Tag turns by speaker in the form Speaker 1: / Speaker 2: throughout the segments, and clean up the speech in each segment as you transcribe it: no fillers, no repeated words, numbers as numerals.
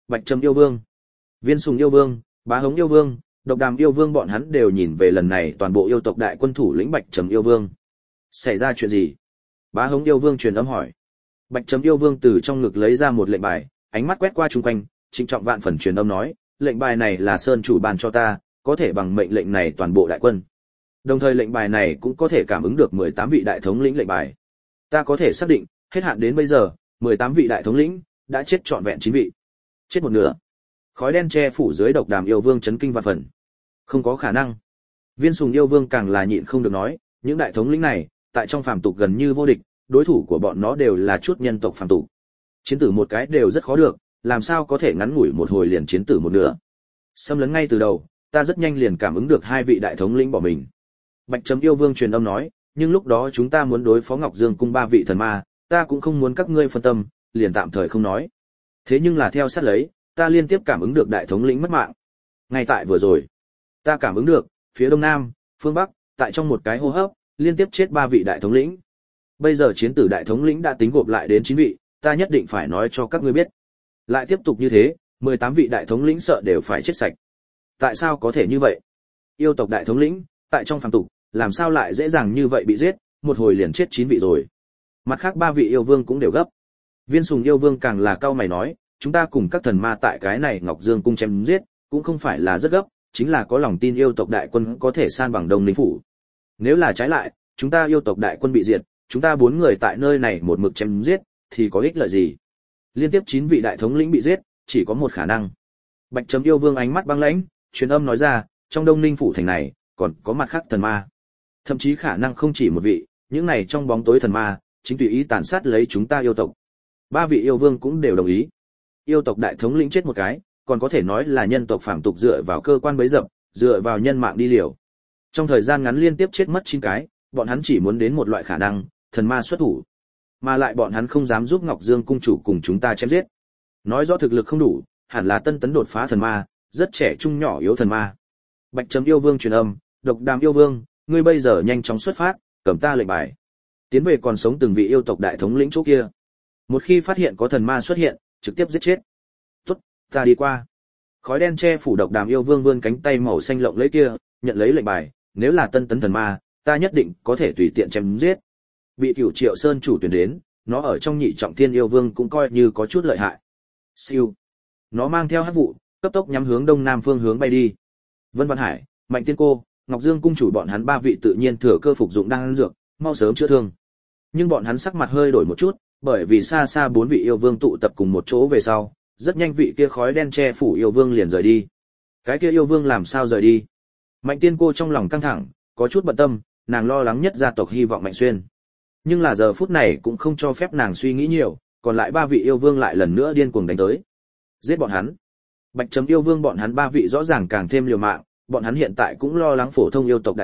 Speaker 1: Bạch Trầm yêu vương, Viên Sùng yêu vương, Bá Hống yêu vương, Độc Đàm yêu vương bọn hắn đều nhìn về lần này toàn bộ yêu tộc đại quân thủ lĩnh Bạch Trầm yêu vương. Xảy ra chuyện gì? Bá Hống yêu vương truyền âm hỏi. Bạch Trầm yêu vương từ trong ngực lấy ra một lệnh bài, ánh mắt quét qua chung quanh, trịnh trọng vạn phần truyền âm nói, lệnh bài này là Sơn chủ ban cho ta, có thể bằng mệnh lệnh này toàn bộ đại quân. Đồng thời lệnh bài này cũng có thể cảm ứng được 18 vị đại thống lĩnh lệnh bài. Ta có thể xác định, hết hạn đến bây giờ, 18 vị đại thống lĩnh đã chết trọn vẹn 9 vị. Chết một nửa. Khói đen che phủ dưới Độc Đàm yêu vương chấn kinh vạn phần. Không có khả năng. Viên Sùng yêu vương càng là nhịn không được nói, những đại thống lĩnh này, tại trong phàm tục gần như vô địch, đối thủ của bọn nó đều là chút nhân tộc phàm tục. Chiến tử một cái đều rất khó được, làm sao có thể ngắn ngủi một hồi liền chiến tử một nửa. Xâm lấn ngay từ đầu, ta rất nhanh liền cảm ứng được 2 vị đại thống lĩnh bỏ mình. Bạch Trầm yêu vương truyền âm nói, nhưng lúc đó chúng ta muốn đối phó Ngọc Dương cung 3 vị thần ma, ta cũng không muốn các ngươi phân tâm, liền tạm thời không nói. Thế nhưng là theo sát lấy, ta liên tiếp cảm ứng được đại thống lĩnh mất mạng. Ngay tại vừa rồi, ta cảm ứng được, phía đông nam, phương bắc, tại trong một cái hô hấp, liên tiếp chết 3 vị đại thống lĩnh. Bây giờ chiến tử đại thống lĩnh đã tính gộp lại đến 9 vị, ta nhất định phải nói cho các ngươi biết. Lại tiếp tục như thế, 18 vị đại thống lĩnh sợ đều phải chết sạch. Tại sao có thể như vậy? Yêu tộc đại thống lĩnh, tại trong phàm tục, làm sao lại dễ dàng như vậy bị giết, một hồi liền chết 9 vị rồi. Mặt khác 3 vị yêu vương cũng đều gấp. Viên Sùng yêu vương càng là cao mày nói, chúng ta cùng các thần ma tại cái này Ngọc Dương cung chém giết, cũng không phải là rất gấp, chính là có lòng tin yêu tộc đại quân có thể san bằng Đông Ninh phủ. Nếu là trái lại, chúng ta yêu tộc đại quân bị diệt, chúng ta 4 người tại nơi này một mực chém giết, thì có ích lợi gì? Liên tiếp 9 vị đại thống lĩnh bị giết, chỉ có một khả năng. Bạch Trầm yêu vương ánh mắt băng lãnh, truyền âm nói ra, trong Đông Ninh phủ thành này, còn có mặt khác thần ma. Thậm chí khả năng không chỉ một vị, những này trong bóng tối thần ma, chính tùy ý tàn sát lấy chúng ta yêu tộc. 3 vị yêu vương cũng đều đồng ý. Yêu tộc đại thống lĩnh chết một cái, còn có thể nói là nhân tộc phàm tục dựa vào cơ quan bấy dập, dựa vào nhân mạng đi liều. Trong thời gian ngắn liên tiếp chết mất 9 cái, bọn hắn chỉ muốn đến một loại khả năng, thần ma xuất thủ. Mà lại bọn hắn không dám giúp Ngọc Dương cung chủ cùng chúng ta chém giết. Nói rõ thực lực không đủ, hẳn là tân tấn đột phá thần ma, rất trẻ trung nhỏ yếu thần ma. Bạch Trầm yêu vương truyền âm, Độc Đàm yêu vương, ngươi bây giờ nhanh chóng xuất phát, cầm ta lệnh bài. Tiến về còn sống từng vị yêu tộc đại thống lĩnh chỗ kia. Một khi phát hiện có thần ma xuất hiện, trực tiếp giết chết. Tốt, ta đi qua. Khói đen che phủ Độc Đàm yêu vương vươn cánh tay màu xanh lộng lấy kia, nhận lấy lệnh bài, nếu là tân tấn thần ma, ta nhất định có thể tùy tiện chém giết. Bị Cửu Triệu Sơn chủ tuyển đến, nó ở trong nhị trọng thiên yêu vương cũng coi như có chút lợi hại. Siêu. Nó mang theo hắc vụ, cấp tốc nhắm hướng đông nam phương hướng bay đi. Vân Văn Hải, Mạnh Tiên Cô, Ngọc Dương cung chủ bọn hắn 3 vị tự nhiên thừa cơ phục dụng đan dược, mau sớm chữa thương. Nhưng bọn hắn sắc mặt hơi đổi một chút, bởi vì xa xa 4 vị yêu vương tụ tập cùng một chỗ về sau, rất nhanh vị kia khói đen che phủ yêu vương liền rời đi. Cái kia yêu vương làm sao rời đi? Mạnh Tiên Cô trong lòng căng thẳng, có chút bận tâm, nàng lo lắng nhất gia tộc hy vọng Mạnh Xuyên. Nhưng là giờ phút này cũng không cho phép nàng suy nghĩ nhiều, còn lại 3 vị yêu vương lại lần nữa điên cuồng đánh tới. Giết bọn hắn. Bạch Trầm yêu vương bọn hắn 3 vị rõ ràng càng thêm liều mạng, bọn hắn hiện tại cũng lo lắng phổ thông yêu tộc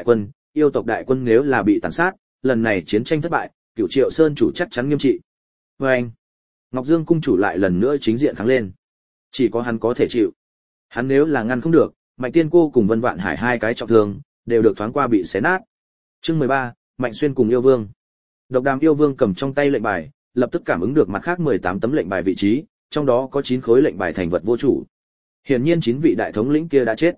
Speaker 1: đại quân nếu là bị tàn sát, lần này chiến tranh thất bại, Cửu Triệu Sơn chủ chắc chắn nghiêm trị. Và anh, Ngọc Dương cung chủ lại lần nữa chính diện kháng lên. Chỉ có hắn có thể chịu. Hắn nếu là ngăn không được, Mạnh Tiên Cô cùng Vân Vạn Hải 2 cái trọng thương, đều được thoáng qua bị xé nát. Chương 13, Mạnh Xuyên cùng yêu vương. Độc Đàm yêu vương cầm trong tay lệnh bài, lập tức cảm ứng được mặt khác 18 tấm lệnh bài vị trí, trong đó có 9 khối lệnh bài thành vật vô chủ. Hiển nhiên 9 vị đại thống lĩnh kia đã chết.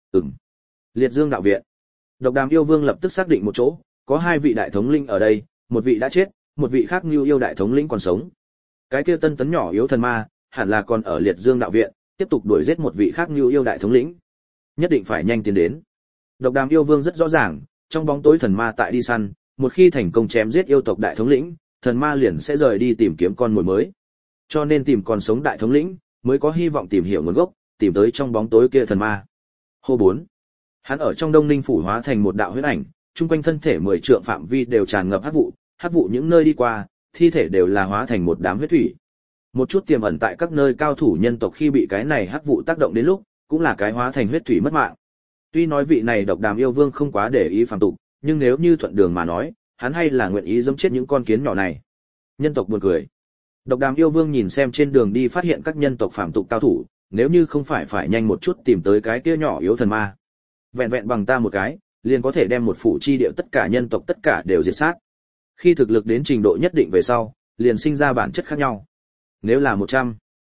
Speaker 1: Liệt Dương đạo viện. Độc Đàm yêu vương lập tức xác định một chỗ, có 2 vị đại thống lĩnh ở đây, một vị đã chết, một vị khác Nưu yêu đại thống lĩnh còn sống. Cái kia tân tấn nhỏ yếu thần ma, hẳn là còn ở Liệt Dương đạo viện, tiếp tục đuổi giết một vị khác Nưu yêu đại thống lĩnh. Nhất định phải nhanh tiến đến. Độc Đàm yêu vương rất rõ ràng, trong bóng tối thần ma tại đi săn, một khi thành công chém giết yêu tộc đại thống lĩnh, thần ma liền sẽ rời đi tìm kiếm con mồi mới. Cho nên tìm còn sống đại thống lĩnh, mới có hy vọng tìm hiểu nguồn gốc, tìm tới trong bóng tối kia thần ma. Hô 4. Hắn ở trong Đông Ninh phủ hóa thành một đạo huyết ảnh, chung quanh thân thể 10 trượng phạm vi đều tràn ngập hắc vụ những nơi đi qua, thi thể đều là hóa thành một đám huyết thủy. Một chút tiềm ẩn tại các nơi cao thủ nhân tộc khi bị cái này hắc vụ tác động đến lúc, cũng là cái hóa thành huyết thủy mất mạng. Tuy nói vị này Độc Đàm yêu vương không quá để ý phàm tục, nhưng nếu như thuận đường mà nói, hắn hay là nguyện ý giẫm chết những con kiến nhỏ này. Nhân tộc buồn cười. Độc Đàm yêu vương nhìn xem trên đường đi phát hiện các nhân tộc phàm tục cao thủ, nếu như không phải nhanh một chút tìm tới cái kia nhỏ yếu thần ma. Vẹn vẹn bằng ta một cái, liền có thể đem một phủ chi địa tất cả nhân tộc tất cả đều diệt sát. Khi thực lực đến trình độ nhất định về sau, liền sinh ra bản chất khác nhau. Nếu là 100,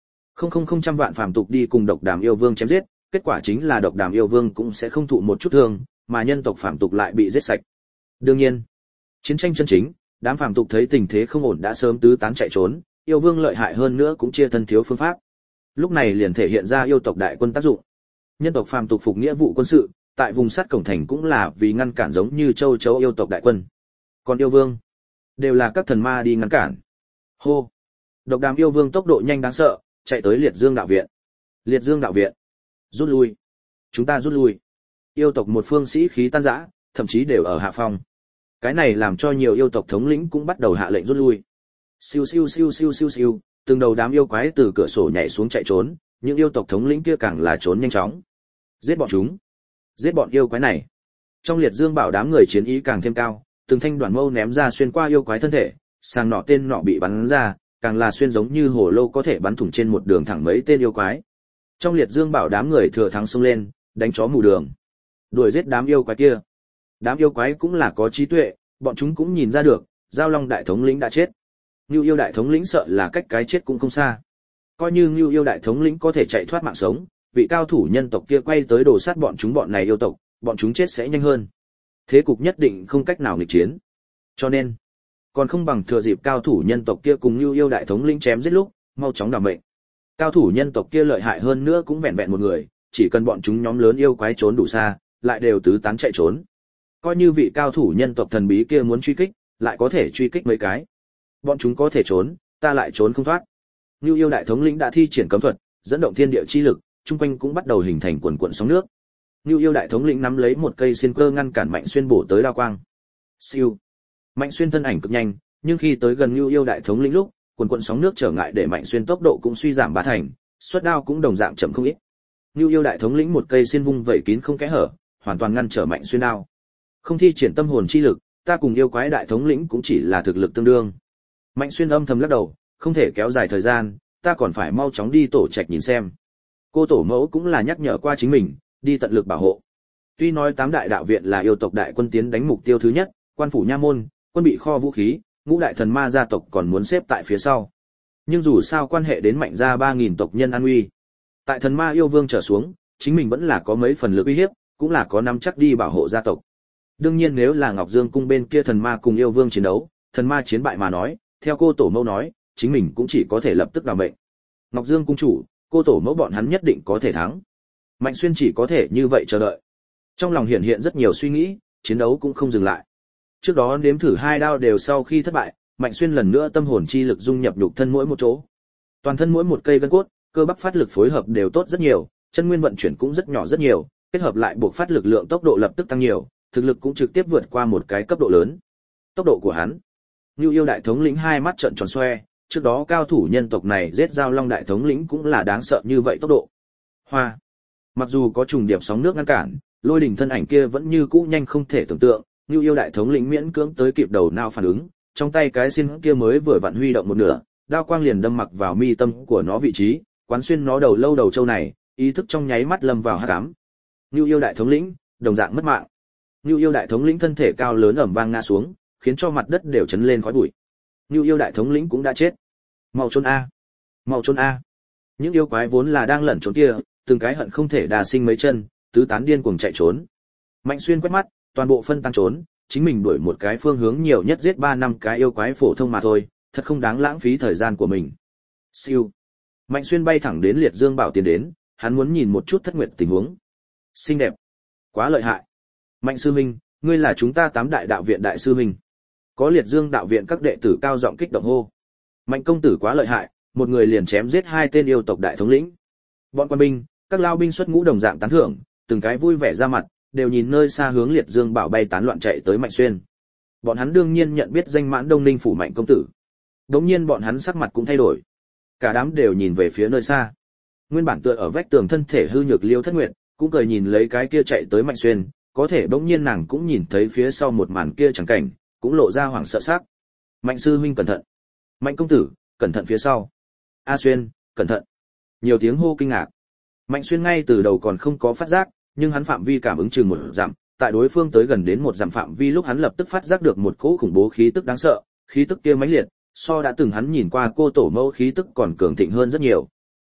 Speaker 1: Không trăm vạn phàm tục đi cùng Độc Đàm yêu vương chém giết, kết quả chính là Độc Đàm yêu vương cũng sẽ không thụ một chút thương, mà nhân tộc phàm tục lại bị giết sạch. Đương nhiên, chiến tranh chân chính, đám phàm tục thấy tình thế không ổn đã sớm tứ tán chạy trốn, yêu vương lợi hại hơn nữa cũng chia thân thiếu phương pháp. Lúc này liền thể hiện ra yêu tộc đại quân tác dụng. Nhân tộc phàm tục phục nghĩa vụ quân sự, tại vùng sắt cổng thành cũng là vì ngăn cản giống như châu chấu yêu tộc đại quân. Còn yêu vương, đều là các thần ma đi ngăn cản. Hô! Độc Đàm yêu vương tốc độ nhanh đáng sợ, chạy tới Liệt Dương đạo viện. Liệt Dương đạo viện, rút lui. Chúng ta rút lui. Yêu tộc một phương sĩ khí tan rã, thậm chí đều ở hạ phong. Cái này làm cho nhiều yêu tộc thống lĩnh cũng bắt đầu hạ lệnh rút lui. Siêu siêu siêu siêu siêu siêu, từng đầu đám yêu quái từ cửa sổ nhảy xuống chạy trốn, những yêu tộc thống lĩnh kia càng là trốn nhanh chóng. Giết bọn chúng, giết bọn yêu quái này. Trong Liệt Dương bảo đám người chiến ý càng thêm cao, từng thanh đoàn mâu ném ra xuyên qua yêu quái thân thể, sàng nọ tên nọ bị bắn ra, càng là xuyên giống như hổ lô có thể bắn thủng trên một đường thẳng mấy tên yêu quái. Trong Liệt Dương bảo đám người thừa thắng xông lên, đánh chó mù đường, đuổi giết đám yêu quái kia. Đám yêu quái cũng là có trí tuệ, bọn chúng cũng nhìn ra được, Giao Long đại thống lĩnh đã chết. Ngưu Yêu đại thống lĩnh sợ là cách cái chết cũng không xa. Coi như Ngưu Yêu đại thống lĩnh có thể chạy thoát mạng sống, vị cao thủ nhân tộc kia quay tới đổ sát bọn này yêu tộc, bọn chúng chết sẽ nhanh hơn. Thế cục nhất định không cách nào nghịch chiến. Cho nên, còn không bằng thừa dịp cao thủ nhân tộc kia cùng Ngưu Yêu đại thống lĩnh chém giết lúc, mau chóng đảm mệnh. Cao thủ nhân tộc kia lợi hại hơn nữa cũng vẹn vẹn một người, chỉ cần bọn chúng nhóm lớn yêu quái trốn đủ xa, lại đều tứ tán chạy trốn. Coi như vị cao thủ nhân tộc thần bí kia muốn truy kích, lại có thể truy kích mấy cái. Bọn chúng có thể trốn, ta lại trốn không thoát. Ngưu Yêu đại thống lĩnh đã thi triển cấm thuật, dẫn động thiên địa chi lực, chung quanh cũng bắt đầu hình thành quần quần sóng nước. Ngưu Yêu đại thống lĩnh nắm lấy một cây xiên cơ ngăn cản Mạnh Xuyên bổ tới đao quang. Siêu. Mạnh Xuyên thân ảnh cực nhanh, nhưng khi tới gần Ngưu Yêu đại thống lĩnh lúc, quần quần sóng nước trở ngại để Mạnh Xuyên tốc độ cũng suy giảm ba thành, xuất đao cũng đồng dạng chậm không ít. Ngưu Yêu đại thống lĩnh một cây xiên vung vẩy kín không kẽ hở, hoàn toàn ngăn trở Mạnh Xuyên đao. Không thi triển tâm hồn chi lực, ta cùng yêu quái đại thống lĩnh cũng chỉ là thực lực tương đương. Mạnh Xuyên âm thầm lắc đầu, không thể kéo dài thời gian, ta còn phải mau chóng đi tổ trạch nhìn xem. Cô tổ mẫu cũng là nhắc nhở qua chính mình, đi tận lực bảo hộ. Tuy nói 8 đại đạo viện là yêu tộc đại quân tiến đánh mục tiêu thứ nhất, quan phủ nha môn, quân bị kho vũ khí, ngũ đại thần ma gia tộc còn muốn xếp tại phía sau. Nhưng dù sao quan hệ đến Mạnh gia 3000 tộc nhân an nguy. Tại thần ma yêu vương trở xuống, chính mình vẫn là có mấy phần lực uy hiếp, cũng là có nắm chắc đi bảo hộ gia tộc. Đương nhiên nếu là Ngọc Dương cung bên kia thần ma cùng yêu vương chiến đấu, thần ma chiến bại mà nói, theo cô tổ mẫu nói, chính mình cũng chỉ có thể lập tức đảm mệnh. Ngọc Dương cung chủ, cô tổ mẫu bọn hắn nhất định có thể thắng. Mạnh Xuyên chỉ có thể như vậy chờ đợi. Trong lòng hiện hiện rất nhiều suy nghĩ, chiến đấu cũng không dừng lại. Trước đó nếm thử 2 đao đều sau khi thất bại, Mạnh Xuyên lần nữa tâm hồn chi lực dung nhập nhục thân mỗi một chỗ. Toàn thân mỗi một cây gân cốt, cơ bắp phát lực phối hợp đều tốt rất nhiều, chân nguyên vận chuyển cũng rất nhỏ rất nhiều, kết hợp lại buộc phát lực lượng tốc độ lập tức tăng nhiều, thực lực cũng trực tiếp vượt qua một cái cấp độ lớn. Tốc độ của hắn. Ngưu Yêu đại thống lĩnh hai mắt trợn tròn xoe, trước đó cao thủ nhân tộc này giết Giao Long đại thống lĩnh cũng là đáng sợ như vậy tốc độ. Hoa. Mặc dù có trùng điệp sóng nước ngăn cản, Lôi Đỉnh thân ảnh kia vẫn như cũ nhanh không thể tưởng tượng, Ngưu Yêu đại thống lĩnh miễn cưỡng tới kịp đầu não phản ứng, trong tay cái xiên kia mới vừa vặn huy động một nửa, đao quang liền đâm mặc vào mi tâm của nó vị trí, quán xuyên nó đầu châu này, ý thức trong nháy mắt lâm vào hắc ám. Ngưu Yêu đại thống lĩnh, đồng dạng mất mạng. Ngưu Yêu đại thống lĩnh thân thể cao lớn ầm vang ngã xuống, khiến cho mặt đất đều chấn lên khói bụi. Ngưu Yêu đại thống lĩnh cũng đã chết. Mau trốn a, mau trốn a! Những yêu quái vốn là đang lẩn trốn kia, từng cái hận không thể đà sinh mấy chân, tứ tán điên cuồng chạy trốn. Mạnh Xuyên quét mắt, toàn bộ phân tán trốn, chính mình đuổi một cái phương hướng nhiều nhất giết 3 năm cái yêu quái phổ thông mà thôi, thật không đáng lãng phí thời gian của mình. Siêu. Mạnh Xuyên bay thẳng đến Liệt Dương bảo tiến đến, hắn muốn nhìn một chút Thất Nguyệt tình huống. Xinh đẹp, quá lợi hại. Mạnh sư huynh, ngươi là chúng ta 8 đại đạo viện đại sư huynh. Có Liệt Dương đạo viện các đệ tử cao giọng kích động hô. Mạnh công tử quá lợi hại, một người liền chém giết 2 tên yêu tộc đại thống lĩnh. Bọn quan binh, các lao binh xuất ngũ đồng dạng tán thưởng, từng cái vui vẻ ra mặt, đều nhìn nơi xa hướng Liệt Dương bảo bay tán loạn chạy tới Mạnh Xuyên. Bọn hắn đương nhiên nhận biết danh Mãn Đông Ninh phủ Mạnh công tử. Đống nhiên bọn hắn sắc mặt cũng thay đổi. Cả đám đều nhìn về phía nơi xa. Nguyên bản tựa ở vách tường thân thể hư nhược Liêu Thất Nguyệt, cũng cười nhìn lấy cái kia chạy tới Mạnh Xuyên, có thể bỗng nhiên nàng cũng nhìn thấy phía sau một màn kia chẳng cảnh, cũng lộ ra hoảng sợ sắc. Mạnh sư huynh cẩn thận. Mạnh công tử, cẩn thận phía sau. A Xuyên, cẩn thận. Nhiều tiếng hô kinh ngạc. Mạnh Xuyên ngay từ đầu còn không có phát giác, nhưng hắn phạm vi cảm ứng chừng 1 dặm, tại đối phương tới gần đến 1 dặm phạm vi lúc hắn lập tức phát giác được một cỗ khủng bố khí tức đáng sợ, khí tức kia mãnh liệt, so đã từng hắn nhìn qua cô tổ mẫu khí tức còn cường thịnh hơn rất nhiều.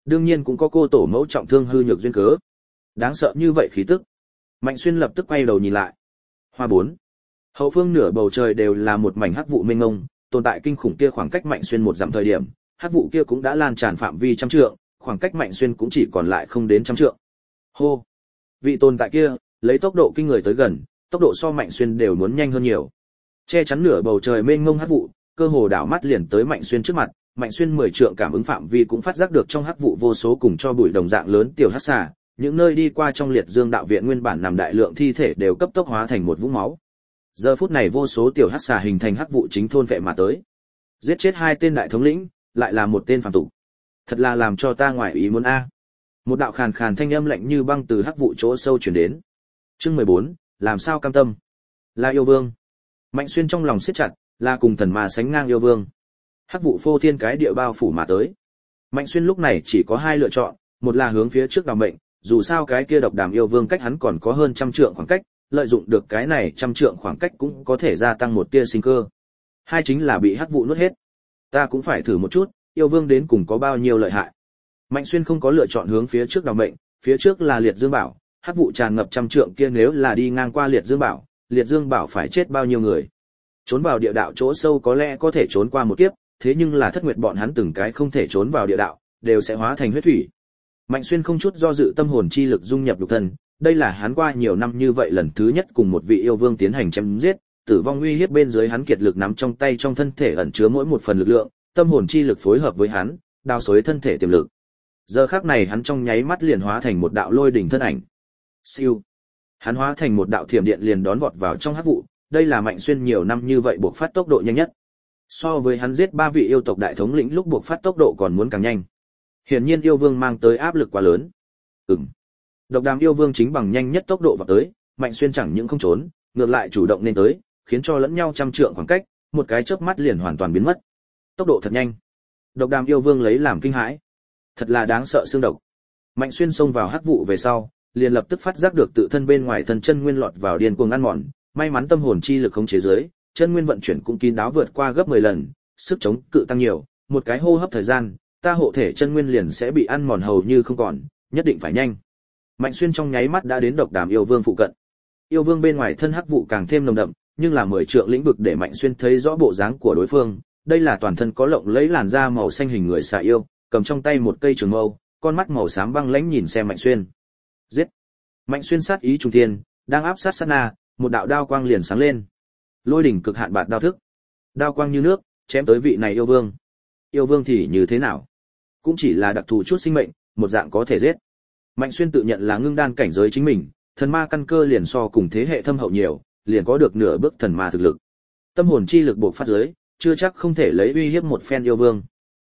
Speaker 1: đương nhiên cũng có cô tổ mẫu trọng thương hư nhược duyên cớ. Đáng sợ như vậy khí tức. Mạnh Xuyên lập tức quay đầu nhìn lại. Hoa 4. Hậu phương nửa bầu trời đều là một mảnh hắc vụ mênh mông, tồn tại kinh khủng kia khoảng cách Mạnh Xuyên một dặm thời điểm, hắc vụ kia cũng đã lan tràn phạm vi trăm trượng, khoảng cách Mạnh Xuyên cũng chỉ còn lại không đến trăm trượng. Hô. Vị tồn tại kia, lấy tốc độ kinh người tới gần, tốc độ so Mạnh Xuyên đều muốn nhanh hơn nhiều. Che chắn nửa bầu trời mênh mông hắc vụ, cơ hồ đảo mắt liền tới Mạnh Xuyên trước mặt, Mạnh Xuyên 10 trượng cảm ứng phạm vi cũng phát giác được trong hắc vụ vô số cùng cho bụi đồng dạng lớn tiểu hắc xà, những nơi đi qua trong liệt dương đạo viện nguyên bản nằm đại lượng thi thể đều cấp tốc hóa thành một vũng máu. Giờ phút này vô số tiểu hắc xà hình thành hắc vụ chính thôn vệ mà tới. Giết chết 2 tên đại thống lĩnh, lại là một tên phàm tục. Thật là làm cho ta ngoài ý muốn a. Một đạo khàn khàn thanh âm lạnh như băng từ hắc vụ chỗ sâu truyền đến. Chương 14, làm sao cam tâm? Là yêu vương. Mạnh Xuyên trong lòng siết chặt, là cùng thần ma sánh ngang yêu vương. Hắc vụ phô thiên cái địa bao phủ mà tới. Mạnh Xuyên lúc này chỉ có 2 lựa chọn, một là hướng phía trước đào mệnh, dù sao cái kia độc đàm yêu vương cách hắn còn có hơn trăm trượng khoảng cách, lợi dụng được cái này trăm trượng khoảng cách cũng có thể gia tăng một tia sinh cơ. 2 chính là bị hắc vụ nuốt hết. Ta cũng phải thử một chút, yêu vương đến cùng có bao nhiêu lợi hại. Mạnh Xuyên không có lựa chọn hướng phía trước đào mệnh, phía trước là liệt dương bảo, hắc vụ tràn ngập trăm trượng kia nếu là đi ngang qua liệt dương bảo phải chết bao nhiêu người. Trốn vào địa đạo chỗ sâu có lẽ có thể trốn qua một kiếp, thế nhưng là Thất Nguyệt bọn hắn từng cái không thể trốn vào địa đạo, đều sẽ hóa thành huyết thủy. Mạnh Xuyên không chút do dự tâm hồn chi lực dung nhập lục thân, đây là hắn qua nhiều năm như vậy lần thứ nhất cùng một vị yêu vương tiến hành chém giết, tử vong uy hiếp bên dưới hắn kiệt lực nắm trong tay trong thân thể ẩn chứa mỗi một phần lực lượng, tâm hồn chi lực phối hợp với hắn, đào xới thân thể tiềm lực. Giờ khắc này hắn trong nháy mắt liền hóa thành một đạo lôi đỉnh thân ảnh. Siêu. Hắn hóa thành một đạo thiểm điện liền đón vọt vào trong hắc vụ, đây là Mạnh Xuyên nhiều năm như vậy buộc phát tốc độ nhanh nhất. So với hắn giết 3 vị yêu tộc đại thống lĩnh lúc buộc phát tốc độ còn muốn càng nhanh. Hiển nhiên yêu vương mang tới áp lực quá lớn. Độc đàm yêu vương chính bằng nhanh nhất tốc độ vào tới, Mạnh Xuyên chẳng những không trốn, ngược lại chủ động nên tới, khiến cho lẫn nhau trăm trượng khoảng cách, một cái chớp mắt liền hoàn toàn biến mất. Tốc độ thật nhanh. Độc đàm yêu vương lấy làm kinh hãi. Thật là đáng sợ xương độc. Mạnh Xuyên xông vào hắc vụ về sau, liền lập tức phát giác được tự thân bên ngoài thân chân nguyên lọt vào điên cuồng ăn mòn, may mắn tâm hồn chi lực khống chế dưới, chân nguyên vận chuyển cũng kín đáo vượt qua gấp 10 lần, sức chống cự tăng nhiều, một cái hô hấp thời gian, ta hộ thể chân nguyên liền sẽ bị ăn mòn hầu như không còn, nhất định phải nhanh. Mạnh Xuyên trong nháy mắt đã đến độc đàm yêu vương phụ cận. Yêu vương bên ngoài thân hắc vụ càng thêm nồng đậm, nhưng là 10 trượng lĩnh vực để Mạnh Xuyên thấy rõ bộ dáng của đối phương, đây là toàn thân có lộng lẫy làn da màu xanh hình người xà yêu, cầm trong tay một cây trường mâu, con mắt màu xám băng lãnh nhìn xem Mạnh Xuyên. Giết! Mạnh Xuyên sát ý trùng thiên, đang áp sát sát na, một đạo đao quang liền sáng lên. Lôi đỉnh cực hạn bạt đao thức. Đao quang như nước, chém tới vị này yêu vương. Yêu vương thì như thế nào? Cũng chỉ là đặc thù chút sinh mệnh, một dạng có thể giết. Mạnh Xuyên tự nhận là ngưng đan cảnh giới chính mình, thần ma căn cơ liền so cùng thế hệ thâm hậu nhiều, liền có được nửa bước thần ma thực lực. Tâm hồn chi lực bộc phát giới, chưa chắc không thể lấy uy hiếp một phen yêu vương.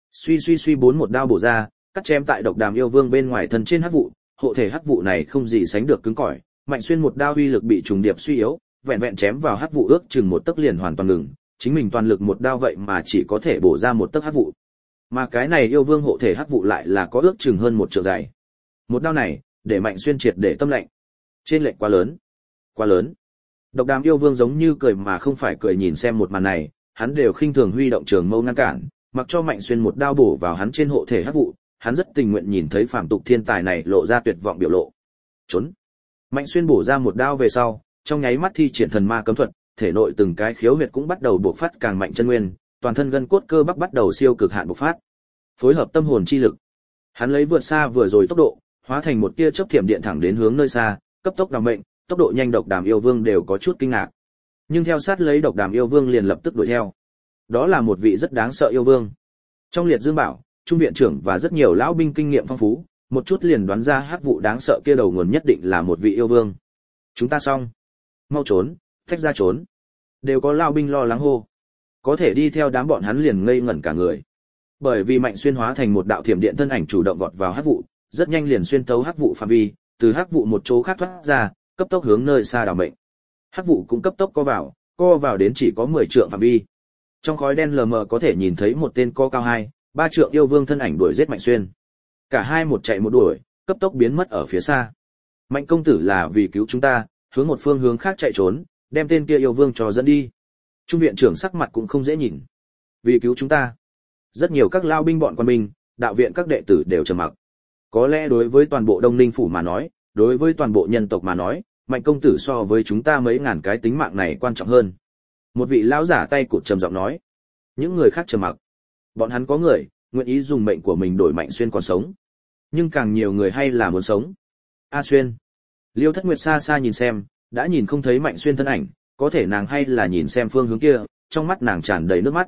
Speaker 1: Suy 4 một đao bổ ra, cắt chém tại độc đàm yêu vương bên ngoài thân trên hắc vụ, hộ thể hắc vụ này không gì sánh được cứng cỏi, Mạnh Xuyên một đao uy lực bị trùng điệp suy yếu, vẹn vẹn chém vào hắc vụ ước chừng một tấc liền hoàn toàn ngừng, chính mình toàn lực một đao vậy mà chỉ có thể bổ ra một tấc hắc vụ. Mà cái này yêu vương hộ thể hắc vụ lại là có ước chừng hơn một trượng dài. Một đao này, để Mạnh Xuyên triệt để tâm lệnh. Trên lệnh quá lớn. Quá lớn. Độc đàm yêu vương giống như cười mà không phải cười nhìn xem một màn này, hắn đều khinh thường huy động trường mâu ngăn cản, mặc cho Mạnh Xuyên một đao bổ vào hắn trên hộ thể hắc vụ, hắn rất tình nguyện nhìn thấy phàm tục thiên tài này lộ ra tuyệt vọng biểu lộ. Trốn. Mạnh Xuyên bổ ra một đao về sau, trong nháy mắt thi triển thần ma cấm thuật, thể nội từng cái khiếu huyệt cũng bắt đầu bộc phát càng mạnh chân nguyên, toàn thân gân cốt cơ bắp bắt đầu siêu cực hạn bộc phát. Phối hợp tâm hồn chi lực, hắn lấy vượt xa vừa rồi tốc độ, hóa thành một tia chớp thiểm điện thẳng đến hướng nơi xa, cấp tốc đào mệnh, tốc độ nhanh độc đàm yêu vương đều có chút kinh ngạc. Nhưng theo sát lấy độc đàm yêu vương liền lập tức đuổi theo. Đó là một vị rất đáng sợ yêu vương. Trong liệt dương bảo, trung viện trưởng và rất nhiều lão binh kinh nghiệm phong phú, một chút liền đoán ra hắc vụ đáng sợ kia đầu nguồn nhất định là một vị yêu vương. Chúng ta xong. Mau trốn, tách ra trốn. Đều có lão binh lo lắng hô. Có thể đi theo đám bọn hắn liền ngây ngẩn cả người. Bởi vì Mạnh Xuyên hóa thành một đạo thiểm điện thân ảnh chủ động vọt vào hắc vụ, rất nhanh liền xuyên tấu hắc vụ phạm vi, từ hắc vụ một chỗ khác thoát ra, cấp tốc hướng nơi xa đảo mệnh. Hắc vụ cũng cấp tốc co vào đến chỉ có 10 trượng phạm vi. Trong khói đen lờ mờ có thể nhìn thấy một tên co cao 2-3 trượng yêu vương thân ảnh đuổi giết Mạnh Xuyên. Cả hai một chạy một đuổi, cấp tốc biến mất ở phía xa. Mạnh công tử là vì cứu chúng ta, hướng một phương hướng khác chạy trốn, đem tên kia yêu vương cho dẫn đi. Trung viện trưởng sắc mặt cũng không dễ nhìn. Vì cứu chúng ta. Rất nhiều các lao binh bọn quan binh, đạo viện các đệ tử đều trầm mặc. Có lẽ đối với toàn bộ Đông Ninh phủ mà nói, đối với toàn bộ nhân tộc mà nói, Mạnh công tử so với chúng ta mấy ngàn cái tính mạng này quan trọng hơn. Một vị lão giả tay cụt trầm giọng nói. Những người khác trầm mặc. Bọn hắn có người nguyện ý dùng mệnh của mình đổi Mạnh Xuyên còn sống, nhưng càng nhiều người hay là muốn sống. A Xuyên. Liêu Thất Nguyệt xa xa nhìn xem, đã nhìn không thấy Mạnh Xuyên thân ảnh, có thể nàng hay là nhìn xem phương hướng kia, trong mắt nàng tràn đầy nước mắt.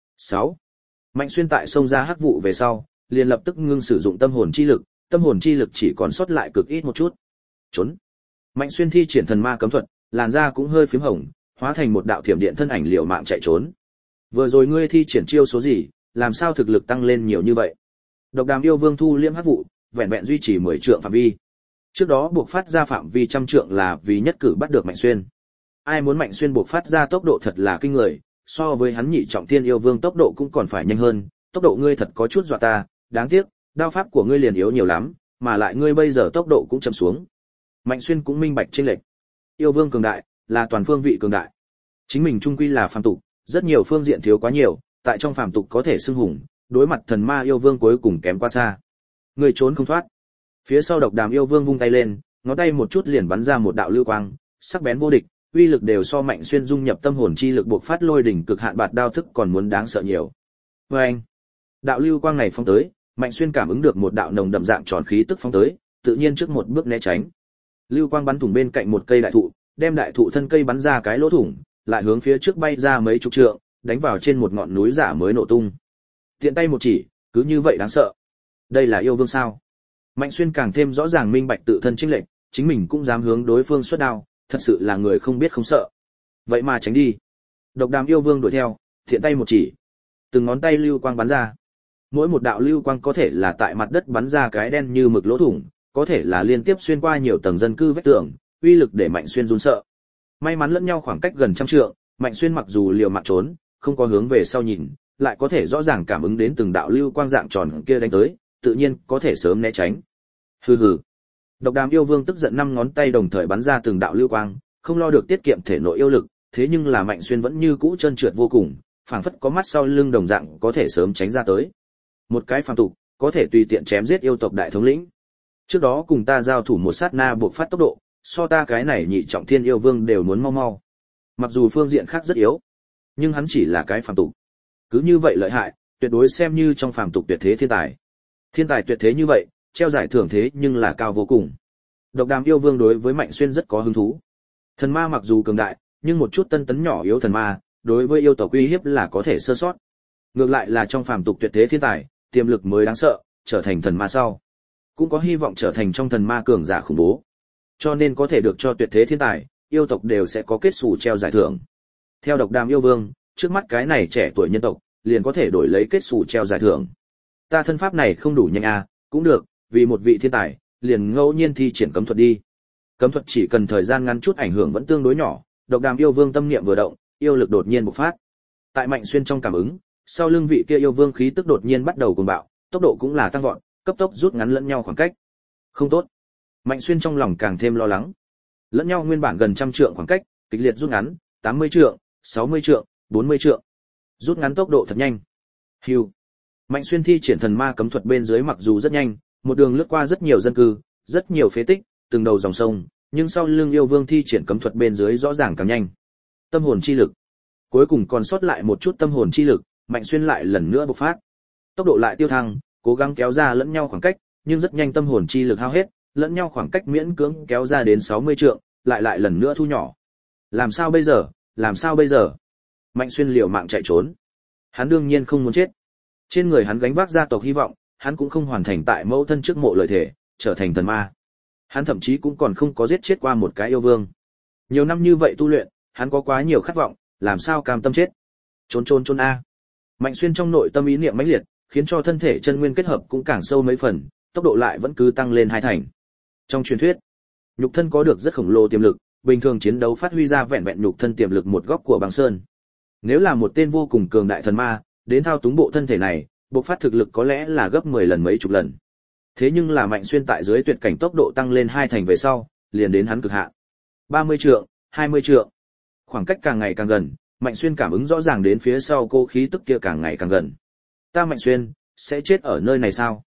Speaker 1: 6. Mạnh Xuyên tại xông ra hắc vụ về sau, liền lập tức ngưng sử dụng tâm hồn chi lực, tâm hồn chi lực chỉ còn sót lại cực ít một chút. Trốn. Mạnh Xuyên thi triển thần ma cấm thuật, làn da cũng hơi phím hồng, hóa thành một đạo thiểm điện thân ảnh liều mạng chạy trốn. Vừa rồi ngươi thi triển chiêu số gì, làm sao thực lực tăng lên nhiều như vậy? Độc Đàm yêu vương thu liễm hắc vụ, vẹn vẹn duy trì 10 trượng phạm vi. Trước đó buộc phát ra phạm vi trăm trượng là vì nhất cử bắt được Mạnh Xuyên. Ai muốn Mạnh Xuyên buộc phát ra tốc độ thật là kinh người, so với hắn nhị trọng thiên yêu vương tốc độ cũng còn phải nhanh hơn, tốc độ ngươi thật có chút dọa ta, đáng tiếc, đao pháp của ngươi liền yếu nhiều lắm, mà lại ngươi bây giờ tốc độ cũng chậm xuống. Mạnh Xuyên cũng minh bạch chênh lệch. Yêu vương cường đại, là toàn phương vị cường đại. Chính mình trung quy là phàm tục, rất nhiều phương diện thiếu quá nhiều, tại trong phàm tục có thể xưng hùng, đối mặt thần ma yêu vương cuối cùng kém quá xa. Ngươi trốn không thoát. Phía sau Độc Đàm yêu vương vung tay lên, ngón tay một chút liền bắn ra một đạo lưu quang, sắc bén vô địch, uy lực đều so Mạnh Xuyên dung nhập tâm hồn chi lực buộc phát lôi đỉnh cực hạn bạt đao thức còn muốn đáng sợ nhiều. Oeng! Đạo lưu quang này phóng tới, Mạnh Xuyên cảm ứng được một đạo nồng đậm dạng tròn khí tức phóng tới, tự nhiên trước một bước né tránh. Lưu quang bắn thủng bên cạnh một cây đại thụ, đem đại thụ thân cây bắn ra cái lỗ thủng, lại hướng phía trước bay ra mấy chục trượng, đánh vào trên một ngọn núi giả mới nổ tung. Tiện tay một chỉ, cứ như vậy đáng sợ. Đây là yêu vương sao? Mạnh Xuyên càng thêm rõ ràng minh bạch tự thân chênh lệch, chính mình cũng dám hướng đối phương xuất đao, thật sự là người không biết không sợ. Vậy mà tránh đi. Độc Đàm yêu vương đuổi theo, thiện tay một chỉ, từng ngón tay lưu quang bắn ra. Mỗi một đạo lưu quang có thể là tại mặt đất bắn ra cái đen như mực lỗ thủng, có thể là liên tiếp xuyên qua nhiều tầng dân cư vách tường, uy lực để Mạnh Xuyên run sợ. May mắn lẫn nhau khoảng cách gần trăm trượng, Mạnh Xuyên mặc dù liều mạng trốn, không có hướng về sau nhìn, lại có thể rõ ràng cảm ứng đến từng đạo lưu quang dạng tròn kia đánh tới, tự nhiên có thể sớm né tránh. Hừ hừ. Độc Đàm yêu vương tức giận năm ngón tay đồng thời bắn ra từng đạo lưu quang, không lo được tiết kiệm thể nội yêu lực, thế nhưng là Mạnh Xuyên vẫn như cũ trơn trượt vô cùng, phảng phất có mắt sau lưng đồng dạng có thể sớm tránh ra tới. Một cái phàm tục, có thể tùy tiện chém giết yêu tộc đại thống lĩnh. Trước đó cùng ta giao thủ một sát na buộc phát tốc độ, so ta cái này nhị trọng thiên yêu vương đều muốn mau mau. Mặc dù phương diện khác rất yếu, nhưng hắn chỉ là cái phàm tục. Cứ như vậy lợi hại, tuyệt đối xem như trong phàm tục tuyệt thế thiên tài. Thiên tài tuyệt thế như vậy, treo giải thưởng thế nhưng là cao vô cùng. Độc Đàm yêu vương đối với Mạnh Xuyên rất có hứng thú. Thần ma mặc dù cường đại, nhưng một chút tân tấn nhỏ yếu thần ma, đối với yêu tộc uy hiếp là có thể sơ sót. Ngược lại là trong phàm tục tuyệt thế thiên tài, tiềm lực mới đáng sợ, trở thành thần ma sau, cũng có hy vọng trở thành trong thần ma cường giả khủng bố. Cho nên có thể được cho tuyệt thế thiên tài, yêu tộc đều sẽ có kết xù treo giải thưởng. Theo Độc Đàm yêu vương, trước mắt cái này trẻ tuổi nhân tộc, liền có thể đổi lấy kết xù treo giải thưởng. Ta thân pháp này không đủ nhanh à, cũng được, vì một vị thiên tài, liền ngẫu nhiên thi triển cấm thuật đi. Cấm thuật chỉ cần thời gian ngắn chút ảnh hưởng vẫn tương đối nhỏ, Độc Đàm yêu vương tâm niệm vừa động, yêu lực đột nhiên bộc phát. Tại Mạnh Xuyên trong cảm ứng, sau lưng vị kia yêu vương khí tức đột nhiên bắt đầu cuồng bạo, tốc độ cũng là tăng vọt, cấp tốc rút ngắn lẫn nhau khoảng cách. Không tốt. Mạnh Xuyên trong lòng càng thêm lo lắng. Lẫn nhau nguyên bản gần trăm trượng khoảng cách, kịch liệt rút ngắn, 80 trượng, 60 trượng, 40 trượng. Rút ngắn tốc độ thật nhanh. Hưu. Mạnh Xuyên thi triển thần ma cấm thuật bên dưới mặc dù rất nhanh, một đường lướt qua rất nhiều dân cư, rất nhiều phế tích, từng đầu dòng sông, nhưng sau lưng yêu vương thi triển cấm thuật bên dưới rõ ràng càng nhanh. Tâm hồn chi lực. Cuối cùng còn sót lại một chút tâm hồn chi lực, Mạnh Xuyên lại lần nữa bộc phát. Tốc độ lại tiêu thăng, cố gắng kéo ra lẫn nhau khoảng cách, nhưng rất nhanh tâm hồn chi lực hao hết, lẫn nhau khoảng cách miễn cưỡng kéo ra đến 60 trượng, lại lần nữa thu nhỏ. Làm sao bây giờ? Làm sao bây giờ? Mạnh Xuyên liều mạng chạy trốn. Hắn đương nhiên không muốn chết. Trên người hắn gánh vác gia tộc hy vọng, hắn cũng không hoàn thành tại mẫu thân trước mộ lời thề, trở thành thần ma. Hắn thậm chí cũng còn không có giết chết qua một cái yêu vương. Nhiều năm như vậy tu luyện, hắn có quá nhiều khát vọng, làm sao cam tâm chết? Trốn a. Mạnh Xuyên trong nội tâm ý niệm mãnh liệt, khiến cho thân thể chân nguyên kết hợp cũng càng sâu mấy phần, tốc độ lại vẫn cứ tăng lên 2 thành. Trong truyền thuyết, nhục thân có được rất khổng lồ tiềm lực, bình thường chiến đấu phát huy ra vẹn vẹn nhục thân tiềm lực một góc của băng sơn. Nếu là một tên vô cùng cường đại thần ma, đến thao túng bộ thân thể này, bộc phát thực lực có lẽ là gấp 10 lần mấy chục lần. Thế nhưng là Mạnh Xuyên tại dưới tuyệt cảnh tốc độ tăng lên 2 thành về sau, liền đến hắn cực hạn. 30 trượng, 20 trượng. Khoảng cách càng ngày càng gần, Mạnh Xuyên cảm ứng rõ ràng đến phía sau cô khí tức kia càng ngày càng gần. Ta Mạnh Xuyên, sẽ chết ở nơi này sao?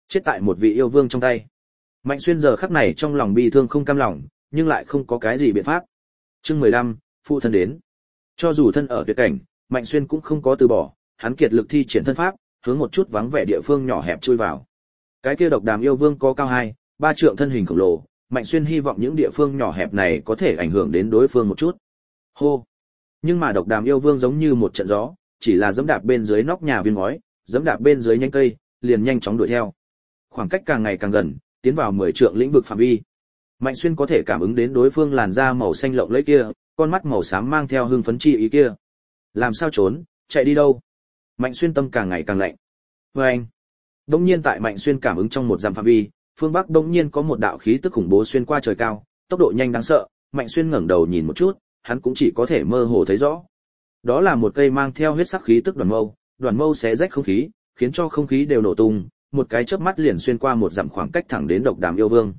Speaker 1: Chết tại một vị yêu vương trong tay. Mạnh Xuyên giờ khắc này trong lòng bi thương không cam lòng, nhưng lại không có cái gì biện pháp. Chương 15, phụ thân đến. Cho dù thân ở tuyệt cảnh, Mạnh Xuyên cũng không có từ bỏ, hắn kiệt lực thi triển thân pháp, hướng một chút vắng vẻ địa phương nhỏ hẹp chui vào. Cái kia độc đàm yêu vương có cao 2-3 trượng thân hình khổng lồ, Mạnh Xuyên hy vọng những địa phương nhỏ hẹp này có thể ảnh hưởng đến đối phương một chút. Hô. Nhưng mà độc đàm yêu vương giống như một trận gió, chỉ là giẫm đạp bên dưới nóc nhà viên ngói, giẫm đạp bên dưới nhánh cây, liền nhanh chóng đuổi theo. Khoảng cách càng ngày càng gần, tiến vào 10 trượng lĩnh vực phạm vi. Mạnh Xuyên có thể cảm ứng đến đối phương làn da màu xanh lộng lẫy kia, con mắt màu xám mang theo hưng phấn chi ý kia. Làm sao trốn, chạy đi đâu? Mạnh Xuyên tâm càng ngày càng lạnh. Oeng. Đống nhiên tại Mạnh Xuyên cảm ứng trong một dặm phạm vi, phương bắc đống nhiên có một đạo khí tức khủng bố xuyên qua trời cao, tốc độ nhanh đáng sợ. Mạnh Xuyên ngẩng đầu nhìn một chút, hắn cũng chỉ có thể mơ hồ thấy rõ. Đó là một cây mang theo huyết sắc khí tức đoàn mâu xé rách không khí, khiến cho không khí đều nổ tung, một cái chớp mắt liền xuyên qua một dặm khoảng cách thẳng đến độc đàm yêu vương.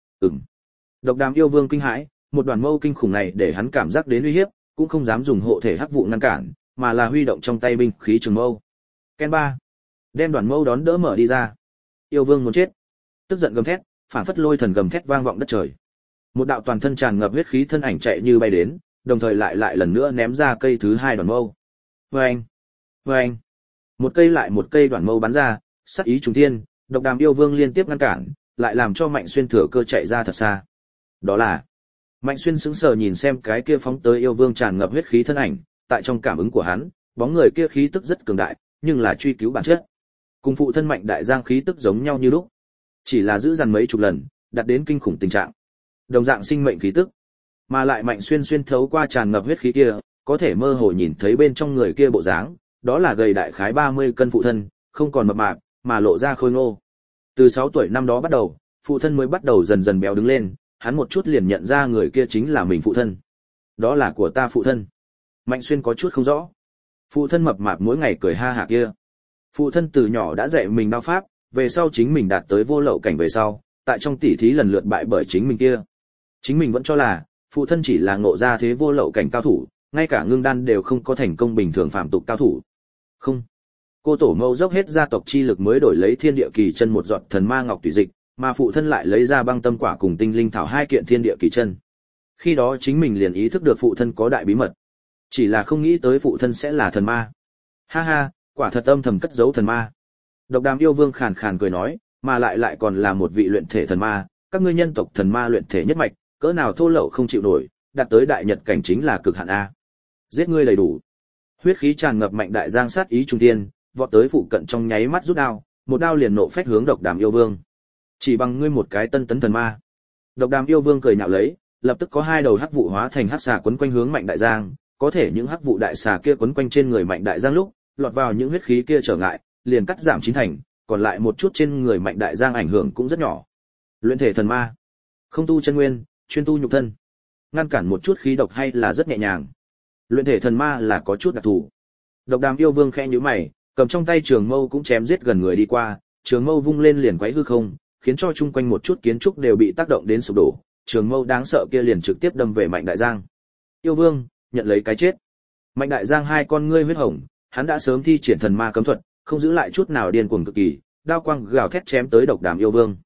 Speaker 1: Độc đàm yêu vương kinh hãi, một đoàn mâu kinh khủng này để hắn cảm giác đến uy hiếp, cũng không dám dùng hộ thể hắc vụ ngăn cản, mà là huy động trong tay binh khí trường mâu. Ken ba, đem đoàn mâu đón đỡ mở đi ra. Yêu vương muốn chết, tức giận gầm thét, phảng phất lôi thần gầm thét vang vọng đất trời. Một đạo toàn thân tràn ngập huyết khí thân ảnh chạy như bay đến, đồng thời lại lần nữa ném ra cây thứ 2 đoàn mâu. Oeng, oeng, một cây lại một cây đoàn mâu bắn ra, sát ý trùng thiên, độc đàm yêu vương liên tiếp ngăn cản, lại làm cho Mạnh Xuyên thừa cơ chạy ra thật xa. Đó là Mạnh Xuyên sững sờ nhìn xem cái kia phóng tới yêu vương tràn ngập huyết khí thân ảnh, tại trong cảm ứng của hắn, bóng người kia khí tức rất cường đại, nhưng là truy cứu bản chất. Cùng phụ thân Mạnh Đại Giang khí tức giống nhau như lúc, chỉ là giữ dằn mấy chục lần, đạt đến kinh khủng tình trạng. Đồng dạng sinh mệnh khí tức, mà lại Mạnh Xuyên xuyên thấu qua tràn ngập huyết khí kia, có thể mơ hồ nhìn thấy bên trong người kia bộ dáng, đó là gầy đại khái 30 cân phụ thân, không còn mập mạp, mà lộ ra khôi ngô. Từ 6 tuổi năm đó bắt đầu, phụ thân mới bắt đầu dần dần béo đứng lên, hắn một chút liền nhận ra người kia chính là mình phụ thân. Đó là của ta phụ thân. Mạnh Xuyên có chút không rõ. Phụ thân mập mạp mỗi ngày cười ha hả kia. Phụ thân từ nhỏ đã dạy mình đao pháp, về sau chính mình đạt tới vô lậu cảnh về sau, tại trong tỉ thí lần lượt bại bởi chính mình kia. Chính mình vẫn cho là, phụ thân chỉ là ngộ ra thế vô lậu cảnh cao thủ, ngay cả ngưng đan đều không có thành công bình thường phạm tục cao thủ. Không. Cô tổ mẫu dốc hết gia tộc chi lực mới đổi lấy thiên địa kỳ chân một giọt thần ma ngọc tùy dịch, mà phụ thân lại lấy ra băng tâm quả cùng tinh linh thảo 2 kiện thiên địa kỳ chân. Khi đó chính mình liền ý thức được phụ thân có đại bí mật, chỉ là không nghĩ tới phụ thân sẽ là thần ma. Ha ha, quả thật âm thầm cất giấu thần ma. Độc đàm yêu vương khàn khàn cười nói, mà lại còn là một vị luyện thể thần ma, các ngươi nhân tộc thần ma luyện thể nhất mạch, cỡ nào thô lậu không chịu nổi, đạt tới đại nhật cảnh chính là cực hạn a. Giết ngươi đầy đủ. Huyết khí tràn ngập Mạnh Đại Giang sát ý trung thiên, vọt tới phụ cận trong nháy mắt rút đao, một đao liền nộ phách hướng độc đàm yêu vương. Chỉ bằng ngươi một cái tân tấn thần ma. Độc đàm yêu vương cười nhạo lấy, lập tức có 2 đầu hắc vụ hóa thành hắc xà quấn quanh hướng Mạnh Đại Giang, có thể những hắc vụ đại xà kia quấn quanh trên người Mạnh Đại Giang lúc, lọt vào những huyết khí kia trở ngại, liền cắt giảm 9 thành, còn lại một chút trên người Mạnh Đại Giang ảnh hưởng cũng rất nhỏ. Luyện thể thần ma, không tu chân nguyên, chuyên tu nhục thân. Ngăn cản một chút khí độc hay là rất nhẹ nhàng. Luyện thể thần ma là có chút đặc thù. Độc đàm yêu vương khẽ nhíu mày, cầm trong tay trường mâu cũng chém giết gần người đi qua, trường mâu vung lên liền quấy hư không, khiến cho chung quanh một chút kiến trúc đều bị tác động đến sụp đổ, trường mâu đáng sợ kia liền trực tiếp đâm về Mạnh Đại Giang. Yêu vương, nhận lấy cái chết. Mạnh Đại Giang 2 con ngươi huyết hồng, hắn đã sớm thi triển thần ma cấm thuật, không giữ lại chút nào điên cuồng cực kỳ, đao quang gào thét chém tới độc đàm yêu vương.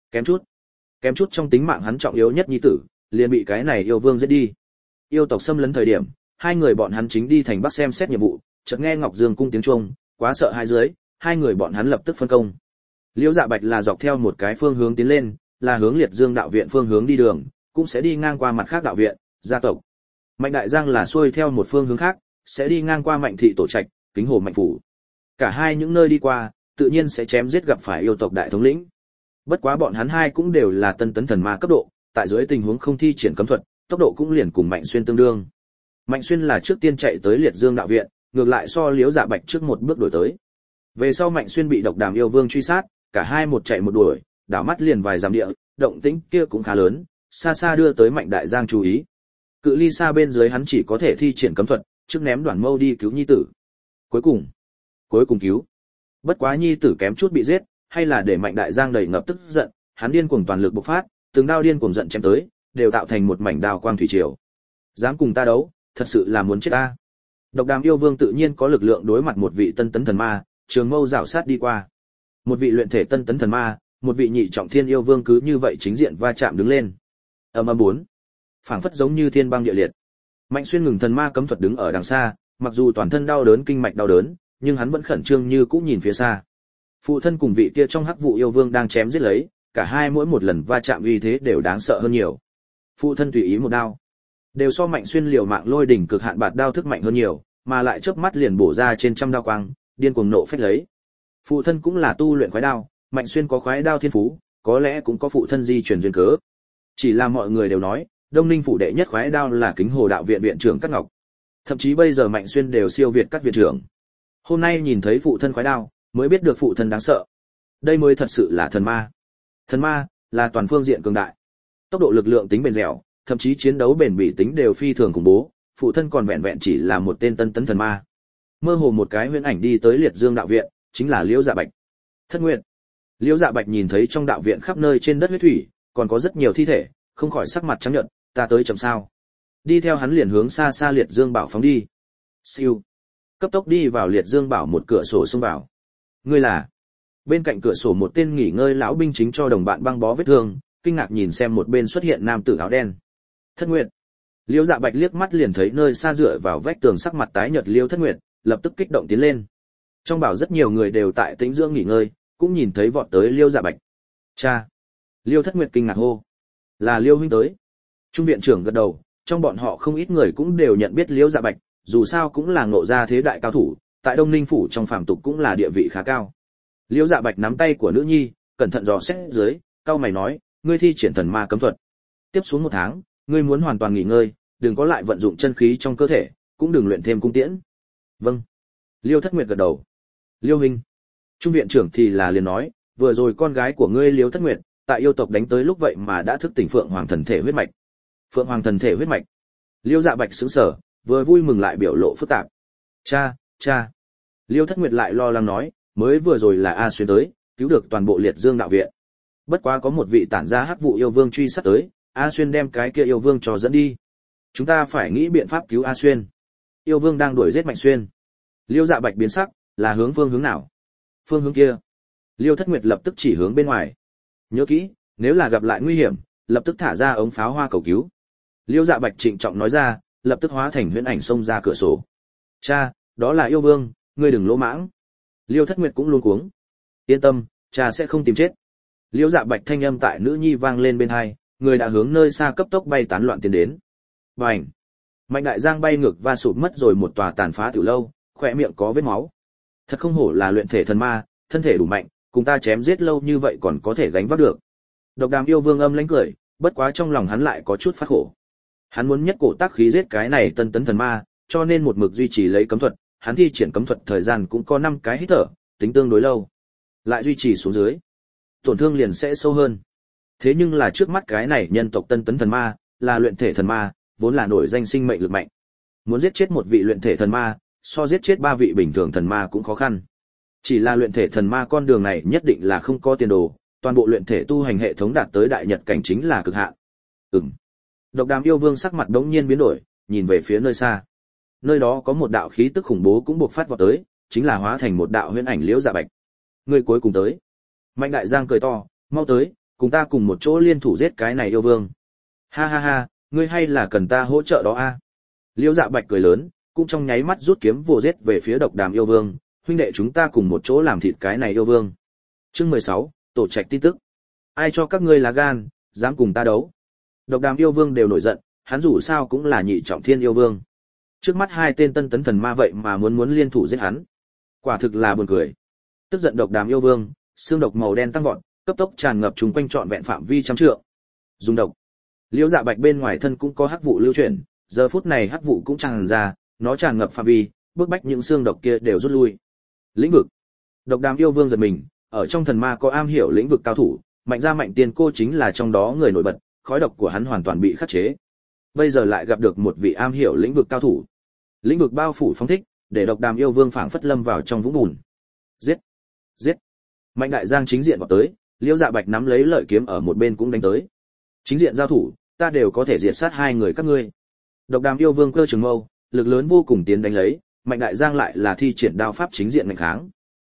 Speaker 1: Kém chút trong tính mạng hắn trọng yếu nhất nhi tử, liền bị cái này yêu vương giết đi. Yêu tộc xâm lấn thời điểm, 2 người bọn hắn chính đi thành Bắc xem xét nhiệm vụ, chợt nghe Ngọc Dương cung tiếng chuông, quá sợ hai dưới, 2 người bọn hắn lập tức phân công. Liễu Dạ Bạch là dọc theo một cái phương hướng tiến lên, là hướng Liệt Dương đạo viện phương hướng đi đường, cũng sẽ đi ngang qua mặt khác đạo viện, gia tộc. Mạnh Đại Giang là xuôi theo một phương hướng khác, sẽ đi ngang qua Mạnh thị tổ trạch, Kính Hồ Mạnh phủ. Cả hai những nơi đi qua, tự nhiên sẽ chém giết gặp phải yêu tộc đại thống lĩnh. Bất quá bọn hắn 2 cũng đều là tân tấn thần ma cấp độ, tại dưới tình huống không thi triển cấm thuật, tốc độ cũng liền cùng Mạnh Xuyên tương đương. Mạnh Xuyên là trước tiên chạy tới Liệt Dương đạo viện, ngược lại so Liễu Dạ Bạch trước một bước đuổi tới. Về sau Mạnh Xuyên bị độc đàm yêu vương truy sát, cả hai một chạy một đuổi, đảo mắt liền vài dặm địa, động tĩnh kia cũng khá lớn, xa xa đưa tới Mạnh Đại Giang chú ý. Cự ly xa bên dưới hắn chỉ có thể thi triển cấm thuật, trước ném đoàn mâu đi cứu nhi tử. Cuối cùng cứu. Bất quá nhi tử kém chút bị giết, hay là để Mạnh Đại Giang đầy ngập tức giận, hắn điên cuồng toàn lực bộc phát, từng đao điên cuồng giận chém tới, đều tạo thành một mảnh đao quang thủy triều. Dám cùng ta đấu, thật sự là muốn chết ta. Độc đàm yêu vương tự nhiên có lực lượng đối mặt một vị tân tấn thần ma, trường mâu rảo sát đi qua. Một vị luyện thể tân tấn thần ma, một vị nhị trọng thiên yêu vương cứ như vậy chính diện va chạm đứng lên. Ầm ầm bốn, phảng phất giống như thiên băng địa liệt. Mạnh Xuyên ngừng thần ma cấm thuật đứng ở đằng xa, mặc dù toàn thân đau đớn kinh mạch đau đớn, nhưng hắn vẫn khẩn trương như cũ nhìn phía xa. Phụ thân cùng vị kia trong hắc vụ yêu vương đang chém giết lấy, cả hai mỗi một lần va chạm uy thế đều đáng sợ hơn nhiều. Phụ thân tùy ý một đao, đều so Mạnh Xuyên liều mạng lôi đỉnh cực hạn bạt đao thức mạnh hơn nhiều, mà lại chớp mắt liền bổ ra trên trăm đao quang, điên cuồng nộ phách lấy. Phụ thân cũng là tu luyện khoái đao, Mạnh Xuyên có khoái đao thiên phú, có lẽ cũng có phụ thân di truyền duyên cớ. Chỉ là mọi người đều nói, Đông Ninh phủ đệ nhất khoái đao là Kính Hồ đạo viện viện trưởng Cát Ngọc. Thậm chí bây giờ Mạnh Xuyên đều siêu việt các viện trưởng. Hôm nay nhìn thấy phụ thân khoái đao, mới biết được phụ thân đáng sợ. Đây mới thật sự là thần ma. Thần ma là toàn phương diện cường đại. Tốc độ lực lượng tính bền dẻo, thậm chí chiến đấu bền bỉ tính đều phi thường khủng bố, phụ thân còn vẹn vẹn chỉ là một tên tân tấn thần ma. Mơ hồ một cái huyễn ảnh đi tới Liệt Dương đạo viện, chính là Liễu Dạ Bạch. Thất Nguyệt. Liễu Dạ Bạch nhìn thấy trong đạo viện khắp nơi trên đất huyết thủy, còn có rất nhiều thi thể, không khỏi sắc mặt trắng nhợt, ta tới chậm sao? Đi theo hắn liền hướng xa xa Liệt Dương bảo phóng đi. Siêu. Cấp tốc đi vào Liệt Dương bảo một cửa sổ xông vào. Ngươi là? Bên cạnh cửa sổ một tên nghỉ ngơi lão binh chính cho đồng bạn băng bó vết thương, kinh ngạc nhìn xem một bên xuất hiện nam tử áo đen. Thất Nguyệt. Liễu Dạ Bạch liếc mắt liền thấy nơi xa dựa vào vách tường sắc mặt tái nhợt Liễu Thất Nguyệt, lập tức kích động tiến lên. Trong bảo rất nhiều người đều tại tĩnh dưỡng nghỉ ngơi, cũng nhìn thấy vọt tới Liễu Dạ Bạch. Cha. Liễu Thất Nguyệt kinh ngạc hô. Là Liễu huynh tới. Trung viện trưởng gật đầu, trong bọn họ không ít người cũng đều nhận biết Liễu Dạ Bạch, dù sao cũng là ngộ gia thế đại cao thủ, tại Đông Ninh phủ trong phàm tục cũng là địa vị khá cao. Liễu Dạ Bạch nắm tay của nữ nhi, cẩn thận dò xét dưới, cau mày nói, ngươi thi triển thần ma cấm thuật. Tiếp xuống 1 tháng, ngươi muốn hoàn toàn nghỉ ngơi, đừng có lại vận dụng chân khí trong cơ thể, cũng đừng luyện thêm cung tiễn. Vâng. Liêu Thất Nguyệt gật đầu. Liêu huynh. Trung viện trưởng thì là liền nói, vừa rồi con gái của ngươi Liêu Thất Nguyệt, tại yêu tộc đánh tới lúc vậy mà đã thức tỉnh Phượng Hoàng thần thể huyết mạch. Phượng Hoàng thần thể huyết mạch. Liêu Dạ Bạch sững sờ, vừa vui mừng lại biểu lộ phức tạp. Cha. Liêu Thất Nguyệt lại lo lắng nói, mới vừa rồi là A Xuyên tới, cứu được toàn bộ Liệt Dương đạo viện. Bất quá có một vị tản ra hắc vụ yêu vương truy sát tới, A Xuyên đem cái kia yêu vương cho dẫn đi. Chúng ta phải nghĩ biện pháp cứu A Xuyên. Yêu vương đang đuổi giết Mạnh Xuyên. Liêu Dạ Bạch biến sắc, là hướng phương hướng nào? Phương hướng kia. Liêu Thất Nguyệt lập tức chỉ hướng bên ngoài. Nhớ kỹ, nếu là gặp lại nguy hiểm, lập tức thả ra ống pháo hoa cầu cứu. Liêu Dạ Bạch trịnh trọng nói ra, lập tức hóa thành huyễn ảnh xông ra cửa sổ. Cha, đó là yêu vương, ngươi đừng lỗ mãng. Liêu Thất Nguyệt cũng luống cuống. Yên tâm, cha sẽ không tìm chết. Liêu Dạ Bạch thanh âm tại nữ nhi vang lên bên tai, người đã hướng nơi xa cấp tốc bay tán loạn tiến đến. Bành! Mạnh Đại Giang bay ngược và sụp mất rồi một tòa tàn phá tiểu lâu, khỏe miệng có vết máu. Thật không hổ là luyện thể thần ma, thân thể đủ mạnh, cùng ta chém giết lâu như vậy còn có thể gánh vác được. Độc Đàm yêu vương âm lãnh cười, bất quá trong lòng hắn lại có chút phát khổ. Hắn muốn nhất cổ tác khí giết cái này tân tấn thần ma, cho nên một mực duy trì lấy cấm thuật, hắn thi triển cấm thuật thời gian cũng có 5 cái hít thở, tính tương đối lâu. Lại duy trì xuống dưới, tổn thương liền sẽ sâu hơn. Thế nhưng là trước mắt cái này nhân tộc tân tấn thần ma, là luyện thể thần ma, vốn là nổi danh sinh mệnh lực mạnh. Muốn giết chết một vị luyện thể thần ma, so giết chết 3 vị bình thường thần ma cũng khó khăn. Chỉ là luyện thể thần ma con đường này nhất định là không có tiền đồ, toàn bộ luyện thể tu hành hệ thống đạt tới đại nhật cảnh chính là cực hạn. Độc Đàm yêu vương sắc mặt đống nhiên biến đổi, nhìn về phía nơi xa. Nơi đó có một đạo khí tức khủng bố cũng bộc phát vọt tới, chính là hóa thành một đạo huyễn ảnh Liễu Dạ Bạch. Người cuối cùng tới. Mạnh Đại Giang cười to, mau tới, cùng ta cùng một chỗ liên thủ giết cái này yêu vương. Ha, ngươi hay là cần ta hỗ trợ đó a? Liễu Dạ Bạch cười lớn, cũng trong nháy mắt rút kiếm vồ giết về phía Độc Đàm yêu vương, huynh đệ chúng ta cùng một chỗ làm thịt cái này yêu vương. Chương 16, tổ trạch tin tức. Ai cho các ngươi lá gan, dám cùng ta đấu? Độc Đàm yêu vương đều nổi giận, hắn dù sao cũng là nhị trọng thiên yêu vương. Trước mắt 2 tên tân tấn thần ma vậy mà muốn liên thủ giết hắn. Quả thực là buồn cười. Tức giận Độc Đàm yêu vương, xương độc màu đen tăng vọt, cấp tốc tràn ngập chúng quanh trọn vẹn phạm vi trăm trượng. Dùng độc. Liễu Dạ Bạch bên ngoài thân cũng có hắc vụ lưu chuyển, giờ phút này hắc vụ cũng tràn ra, nó tràn ngập phạm vi, bức bách những xương độc kia đều rút lui. Lĩnh vực. Độc Đàm yêu vương giật mình, ở trong thần ma có am hiểu lĩnh vực cao thủ, Mạnh gia Mạnh Tiên cô chính là trong đó người nổi bật, khói độc của hắn hoàn toàn bị khắc chế. Bây giờ lại gặp được một vị am hiểu lĩnh vực cao thủ. Lĩnh vực bao phủ phóng thích, để Độc Đàm yêu vương phảng phất lâm vào trong vũng bùn. Giết. Mạnh Đại Giang chính diện vọt tới, Liễu Dạ Bạch nắm lấy lợi kiếm ở một bên cũng đánh tới. Chính diện giao thủ, ta đều có thể diệt sát 2 người các ngươi. Độc Đàm yêu vương cơ trường mâu, lực lớn vô cùng tiến đánh lấy, Mạnh Đại Giang lại là thi triển đao pháp chính diện nghênh kháng.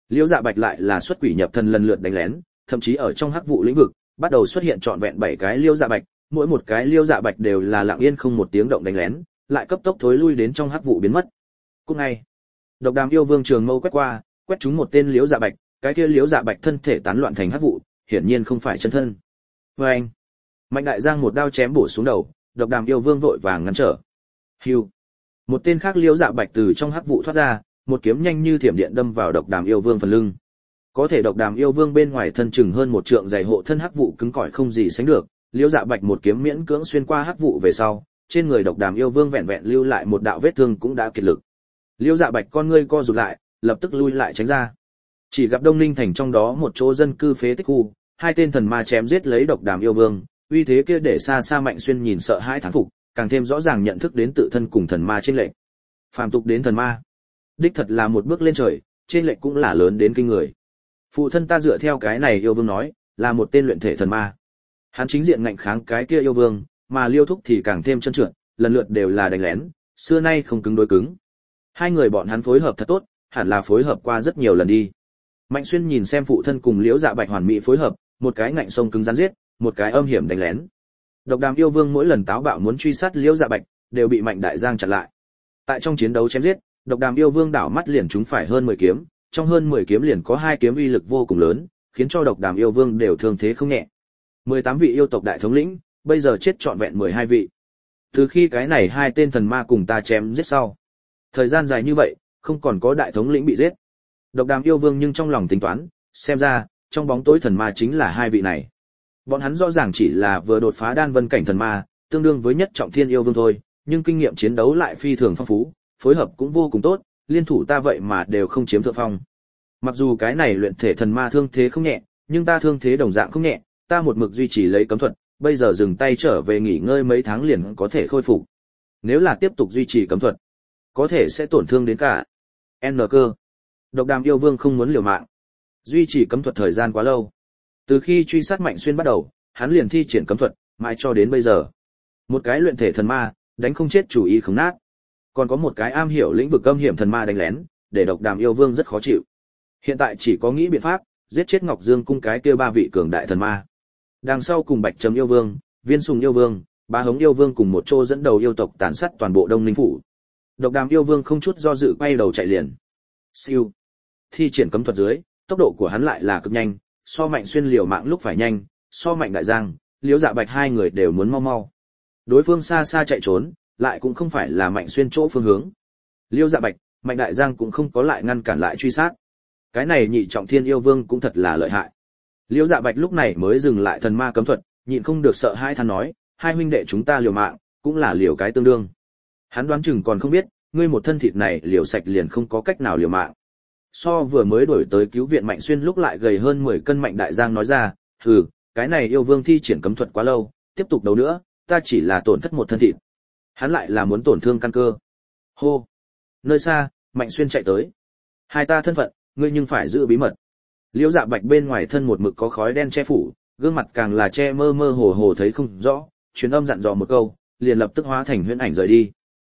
Speaker 1: Liễu Dạ Bạch lại là xuất quỷ nhập thần lần lượt đánh lén, thậm chí ở trong hắc vụ lĩnh vực, bắt đầu xuất hiện trọn vẹn 7 cái Liễu Dạ Bạch, mỗi một cái Liễu Dạ Bạch đều là lặng yên không một tiếng động đánh lén, lại cấp tốc thối lui đến trong hắc vụ biến mất. Cùng ngày, Độc Đàm yêu vương trường mâu quét qua, quét trúng một tên Liễu Dạ Bạch, cái kia Liễu Dạ Bạch thân thể tán loạn thành hắc vụ, hiển nhiên không phải chân thân. Oeng! Mạnh Đại Giang một đao chém bổ xuống đầu, Độc Đàm yêu vương vội vàng ngăn trở. Hưu! Một tên khác Liễu Dạ Bạch từ trong hắc vụ thoát ra, một kiếm nhanh như thiểm điện đâm vào Độc Đàm yêu vương phần lưng. Có thể Độc Đàm yêu vương bên ngoài thân chừng hơn một trượng dày hộ thân hắc vụ cứng cỏi không gì sánh được, Liễu Dạ Bạch một kiếm miễn cưỡng xuyên qua hắc vụ về sau, trên người Độc Đàm yêu vương vẹn vẹn lưu lại một đạo vết thương cũng đã kiệt lực. Liễu Dạ Bạch con ngươi co rụt lại, lập tức lui lại tránh ra. Chỉ gặp Đông Ninh thành trong đó một chỗ dân cư phế tích khu, hai tên thần ma chém giết lấy Độc Đàm yêu vương, uy thế kia để xa xa Mạnh Xuyên nhìn sợ hãi thán phục, càng thêm rõ ràng nhận thức đến tự thân cùng thần ma chênh lệch. Phàm tục đến thần ma, đích thật là một bước lên trời, chênh lệch cũng là lớn đến kinh người. Phụ thân ta dựa theo cái này yêu vương nói, là một tên luyện thể thần ma. Hắn chính diện ngạnh kháng cái kia yêu vương, mà Liêu Thúc thì càng thêm trơn trượt, lần lượt đều là đánh lén, xưa nay không cứng đối cứng. Hai người bọn hắn phối hợp thật tốt, hẳn là phối hợp qua rất nhiều lần đi. Mạnh Xuyên nhìn xem phụ thân cùng Liễu Dạ Bạch hoàn mỹ phối hợp, một cái ngạnh sông cứng rắn giết, một cái âm hiểm đánh lén. Độc Đàm yêu vương mỗi lần táo bạo muốn truy sát Liễu Dạ Bạch, đều bị Mạnh Đại Giang chặn lại. Tại trong chiến đấu chém giết, Độc Đàm yêu vương đảo mắt liền trúng phải hơn 10 kiếm, trong hơn 10 kiếm liền có 2 kiếm uy lực vô cùng lớn, khiến cho Độc Đàm yêu vương đều thương thế không nhẹ. 18 vị yêu tộc đại thống lĩnh, bây giờ chết trọn vẹn 12 vị. Từ khi cái này hai tên thần ma cùng ta chém giết sau, thời gian dài như vậy, không còn có đại thống lĩnh bị giết. Độc Đàm yêu vương nhưng trong lòng tính toán, xem ra, trong bóng tối thần ma chính là hai vị này. Bọn hắn rõ ràng chỉ là vừa đột phá đan vân cảnh thần ma, tương đương với nhất trọng thiên yêu vương thôi, nhưng kinh nghiệm chiến đấu lại phi thường phong phú, phối hợp cũng vô cùng tốt, liên thủ ta vậy mà đều không chiếm thượng phong. Mặc dù cái này luyện thể thần ma thương thế không nhẹ, nhưng ta thương thế đồng dạng không nhẹ, ta một mực duy trì lấy cấm thuật, bây giờ dừng tay trở về nghỉ ngơi mấy tháng liền có thể khôi phục. Nếu là tiếp tục duy trì cấm thuật, có thể sẽ tổn thương đến cả N cơ. Độc Đàm yêu vương không muốn liều mạng. Duy trì cấm thuật thời gian quá lâu. Từ khi truy sát Mạnh Xuyên bắt đầu, hắn liền thi triển cấm thuật, mãi cho đến bây giờ. Một cái luyện thể thần ma, đánh không chết chủ ý không nát. Còn có một cái am hiểu lĩnh vực âm hiểm thần ma đánh lén, để Độc Đàm yêu vương rất khó chịu. Hiện tại chỉ có nghĩ biện pháp, giết chết Ngọc Dương cung cái kia 3 vị cường đại thần ma. Đằng sau cùng Bạch Trầm yêu vương, Viên Sùng yêu vương, Bá Hống yêu vương cùng một chỗ dẫn đầu yêu tộc tàn sát toàn bộ Đông Ninh phủ. Độc Đàm yêu vương không chút do dự quay đầu chạy liền. Siêu. Thi triển cấm thuật dưới, tốc độ của hắn lại là cực nhanh, so Mạnh Xuyên liều mạng lúc phải nhanh, so Mạnh Đại Giang, Liễu Dạ Bạch hai người đều muốn mau mau. Đối phương xa xa chạy trốn, lại cũng không phải là Mạnh Xuyên chỗ phương hướng. Liễu Dạ Bạch, Mạnh Đại Giang cũng không có lại ngăn cản lại truy sát. Cái này nhị trọng thiên yêu vương cũng thật là lợi hại. Liễu Dạ Bạch lúc này mới dừng lại thần ma cấm thuật, nhịn không được sợ hãi than nói, hai huynh đệ chúng ta liều mạng, cũng là liều cái tương đương. Hắn đoán chừng còn không biết, ngươi một thân thịt này liều sạch liền không có cách nào liều mạng. So vừa mới đổi tới cứu viện Mạnh Xuyên lúc lại gầy hơn 10 cân Mạnh Đại Giang nói ra, hừ, cái này yêu vương thi triển cấm thuật quá lâu, tiếp tục đấu nữa, ta chỉ là tổn thất một thân thịt. Hắn lại là muốn tổn thương căn cơ. Hô. Nơi xa, Mạnh Xuyên chạy tới. Hai ta thân phận, ngươi nhưng phải giữ bí mật. Liễu Dạ Bạch bên ngoài thân một mực có khói đen che phủ, gương mặt càng là che mơ mơ hồ hồ thấy không rõ, truyền âm dặn dò một câu, liền lập tức hóa thành huyễn ảnh rời đi.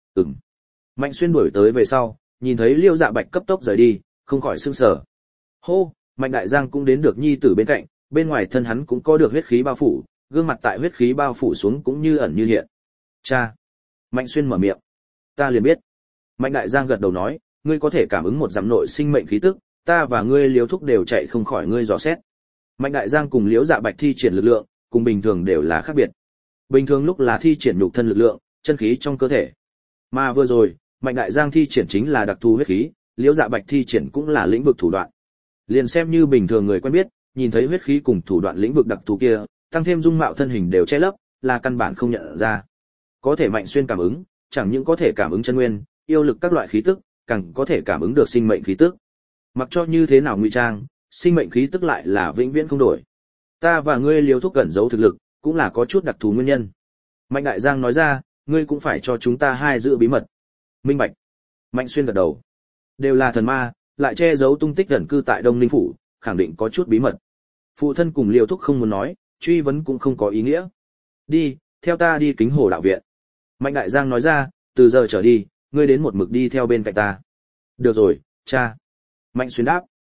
Speaker 1: Mạnh Xuyên đuổi tới về sau, nhìn thấy Liễu Dạ Bạch cấp tốc rời đi, không khỏi sửng sở. Hô, Mạnh Đại Giang cũng đến được nhi tử bên cạnh, bên ngoài thân hắn cũng có được huyết khí bao phủ, gương mặt tại huyết khí bao phủ xuống cũng như ẩn như hiện. Cha. Mạnh Xuyên mở miệng. Ta liền biết. Mạnh Đại Giang gật đầu nói, ngươi có thể cảm ứng một dặm nội sinh mệnh khí tức, ta và ngươi Liễu Thúc đều chạy không khỏi ngươi dò xét. Mạnh Đại Giang cùng Liễu Dạ Bạch thi triển lực lượng, cùng bình thường đều là khác biệt. Bình thường lúc là thi triển nhục thân lực lượng, chân khí trong cơ thể. Mà vừa rồi, Mạnh Đại Giang thi triển chính là đặc thù huyết khí, Liễu Dạ Bạch thi triển cũng là lĩnh vực thủ đoạn. Liền xem như bình thường người quen biết, nhìn thấy huyết khí cùng thủ đoạn lĩnh vực đặc thù kia, tăng thêm dung mạo thân hình đều che lấp, là căn bản không nhận ra. Có thể Mạnh Xuyên cảm ứng, chẳng những có thể cảm ứng chân nguyên, yêu lực các loại khí tức, càng có thể cảm ứng được sinh mệnh khí tức. Mặc cho như thế nào ngụy trang, sinh mệnh khí tức lại là vĩnh viễn không đổi. Ta và ngươi Liễu Thúc cẩn giấu thực lực, cũng là có chút đặc thù nguyên nhân. Mạnh Đại Giang nói ra, ngươi cũng phải cho chúng ta hai giữ bí mật. Minh bạch. Mạnh Xuyên gật đầu. Đều là thần ma, lại che giấu tung tích ẩn cư tại Đông Ninh phủ, khẳng định có chút bí mật. Phụ thân cùng Liễu Thúc không muốn nói, truy vấn cũng không có ý nghĩa. Đi, theo ta đi Kính Hồ đạo viện. Mạnh Đại Giang nói ra, từ giờ trở đi, ngươi đến một mực đi theo bên cạnh ta. Được rồi, cha. Mạnh Xuyên đáp.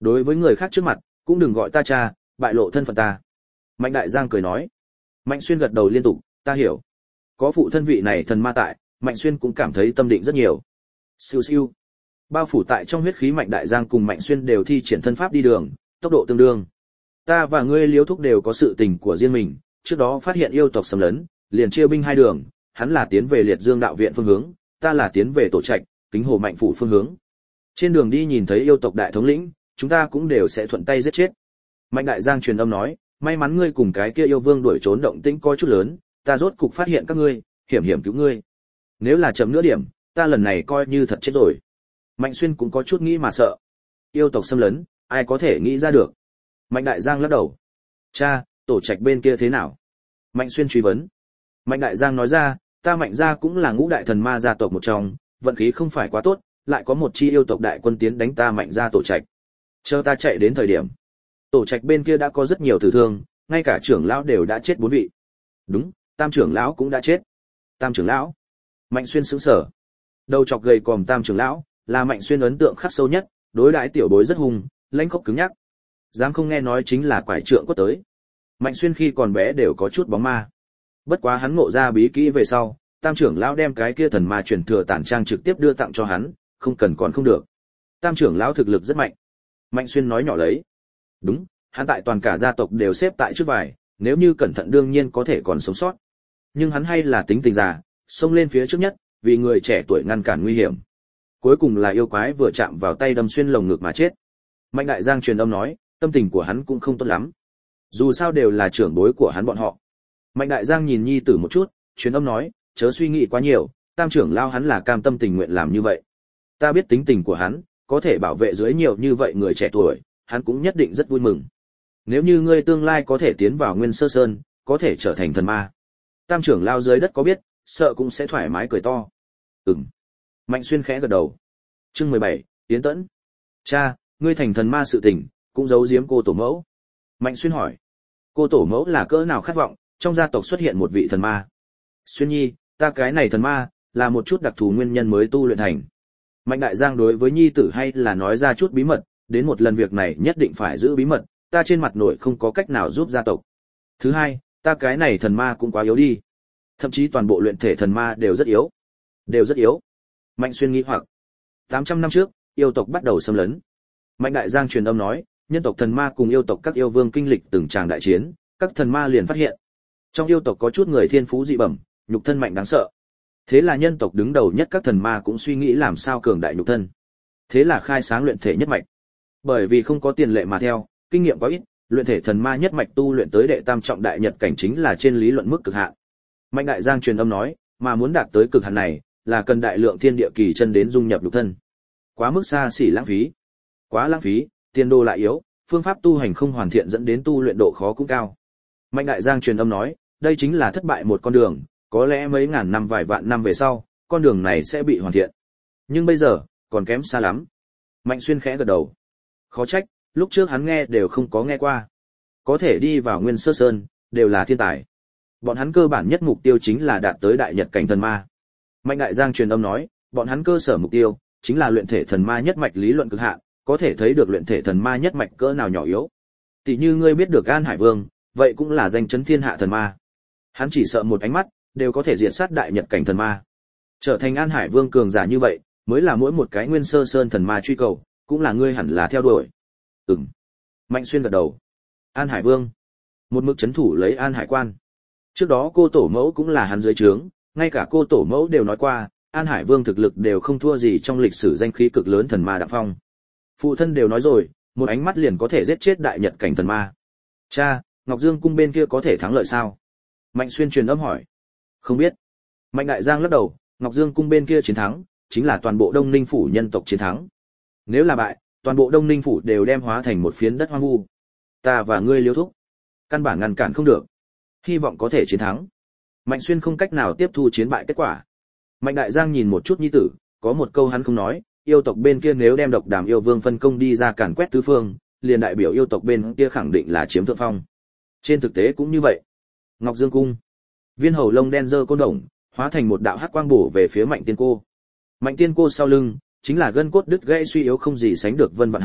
Speaker 1: Đối với người khác trước mặt, cũng đừng gọi ta cha, bại lộ thân phận ta. Mạnh Đại Giang cười nói. Mạnh Xuyên gật đầu liên tục, ta hiểu. Có phụ thân vị này thần ma tại, Mạnh Xuyên cũng cảm thấy tâm định rất nhiều. Siêu siêu. Bao phủ tại trong huyết khí Mạnh Đại Giang cùng Mạnh Xuyên đều thi triển thân pháp đi đường, tốc độ tương đương. Ta và ngươi Liễu Thúc đều có sự tình của riêng mình, trước đó phát hiện yêu tộc xâm lấn, liền chia binh hai đường, hắn là tiến về Liệt Dương đạo viện phương hướng, ta là tiến về Tổ Trạch, Kính Hồ Mạnh phủ phương hướng. Trên đường đi nhìn thấy yêu tộc đại thống lĩnh, chúng ta cũng đều sẽ thuận tay giết chết. Mạnh Đại Giang truyền âm nói, may mắn ngươi cùng cái kia yêu vương đuổi trốn động tĩnh coi chút lớn, ta rốt cục phát hiện các ngươi, hiểm hiểm cứu ngươi. Nếu là chậm nửa điểm, ta lần này coi như thật chết rồi. Mạnh Xuyên cũng có chút nghĩ mà sợ. Yêu tộc xâm lấn, ai có thể nghĩ ra được. Mạnh Đại Giang lắc đầu. Cha, Tổ Trạch bên kia thế nào? Mạnh Xuyên truy vấn. Mạnh Đại Giang nói ra, ta Mạnh gia cũng là ngũ đại thần ma gia tộc một trong, vận khí không phải quá tốt, lại có một chi yêu tộc đại quân tiến đánh ta Mạnh gia Tổ Trạch. Chờ ta chạy đến thời điểm, Tổ Trạch bên kia đã có rất nhiều tử thương, ngay cả trưởng lão đều đã chết 4 vị. Đúng, Tam trưởng lão cũng đã chết. Tam trưởng lão? Mạnh Xuyên sững sờ. Đầu chọc gầy còm Tam trưởng lão là Mạnh Xuyên ấn tượng khắc sâu nhất, đối đãi tiểu bối rất hung, lãnh khốc cứng nhắc. Dám không nghe nói chính là quải trượng quất tới. Mạnh Xuyên khi còn bé đều có chút bóng ma. Bất quá hắn ngộ ra bí kỹ về sau, Tam trưởng lão đem cái kia thần ma truyền thừa tản trang trực tiếp đưa tặng cho hắn, không cần còn không được. Tam trưởng lão thực lực rất mạnh. Mạnh Xuyên nói nhỏ lấy. Đúng, hắn tại toàn cả gia tộc đều xếp tại trước vài, nếu như cẩn thận đương nhiên có thể còn sống sót. Nhưng hắn hay là tính tình già, xông lên phía trước nhất, vì người trẻ tuổi ngăn cản nguy hiểm. Cuối cùng là yêu quái vừa chạm vào tay đâm xuyên lồng ngực mà chết. Mạnh Đại Giang truyền âm nói, tâm tình của hắn cũng không tốt lắm. Dù sao đều là trưởng bối của hắn bọn họ. Mạnh Đại Giang nhìn nhi tử một chút, truyền âm nói, chớ suy nghĩ quá nhiều, Tam trưởng lao hắn là cam tâm tình nguyện làm như vậy. Ta biết tính tình của hắn, có thể bảo vệ dưới nhiều như vậy người trẻ tuổi, hắn cũng nhất định rất vui mừng. Nếu như ngươi tương lai có thể tiến vào Nguyên Sơ Sơn, có thể trở thành thần ma. Tam trưởng lao dưới đất có biết, sợ cũng sẽ thoải mái cười to. Mạnh Xuyên khẽ gật đầu. Chương 17, Tiến Tẫn. Cha, ngươi thành thần ma sự tình, cũng giấu giếm cô tổ mẫu. Mạnh Xuyên hỏi. Cô tổ mẫu là cỡ nào khát vọng, trong gia tộc xuất hiện một vị thần ma. Xuyên nhi, ta cái này thần ma, là một chút đặc thù nguyên nhân mới tu luyện thành. Mạnh Đại Giang đối với nhi tử hay là nói ra chút bí mật, đến một lần việc này nhất định phải giữ bí mật, ta trên mặt nội không có cách nào giúp gia tộc. Thứ hai, ta cái này thần ma cũng quá yếu đi. Thậm chí toàn bộ luyện thể thần ma đều rất yếu. Đều rất yếu. Mạnh Xuyên nghĩ hoặc. 800 năm trước, yêu tộc bắt đầu xâm lấn. Mạnh Đại Giang truyền âm nói, nhân tộc thần ma cùng yêu tộc các yêu vương kinh lịch từng tràng đại chiến, các thần ma liền phát hiện. Trong yêu tộc có chút người thiên phú dị bẩm, nhục thân mạnh đáng sợ. Thế là nhân tộc đứng đầu nhất các thần ma cũng suy nghĩ làm sao cường đại nhục thân. Thế là khai sáng luyện thể nhất mạch. Bởi vì không có tiền lệ mà theo, kinh nghiệm quá ít, luyện thể thần ma nhất mạch tu luyện tới đệ tam trọng đại nhật cảnh chính là trên lý luận mức cực hạn. Mạnh Đại Giang truyền âm nói, mà muốn đạt tới cực hạn này, là cần đại lượng thiên địa kỳ chân đến dung nhập nhục thân. Quá mức xa xỉ lãng phí. Quá lãng phí, tiền đồ lại yếu, phương pháp tu hành không hoàn thiện dẫn đến tu luyện độ khó cũng cao. Mạnh Đại Giang truyền âm nói, đây chính là thất bại một con đường, có lẽ mấy ngàn năm vài vạn năm về sau, con đường này sẽ bị hoàn thiện. Nhưng bây giờ, còn kém xa lắm. Mạnh Xuyên khẽ gật đầu. Khó trách, lúc trước hắn nghe đều không có nghe qua. Có thể đi vào Nguyên Sơ Sơn, đều là thiên tài. Bọn hắn cơ bản nhất mục tiêu chính là đạt tới đại nhật cảnh thần ma. Mạnh Đại Giang truyền âm nói, bọn hắn cơ sở mục tiêu chính là luyện thể thần ma nhất mạch lý luận cực hạn, có thể thấy được luyện thể thần ma nhất mạch cỡ nào nhỏ yếu. Tỷ như ngươi biết được An Hải Vương, vậy cũng là danh chấn thiên hạ thần ma. Hắn chỉ sợ một ánh mắt, đều có thể diệt sát đại nhật cảnh thần ma. Trở thành An Hải Vương cường giả như vậy, mới là mỗi một cái Nguyên Sơ Sơn thần ma truy cầu, cũng là ngươi hẳn là theo đuổi. Mạnh Xuyên gật đầu. An Hải Vương, một mực chấn thủ lấy An Hải Quan. Trước đó cô tổ mẫu cũng là hắn dưới trướng, ngay cả cô tổ mẫu đều nói qua, An Hải Vương thực lực đều không thua gì trong lịch sử danh khí cực lớn thần ma Đặng Phong. Phụ thân đều nói rồi, một ánh mắt liền có thể giết chết đại nhật cảnh thần ma. Cha, Ngọc Dương cung bên kia có thể thắng lợi sao? Mạnh Xuyên truyền âm hỏi. Không biết. Mạnh Đại Giang lắc đầu, Ngọc Dương cung bên kia chiến thắng, chính là toàn bộ Đông Ninh phủ nhân tộc chiến thắng. Nếu là bại, toàn bộ Đông Ninh phủ đều đem hóa thành một phiến đất hoang vu. Ta và ngươi Liêu Thúc, căn bản ngăn cản không được. Hy vọng có thể chiến thắng. Mạnh Xuyên không cách nào tiếp thu chiến bại kết quả. Mạnh Đại Giang nhìn một chút nhi tử, có một câu hắn không nói, yêu tộc bên kia nếu đem Độc Đàm yêu vương phân công đi ra càn quét tứ phương, liền đại biểu yêu tộc bên kia khẳng định là chiếm thượng phong. Trên thực tế cũng như vậy. Ngọc Dương cung, viên hầu lông đen dơ côn đồng, hóa thành một đạo hắc quang bổ về phía Mạnh Tiên Cô. Mạnh Tiên Cô sau lưng, chính là gân cốt đứt gãy suy yếu không gì sánh được Vân Vạn Hải,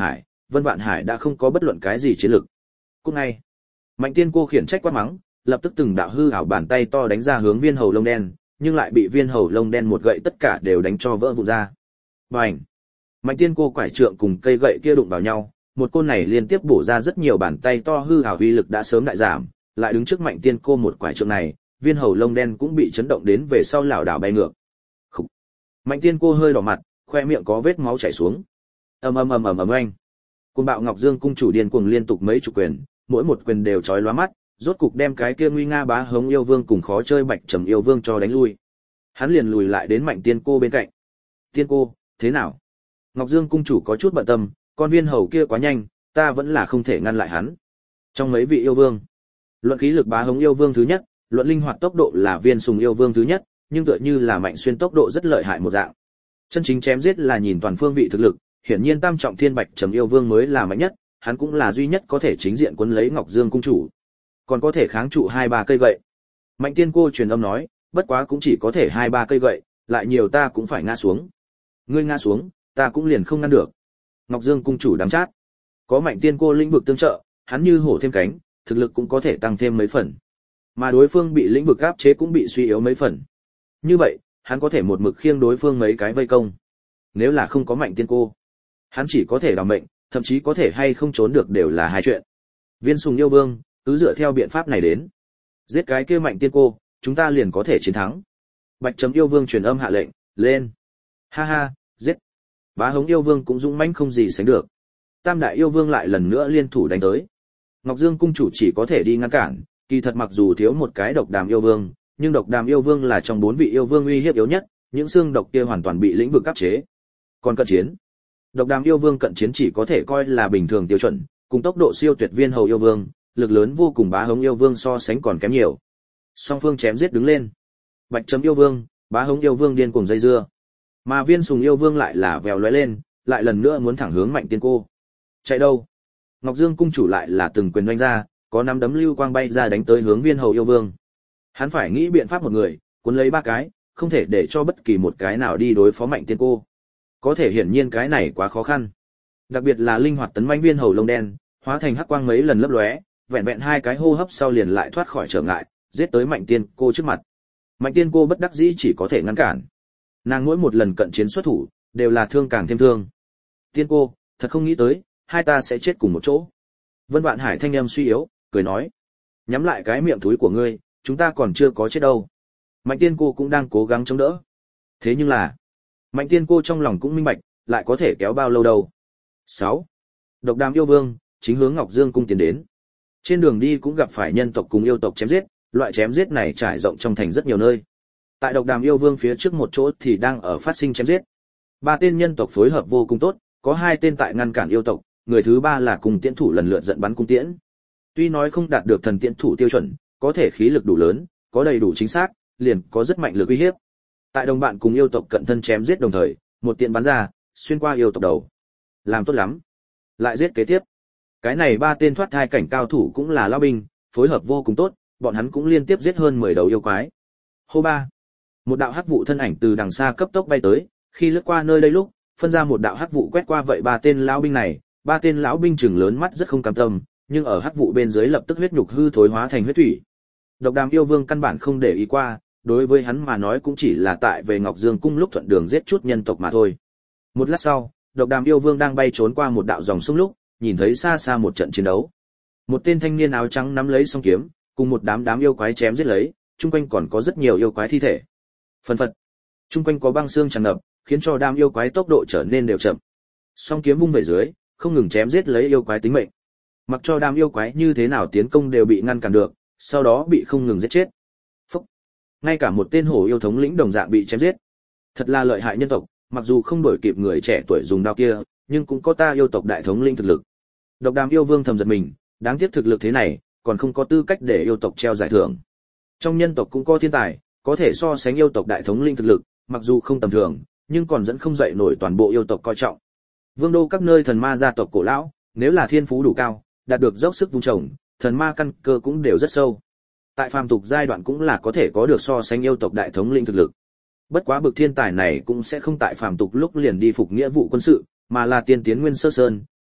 Speaker 1: Vân Vạn Hải đã không có bất luận cái gì chiến lực. Cũng ngay, Mạnh Tiên Cô khiển trách quát mắng, lập tức từng đạo hư ảo bàn tay to đánh ra hướng Viên Hầu lông đen, nhưng lại bị Viên Hầu lông đen một gậy tất cả đều đánh cho vỡ vụn ra. Bành! Mạnh Tiên Cô quải trượng cùng cây gậy kia đụng vào nhau, một côn này liên tiếp bổ ra rất nhiều bàn tay to hư ảo uy lực đã sớm đại giảm, lại đứng trước Mạnh Tiên Cô một quải trượng này, Viên Hầu lông đen cũng bị chấn động đến về sau lảo đảo bay ngược. Khủ. Mạnh Tiên Cô hơi đỏ mặt, khoe miệng có vết máu chảy xuống. Ầm ầm ầm ầm ầm oanh. Cuồng bạo Ngọc Dương cung chủ điên cuồng liên tục mấy chục quyền, mỗi một quyền đều chói lóa mắt, rốt cục đem cái kia nguy nga bá hống yêu vương cùng khó chơi Bạch Trầm yêu vương cho đánh lui. Hắn liền lùi lại đến Mạnh Tiên Cô bên cạnh. Tiên Cô, thế nào? Ngọc Dương cung chủ có chút bận tâm, con Viên Hầu kia quá nhanh, ta vẫn là không thể ngăn lại hắn. Trong mấy vị yêu vương, luận khí lực bá hống yêu vương thứ nhất, luận linh hoạt tốc độ là Viên Sùng yêu vương thứ nhất, nhưng tựa như là Mạnh Xuyên tốc độ rất lợi hại một dạng. Chân chính chém giết là nhìn toàn phương vị thực lực, hiển nhiên tam trọng thiên Bạch Trầm yêu vương mới là mạnh nhất, hắn cũng là duy nhất có thể chính diện quấn lấy Ngọc Dương cung chủ, còn có thể kháng trụ 2-3 cây gậy. Mạnh Tiên Cô truyền âm nói, bất quá cũng chỉ có thể 2-3 cây gậy, lại nhiều ta cũng phải ngã xuống. Ngươi ngã xuống, ta cũng liền không ngăn được. Ngọc Dương cung chủ đáng chát. Có Mạnh Tiên Cô lĩnh vực tương trợ, hắn như hổ thêm cánh, thực lực cũng có thể tăng thêm mấy phần. Mà đối phương bị lĩnh vực áp chế cũng bị suy yếu mấy phần. Như vậy, hắn có thể một mực khiêng đối phương mấy cái vây công. Nếu là không có Mạnh Tiên Cô, hắn chỉ có thể đảm mệnh, thậm chí có thể hay không trốn được đều là hai chuyện. Viên Sùng yêu vương, cứ dựa theo biện pháp này đến, giết cái kia Mạnh Tiên Cô, chúng ta liền có thể chiến thắng. Bạch Trầm yêu vương truyền âm hạ lệnh, lên. Ha ha, giết. Bá hống yêu vương cũng dũng mãnh không gì sánh được. Tam đại yêu vương lại lần nữa liên thủ đánh tới. Ngọc Dương cung chủ chỉ có thể đi ngăn cản, kỳ thật mặc dù thiếu một cái Độc Đàm yêu vương, nhưng Độc Đàm yêu vương là trong 4 vị yêu vương uy hiếp yếu nhất, những xương độc kia hoàn toàn bị lĩnh vực áp chế. Còn cận chiến, Độc Đàm yêu vương cận chiến chỉ có thể coi là bình thường tiêu chuẩn, cùng tốc độ siêu tuyệt Viên Hầu yêu vương, lực lớn vô cùng bá hống yêu vương so sánh còn kém nhiều. Song phương chém giết đứng lên. Bạch Trầm yêu vương, bá hống yêu vương điên cuồng dây dưa. Mà Viên Sùng yêu vương lại là vèo lóe lên, lại lần nữa muốn thẳng hướng Mạnh Tiên Cô. Chạy đâu? Ngọc Dương cung chủ lại là từng quyền đánh ra, có năm đấm lưu quang bay ra đánh tới hướng Viên Hầu yêu vương. Hắn phải nghĩ biện pháp một người, cuốn lấy 3 cái, không thể để cho bất kỳ một cái nào đi đối phó Mạnh Tiên Cô. Có thể hiển nhiên cái này quá khó khăn. Đặc biệt là linh hoạt tấn mãnh Viên Hầu lông đen, hóa thành hắc quang mấy lần lấp lóe, vẹn vẹn 2 cái hô hấp sau liền lại thoát khỏi trở ngại, giết tới Mạnh Tiên Cô trước mặt. Mạnh Tiên Cô bất đắc dĩ chỉ có thể ngăn cản. Nàng mỗi một lần cận chiến xuất thủ, đều là thương càng thêm thương. Tiên Cô, thật không nghĩ tới, hai ta sẽ chết cùng một chỗ. Vân Vạn Hải thanh âm suy yếu, cười nói, nhắm lại cái miệng thúi của ngươi, chúng ta còn chưa có chết đâu. Mạnh Tiên Cô cũng đang cố gắng chống đỡ. Thế nhưng là, Mạnh Tiên Cô trong lòng cũng minh bạch, lại có thể kéo bao lâu đâu. 6. Độc Đàm yêu vương, chính hướng Ngọc Dương cung tiến đến. Trên đường đi cũng gặp phải nhân tộc cùng yêu tộc chém giết, loại chém giết này trải rộng trong thành rất nhiều nơi. Tại Độc Đàm yêu vương phía trước một chỗ thì đang ở phát sinh chém giết. 3 tên nhân tộc phối hợp vô cùng tốt, có 2 tên tại ngăn cản yêu tộc, người thứ 3 là cùng tiễn thủ lần lượt giận bắn cung tiễn. Tuy nói không đạt được thần tiễn thủ tiêu chuẩn, có thể khí lực đủ lớn, có đầy đủ chính xác, liền có rất mạnh lực uy hiếp. Tại đồng bạn cùng yêu tộc cận thân chém giết đồng thời, một tiễn bắn ra, xuyên qua yêu tộc đầu. Làm tốt lắm. Lại giết kế tiếp. Cái này 3 tên thoát thai cảnh cao thủ cũng là lão binh, phối hợp vô cùng tốt, bọn hắn cũng liên tiếp giết hơn 10 đầu yêu quái. Hô ba. Một đạo hắc vụ thân ảnh từ đằng xa cấp tốc bay tới, khi lướt qua nơi đây lúc, phân ra một đạo hắc vụ quét qua vậy 3 tên lão binh này, 3 tên lão binh trừng lớn mắt rất không cam tâm, nhưng ở hắc vụ bên dưới lập tức huyết nhục hư thối hóa thành huyết thủy. Độc Đàm yêu vương căn bản không để ý qua, đối với hắn mà nói cũng chỉ là tại về Ngọc Dương cung lúc thuận đường giết chút nhân tộc mà thôi. Một lát sau, Độc Đàm yêu vương đang bay trốn qua một đạo dòng sông lúc, nhìn thấy xa xa một trận chiến đấu. Một tên thanh niên áo trắng nắm lấy song kiếm, cùng một đám yêu quái chém giết lấy, chung quanh còn có rất nhiều yêu quái thi thể. Phần phật, chung quanh có băng xương tràn ngập, khiến cho đám yêu quái tốc độ trở nên đều chậm. Song kiếm vung về dưới, không ngừng chém giết lấy yêu quái tính mệnh. Mặc cho đám yêu quái như thế nào tiến công đều bị ngăn cản được, sau đó bị không ngừng giết chết. Phúc. Ngay cả một tên hổ yêu thống lĩnh đồng dạng bị chém giết. Thật là lợi hại nhân tộc, mặc dù không đuổi kịp người trẻ tuổi dùng đao kia, nhưng cũng có ta yêu tộc đại thống lĩnh thực lực. Độc Đàm yêu vương thầm giật mình, đáng tiếc thực lực thế này, còn không có tư cách để yêu tộc treo giải thưởng. Trong nhân tộc cũng có thiên tài, có thể so sánh yêu tộc đại thống lĩnh thực lực, mặc dù không tầm thường, nhưng còn dẫn không dậy nổi toàn bộ yêu tộc coi trọng. Vương đô các nơi thần ma gia tộc cổ lão, nếu là thiên phú đủ cao, đạt được dốc sức vun trồng, thần ma căn cơ cũng đều rất sâu. Tại phàm tục giai đoạn cũng là có thể có được so sánh yêu tộc đại thống lĩnh thực lực. Bất quá bậc thiên tài này cũng sẽ không tại phàm tục lúc liền đi phục nghĩa vụ quân sự, mà là tiên tiến Nguyên Sơ Sơn,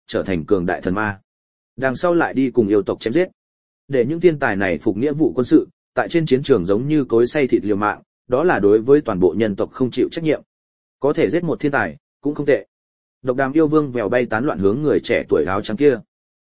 Speaker 1: trở thành cường đại thần ma. Đằng sau lại đi cùng yêu tộc chém giết. Để những thiên tài này phục nghĩa vụ quân sự, tại trên chiến trường giống như cối xay thịt liều mạng, đó là đối với toàn bộ nhân tộc không chịu trách nhiệm. Có thể giết một thiên tài, cũng không tệ. Độc Đàm yêu vương vèo bay tán loạn hướng người trẻ tuổi áo trắng kia.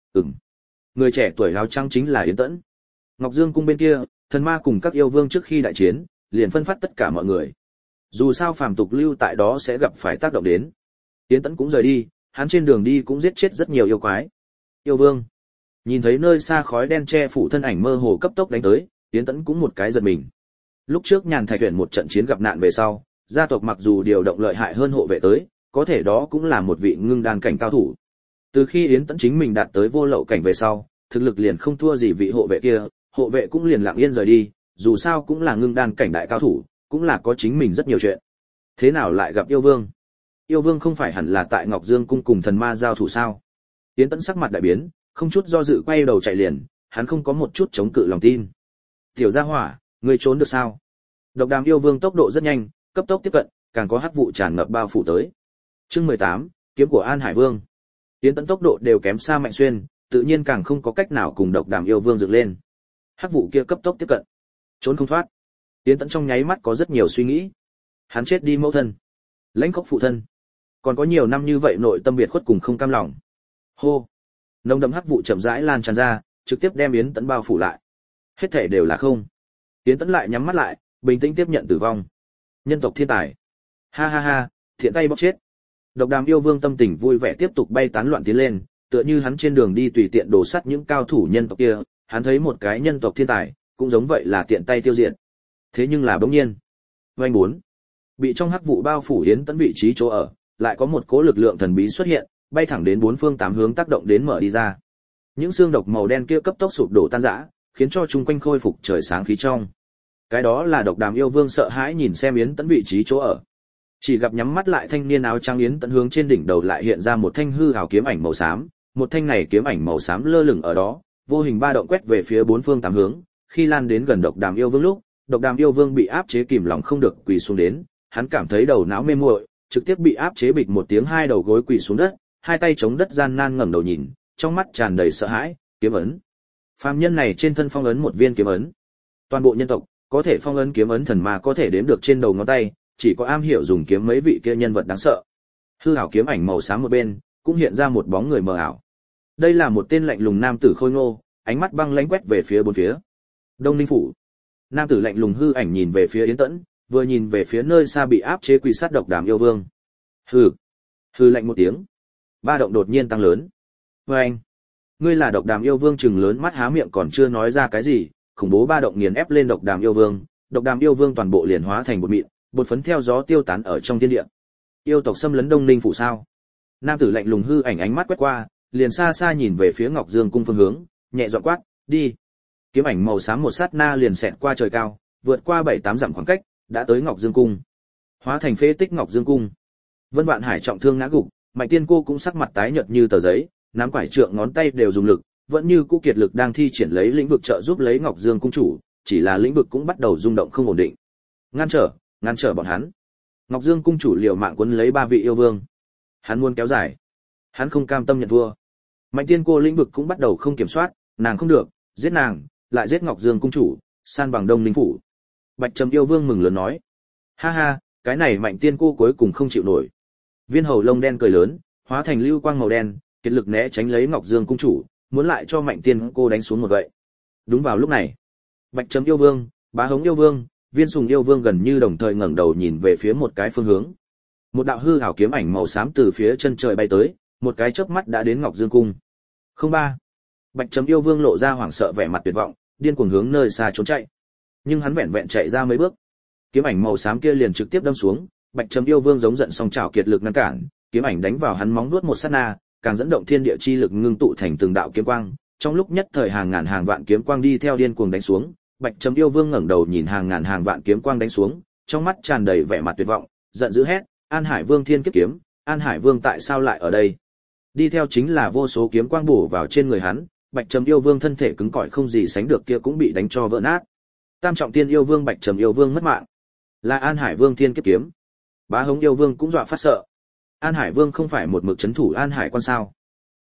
Speaker 1: Người trẻ tuổi áo trắng chính là Yến Tẫn. Ngọc Dương cung bên kia, thần ma cùng các yêu vương trước khi đại chiến, liền phân phát tất cả mọi người. Dù sao phàm tục lưu tại đó sẽ gặp phải tác động đến. Yến Tẫn cũng rời đi, hắn trên đường đi cũng giết chết rất nhiều yêu quái. Yêu vương nhìn thấy nơi xa khói đen che phủ thân ảnh mơ hồ cấp tốc đánh tới, Yến Tẫn cũng một cái giật mình. Lúc trước Nhàn Thạch Tuyển một trận chiến gặp nạn về sau, gia tộc mặc dù điều động lợi hại hơn hộ vệ tới, có thể đó cũng là một vị ngưng đan cảnh cao thủ. Từ khi Yến Tẫn chính mình đạt tới vô lậu cảnh về sau, thực lực liền không thua gì vị hộ vệ kia, hộ vệ cũng liền lặng yên rời đi, dù sao cũng là ngưng đan cảnh đại cao thủ, cũng là có chính mình rất nhiều chuyện. Thế nào lại gặp yêu vương? Yêu vương không phải hẳn là tại Ngọc Dương cung cùng thần ma giao thủ sao? Yến Tẫn sắc mặt đại biến, không chút do dự quay đầu chạy liền, hắn không có một chút chống cự lòng tin. Tiểu gia hỏa, ngươi trốn được sao? Độc Đàm yêu vương tốc độ rất nhanh, cấp tốc tiếp cận, càng có hắc vụ tràn ngập bao phủ tới. Chương 18, kiếm của An Hải Vương. Yến Tẫn tốc độ đều kém xa Mạnh Xuyên, tự nhiên càng không có cách nào cùng Độc Đàm yêu vương dựng lên. Hắc vụ kia cấp tốc tiếp cận, trốn không thoát. Yến Tẫn trong nháy mắt có rất nhiều suy nghĩ. Hắn chết đi mẫu thân, lãnh khốc phụ thân, còn có nhiều năm như vậy nội tâm biệt khuất cùng không cam lòng. Hô, nồng đậm hắc vụ chậm rãi lan tràn ra, trực tiếp đem Yến Tẫn bao phủ lại. Hết thảy đều là không. Yến Tẫn lại nhắm mắt lại, bình tĩnh tiếp nhận tử vong. Nhân tộc thiên tài. Ha ha ha, thiện tay bóc chết. Độc Đàm yêu vương tâm tình vui vẻ tiếp tục bay tán loạn tiến lên, tựa như hắn trên đường đi tùy tiện đổ sắt những cao thủ nhân tộc kia, hắn thấy một cái nhân tộc thiên tài, cũng giống vậy là tiện tay tiêu diệt. Thế nhưng là bỗng nhiên, oanh bốn, bị trong hắc vụ bao phủ Yến Tẫn vị trí chỗ ở, lại có một cỗ lực lượng thần bí xuất hiện, bay thẳng đến bốn phương tám hướng tác động đến mở đi ra. Những xương độc màu đen kia cấp tốc sụp đổ tan rã, khiến cho chung quanh khôi phục trời sáng khí trong. Cái đó là Độc Đàm yêu vương sợ hãi nhìn xem Yến Tẫn vị trí chỗ ở. Chỉ gặp nhắm mắt lại thanh niên áo trắng Yến Tẫn hướng trên đỉnh đầu lại hiện ra một thanh hư ảo kiếm ảnh màu xám, một thanh này kiếm ảnh màu xám lơ lửng ở đó, vô hình ba động quét về phía bốn phương tám hướng, khi lan đến gần Độc Đàm yêu vương lúc, Độc Đàm yêu vương bị áp chế kìm lòng không được quỳ xuống đến, hắn cảm thấy đầu não mê muội, trực tiếp bị áp chế bịch một tiếng hai đầu gối quỳ xuống đất, hai tay chống đất gian nan ngẩng đầu nhìn, trong mắt tràn đầy sợ hãi, kiếm ấn. Phàm nhân này trên thân phong ấn một viên kiếm ấn. Toàn bộ nhân tộc có thể phong ấn kiếm ấn thần ma có thể đếm được trên đầu ngón tay, chỉ có am hiểu dùng kiếm mấy vị kia nhân vật đáng sợ. Hư ảo kiếm ảnh màu xám một bên, cũng hiện ra một bóng người mờ ảo. Đây là một tên lạnh lùng nam tử khôi ngô, ánh mắt băng lãnh quét về phía bốn phía. Đông Ninh phủ. Nam tử lạnh lùng hư ảnh nhìn về phía Yến Tẫn, vừa nhìn về phía nơi xa bị áp chế quỳ sát Độc Đàm yêu vương. Hừ. Hừ lạnh một tiếng. Ba động đột nhiên tăng lớn. Oanh. Ngươi là Độc Đàm yêu vương trừng lớn mắt há miệng còn chưa nói ra cái gì, khủng bố ba động nghiền ép lên Độc Đàm yêu vương, Độc Đàm yêu vương toàn bộ liền hóa thành bột mịn, bột phấn theo gió tiêu tán ở trong thiên địa. Yêu tộc xâm lấn Đông Ninh phủ sao? Nam tử lạnh lùng hư ảnh ánh mắt quét qua, liền xa xa nhìn về phía Ngọc Dương cung phương hướng, nhẹ giọng quát, "Đi." Kiếm ảnh màu xám một sát na liền xẹt qua trời cao, vượt qua 7-8 dặm khoảng cách, đã tới Ngọc Dương cung. Hóa thành phế tích Ngọc Dương cung. Vân Vạn Hải trọng thương ngã gục, Mạnh Tiên cô cũng sắc mặt tái nhợt như tờ giấy, nắm quải trượng ngón tay đều dùng lực, vẫn như cũ kiệt lực đang thi triển lấy lĩnh vực trợ giúp lấy Ngọc Dương cung chủ, chỉ là lĩnh vực cũng bắt đầu rung động không ổn định. Ngăn trở bọn hắn. Ngọc Dương cung chủ liều mạng quấn lấy ba vị yêu vương. Hắn muốn kéo dài, hắn không cam tâm nhận thua. Mạnh Tiên cô lĩnh vực cũng bắt đầu không kiểm soát, nàng không được, giết nàng, lại giết Ngọc Dương cung chủ, san bằng Đông Ninh phủ. Bạch Trầm yêu vương mừng lớn nói, ha ha, cái này Mạnh Tiên cô cuối cùng không chịu nổi. Viên hầu lông đen cười lớn, hóa thành lưu quang màu đen, kiệt lực né tránh lấy Ngọc Dương cung chủ, muốn lại cho Mạnh Tiên cô đánh xuống một gậy. Đúng vào lúc này, Bạch Trầm yêu vương, Bá Hống yêu vương, Viên Sùng yêu vương gần như đồng thời ngẩng đầu nhìn về phía một cái phương hướng. Một đạo hư ảo kiếm ảnh màu xám từ phía chân trời bay tới, một cái chớp mắt đã đến Ngọc Dương cung. Không ba. Bạch Trầm yêu vương lộ ra hoảng sợ vẻ mặt tuyệt vọng, điên cuồng hướng nơi xa trốn chạy. Nhưng hắn vẹn vẹn chạy ra mấy bước, kiếm ảnh màu xám kia liền trực tiếp đâm xuống, Bạch Trầm yêu vương giống giận song chảo kiệt lực ngăn cản, kiếm ảnh đánh vào hắn móng vuốt một sát na, càng dẫn động thiên địa chi lực ngưng tụ thành từng đạo kiếm quang, trong lúc nhất thời hàng ngàn hàng vạn kiếm quang đi theo điên cuồng đánh xuống, Bạch Trầm yêu vương ngẩng đầu nhìn hàng ngàn hàng vạn kiếm quang đánh xuống, trong mắt tràn đầy vẻ mặt tuyệt vọng, giận dữ hét, An Hải Vương thiên kiếp kiếm, An Hải Vương tại sao lại ở đây? Đi theo chính là vô số kiếm quang bổ vào trên người hắn, Bạch Trầm yêu vương thân thể cứng cỏi không gì sánh được kia cũng bị đánh cho vỡ nát. Tam trọng tiên yêu vương Bạch Trầm yêu vương mất mạng, là An Hải Vương thiên kiếp kiếm. Bá Hống yêu vương cũng dọa phát sợ. An Hải Vương không phải một mực trấn thủ An Hải quan sao?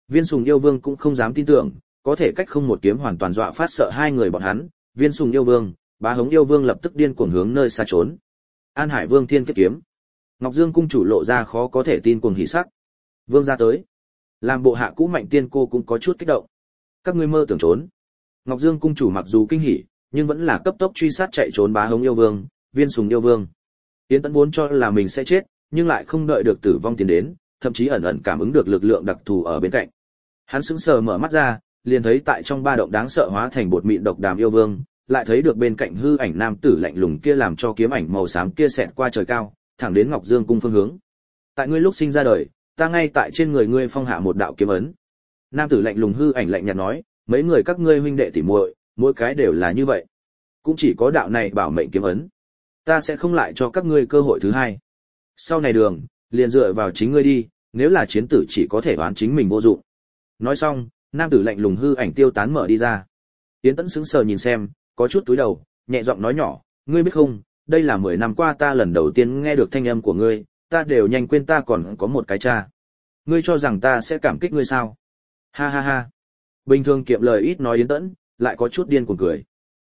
Speaker 1: Viên Sùng Yêu Vương cũng không dám tin tưởng, có thể cách không một kiếm hoàn toàn dọa phát sợ hai người bọn hắn, Viên Sùng Yêu Vương, Bá Hống Yêu Vương lập tức điên cuồng hướng nơi xa trốn. An Hải Vương Thiên Kiếp Kiếm. Ngọc Dương cung chủ lộ ra khó có thể tin cuồng hỉ sắc. Vương gia tới. Làm bộ hạ cũ Mạnh Tiên cô cũng có chút kích động. Các ngươi mơ tưởng trốn. Ngọc Dương cung chủ mặc dù kinh hỉ, nhưng vẫn là cấp tốc truy sát chạy trốn Bá Hống Yêu Vương, Viên Sùng Yêu Vương. Yến Tẫn vốn cho là mình sẽ chết, nhưng lại không đợi được tử vong tiến đến, thậm chí ẩn ẩn cảm ứng được lực lượng đặc thù ở bên cạnh. Hắn sững sờ mở mắt ra, liền thấy tại trong ba động đáng sợ hóa thành bột mịn độc đàm yêu vương, lại thấy được bên cạnh hư ảnh nam tử lạnh lùng kia làm cho kiếm ảnh màu xám kia xẹt qua trời cao, thẳng đến Ngọc Dương cung phương hướng. Tại ngươi lúc sinh ra đời, ta ngay tại trên người ngươi phong hạ một đạo kiếm ấn. Nam tử lạnh lùng hư ảnh lạnh nhạt nói, mấy người các ngươi huynh đệ tỉ muội, mỗi cái đều là như vậy. Cũng chỉ có đạo này bảo mệnh kiếm ấn. Ta sẽ không lại cho các ngươi cơ hội thứ hai. Sau này đường, liền dựa vào chính ngươi đi, nếu là chiến tử chỉ có thể oán chính mình vô dụng. Nói xong, nam tử lạnh lùng hư ảnh tiêu tán mở đi ra. Yến Tẫn sững sờ nhìn xem, có chút túi đầu, nhẹ giọng nói nhỏ, ngươi biết không, đây là 10 năm qua ta lần đầu tiên nghe được thanh âm của ngươi, ta đều nhanh quên ta còn có một cái cha. Ngươi cho rằng ta sẽ cảm kích ngươi sao? Ha ha ha. Bình thường kiệm lời ít nói Yến Tẫn, lại có chút điên cuồng cười.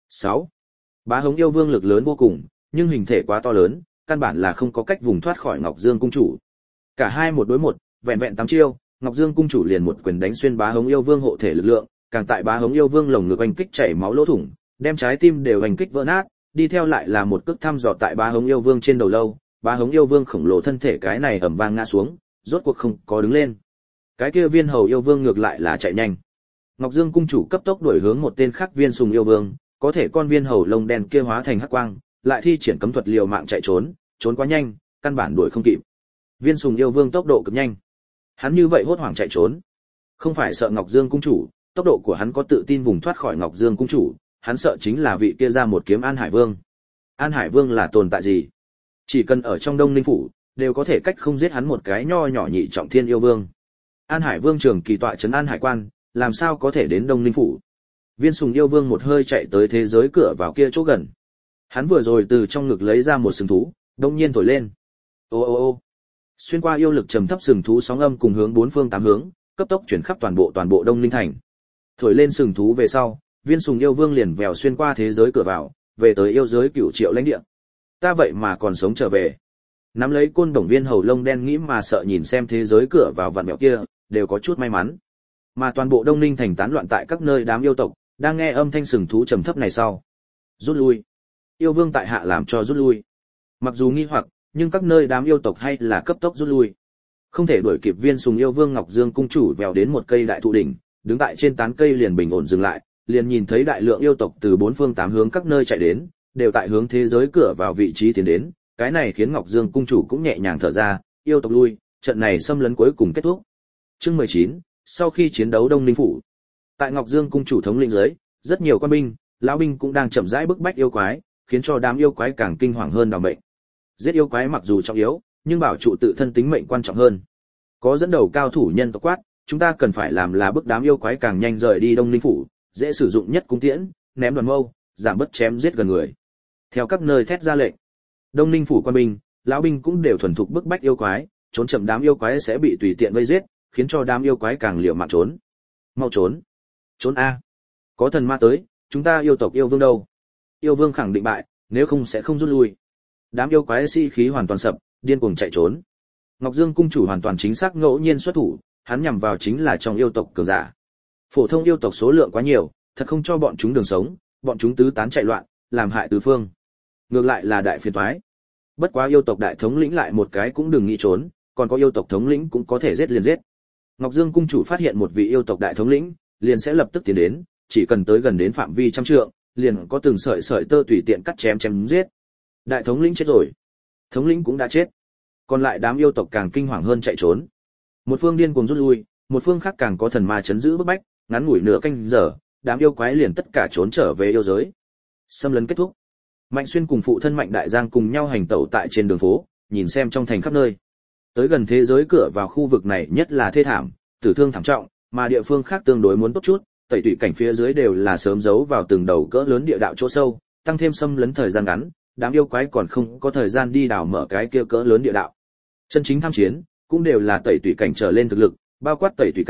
Speaker 1: 6. Bá Hống Yêu Vương lực lớn vô cùng, nhưng hình thể quá to lớn, căn bản là không có cách vùng thoát khỏi Ngọc Dương cung chủ. Cả hai một đối một, vẹn vẹn 8 chiêu, Ngọc Dương cung chủ liền một quyền đánh xuyên Bá Hống Yêu Vương hộ thể lực lượng, càng tại Bá Hống Yêu Vương lồng ngực oanh kích chảy máu lỗ thủng, đem trái tim đều oanh kích vỡ nát, đi theo lại là một cước thăm dò tại Bá Hống Yêu Vương trên đầu lâu, Bá Hống Yêu Vương khổng lồ thân thể cái này ầm vang ngã xuống, rốt cuộc không có đứng lên. Cái kia Viên Hầu Yêu Vương ngược lại là chạy nhanh. Ngọc Dương cung chủ cấp tốc đuổi hướng một tên khác Viên Sùng Yêu Vương, có thể con Viên Hầu lông đen kia hóa thành hắc quang, lại thi triển cấm thuật liều mạng chạy trốn, trốn quá nhanh, căn bản đuổi không kịp. Viên Sùng Yêu Vương tốc độ cực nhanh. Hắn như vậy hốt hoảng chạy trốn, không phải sợ Ngọc Dương cung chủ, tốc độ của hắn có tự tin vùng thoát khỏi Ngọc Dương cung chủ, hắn sợ chính là vị kia ra một kiếm An Hải Vương. An Hải Vương là tồn tại gì? Chỉ cần ở trong Đông Ninh phủ, đều có thể cách không giết hắn một cái nho nhỏ nhị trọng thiên yêu vương. An Hải Vương trường kỳ tọa trấn An Hải quan, làm sao có thể đến Đông Ninh phủ? Viên Sùng Yêu Vương một hơi chạy tới thế giới cửa vào kia chỗ gần. Hắn vừa rồi từ trong ngực lấy ra một sừng thú, đông nhiên thổi lên. Ô ô ô. Xuyên qua yêu lực trầm thấp sừng thú sóng âm cùng hướng bốn phương tám hướng, cấp tốc chuyển khắp toàn bộ Đông Ninh thành. Thổi lên sừng thú về sau, Viên Sùng Yêu Vương liền vèo xuyên qua thế giới cửa vào, về tới yêu giới Cửu Triệu lãnh địa. Ta vậy mà còn sống trở về. Nắm lấy côn đồng Viên Hầu lông đen nghĩ mà sợ nhìn xem thế giới cửa vào vặn vẹo kia, đều có chút may mắn. Mà toàn bộ Đông Ninh thành tán loạn tại các nơi đám yêu tộc, đang nghe âm thanh sừng thú trầm thấp này sau, rút lui. Yêu Vương tại hạ làm cho rút lui. Mặc dù nghi hoặc, nhưng các nơi đám yêu tộc hay là cấp tốc rút lui. Không thể đuổi kịp Viên Sùng Yêu Vương Ngọc Dương cung chủ vèo đến một cây đại thụ đỉnh, đứng tại trên tán cây liền bình ổn dừng lại, liền nhìn thấy đại lượng yêu tộc từ bốn phương tám hướng các nơi chạy đến, đều tại hướng thế giới cửa vào vị trí tiến đến, cái này khiến Ngọc Dương cung chủ cũng nhẹ nhàng thở ra, yêu tộc lui, trận này xâm lấn cuối cùng kết thúc. Chương 19, sau khi chiến đấu Đông Ninh phủ. Tại Ngọc Dương cung chủ thống lĩnh dưới, rất nhiều quan binh, lão binh cũng đang chậm rãi bức bách yêu quái, khiến cho đám yêu quái càng kinh hoàng hơn đào mệnh. Giết yêu quái mặc dù trọng yếu, nhưng bảo trụ tự thân tính mệnh quan trọng hơn. Có dẫn đầu cao thủ nhân tộc quát, chúng ta cần phải làm là bức đám yêu quái càng nhanh rời đi Đông Ninh phủ, dễ sử dụng nhất cung tiễn, ném đoàn mâu, giảm bớt chém giết gần người. Theo các nơi thét ra lệnh, Đông Ninh phủ quan binh, lão binh cũng đều thuần thục bức bách yêu quái, trốn chậm đám yêu quái sẽ bị tùy tiện vây giết, khiến cho đám yêu quái càng liều mạng trốn. Mau trốn, trốn a! Có thần ma tới, chúng ta yêu tộc yêu vương đâu? Yêu vương khẳng định bại, nếu không sẽ không rút lui. Đám yêu quái si khí hoàn toàn sập, điên cuồng chạy trốn. Ngọc Dương cung chủ hoàn toàn chính xác ngẫu nhiên xuất thủ, hắn nhằm vào chính là trong yêu tộc cường giả. Phổ thông yêu tộc số lượng quá nhiều, thật không cho bọn chúng đường sống, bọn chúng tứ tán chạy loạn, làm hại tứ phương. Ngược lại là đại phiền toái. Bất quá yêu tộc đại thống lĩnh lại một cái cũng đừng nghĩ trốn, còn có yêu tộc thống lĩnh cũng có thể giết liền giết. Ngọc Dương cung chủ phát hiện một vị yêu tộc đại thống lĩnh, liền sẽ lập tức tiến đến, chỉ cần tới gần đến phạm vi trăm trượng, liền có từng sợi sợi tơ tùy tiện cắt chém giết. Đại thống lĩnh chết rồi, thống lĩnh cũng đã chết. Còn lại đám yêu tộc càng kinh hoàng hơn chạy trốn. Một phương điên cuồng rút lui, một phương khác càng có thần ma chấn giữ bức bách, ngắn ngủi nửa canh giờ, đám yêu quái liền tất cả trốn trở về yêu giới. Xâm lấn kết thúc. Mạnh Xuyên cùng phụ thân Mạnh Đại Giang cùng nhau hành tẩu tại trên đường phố, nhìn xem trong thành khắp nơi. Tới gần thế giới cửa vào khu vực này nhất là thê thảm, tử thương thảm trọng, mà địa phương khác tương đối muốn tốt chút, tẩy tủy cảnh phía dưới đều là sớm giấu vào từng đầu cỡ lớn địa đạo chỗ sâu, tăng thêm xâm lấn thời gian ngắn, đám yêu quái còn không có thời gian đi đào mở cái kia cỡ lớn địa đạo. Chân chính tham chiến, cũng đều là tẩy tủy cảnh trở lên thực lực, bao quát tẩy tủy cảnh,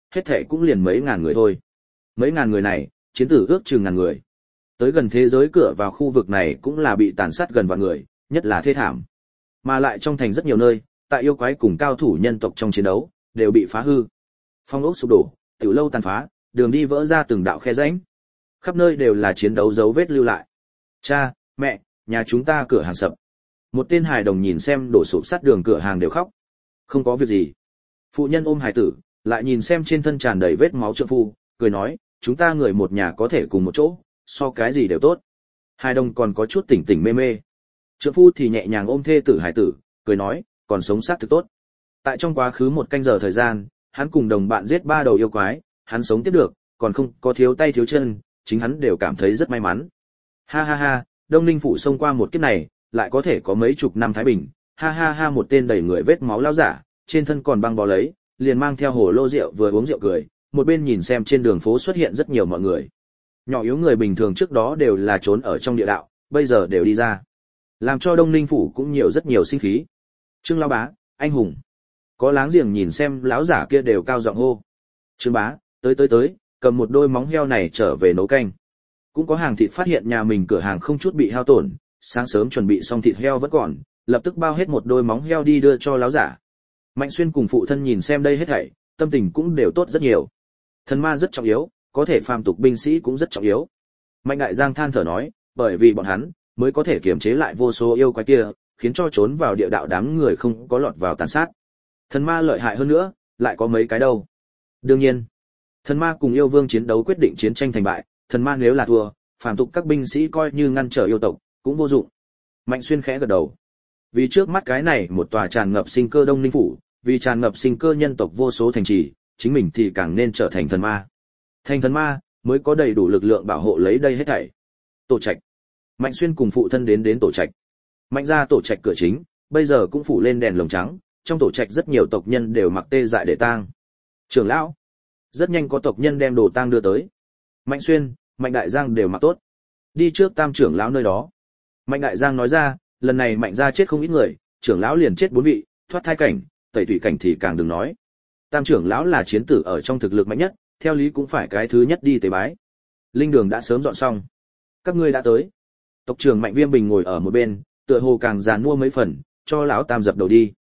Speaker 1: hết thảy cũng liền mấy ngàn người thôi. Mấy ngàn người này, chiến tử ước chừng ngàn người. Tới gần thế giới cửa vào khu vực này cũng là bị tàn sát gần vạn người, nhất là thê thảm. Mà lại trong thành rất nhiều nơi, tại yêu quái cùng cao thủ nhân tộc trong chiến đấu, đều bị phá hư. Phong ốc sụp đổ, tiểu lâu tàn phá, đường đi vỡ ra từng đạo khe rãnh. Khắp nơi đều là chiến đấu dấu vết lưu lại. Cha, mẹ, nhà chúng ta cửa hàng sập. Một tên hài đồng nhìn xem đổ sụp sát đường cửa hàng đều khóc. Không có việc gì. Phụ nhân ôm hài tử, lại nhìn xem trên thân tràn đầy vết máu trượng phu, cười nói, chúng ta người một nhà có thể cùng một chỗ, so cái gì đều tốt. Hài đồng còn có chút tỉnh tỉnh mê mê. Trượng phu thì nhẹ nhàng ôm thê tử hài tử, cười nói, còn sống sát thực tốt. Tại trong quá khứ 1 canh giờ thời gian, hắn cùng đồng bạn giết 3 đầu yêu quái, hắn sống tiếp được, còn không có thiếu tay thiếu chân, chính hắn đều cảm thấy rất may mắn. Ha ha ha, Đông Ninh phủ xông qua một kiếp này, lại có thể có mấy chục năm thái bình. Ha ha ha, một tên đầy người vết máu lão giả, trên thân còn băng bó lấy, liền mang theo hồ lô rượu vừa uống rượu cười, một bên nhìn xem trên đường phố xuất hiện rất nhiều mọi người. Nhỏ yếu người bình thường trước đó đều là trốn ở trong địa đạo, bây giờ đều đi ra, làm cho Đông Ninh phủ cũng nhiều rất nhiều sinh khí. Trương lão bá, anh hùng. Có láng giềng nhìn xem lão giả kia đều cao giọng hô. Trương bá, tới, cầm một đôi móng heo này trở về nấu canh. Cũng có hàng thịt phát hiện nhà mình cửa hàng không chút bị hao tổn, sáng sớm chuẩn bị xong thịt heo vẫn còn, lập tức bao hết một đôi móng heo đi đưa cho lão giả. Mạnh Xuyên cùng phụ thân nhìn xem đây hết thảy, tâm tình cũng đều tốt rất nhiều. Thần ma rất trọng yếu, có thể phàm tục binh sĩ cũng rất trọng yếu. Mạnh Đại Giang than thở nói, bởi vì bọn hắn mới có thể kiềm chế lại vô số yêu quái kia, khiến cho trốn vào địa đạo đám người không có lọt vào tàn sát. Thần ma lợi hại hơn nữa, lại có mấy cái đâu. Đương nhiên, thần ma cùng yêu vương chiến đấu quyết định chiến tranh thành bại, thần ma nếu là thua, phàm tục các binh sĩ coi như ngăn trở yêu tộc, cũng vô dụng. Mạnh Xuyên khẽ gật đầu. Vì trước mắt cái này một tòa tràn ngập sinh cơ Đông Ninh phủ, vì tràn ngập sinh cơ nhân tộc vô số thành trì, chính mình thì càng nên trở thành thần ma. Thành thần ma mới có đầy đủ lực lượng bảo hộ lấy đây hết thảy. Tổ trạch. Mạnh Xuyên cùng phụ thân đến tổ trạch. Mạnh ra tổ trạch cửa chính, bây giờ cũng phủ lên đèn lồng trắng, trong tổ trạch rất nhiều tộc nhân đều mặc tê dại để tang. Trưởng lão. Rất nhanh có tộc nhân đem đồ tang đưa tới. Mạnh Xuyên, Mạnh Đại Giang đều mặc tốt. Đi trước Tam trưởng lão nơi đó. Mạnh Đại Giang nói ra, lần này Mạnh gia chết không ít người, trưởng lão liền chết 4 vị, thoát thai cảnh, tẩy tủy cảnh thì càng đừng nói. Tam trưởng lão là chiến tử ở trong thực lực mạnh nhất, theo lý cũng phải cái thứ nhất đi tế bái. Linh đường đã sớm dọn xong. Các ngươi đã tới. Tộc trưởng Mạnh Viêm Bình ngồi ở một bên, tựa hồ càng giàn mua mấy phần, cho lão Tam dập đầu đi.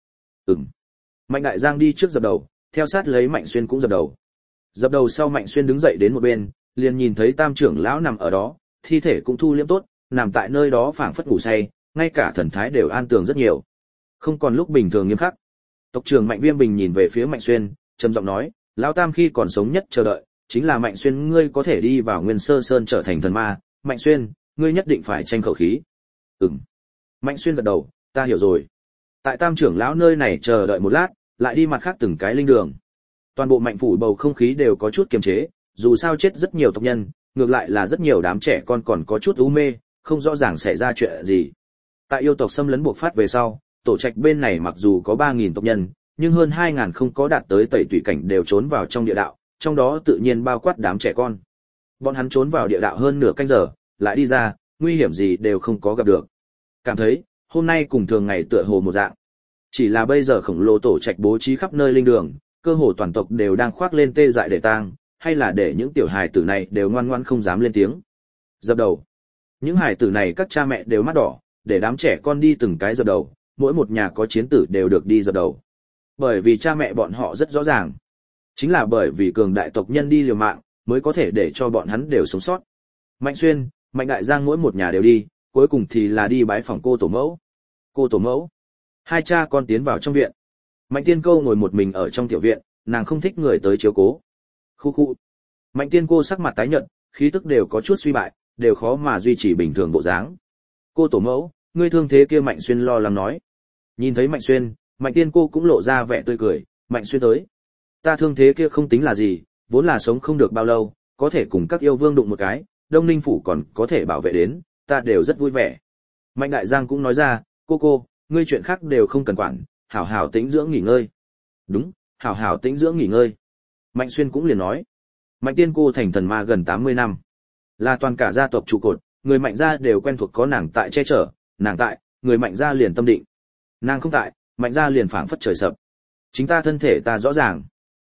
Speaker 1: Mạnh Đại Giang đi trước dập đầu, theo sát lấy Mạnh Xuyên cũng dập đầu. Dập đầu sau Mạnh Xuyên đứng dậy đến một bên, liền nhìn thấy Tam trưởng lão nằm ở đó, thi thể cũng thu liễm tốt, nằm tại nơi đó phảng phất ngủ say, ngay cả thần thái đều an tường rất nhiều. Không còn lúc bình thường nghiêm khắc. Tộc trưởng Mạnh Viêm Bình nhìn về phía Mạnh Xuyên, trầm giọng nói, lão Tam khi còn sống nhất chờ đợi, chính là Mạnh Xuyên ngươi có thể đi vào Nguyên Sơ Sơn trở thành thần ma, Mạnh Xuyên, ngươi nhất định phải tranh khẩu khí. Mạnh Xuyên gật đầu, ta hiểu rồi. Tại Tam trưởng lão nơi này chờ đợi một lát, lại đi mặt khác từng cái linh đường. Toàn bộ Mạnh phủ bầu không khí đều có chút kiềm chế, dù sao chết rất nhiều tộc nhân, ngược lại là rất nhiều đám trẻ con còn có chút u mê, không rõ ràng xảy ra chuyện gì. Tại yêu tộc xâm lấn buộc phát về sau, tổ trạch bên này mặc dù có 3.000 tộc nhân, nhưng hơn 2.000 không có đạt tới tẩy tủy cảnh đều trốn vào trong địa đạo, trong đó tự nhiên bao quát đám trẻ con. Bọn hắn trốn vào địa đạo hơn nửa canh giờ, lại đi ra, nguy hiểm gì đều không có gặp được. Cảm thấy, hôm nay cùng thường ngày tựa hồ một dạng. Chỉ là bây giờ khổng lồ tổ trạch bố trí khắp nơi linh đường, cơ hồ toàn tộc đều đang khoác lên tê dại để tang, hay là để những tiểu hài tử này đều ngoan ngoãn không dám lên tiếng. Dập đầu. Những hài tử này các cha mẹ đều mắt đỏ, để đám trẻ con đi từng cái dập đầu, mỗi một nhà có chiến tử đều được đi dập đầu. Bởi vì cha mẹ bọn họ rất rõ ràng. Chính là bởi vì cường đại tộc nhân đi liều mạng, mới có thể để cho bọn hắn đều sống sót. Mạnh Xuyên, Mạnh Đại Giang mỗi một nhà đều đi, cuối cùng thì là đi bái phỏng cô tổ mẫu. Cô tổ mẫu. Hai cha con tiến vào trong viện. Mạnh Tiên Cô ngồi một mình ở trong tiểu viện, nàng không thích người tới chiếu cố. Khu. Mạnh Tiên Cô sắc mặt tái nhợt, khí tức đều có chút suy bại, đều khó mà duy trì bình thường bộ dáng. Cô tổ mẫu, ngươi thương thế kia, Mạnh Xuyên lo lắng nói. Nhìn thấy Mạnh Xuyên, Mạnh Tiên Cô cũng lộ ra vẻ tươi cười. Mạnh Xuyên tới. Ta thương thế kia không tính là gì, vốn là sống không được bao lâu, có thể cùng các yêu vương đụng một cái, Đông Ninh phủ còn có thể bảo vệ đến, ta đều rất vui vẻ. Mạnh Đại Giang cũng nói ra, cô, ngươi chuyện khác đều không cần quản, hảo hảo tĩnh dưỡng nghỉ ngơi. Đúng, hảo hảo tĩnh dưỡng nghỉ ngơi. Mạnh Xuyên cũng liền nói. Mạnh Tiên Cô thành thần ma gần 80 năm. Là toàn cả gia tộc trụ cột, người Mạnh gia đều quen thuộc có nàng tại che chở, nàng tại, người Mạnh gia liền tâm định. Nàng không tại, Mạnh gia liền phảng phất trời sập. Chính ta thân thể ta rõ ràng.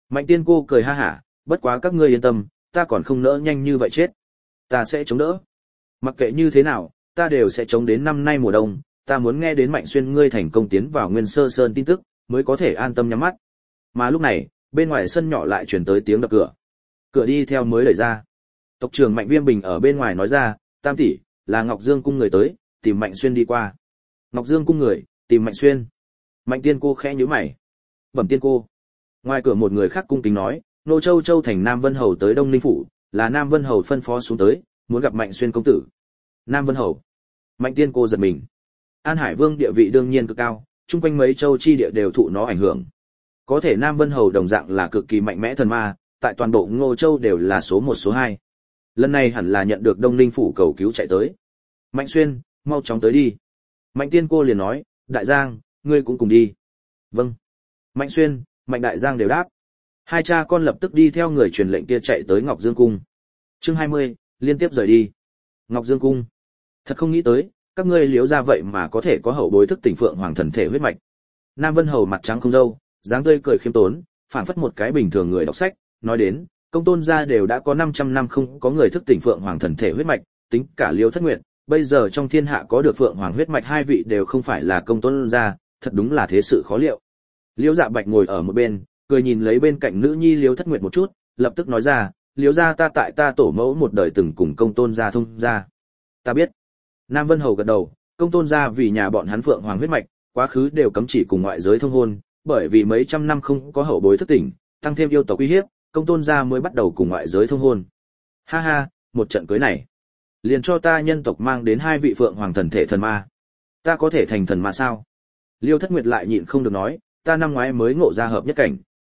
Speaker 1: Mạnh Tiên Cô cười ha hả, bất quá các ngươi yên tâm, ta còn không nỡ nhanh như vậy chết. Ta sẽ chống đỡ. Mặc kệ như thế nào, ta đều sẽ chống đến năm nay mùa đông, ta muốn nghe đến Mạnh Xuyên ngươi thành công tiến vào Nguyên Sơ Sơn tin tức, mới có thể an tâm nhắm mắt. Mà lúc này, bên ngoài sân nhỏ lại truyền tới tiếng đập cửa. Cửa đi theo mới đẩy ra. Tộc trưởng Mạnh Viêm Bình ở bên ngoài nói ra, Tam tỷ, là Ngọc Dương cung người tới, tìm Mạnh Xuyên đi qua. Ngọc Dương cung người, tìm Mạnh Xuyên. Mạnh Tiên Cô khẽ nhíu mày. Bẩm Tiên Cô. Ngoài cửa một người khác cung kính nói, Nô Châu Châu thành Nam Vân Hầu tới Đông Ninh phủ, là Nam Vân Hầu phân phó xuống tới, muốn gặp Mạnh Xuyên công tử. Nam Vân Hầu. Mạnh Tiên Cô giật mình. An Hải Vương địa vị đương nhiên cực cao, chung quanh mấy châu chi địa đều thụ nó ảnh hưởng. Có thể Nam Vân Hầu đồng dạng là cực kỳ mạnh mẽ thần ma, tại toàn bộ Ngô Châu đều là số 1 số 2. Lần này hẳn là nhận được Đông Ninh phủ cầu cứu chạy tới. Mạnh Xuyên, mau chóng tới đi. Mạnh Tiên Cô liền nói, Đại Giang, ngươi cũng cùng đi. Vâng. Mạnh Xuyên, Mạnh Đại Giang đều đáp. Hai cha con lập tức đi theo người truyền lệnh kia chạy tới Ngọc Dương cung. Chương 20, liên tiếp rời đi. Ngọc Dương cung. Thật không nghĩ tới, các ngươi liếu ra vậy mà có thể có hậu bối thức tỉnh phượng hoàng thần thể huyết mạch. Nam Vân Hầu mặt trắng không râu, dáng tươi cười khiêm tốn, phảng phất một cái bình thường người đọc sách, nói đến, công tôn gia đều đã có 500 năm không có người thức tỉnh phượng hoàng thần thể huyết mạch, tính cả Liêu Thất Nguyệt, bây giờ trong thiên hạ có được phượng hoàng huyết mạch hai vị đều không phải là công tôn gia, thật đúng là thế sự khó liệu. Liêu Dạ Bạch ngồi ở một bên, cười nhìn lấy bên cạnh nữ nhi Liêu Thất Nguyệt một chút, lập tức nói ra, Liêu gia ta tại ta tổ mẫu một đời từng cùng công tôn gia thông gia. Ta biết. Nam Vân Hầu gật đầu, công tôn gia vì nhà bọn hắn phượng hoàng huyết mạch, quá khứ đều cấm chỉ cùng ngoại giới thông hôn, bởi vì mấy trăm năm không có hậu bối thức tỉnh, tăng thêm yêu tộc uy hiếp, công tôn gia mới bắt đầu cùng ngoại giới thông hôn. Ha ha, một trận cưới này, liền cho ta nhân tộc mang đến hai vị phượng hoàng thần thể thần ma. Ta có thể thành thần ma sao? Liêu Thất Nguyệt lại nhịn không được nói, ta năm ngoái mới ngộ ra hợp nhất cảnh.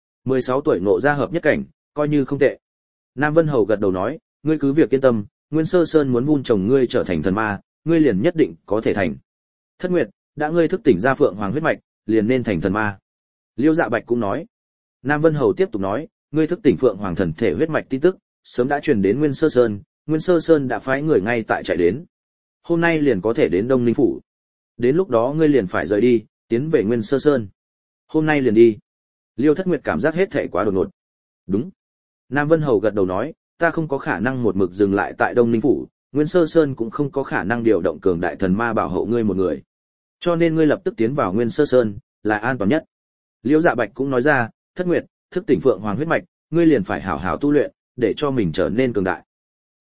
Speaker 1: 16 tuổi ngộ ra hợp nhất cảnh, coi như không tệ. Nam Vân Hầu gật đầu nói, ngươi cứ việc yên tâm, Nguyên Sơ Sơn muốn vun trồng ngươi trở thành thần ma, ngươi liền nhất định có thể thành. Thất Nguyệt, đã ngươi thức tỉnh ra phượng hoàng huyết mạch, liền nên thành thần ma. Liêu Dạ Bạch cũng nói. Nam Vân Hầu tiếp tục nói, ngươi thức tỉnh phượng hoàng thần thể huyết mạch tin tức, sớm đã truyền đến Nguyên Sơ Sơn đã phái người ngay tại chạy đến. Hôm nay liền có thể đến Đông Ninh phủ. Đến lúc đó ngươi liền phải rời đi, tiến về Nguyên Sơ Sơn. Hôm nay liền đi. Liêu Thất Nguyệt cảm giác hết thảy quá đột ngột. Đúng. Nam Vân Hầu gật đầu nói, ta không có khả năng một mực dừng lại tại Đông Ninh phủ, Nguyên Sơ Sơn cũng không có khả năng điều động cường đại thần ma bảo hộ ngươi một người. Cho nên ngươi lập tức tiến vào Nguyên Sơ Sơn, là an toàn nhất. Liêu Dạ Bạch cũng nói ra, Thất Nguyệt, thức tỉnh phượng hoàng huyết mạch, ngươi liền phải hảo hảo tu luyện, để cho mình trở nên cường đại.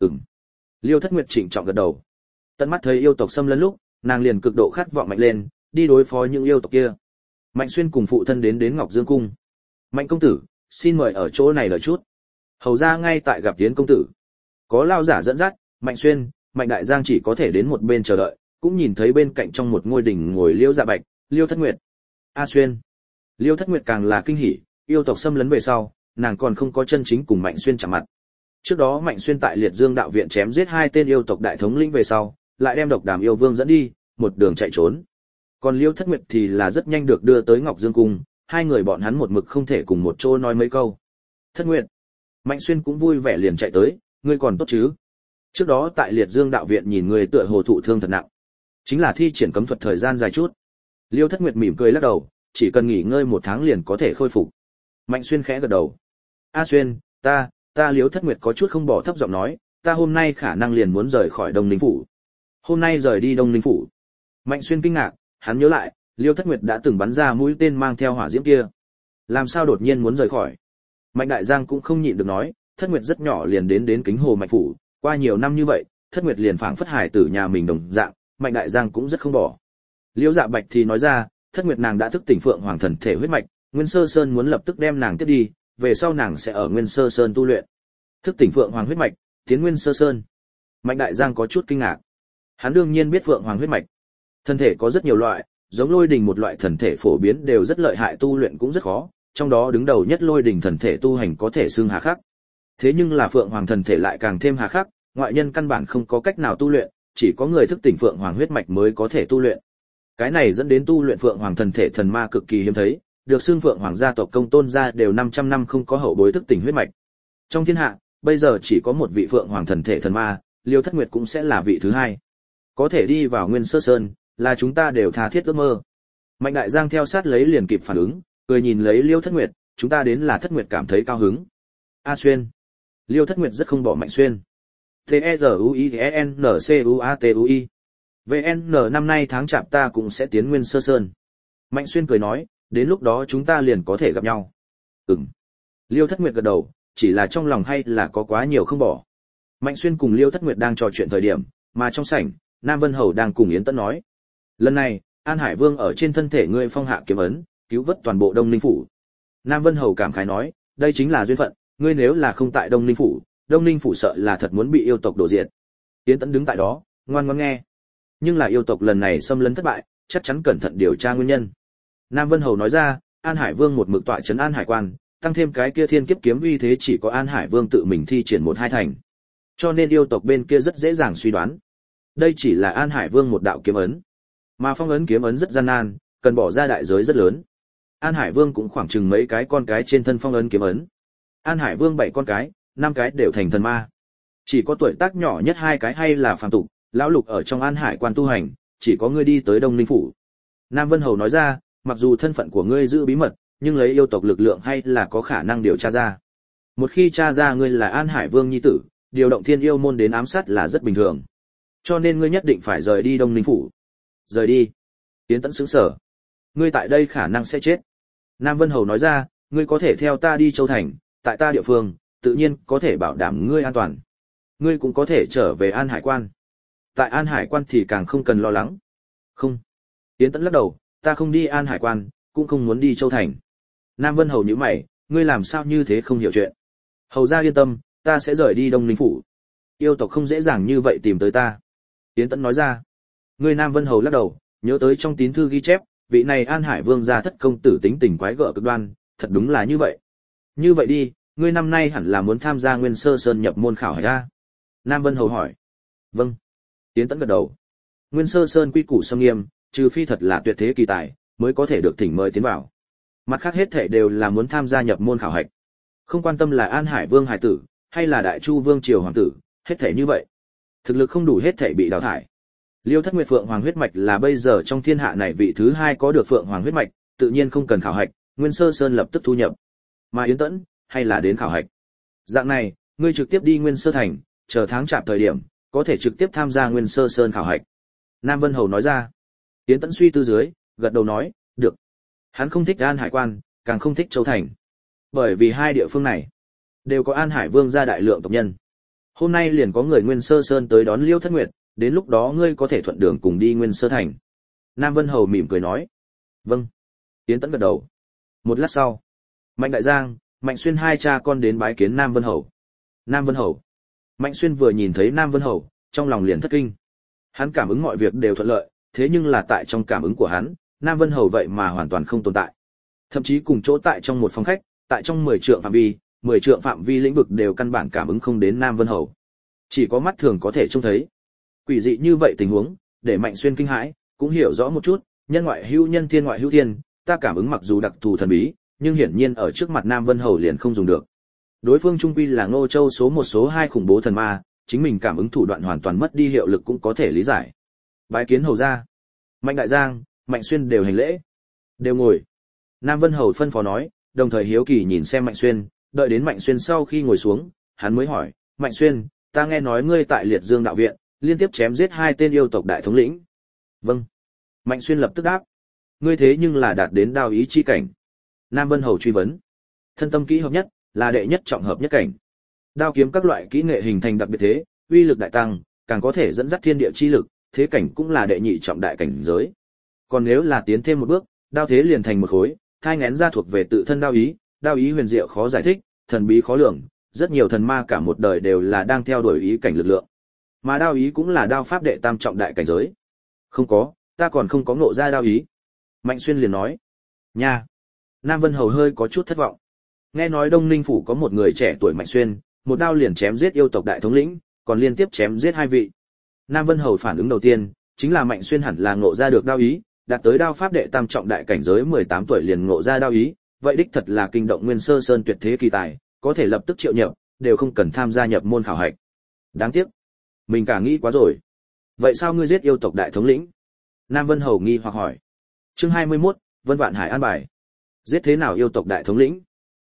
Speaker 1: Liêu Thất Nguyệt trịnh trọng gật đầu. Tận mắt thấy yêu tộc xâm lấn lúc, nàng liền cực độ khát vọng mạnh lên, đi đối phó những yêu tộc kia. Mạnh Xuyên cùng phụ thân đến Ngọc Dương cung. Mạnh công tử, xin mời ở chỗ này đợi chút. Hầu ra ngay tại gặp Tiến công tử. Có lao giả dẫn dắt, Mạnh Xuyên, Mạnh Đại Giang chỉ có thể đến một bên chờ đợi, cũng nhìn thấy bên cạnh trong một ngôi đình ngồi Liêu Dạ Bạch, Liêu Thất Nguyệt. A Xuyên. Liêu Thất Nguyệt càng là kinh hỉ, yêu tộc xâm lấn về sau, nàng còn không có chân chính cùng Mạnh Xuyên chạm mặt. Trước đó Mạnh Xuyên tại Liệt Dương đạo viện chém giết 2 tên yêu tộc đại thống lĩnh về sau, lại đem Độc Đàm yêu vương dẫn đi, một đường chạy trốn. Còn Liêu Thất Nguyệt thì là rất nhanh được đưa tới Ngọc Dương cung, hai người bọn hắn một mực không thể cùng một chỗ nói mấy câu. Thất Nguyệt. Mạnh Xuyên cũng vui vẻ liền chạy tới, ngươi còn tốt chứ? Trước đó tại Liệt Dương đạo viện nhìn ngươi tựa hồ thụ thương thật nặng, chính là thi triển cấm thuật thời gian dài chút. Liêu Thất Nguyệt mỉm cười lắc đầu, chỉ cần nghỉ ngơi 1 tháng liền có thể khôi phục. Mạnh Xuyên khẽ gật đầu. A Xuyên, ta Liêu Thất Nguyệt có chút không bỏ thấp giọng nói, ta hôm nay khả năng liền muốn rời khỏi Đông Ninh phủ. Hôm nay rời đi Đông Ninh phủ. Mạnh Xuyên kinh ngạc, hắn nhớ lại, Liêu Thất Nguyệt đã từng bắn ra mũi tên mang theo hỏa diễm kia, làm sao đột nhiên muốn rời khỏi? Mạnh Đại Giang cũng không nhịn được nói, Thất Nguyệt rất nhỏ liền đến Kính Hồ Mạnh phủ, qua nhiều năm như vậy, Thất Nguyệt liền phảng phất hải tử nhà mình đồng dạng, Mạnh Đại Giang cũng rất không bỏ. Liêu Dạ Bạch thì nói ra, Thất Nguyệt nàng đã thức tỉnh phượng hoàng thần thể huyết mạch, Nguyên Sơ Sơn muốn lập tức đem nàng tiếp đi, về sau nàng sẽ ở Nguyên Sơ Sơn tu luyện. Thức tỉnh phượng hoàng huyết mạch, tiến Nguyên Sơ Sơn. Mạnh Đại Giang có chút kinh ngạc. Hắn đương nhiên biết phượng hoàng huyết mạch. Thần thể có rất nhiều loại, giống Lôi Đình một loại thần thể phổ biến đều rất lợi hại, tu luyện cũng rất khó, trong đó đứng đầu nhất Lôi Đình thần thể tu hành có thể xưng hà khắc. Thế nhưng là phượng hoàng thần thể lại càng thêm hà khắc, ngoại nhân căn bản không có cách nào tu luyện, chỉ có người thức tỉnh phượng hoàng huyết mạch mới có thể tu luyện. Cái này dẫn đến tu luyện phượng hoàng thần thể thần ma cực kỳ hiếm thấy, được xưng phượng hoàng gia tộc công tôn gia đều 500 năm không có hậu bối thức tỉnh huyết mạch. Trong thiên hạ, bây giờ chỉ có một vị phượng hoàng thần thể thần ma, Liêu Thất Nguyệt cũng sẽ là vị thứ 2. Có thể đi vào Nguyên Sơ Sơn, là chúng ta đều tha thiết ước mơ. Mạnh Đại Giang theo sát lấy liền kịp phản ứng, cười nhìn lấy Liêu Thất Nguyệt, chúng ta đến là Thất Nguyệt cảm thấy cao hứng. A Xuyên. Liêu Thất Nguyệt rất không bỏ Mạnh Xuyên. T-E-Z-U-I-N-C-U-A-T-U-I. VN năm nay tháng chạp ta cũng sẽ tiến Nguyên Sơ Sơn. Mạnh Xuyên cười nói, đến lúc đó chúng ta liền có thể gặp nhau. Ừm. Liêu Thất Nguyệt gật đầu, chỉ là trong lòng hay là có quá nhiều không bỏ. Mạnh Xuyên cùng Liêu Thất Nguyệt đang trò chuyện thời điểm, mà trong sảnh, Nam Vân Hầu đang cùng Yến Tẫn nói. Lần này, An Hải Vương ở trên thân thể ngươi phong hạ kiếm ấn, cứu vớt toàn bộ Đông Ninh phủ. Nam Vân Hầu cảm khái nói, đây chính là duyên phận, ngươi nếu là không tại Đông Ninh phủ sợ là thật muốn bị yêu tộc đổ diệt. Yến Tẫn đứng tại đó, ngoan ngoãn nghe. Nhưng là yêu tộc lần này xâm lấn thất bại, chắc chắn cẩn thận điều tra nguyên nhân. Nam Vân Hầu nói ra, An Hải Vương một mực tọa trấn An Hải Quan, tăng thêm cái kia thiên kiếp kiếm uy thế chỉ có An Hải Vương tự mình thi triển một hai thành. Cho nên yêu tộc bên kia rất dễ dàng suy đoán. Đây chỉ là An Hải Vương một đạo kiếm ấn. Mà phong ấn kiếm ấn rất gian nan, cần bỏ ra đại giới rất lớn. An Hải Vương cũng khoảng chừng mấy cái con cái trên thân phong ấn kiếm ấn. An Hải Vương 7 con cái, 5 cái đều thành thần ma. Chỉ có tuổi tác nhỏ nhất 2 cái hay là phàm tục, lão Lục ở trong An Hải Quan tu hành, chỉ có ngươi đi tới Đông Ninh phủ. Nam Vân Hầu nói ra, mặc dù thân phận của ngươi giữ bí mật, nhưng lấy yêu tộc lực lượng hay là có khả năng điều tra ra. Một khi tra ra ngươi là An Hải Vương nhi tử, điều động thiên yêu môn đến ám sát là rất bình thường. Cho nên ngươi nhất định phải rời đi Đông Ninh phủ. Rời đi? Yến Tẫn sững sờ. Ngươi tại đây khả năng sẽ chết. Nam Vân Hầu nói ra, ngươi có thể theo ta đi Châu Thành, tại ta địa phương, tự nhiên có thể bảo đảm ngươi an toàn. Ngươi cũng có thể trở về An Hải Quan. Tại An Hải Quan thì càng không cần lo lắng. Không. Yến Tẫn lắc đầu, ta không đi An Hải Quan, cũng không muốn đi Châu Thành. Nam Vân Hầu nhíu mày, ngươi làm sao như thế không hiểu chuyện. Hầu gia yên tâm, ta sẽ rời đi Đông Ninh phủ. Yêu tộc không dễ dàng như vậy tìm tới ta. Yến Tẫn nói ra. Ngươi Nam Vân Hầu lắc đầu, nhớ tới trong tín thư ghi chép, vị này An Hải Vương gia thất công tử tính tình quái gở cực đoan, thật đúng là như vậy. Như vậy đi, ngươi năm nay hẳn là muốn tham gia Nguyên Sơ Sơn nhập môn khảo hạch a? Nam Vân Hầu hỏi. Vâng. Yến Tẫn gật đầu. Nguyên Sơ Sơn quy củ sâm nghiêm, trừ phi thật là tuyệt thế kỳ tài, mới có thể được thỉnh mời tiến vào. Mặt khác hết thảy đều là muốn tham gia nhập môn khảo hạch. Không quan tâm là An Hải Vương hải tử, hay là Đại Chu Vương triều hoàng tử, hết thảy như vậy. Thực lực không đủ hết thảy bị đào thải. Liêu Thất Nguyệt Phượng Hoàng huyết mạch là bây giờ trong thiên hạ này vị thứ 2 có được Phượng Hoàng huyết mạch, tự nhiên không cần khảo hạch, Nguyên Sơ Sơn lập tức thu nhập. Mà Yến Tẫn, hay là đến khảo hạch. Dạng này, ngươi trực tiếp đi Nguyên Sơ Thành, chờ tháng chạp thời điểm, có thể trực tiếp tham gia Nguyên Sơ Sơn khảo hạch. Nam Vân Hầu nói ra. Yến Tẫn suy tư dưới, gật đầu nói, được. Hắn không thích An Hải Quan, càng không thích Châu Thành. Bởi vì hai địa phương này đều có An Hải Vương gia đại lượng tộc nhân. Hôm nay liền có người Nguyên Sơ Sơn tới đón Liêu Thất Nguyệt, đến lúc đó ngươi có thể thuận đường cùng đi Nguyên Sơ Thành. Nam Vân Hầu mỉm cười nói. Vâng. Yến Tẫn gật đầu. Một lát sau, Mạnh Đại Giang, Mạnh Xuyên hai cha con đến bái kiến Nam Vân Hầu. Nam Vân Hầu. Mạnh Xuyên vừa nhìn thấy Nam Vân Hầu, trong lòng liền thất kinh. Hắn cảm ứng mọi việc đều thuận lợi, thế nhưng là tại trong cảm ứng của hắn, Nam Vân Hầu vậy mà hoàn toàn không tồn tại. Thậm chí cùng chỗ tại trong một phòng khách, tại trong 10 trượng phạm vi lĩnh vực đều căn bản cảm ứng không đến Nam Vân Hầu. Chỉ có mắt thường có thể trông thấy. Quỷ dị như vậy tình huống, để Mạnh Xuyên kinh hãi, cũng hiểu rõ một chút, nhân ngoại hữu nhân thiên ngoại hữu thiên, ta cảm ứng mặc dù đặc thù thần bí, nhưng hiển nhiên ở trước mặt Nam Vân Hầu liền không dùng được. Đối phương trung quy là Ngô Châu số 1 số 2 khủng bố thần ma, chính mình cảm ứng thủ đoạn hoàn toàn mất đi hiệu lực cũng có thể lý giải. Bái kiến hầu gia. Mạnh Đại Giang, Mạnh Xuyên đều hành lễ. Đều ngồi. Nam Vân Hầu phân phó nói, đồng thời hiếu kỳ nhìn xem Mạnh Xuyên, đợi đến Mạnh Xuyên sau khi ngồi xuống, hắn mới hỏi, Mạnh Xuyên, ta nghe nói ngươi tại Liệt Dương đạo viện, liên tiếp chém giết 2 tên yêu tộc đại thống lĩnh. Vâng. Mạnh Xuyên lập tức đáp. Ngươi thế nhưng là đạt đến đao ý chi cảnh. Nam Vân Hầu truy vấn. Thân tâm kỹ hợp nhất, là đệ nhất trọng hợp nhất cảnh. Đao kiếm các loại kỹ nghệ hình thành đặc biệt thế, uy lực đại tăng, càng có thể dẫn dắt thiên địa chi lực, thế cảnh cũng là đệ nhị trọng đại cảnh giới. Còn nếu là tiến thêm một bước, đao thế liền thành một khối, thai nghén ra thuộc về tự thân đao ý huyền diệu khó giải thích, thần bí khó lường, rất nhiều thần ma cả một đời đều là đang theo đuổi ý cảnh lực lượng. Mà đao ý cũng là đao pháp đệ tam trọng đại cảnh giới. Không có, ta còn không có ngộ ra đao ý. Mạnh Xuyên liền nói. Nha. Nam Vân Hầu hơi có chút thất vọng. Nghe nói Đông Ninh phủ có một người trẻ tuổi Mạnh Xuyên, một đao liền chém giết yêu tộc đại thống lĩnh, còn liên tiếp chém giết 2 vị. Nam Vân Hầu phản ứng đầu tiên, chính là Mạnh Xuyên hẳn là ngộ ra được đao ý, đạt tới đao pháp đệ tam trọng đại cảnh giới 18 tuổi liền ngộ ra đao ý, vậy đích thật là kinh động Nguyên Sơ Sơn tuyệt thế kỳ tài, có thể lập tức triệu nhập, đều không cần tham gia nhập môn khảo hạch. Đáng tiếc, mình cả nghĩ quá rồi. Vậy sao ngươi giết yêu tộc đại thống lĩnh? Nam Vân Hầu nghi hoặc hỏi. Chương 21, Vân Vạn Hải an bài. Giết thế nào yêu tộc đại thống lĩnh?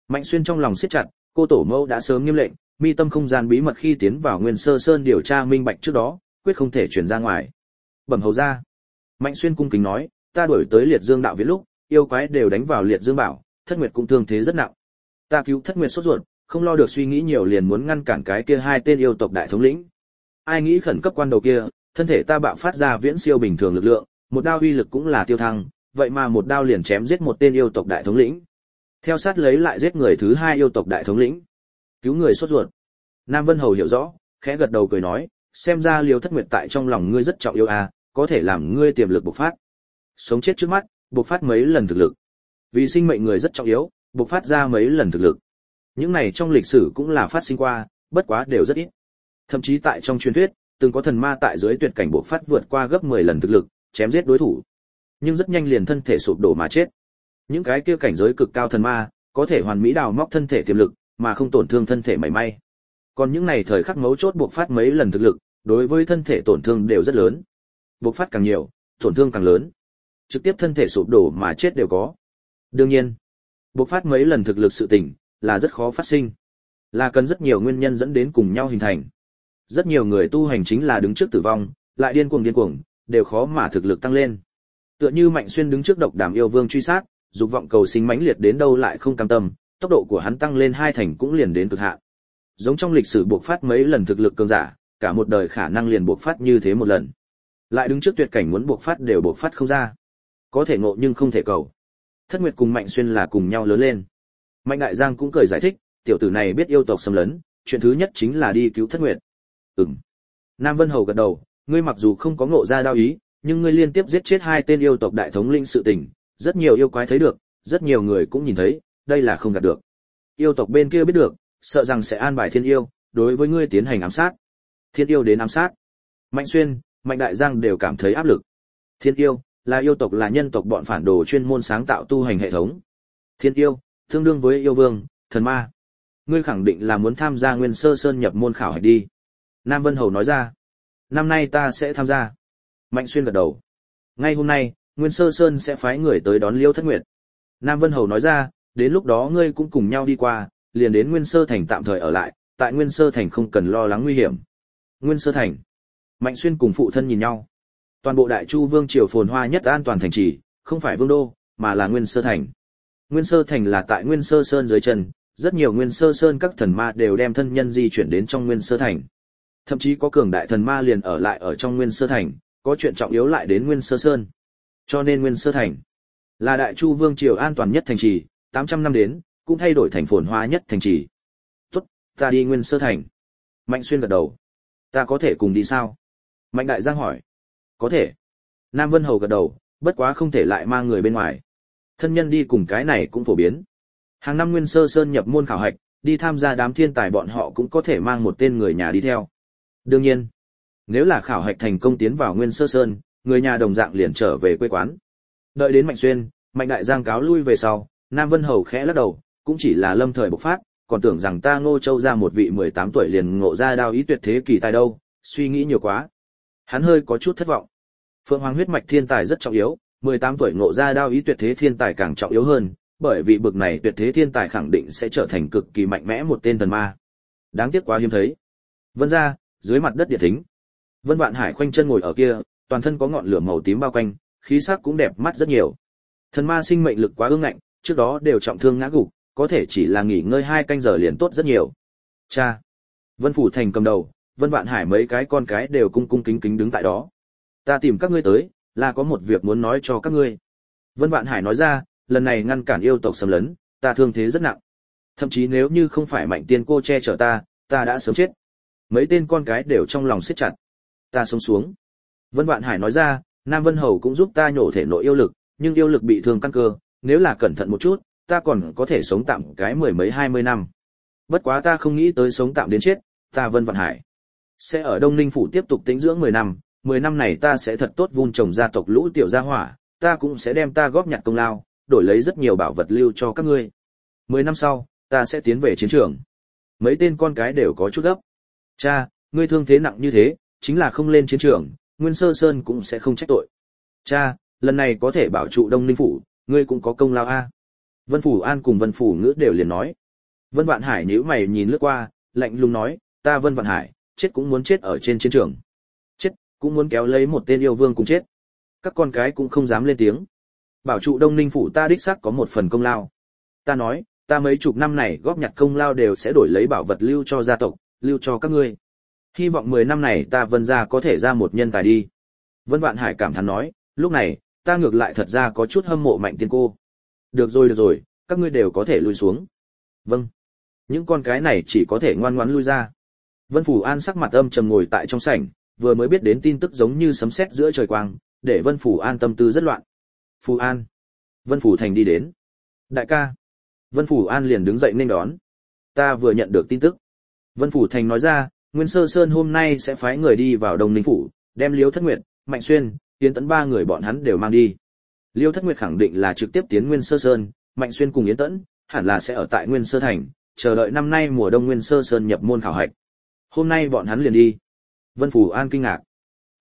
Speaker 1: Mạnh Xuyên trong lòng siết chặt, cô tổ mẫu đã sớm nghiêm lệnh, mi tâm không gian bí mật khi tiến vào Nguyên Sơ Sơn điều tra minh bạch trước đó, quyết không thể truyền ra ngoài. Bẩm hầu ra. Mạnh Xuyên cung kính nói, ta đuổi tới Liệt Dương đạo viện lúc, yêu quái đều đánh vào Liệt Dương bảo, Thất Nguyệt cũng thương thế rất nặng. Ta cứu Thất Nguyệt sốt ruột, không lo được suy nghĩ nhiều liền muốn ngăn cản cái kia hai tên yêu tộc đại thống lĩnh. Ai nghĩ khẩn cấp quan đầu kia, thân thể ta bạo phát ra viễn siêu bình thường lực lượng, một đao uy lực cũng là tiêu thăng, vậy mà một đao liền chém giết một tên yêu tộc đại thống lĩnh. Theo sát lấy lại giết người thứ hai yêu tộc đại thống lĩnh. Cứu người sốt ruột. Nam Vân Hầu hiểu rõ, khẽ gật đầu cười nói, xem ra Liêu Thất Nguyệt tại trong lòng ngươi rất trọng yêu à, có thể làm ngươi tiềm lực bộc phát. Sống chết trước mắt, bộc phát mấy lần thực lực. Vì sinh mệnh người rất trọng yếu, bộc phát ra mấy lần thực lực. Những này trong lịch sử cũng là phát sinh qua, bất quá đều rất ít. Thậm chí tại trong truyền thuyết, từng có thần ma tại dưới tuyệt cảnh bộc phát vượt qua gấp 10 lần thực lực, chém giết đối thủ. Nhưng rất nhanh liền thân thể sụp đổ mà chết. Những cái kia cảnh giới cực cao thần ma, có thể hoàn mỹ đào móc thân thể tiềm lực, mà không tổn thương thân thể mảy may. Còn những này thời khắc mấu chốt bộc phát mấy lần thực lực, đối với thân thể tổn thương đều rất lớn. Bộc phát càng nhiều, tổn thương càng lớn. Trực tiếp thân thể sụp đổ mà chết đều có. Đương nhiên, bộc phát mấy lần thực lực sự tình là rất khó phát sinh, là cần rất nhiều nguyên nhân dẫn đến cùng nhau hình thành. Rất nhiều người tu hành chính là đứng trước tử vong, lại điên cuồng, đều khó mà thực lực tăng lên. Tựa như Mạnh Xuyên đứng trước Độc Đàm yêu vương truy sát, dục vọng cầu sinh mãnh liệt đến đâu lại không cam tâm, tốc độ của hắn tăng lên 2 thành cũng liền đến cực hạn. Giống trong lịch sử bộc phát mấy lần thực lực cường giả, cả một đời khả năng liền bộc phát như thế một lần. Lại đứng trước tuyệt cảnh muốn bộc phát đều bộc phát không ra. Có thể ngộ nhưng không thể cầu. Thất Nguyệt cùng Mạnh Xuyên là cùng nhau lớn lên. Mạnh Đại Giang cũng cười giải thích, tiểu tử này biết yêu tộc xâm lấn, chuyện thứ nhất chính là đi cứu Thất Nguyệt. Nam Vân Hầu gật đầu, ngươi mặc dù không có ngộ ra đao ý, nhưng ngươi liên tiếp giết chết 2 tên yêu tộc đại thống lĩnh sự tình, rất nhiều yêu quái thấy được, rất nhiều người cũng nhìn thấy, đây là không gạt được. Yêu tộc bên kia biết được, sợ rằng sẽ an bài Thiên Yêu, đối với ngươi tiến hành ám sát. Thiên Yêu đến ám sát. Mạnh Xuyên, Mạnh Đại Giang đều cảm thấy áp lực. Thiên Yêu, là yêu tộc là nhân tộc bọn phản đồ chuyên môn sáng tạo tu hành hệ thống. Thiên Yêu, tương đương với yêu vương, thần ma. Ngươi khẳng định là muốn tham gia Nguyên Sơ Sơn nhập môn khảo hạch đi. Nam Vân Hầu nói ra. Năm nay ta sẽ tham gia. Mạnh Xuyên gật đầu. Ngay hôm nay, Nguyên Sơ Sơn sẽ phái người tới đón Liêu Thất Nguyệt. Nam Vân Hầu nói ra, đến lúc đó ngươi cũng cùng nhau đi qua, liền đến Nguyên Sơ Thành tạm thời ở lại, tại Nguyên Sơ Thành không cần lo lắng nguy hiểm. Nguyên Sơ Thành. Mạnh Xuyên cùng phụ thân nhìn nhau. Toàn bộ Đại Chu vương triều phồn hoa nhất an toàn thành trì, không phải vương đô, mà là Nguyên Sơ Thành. Nguyên Sơ Thành là tại Nguyên Sơ Sơn dưới chân, rất nhiều Nguyên Sơ Sơn các thần ma đều đem thân nhân di chuyển đến trong Nguyên Sơ Thành. Thậm chí có cường đại thần ma liền ở lại ở trong Nguyên Sơ Thành, có chuyện trọng yếu lại đến Nguyên Sơ Sơn. Cho nên Nguyên Sơ Thành là Đại Chu vương triều an toàn nhất thành trì, 800 năm đến, cũng thay đổi thành phồn hoa nhất thành trì. Tốt, ta đi Nguyên Sơ Thành. Mạnh Xuyên gật đầu. Ta có thể cùng đi sao? Mạnh Đại Giang hỏi. Có thể. Nam Vân Hầu gật đầu, bất quá không thể lại mang người bên ngoài. Thân nhân đi cùng cái này cũng phổ biến. Hàng năm Nguyên Sơ Sơn nhập môn khảo hạch, đi tham gia đám thiên tài bọn họ cũng có thể mang một tên người nhà đi theo. Đương nhiên, nếu là khảo hạch thành công tiến vào Nguyên Sơ Sơn, người nhà đồng dạng liền trở về quê quán. Đợi đến Mạnh Xuyên, Mạnh Đại Giang cáo lui về sau, Nam Vân Hầu khẽ lắc đầu, cũng chỉ là lâm thời bộc phát, còn tưởng rằng ta Ngô Châu ra một vị 18 tuổi liền ngộ ra đao ý tuyệt thế kỳ tài đâu, suy nghĩ nhiều quá. Hắn hơi có chút thất vọng. Phượng Hoàng huyết mạch thiên tài rất trọng yếu, 18 tuổi ngộ ra đao ý tuyệt thế thiên tài càng trọng yếu hơn, bởi vì bực này tuyệt thế thiên tài khẳng định sẽ trở thành cực kỳ mạnh mẽ một tên thần ma. Đáng tiếc quá hiếm thấy. Vân ra, dưới mặt đất địa thính. Vân Vạn Hải khoanh chân ngồi ở kia, toàn thân có ngọn lửa màu tím bao quanh, khí sắc cũng đẹp mắt rất nhiều. Thần ma sinh mệnh lực quá ương ngạnh, trước đó đều trọng thương ngã gục, có thể chỉ là nghỉ ngơi 2 canh giờ liền tốt rất nhiều. Cha. Vân Phủ Thành cầm đầu, Vân Vạn Hải mấy cái con cái đều cung cung kính kính đứng tại đó. Ta tìm các ngươi tới, là có một việc muốn nói cho các ngươi. Vân Vạn Hải nói ra, lần này ngăn cản yêu tộc xâm lấn, ta thương thế rất nặng. Thậm chí nếu như không phải Mạnh Tiên cô che chở ta đã sớm chết. Mấy tên con cái đều trong lòng siết chặt. Ta sống xuống. Vân Vạn Hải nói ra, Nam Vân Hầu cũng giúp ta nhổ thể nội yêu lực, nhưng yêu lực bị thương căn cơ, nếu là cẩn thận một chút, ta còn có thể sống tạm cái 10 mấy 20 năm. Bất quá ta không nghĩ tới sống tạm đến chết, ta Vân Vạn Hải sẽ ở Đông Ninh phủ tiếp tục tĩnh dưỡng 10 năm, 10 năm này ta sẽ thật tốt vun trồng gia tộc lũ tiểu gia hỏa, ta cũng sẽ đem ta góp nhặt công lao, đổi lấy rất nhiều bảo vật lưu cho các ngươi. 10 năm sau, ta sẽ tiến về chiến trường. Mấy tên con cái đều có chút gấp. Cha, ngươi thương thế nặng như thế, chính là không lên chiến trường, Nguyên Sơ Sơn cũng sẽ không trách tội. Cha, lần này có thể bảo trụ Đông Ninh phủ, ngươi cũng có công lao a. Vân Phủ An cùng Vân Phủ Ngữ đều liền nói. Vân Vạn Hải nhíu mày nhìn lướt qua, lạnh lùng nói, ta Vân Vạn Hải, chết cũng muốn chết ở trên chiến trường. Chết, cũng muốn kéo lấy một tên yêu vương cùng chết. Các con cái cũng không dám lên tiếng. Bảo trụ Đông Ninh phủ ta đích xác có một phần công lao. Ta nói, ta mấy chục năm này góp nhặt công lao đều sẽ đổi lấy bảo vật lưu cho gia tộc, lưu cho các ngươi. Hy vọng 10 năm này ta Vân gia có thể ra một nhân tài đi. Vân Vạn Hải cảm thán nói, lúc này, ta ngược lại thật ra có chút hâm mộ Mạnh Tiên cô. Được rồi, các ngươi đều có thể lui xuống. Vâng. Những con cái này chỉ có thể ngoan ngoãn lui ra. Vân Phủ An sắc mặt âm trầm ngồi tại trong sảnh, vừa mới biết đến tin tức giống như sấm sét giữa trời quang, để Vân Phủ An tâm tư rất loạn. Phủ An. Vân Phủ Thành đi đến. Đại ca. Vân Phủ An liền đứng dậy nên đón. Ta vừa nhận được tin tức. Vân Phủ Thành nói ra, Nguyên Sơ Sơn hôm nay sẽ phái người đi vào Đông Ninh phủ, đem Liêu Thất Nguyệt, Mạnh Xuyên, Yến Tẫn ba người bọn hắn đều mang đi. Liêu Thất Nguyệt khẳng định là trực tiếp tiến Nguyên Sơ Sơn, Mạnh Xuyên cùng Yến Tẫn hẳn là sẽ ở tại Nguyên Sơ Thành, chờ đợi năm nay mùa đông Nguyên Sơ Sơn nhập môn khảo hạch. Hôm nay bọn hắn liền đi. Vân Phủ An kinh ngạc.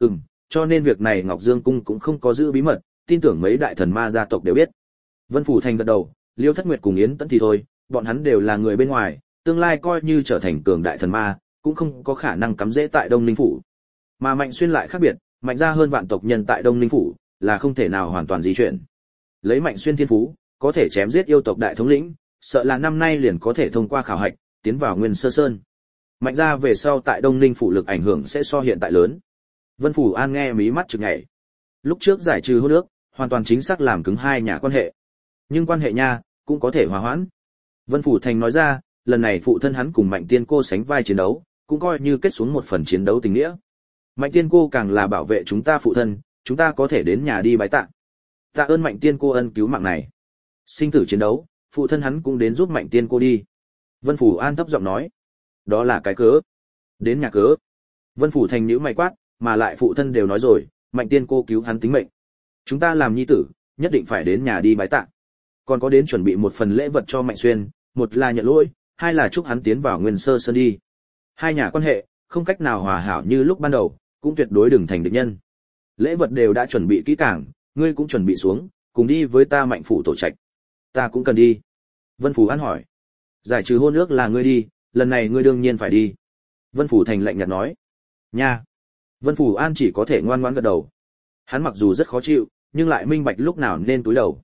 Speaker 1: Cho nên việc này Ngọc Dương cung cũng không có giữ bí mật, tin tưởng mấy đại thần ma gia tộc đều biết. Vân Phủ Thành gật đầu, Liêu Thất Nguyệt cùng Yến Tẫn thì thôi, bọn hắn đều là người bên ngoài, tương lai coi như trở thành cường đại thần ma, cũng không có khả năng cắm rễ tại Đông Ninh phủ. Mà Mạnh Xuyên lại khác biệt, mạnh ra hơn vạn tộc nhân tại Đông Ninh phủ, là không thể nào hoàn toàn di chuyển. Lấy Mạnh Xuyên thiên phú, có thể chém giết yêu tộc đại thống lĩnh, sợ là năm nay liền có thể thông qua khảo hạch, tiến vào Nguyên Sơ Sơn. Mạnh ra về sau tại Đông Ninh phủ lực ảnh hưởng sẽ so hiện tại lớn. Vân Phủ An nghe mí mắt chực nhảy. Lúc trước giải trừ hôn ước, hoàn toàn chính xác làm cứng hai nhà quan hệ. Nhưng quan hệ nha, cũng có thể hòa hoãn. Vân Phủ Thành nói ra, lần này phụ thân hắn cùng Mạnh Tiên cô sánh vai chiến đấu, cũng coi như kết xuống một phần chiến đấu tình nghĩa. Mạnh Tiên cô càng là bảo vệ chúng ta phụ thân, chúng ta có thể đến nhà đi bái tạ. Tạ ơn Mạnh Tiên cô ân cứu mạng này. Sinh tử chiến đấu, phụ thân hắn cũng đến giúp Mạnh Tiên cô đi. Vân Phủ An thấp giọng nói, đó là cái cớ. Đến nhà cớ. Vân Phủ Thành nhíu mày quát, mà lại phụ thân đều nói rồi, Mạnh Tiên cô cứu hắn tính mệnh. Chúng ta làm nhi tử, nhất định phải đến nhà đi bái tạ. Còn có đến chuẩn bị một phần lễ vật cho Mạnh Xuyên, một là nhận lỗi, hai là chúc hắn tiến vào Nguyên Sơ Sơn đi. Hai nhà quan hệ, không cách nào hòa hảo như lúc ban đầu, cũng tuyệt đối đừng thành địch nhân. Lễ vật đều đã chuẩn bị kỹ càng, ngươi cũng chuẩn bị xuống, cùng đi với ta Mạnh phủ tổ trạch. Ta cũng cần đi. Vân Phủ An hỏi. Giải trừ hôn ước là ngươi đi, lần này ngươi đương nhiên phải đi. Vân Phủ Thành lạnh nhạt nói. Nha. Vân Phủ An chỉ có thể ngoan ngoãn gật đầu. Hắn mặc dù rất khó chịu, nhưng lại minh bạch lúc nào nên túi đầu.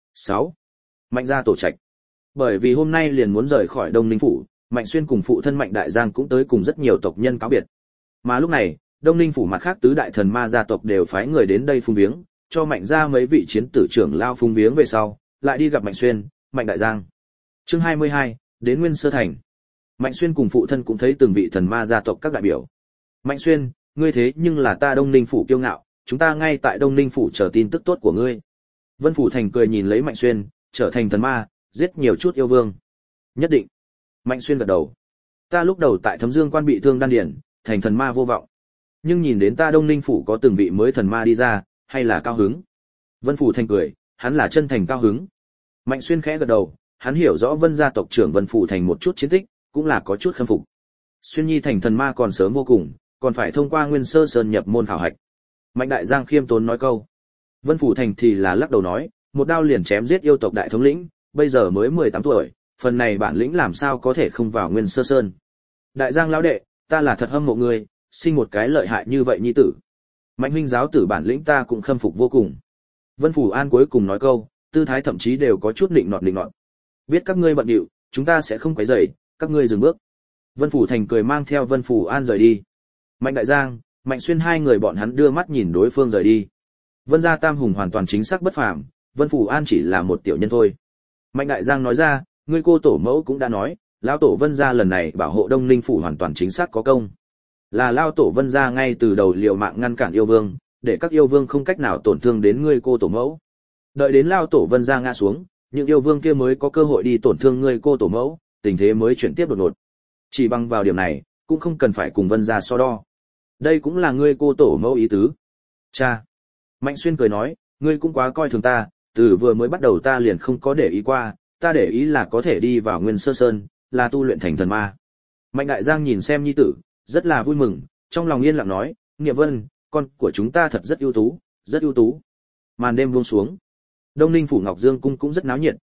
Speaker 1: 6. Mạnh gia tổ trạch. Bởi vì hôm nay liền muốn rời khỏi Đông Ninh phủ, Mạnh Xuyên cùng phụ thân Mạnh Đại Giang cũng tới cùng rất nhiều tộc nhân cáo biệt. Mà lúc này, Đông Ninh phủ mặt khác tứ đại thần ma gia tộc đều phái người đến đây phung viếng, cho Mạnh gia mấy vị chiến tử trưởng lao phung viếng về sau, lại đi gặp Mạnh Xuyên, Mạnh Đại Giang. Chương 22, đến Nguyên Sơ Thành. Mạnh Xuyên cùng phụ thân cũng thấy từng vị thần ma gia tộc các đại biểu. Mạnh Xuyên, ngươi thế nhưng là ta Đông Ninh phủ kiêu ngạo, chúng ta ngay tại Đông Ninh phủ chờ tin tức tốt của ngươi. Vân Phủ Thành cười nhìn lấy Mạnh Xuyên, trở thành thần ma, giết nhiều chút yêu vương. Nhất định. Mạnh Xuyên gật đầu. Ta lúc đầu tại Thấm Dương quan bị thương đan điển, thành thần ma vô vọng. Nhưng nhìn đến ta Đông Ninh phủ có từng vị mới thần ma đi ra, hay là cao hứng. Vân Phủ Thành cười, hắn là chân thành cao hứng. Mạnh Xuyên khẽ gật đầu, hắn hiểu rõ Vân gia tộc trưởng Vân Phủ Thành một chút chiến tích, cũng là có chút khâm phục. Xuyên Nhi thành thần ma còn sớm vô cùng, còn phải thông qua Nguyên Sơ Sơn nhập môn khảo hạch. Mạnh Đại Giang khiêm tốn nói câu. Vân Phủ Thành thì là lắc đầu nói, một đao liền chém giết yêu tộc đại thống lĩnh, bây giờ mới 18 tuổi, phần này bản lĩnh làm sao có thể không vào Nguyên Sơ Sơn. Đại Giang lão đệ, ta là thật hâm mộ ngươi, sinh một cái lợi hại như vậy nhi tử. Mạnh huynh giáo tử bản lĩnh ta cũng khâm phục vô cùng. Vân Phủ An cuối cùng nói câu, tư thái thậm chí đều có chút định nọt. Biết các ngươi bận điệu, chúng ta sẽ không quấy rầy, các ngươi dừng bước. Vân Phủ Thành cười mang theo Vân Phủ An rời đi. Mạnh Đại Giang, Mạnh Xuyên hai người bọn hắn đưa mắt nhìn đối phương rời đi. Vân gia tam hùng hoàn toàn chính xác bất phàm, Vân Phủ An chỉ là một tiểu nhân thôi. Mạnh Đại Giang nói ra, ngươi cô tổ mẫu cũng đã nói, lão tổ Vân gia lần này bảo hộ Đông Ninh phủ hoàn toàn chính xác có công. Là lão tổ Vân gia ngay từ đầu liều mạng ngăn cản yêu vương, để các yêu vương không cách nào tổn thương đến ngươi cô tổ mẫu. Đợi đến lão tổ Vân gia ngã xuống, những yêu vương kia mới có cơ hội đi tổn thương ngươi cô tổ mẫu, tình thế mới chuyển tiếp đột ngột. Chỉ bằng vào điểm này, cũng không cần phải cùng Vân gia so đo. Đây cũng là ngươi cô tổ mẫu ý tứ. Cha. Mạnh Xuyên cười nói, ngươi cũng quá coi thường ta, từ vừa mới bắt đầu ta liền không có để ý qua, ta để ý là có thể đi vào Nguyên Sơ Sơn, là tu luyện thành thần ma. Mạnh Đại Giang nhìn xem nhi tử, rất là vui mừng, trong lòng yên lặng nói, Nghiệm Vân, con của chúng ta thật rất ưu tú, rất ưu tú. Màn đêm buông xuống. Đông Ninh phủ Ngọc Dương cung cũng rất náo nhiệt,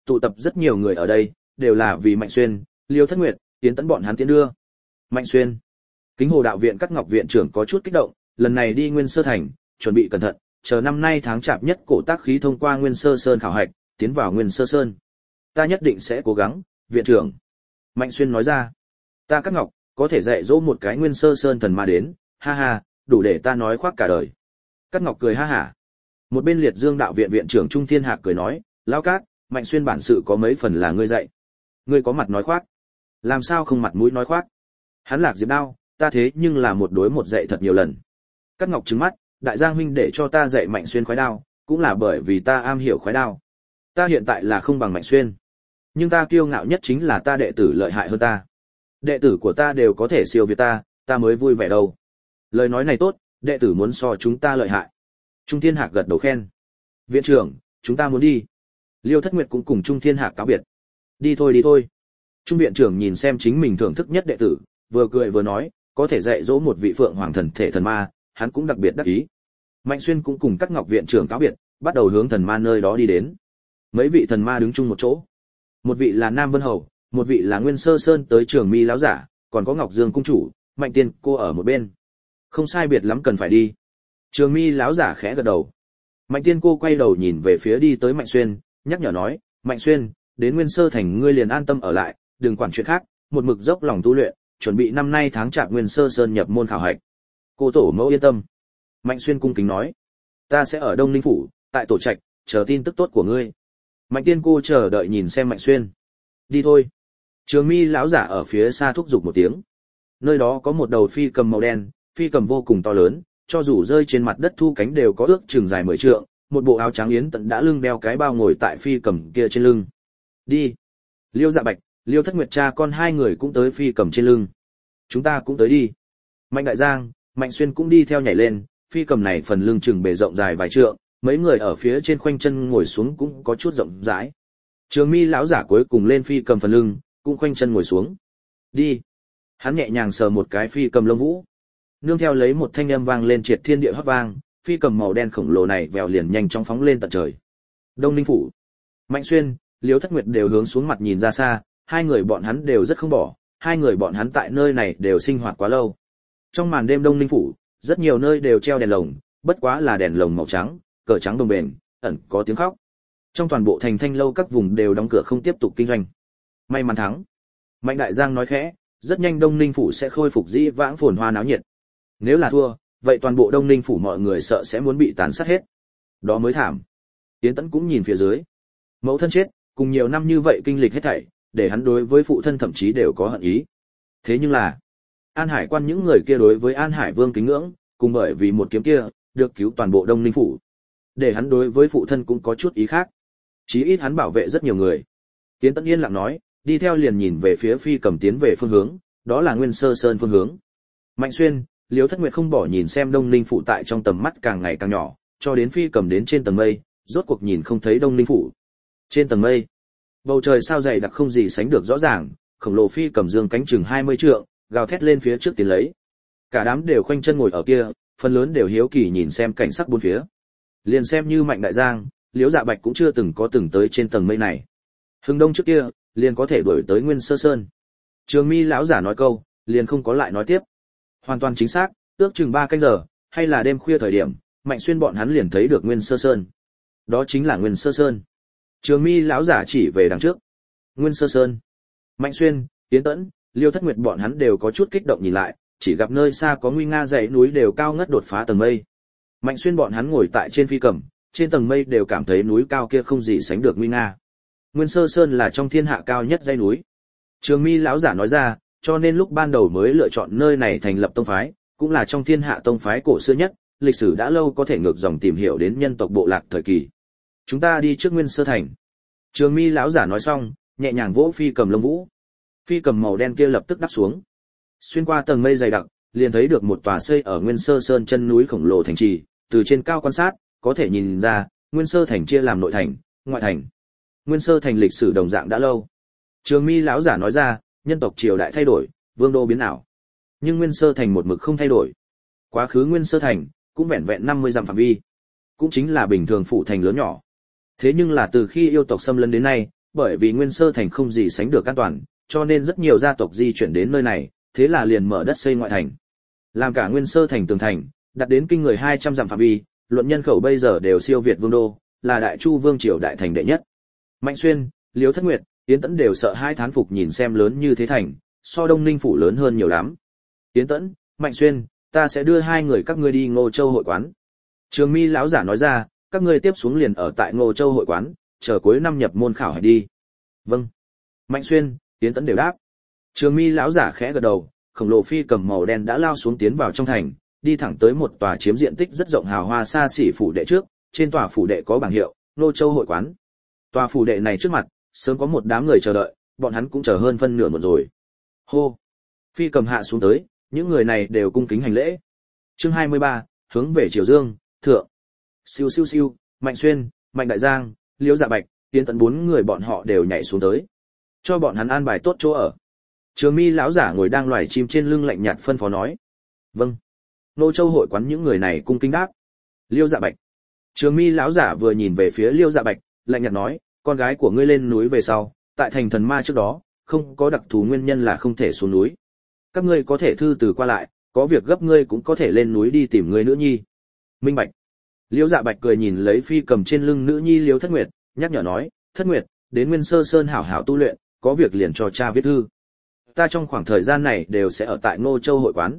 Speaker 1: tụ tập rất nhiều người ở đây, đều là vì Mạnh Xuyên, Liêu Thất Nguyệt, Tiến Tấn bọn hắn tiến đưa. Mạnh Xuyên. Kính Hồ đạo viện Cắt Ngọc viện trưởng có chút kích động, lần này đi Nguyên Sơ thành, chuẩn bị cẩn thận, chờ năm nay tháng chạp nhất cổ tác khí thông qua Nguyên Sơ Sơn khảo hạch, tiến vào Nguyên Sơ Sơn. Ta nhất định sẽ cố gắng, viện trưởng. Mạnh Xuyên nói ra. Ta Cắt Ngọc, có thể dạy dỗ một cái Nguyên Sơ Sơn thần ma đến, ha ha, đủ để ta nói khoác cả đời. Cắt Ngọc cười ha hả. Một bên Liệt Dương đạo viện viện trưởng Trung Thiên Hạc cười nói, lão Cát, Mạnh Xuyên bản sự có mấy phần là ngươi dạy. Ngươi có mặt nói khoác. Làm sao không mặt mũi nói khoác? Hắn Lạc Diệp Đao, ta thế nhưng là một đối một dạy thật nhiều lần. Cắt Ngọc trừng mắt, đại giang huynh để cho ta dạy Mạnh Xuyên khoái đao, cũng là bởi vì ta am hiểu khoái đao. Ta hiện tại là không bằng Mạnh Xuyên, nhưng ta kiêu ngạo nhất chính là ta đệ tử lợi hại hơn ta. Đệ tử của ta đều có thể siêu việt ta mới vui vẻ đâu. Lời nói này tốt, đệ tử muốn so chúng ta lợi hại. Trung Thiên Hạc gật đầu khen. Viện trưởng, chúng ta muốn đi. Liêu Thất Nguyệt cũng cùng Trung Thiên Hạc cáo biệt. Đi thôi đi thôi. Trung viện trưởng nhìn xem chính mình thưởng thức nhất đệ tử, vừa cười vừa nói, có thể dạy dỗ một vị phượng hoàng thần thể thần ma, hắn cũng đặc biệt đắc ý. Mạnh Xuyên cũng cùng Cắt Ngọc viện trưởng cáo biệt, bắt đầu hướng thần ma nơi đó đi đến. Mấy vị thần ma đứng chung một chỗ. Một vị là Nam Vân Hầu, một vị là Nguyên Sơ Sơn tới Trường Mi lão giả, còn có Ngọc Dương cung chủ, Mạnh Tiên cô ở một bên. Không sai biệt lắm cần phải đi. Trường Mi lão giả khẽ gật đầu. Mạnh Tiên cô quay đầu nhìn về phía đi tới Mạnh Xuyên, nhắc nhở nói, Mạnh Xuyên, đến Nguyên Sơ thành ngươi liền an tâm ở lại, đừng quản chuyện khác, một mực dốc lòng tu luyện, chuẩn bị năm nay tháng chạp Nguyên Sơ Sơn nhập môn khảo hạch. Cô tổ mẫu yên tâm. Mạnh Xuyên cung kính nói, ta sẽ ở Đông Ninh phủ, tại tổ trạch, chờ tin tức tốt của ngươi. Mạnh Tiên cô chờ đợi nhìn xem Mạnh Xuyên. Đi thôi. Trường Mi lão giả ở phía xa thúc giục một tiếng. Nơi đó có một đầu phi cầm màu đen, phi cầm vô cùng to lớn, cho dù rơi trên mặt đất thu cánh đều có ước chừng dài 10 trượng, một bộ áo trắng yến tận đã lưng đeo cái bao ngồi tại phi cầm kia trên lưng. Đi. Liêu Dạ Bạch, Liêu Thất Nguyệt cha con hai người cũng tới phi cầm trên lưng. Chúng ta cũng tới đi. Mạnh Đại Giang, Mạnh Xuyên cũng đi theo nhảy lên, phi cầm này phần lưng chừng bề rộng dài vài trượng, mấy người ở phía trên khoanh chân ngồi xuống cũng có chút rộng rãi. Trường Mi lão giả cuối cùng lên phi cầm phần lưng, cũng khoanh chân ngồi xuống. Đi. Hắn nhẹ nhàng sờ một cái phi cầm lông vũ. Nương theo lấy một thanh âm vang lên triệt thiên địa hót vang, phi cầm màu đen khổng lồ này vèo liền nhanh chóng phóng lên tận trời. Đông Ninh phủ. Mạnh Xuyên, Liêu Thất Nguyệt đều hướng xuống mặt nhìn ra xa, hai người bọn hắn đều rất không bỏ, hai người bọn hắn tại nơi này đều sinh hoạt quá lâu. Trong màn đêm Đông Ninh phủ, rất nhiều nơi đều treo đèn lồng, bất quá là đèn lồng màu trắng, cờ trắng đồng bền, ẩn có tiếng khóc. Trong toàn bộ thành Thanh lâu các vùng đều đóng cửa không tiếp tục kinh doanh. May mắn thắng. Mạnh Đại Giang nói khẽ, rất nhanh Đông Ninh phủ sẽ khôi phục dĩ vãng phồn hoa náo nhiệt. Nếu là thua, vậy toàn bộ Đông Ninh phủ mọi người sợ sẽ muốn bị tàn sát hết. Đó mới thảm. Tiến Tấn cũng nhìn phía dưới. Mẫu thân chết, cùng nhiều năm như vậy kinh lịch hết thảy, để hắn đối với phụ thân thậm chí đều có hận ý. Thế nhưng là, An Hải quan những người kia đối với An Hải Vương kính ngưỡng, cùng bởi vì một kiếm kia, được cứu toàn bộ Đông Ninh phủ. Để hắn đối với phụ thân cũng có chút ý khác. Chí ít hắn bảo vệ rất nhiều người. Tiến Tấn yên lặng nói, đi theo liền nhìn về phía phi cầm tiến về phương hướng, đó là Nguyên Sơ Sơn phương hướng. Mạnh Xuyên, Liêu Thất Nguyệt không bỏ nhìn xem Đông Ninh phủ tại trong tầm mắt càng ngày càng nhỏ, cho đến phi cầm đến trên tầng mây, rốt cuộc nhìn không thấy Đông Ninh phủ. Trên tầng mây, bầu trời sao dày đặc không gì sánh được rõ ràng, khổng lồ phi cầm dương cánh chừng 20 trượng, gào thét lên phía trước tiến lấy. Cả đám đều khoanh chân ngồi ở kia, phần lớn đều hiếu kỳ nhìn xem cảnh sắc bốn phía. Liền xem như Mạnh Đại Giang, Liễu Dạ Bạch cũng chưa từng tới trên tầng mây này. Hưng đông trước kia, liền có thể đuổi tới Nguyên Sơ Sơn. Trường Mi lão giả nói câu, liền không có lại nói tiếp. Hoàn toàn chính xác, ước chừng 3 canh giờ, hay là đêm khuya thời điểm, Mạnh Xuyên bọn hắn liền thấy được Nguyên Sơ Sơn. Đó chính là Nguyên Sơ Sơn. Trường Mi lão giả chỉ về đằng trước. Nguyên Sơ Sơn. Mạnh Xuyên, Tiến Tẫn, Liêu Thất Nguyệt bọn hắn đều có chút kích động nhìn lại, chỉ gặp nơi xa có nguy nga dãy núi đều cao ngất đột phá tầng mây. Mạnh Xuyên bọn hắn ngồi tại trên phi cầm, trên tầng mây đều cảm thấy núi cao kia không gì sánh được nguy nga. Nguyên Sơ Sơn là trong thiên hạ cao nhất dãy núi. Trường Mi lão giả nói ra, cho nên lúc ban đầu mới lựa chọn nơi này thành lập tông phái, cũng là trong thiên hạ tông phái cổ xưa nhất, lịch sử đã lâu có thể ngược dòng tìm hiểu đến nhân tộc bộ lạc thời kỳ. Chúng ta đi trước Nguyên Sơ thành. Trường Mi lão giả nói xong, nhẹ nhàng vỗ phi cầm lông vũ. Phi cầm màu đen kia lập tức đáp xuống. Xuyên qua tầng mây dày đặc, liền thấy được một tòa xây ở Nguyên Sơ Sơn chân núi khổng lồ thành trì, từ trên cao quan sát, có thể nhìn ra, Nguyên Sơ thành chia làm nội thành, ngoại thành. Nguyên Sơ thành lịch sử đồng dạng đã lâu. Trường Mi lão giả nói ra, nhân tộc triều đại thay đổi, vương đô biến ảo. Nhưng Nguyên Sơ thành một mực không thay đổi. Quá khứ Nguyên Sơ thành cũng vẹn vẹn 50 dặm phạm vi, cũng chính là bình thường phủ thành lớn nhỏ. Thế nhưng là từ khi yêu tộc xâm lấn đến nay, bởi vì Nguyên Sơ thành không gì sánh được an toàn, cho nên rất nhiều gia tộc di chuyển đến nơi này, thế là liền mở đất xây ngoại thành. Làm cả Nguyên Sơ thành tường thành, đặt đến kinh người 200 dặm phạm vi, luận nhân khẩu bây giờ đều siêu việt vương đô, là Đại Chu vương triều đại thành đệ nhất. Mạnh Xuyên, Liêu Thất Nguyệt, Yến Tẫn đều sợ hai thán phục nhìn xem lớn như thế thành, so Đông Ninh phủ lớn hơn nhiều lắm. Yến Tẫn, Mạnh Xuyên, ta sẽ đưa hai người các ngươi đi Ngô Châu hội quán. Trường Mi lão giả nói ra, các ngươi tiếp xuống liền ở tại Ngô Châu hội quán, chờ cuối năm nhập môn khảo hạch đi. Vâng. Mạnh Xuyên, Yến Tẫn đều đáp. Trường Mi lão giả khẽ gật đầu, khổng lồ phi cầm màu đen đã lao xuống tiến vào trong thành, đi thẳng tới một tòa chiếm diện tích rất rộng hào hoa xa xỉ phủ đệ trước, trên tòa phủ đệ có bảng hiệu Ngô Châu hội quán. Tòa phủ đệ này trước mặt, sớm có một đám người chờ đợi, bọn hắn cũng chờ hơn phân nửa một rồi. Hô. Phi cầm hạ xuống tới, những người này đều cung kính hành lễ. Chương 23, hướng về Triều Dương, thượng. Siêu siêu siêu, Mạnh Xuyên, Mạnh Đại Giang, Liễu Dạ Bạch, Yến Tẫn bốn người bọn họ đều nhảy xuống tới, cho bọn hắn an bài tốt chỗ ở. Trường Mi lão giả ngồi đang loài chim trên lưng lạnh nhạt phân phó nói. Vâng. Ngô Châu hội quán những người này cung kính đáp. Liễu Dạ Bạch. Trường Mi lão giả vừa nhìn về phía Liễu Dạ Bạch, lạnh nhạt nói, con gái của ngươi lên núi về sau, tại thành thần ma trước đó, không có đặc thù nguyên nhân là không thể xuống núi. Các ngươi có thể thư từ qua lại, có việc gấp ngươi cũng có thể lên núi đi tìm ngươi nữ nhi. Minh bạch. Liễu Dạ Bạch cười nhìn lấy phi cầm trên lưng nữ nhi Liễu Thất Nguyệt, nhắc nhở nói, Thất Nguyệt, đến Nguyên Sơ Sơn hảo hảo tu luyện, có việc liền cho cha viết thư. Ta trong khoảng thời gian này đều sẽ ở tại Ngô Châu hội quán.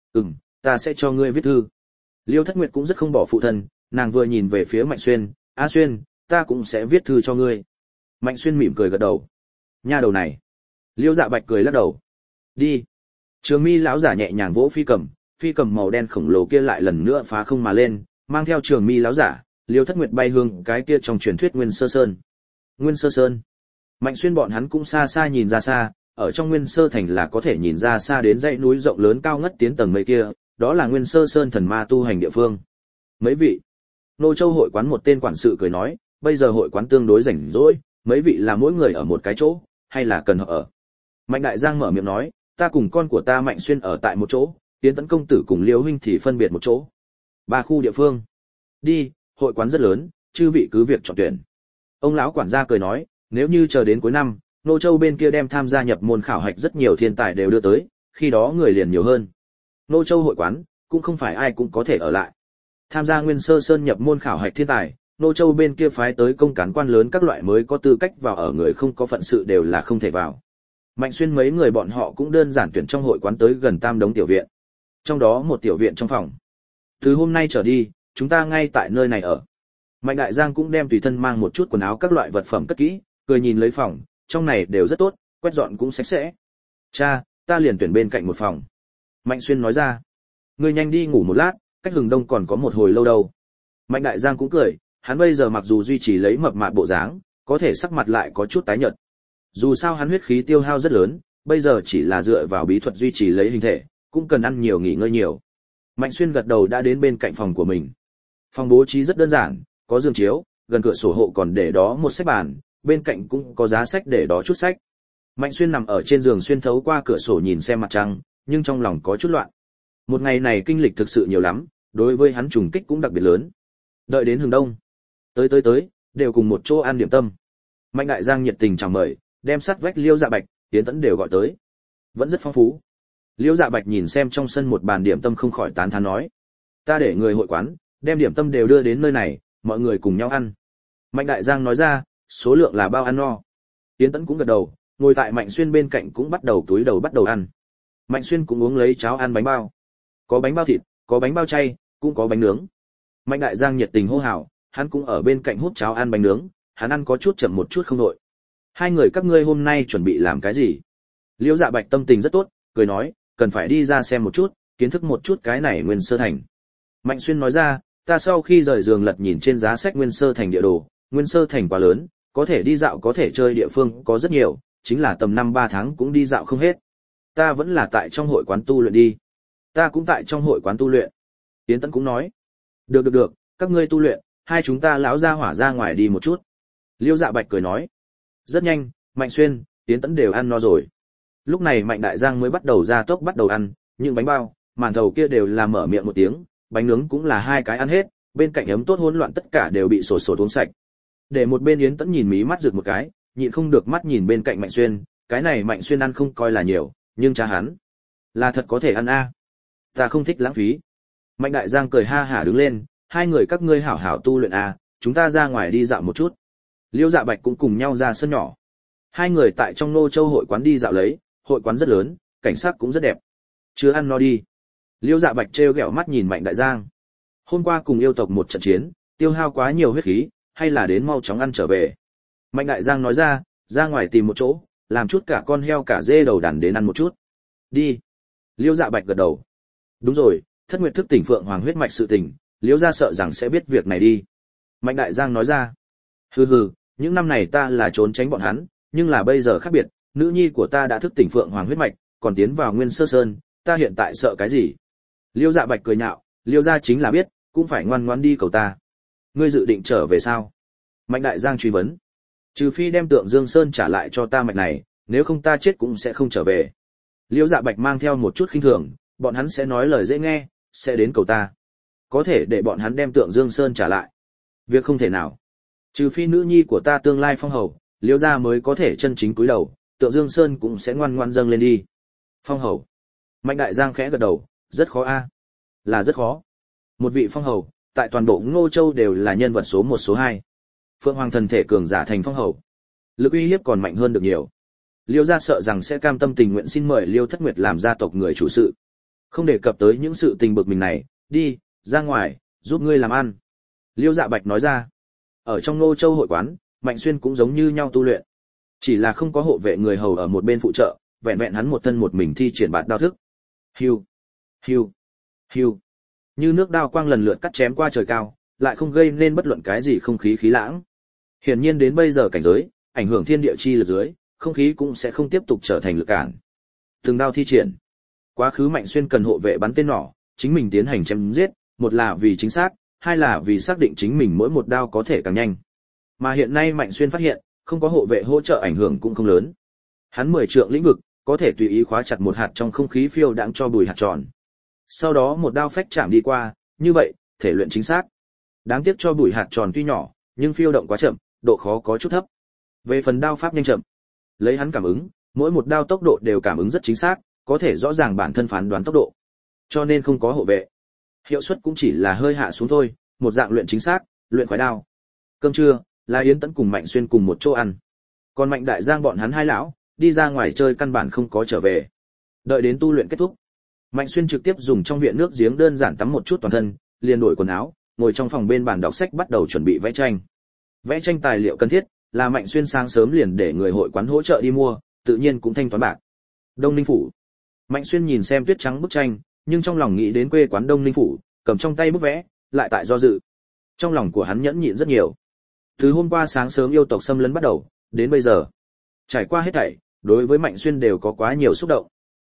Speaker 1: Ta sẽ cho ngươi viết thư. Liễu Thất Nguyệt cũng rất không bỏ phụ thân, nàng vừa nhìn về phía Mạnh Xuyên, A Xuyên, ta cũng sẽ viết thư cho ngươi. Mạnh Xuyên mỉm cười gật đầu. Nha đầu này. Liễu Dạ Bạch cười lắc đầu. Đi. Trường Mi lão giả nhẹ nhàng vỗ phi cầm màu đen khổng lồ kia lại lần nữa phá không mà lên, mang theo Trường Mi lão giả, Liễu Thất Nguyệt bay hướng cái kia trong truyền thuyết Nguyên Sơ Sơn. Nguyên Sơ Sơn. Mạnh Xuyên bọn hắn cũng xa xa nhìn ra xa, ở trong Nguyên Sơ thành là có thể nhìn ra xa đến dãy núi rộng lớn cao ngất tiến tầng mây kia, đó là Nguyên Sơ Sơn thần ma tu hành địa phương. Mấy vị. Ngô Châu hội quán một tên quản sự cười nói, bây giờ hội quán tương đối rảnh rỗi, mấy vị là mỗi người ở một cái chỗ, hay là cần ở. Mạnh Đại Giang mở miệng nói, ta cùng con của ta Mạnh Xuyên ở tại một chỗ, Tiến Tấn công tử cùng Liễu huynh thì phân biệt một chỗ. 3 khu địa phương. Đi, hội quán rất lớn, chư vị cứ việc chọn tuyển. Ông lão quản gia cười nói, nếu như chờ đến cuối năm, Ngô Châu bên kia đem tham gia nhập môn khảo hạch rất nhiều thiên tài đều đưa tới, khi đó người liền nhiều hơn. Ngô Châu hội quán, cũng không phải ai cũng có thể ở lại. Tham gia Nguyên Sơ Sơn nhập môn khảo hạch thiên tài, Ngô Châu bên kia phái tới công cán quan lớn các loại mới có tư cách vào ở, người không có phận sự đều là không thể vào. Mạnh Xuyên mấy người bọn họ cũng đơn giản tuyển trong hội quán tới gần 3 đống tiểu viện. Trong đó một tiểu viện trong phòng. Từ hôm nay trở đi, chúng ta ngay tại nơi này ở. Mạnh Đại Giang cũng đem tùy thân mang một chút quần áo các loại vật phẩm cất kỹ, cười nhìn lấy phòng, trong này đều rất tốt, quét dọn cũng sạch sẽ. Cha, ta liền tuyển bên cạnh một phòng. Mạnh Xuyên nói ra. Ngươi nhanh đi ngủ một lát, cách hừng đông còn có một hồi lâu đâu. Mạnh Đại Giang cũng cười, hắn bây giờ mặc dù duy trì lấy mập mạp bộ dáng, có thể sắc mặt lại có chút tái nhợt. Dù sao hắn huyết khí tiêu hao rất lớn, bây giờ chỉ là dựa vào bí thuật duy trì lấy hình thể, cũng cần ăn nhiều nghỉ ngơi nhiều. Mạnh Xuyên gật đầu đã đến bên cạnh phòng của mình. Phòng bố trí rất đơn giản, có giường chiếu, gần cửa sổ hộ còn để đó một sách bàn, bên cạnh cũng có giá sách để đó chút sách. Mạnh Xuyên nằm ở trên giường xuyên thấu qua cửa sổ nhìn xem mặt trăng, nhưng trong lòng có chút loạn. Một ngày này kinh lịch thực sự nhiều lắm, đối với hắn trùng kích cũng đặc biệt lớn. Đợi đến hừng đông, tới, đều cùng một chỗ ăn điểm tâm. Mạnh Đại Giang nhiệt tình chào mời, đem sắt vách Liễu Dạ Bạch, Tiến Tẫn đều gọi tới. Vẫn rất phong phú. Liễu Dạ Bạch nhìn xem trong sân một bàn điểm tâm không khỏi tán thán nói: "Ta để người hội quán, đem điểm tâm đều đưa đến nơi này, mọi người cùng nhau ăn." Mạnh Đại Giang nói ra, số lượng là bao ăn no. Tiến Tẫn cũng gật đầu, ngồi tại Mạnh Xuyên bên cạnh cũng bắt đầu túi đầu bắt đầu ăn. Mạnh Xuyên cũng uống lấy cháo ăn bánh bao. Có bánh bao thịt, có bánh bao chay, cũng có bánh nướng. Mạnh Đại Giang nhiệt tình hô hào, hắn cũng ở bên cạnh hút cháo ăn bánh nướng, hắn ăn có chút chậm một chút không đội. Hai người các ngươi hôm nay chuẩn bị làm cái gì? Liễu Dạ Bạch tâm tình rất tốt, cười nói, cần phải đi ra xem một chút, kiến thức một chút cái này Nguyên Sơ thành. Mạnh Xuyên nói ra, ta sau khi rời giường lật nhìn trên giá sách Nguyên Sơ thành địa đồ, Nguyên Sơ thành quá lớn, có thể đi dạo có thể chơi địa phương có rất nhiều, chính là tầm 5-3 tháng cũng đi dạo không hết. Ta vẫn là tại trong hội quán tu luyện đi. Ta cũng tại trong hội quán tu luyện. Tiến Tẫn cũng nói, được, các ngươi tu luyện, hai chúng ta lão gia hỏa ra ngoài đi một chút. Liễu Dạ Bạch cười nói. Rất nhanh, Mạnh Xuyên, Tiến Tẫn đều ăn no rồi. Lúc này Mạnh Đại Giang mới bắt đầu ra tốc bắt đầu ăn, những bánh bao, màn thầu kia đều là mở miệng một tiếng, bánh nướng cũng là 2 cái ăn hết, bên cạnh ấm tốt hỗn loạn tất cả đều bị sổ uống sạch. Để một bên Yến Tẫn nhìn mí mắt rực một cái, nhịn không được mắt nhìn bên cạnh Mạnh Xuyên, cái này Mạnh Xuyên ăn không coi là nhiều, nhưng cha hắn là thật có thể ăn a. Ta không thích lãng phí. Mạnh Đại Giang cười ha hả đứng lên, hai người các ngươi hảo hảo tu luyện a, chúng ta ra ngoài đi dạo một chút. Liêu Dạ Bạch cũng cùng nhau ra sân nhỏ. Hai người tại trong Nô Châu hội quán đi dạo lấy, hội quán rất lớn, cảnh sắc cũng rất đẹp. Chưa ăn no đi. Liêu Dạ Bạch trêu ghẹo mắt nhìn Mạnh Đại Giang. Hôm qua cùng yêu tộc một trận chiến, tiêu hao quá nhiều huyết khí, hay là đến mau chóng ăn trở về. Mạnh Đại Giang nói ra ngoài tìm một chỗ, làm chút cả con heo cả dê đầu đàn đến ăn một chút. Đi. Liêu Dạ Bạch gật đầu. Đúng rồi, Thất Nguyệt thức tỉnh Phượng Hoàng huyết mạch sự tình, Liêu gia sợ rằng sẽ biết việc này đi. Mạnh Đại Giang nói ra. Hừ, những năm này ta là trốn tránh bọn hắn, nhưng là bây giờ khác biệt, nữ nhi của ta đã thức tỉnh Phượng Hoàng huyết mạch, còn tiến vào Nguyên Sơ Sơn, ta hiện tại sợ cái gì? Liêu Dạ Bạch cười nhạo, Liêu gia chính là biết, cũng phải ngoan ngoãn đi cầu ta. Ngươi dự định trở về sao? Mạnh Đại Giang truy vấn. Trừ phi đem Tượng Dương Sơn trả lại cho ta mạch này, nếu không ta chết cũng sẽ không trở về. Liêu Dạ Bạch mang theo một chút khinh thường, bọn hắn sẽ nói lời dễ nghe, sẽ đến cầu ta. Có thể để bọn hắn đem Tượng Dương Sơn trả lại. Việc không thể nào. Trừ phi nữ nhi của ta tương lai phong hầu, Liêu gia mới có thể chân chính cúi đầu, Tượng Dương Sơn cũng sẽ ngoan ngoãn dâng lên đi. Phong hầu. Mạnh Đại Giang khẽ gật đầu, rất khó a. Là rất khó. Một vị phong hầu, tại toàn bộ Ngô Châu đều là nhân vật số 1 số 2. Phượng Hoàng thần thể cường giả thành phong hầu, lực uy hiếp còn mạnh hơn được nhiều. Liêu gia sợ rằng sẽ cam tâm tình nguyện xin mời Liêu Thất Nguyệt làm gia tộc người chủ sự. Không đề cập tới những sự tình bực mình này, đi, ra ngoài, giúp ngươi làm ăn. Liêu Dạ Bạch nói ra. Ở trong Ngô Châu hội quán, Mạnh Xuyên cũng giống như nhau tu luyện. Chỉ là không có hộ vệ người hầu ở một bên phụ trợ, vẹn vẹn hắn một thân một mình thi triển bạt đao thức. Hiu, hiu, hiu. Như nước đao quang lần lượt cắt chém qua trời cao, lại không gây nên bất luận cái gì không khí khí lãng. Hiển nhiên đến bây giờ cảnh giới, ảnh hưởng thiên địa chi lực dưới, không khí cũng sẽ không tiếp tục trở thành lực cản. Từng đao thi triển. Quá khứ Mạnh Xuyên cần hộ vệ bắn tên nỏ, chính mình tiến hành chém giết, một là vì chính xác, hai là vì xác định chính mình mỗi một đao có thể càng nhanh. Mà hiện nay Mạnh Xuyên phát hiện, không có hộ vệ hỗ trợ ảnh hưởng cũng không lớn. Hắn 10 trượng lĩnh vực, có thể tùy ý khóa chặt một hạt trong không khí phiêu đãng cho bùi hạt tròn. Sau đó một đao phách chạm đi qua, như vậy, thể luyện chính xác. Đáng tiếc cho bùi hạt tròn tuy nhỏ, nhưng phiêu động quá chậm, độ khó có chút thấp. Về phần đao pháp nhanh chậm, lấy hắn cảm ứng, mỗi một đao tốc độ đều cảm ứng rất chính xác, có thể rõ ràng bản thân phán đoán tốc độ. Cho nên không có hộ vệ. Hiệu suất cũng chỉ là hơi hạ xuống thôi, một dạng luyện chính xác, luyện khoái đao. Cơm trưa, là Yến Tẫn cùng Mạnh Xuyên cùng một chỗ ăn. Còn Mạnh Đại Giang bọn hắn hai lão, đi ra ngoài chơi căn bản không có trở về. Đợi đến tu luyện kết thúc, Mạnh Xuyên trực tiếp dùng trong viện nước giếng đơn giản tắm một chút toàn thân, liền đổi quần áo, ngồi trong phòng bên bàn đọc sách bắt đầu chuẩn bị vẽ tranh. Vẽ tranh tài liệu cần thiết, là Mạnh Xuyên sáng sớm liền để người hội quán hỗ trợ đi mua, tự nhiên cũng thanh toán bạc. Đông Ninh phủ. Mạnh Xuyên nhìn xem tuyết trắng bức tranh, nhưng trong lòng nghĩ đến quê quán Đông Ninh phủ, cầm trong tay bức vẽ, lại tại do dự. Trong lòng của hắn nhẫn nhịn rất nhiều. Từ hôm qua sáng sớm yêu tộc xâm lấn bắt đầu, đến bây giờ, trải qua hết thảy, đối với Mạnh Xuyên đều có quá nhiều xúc động.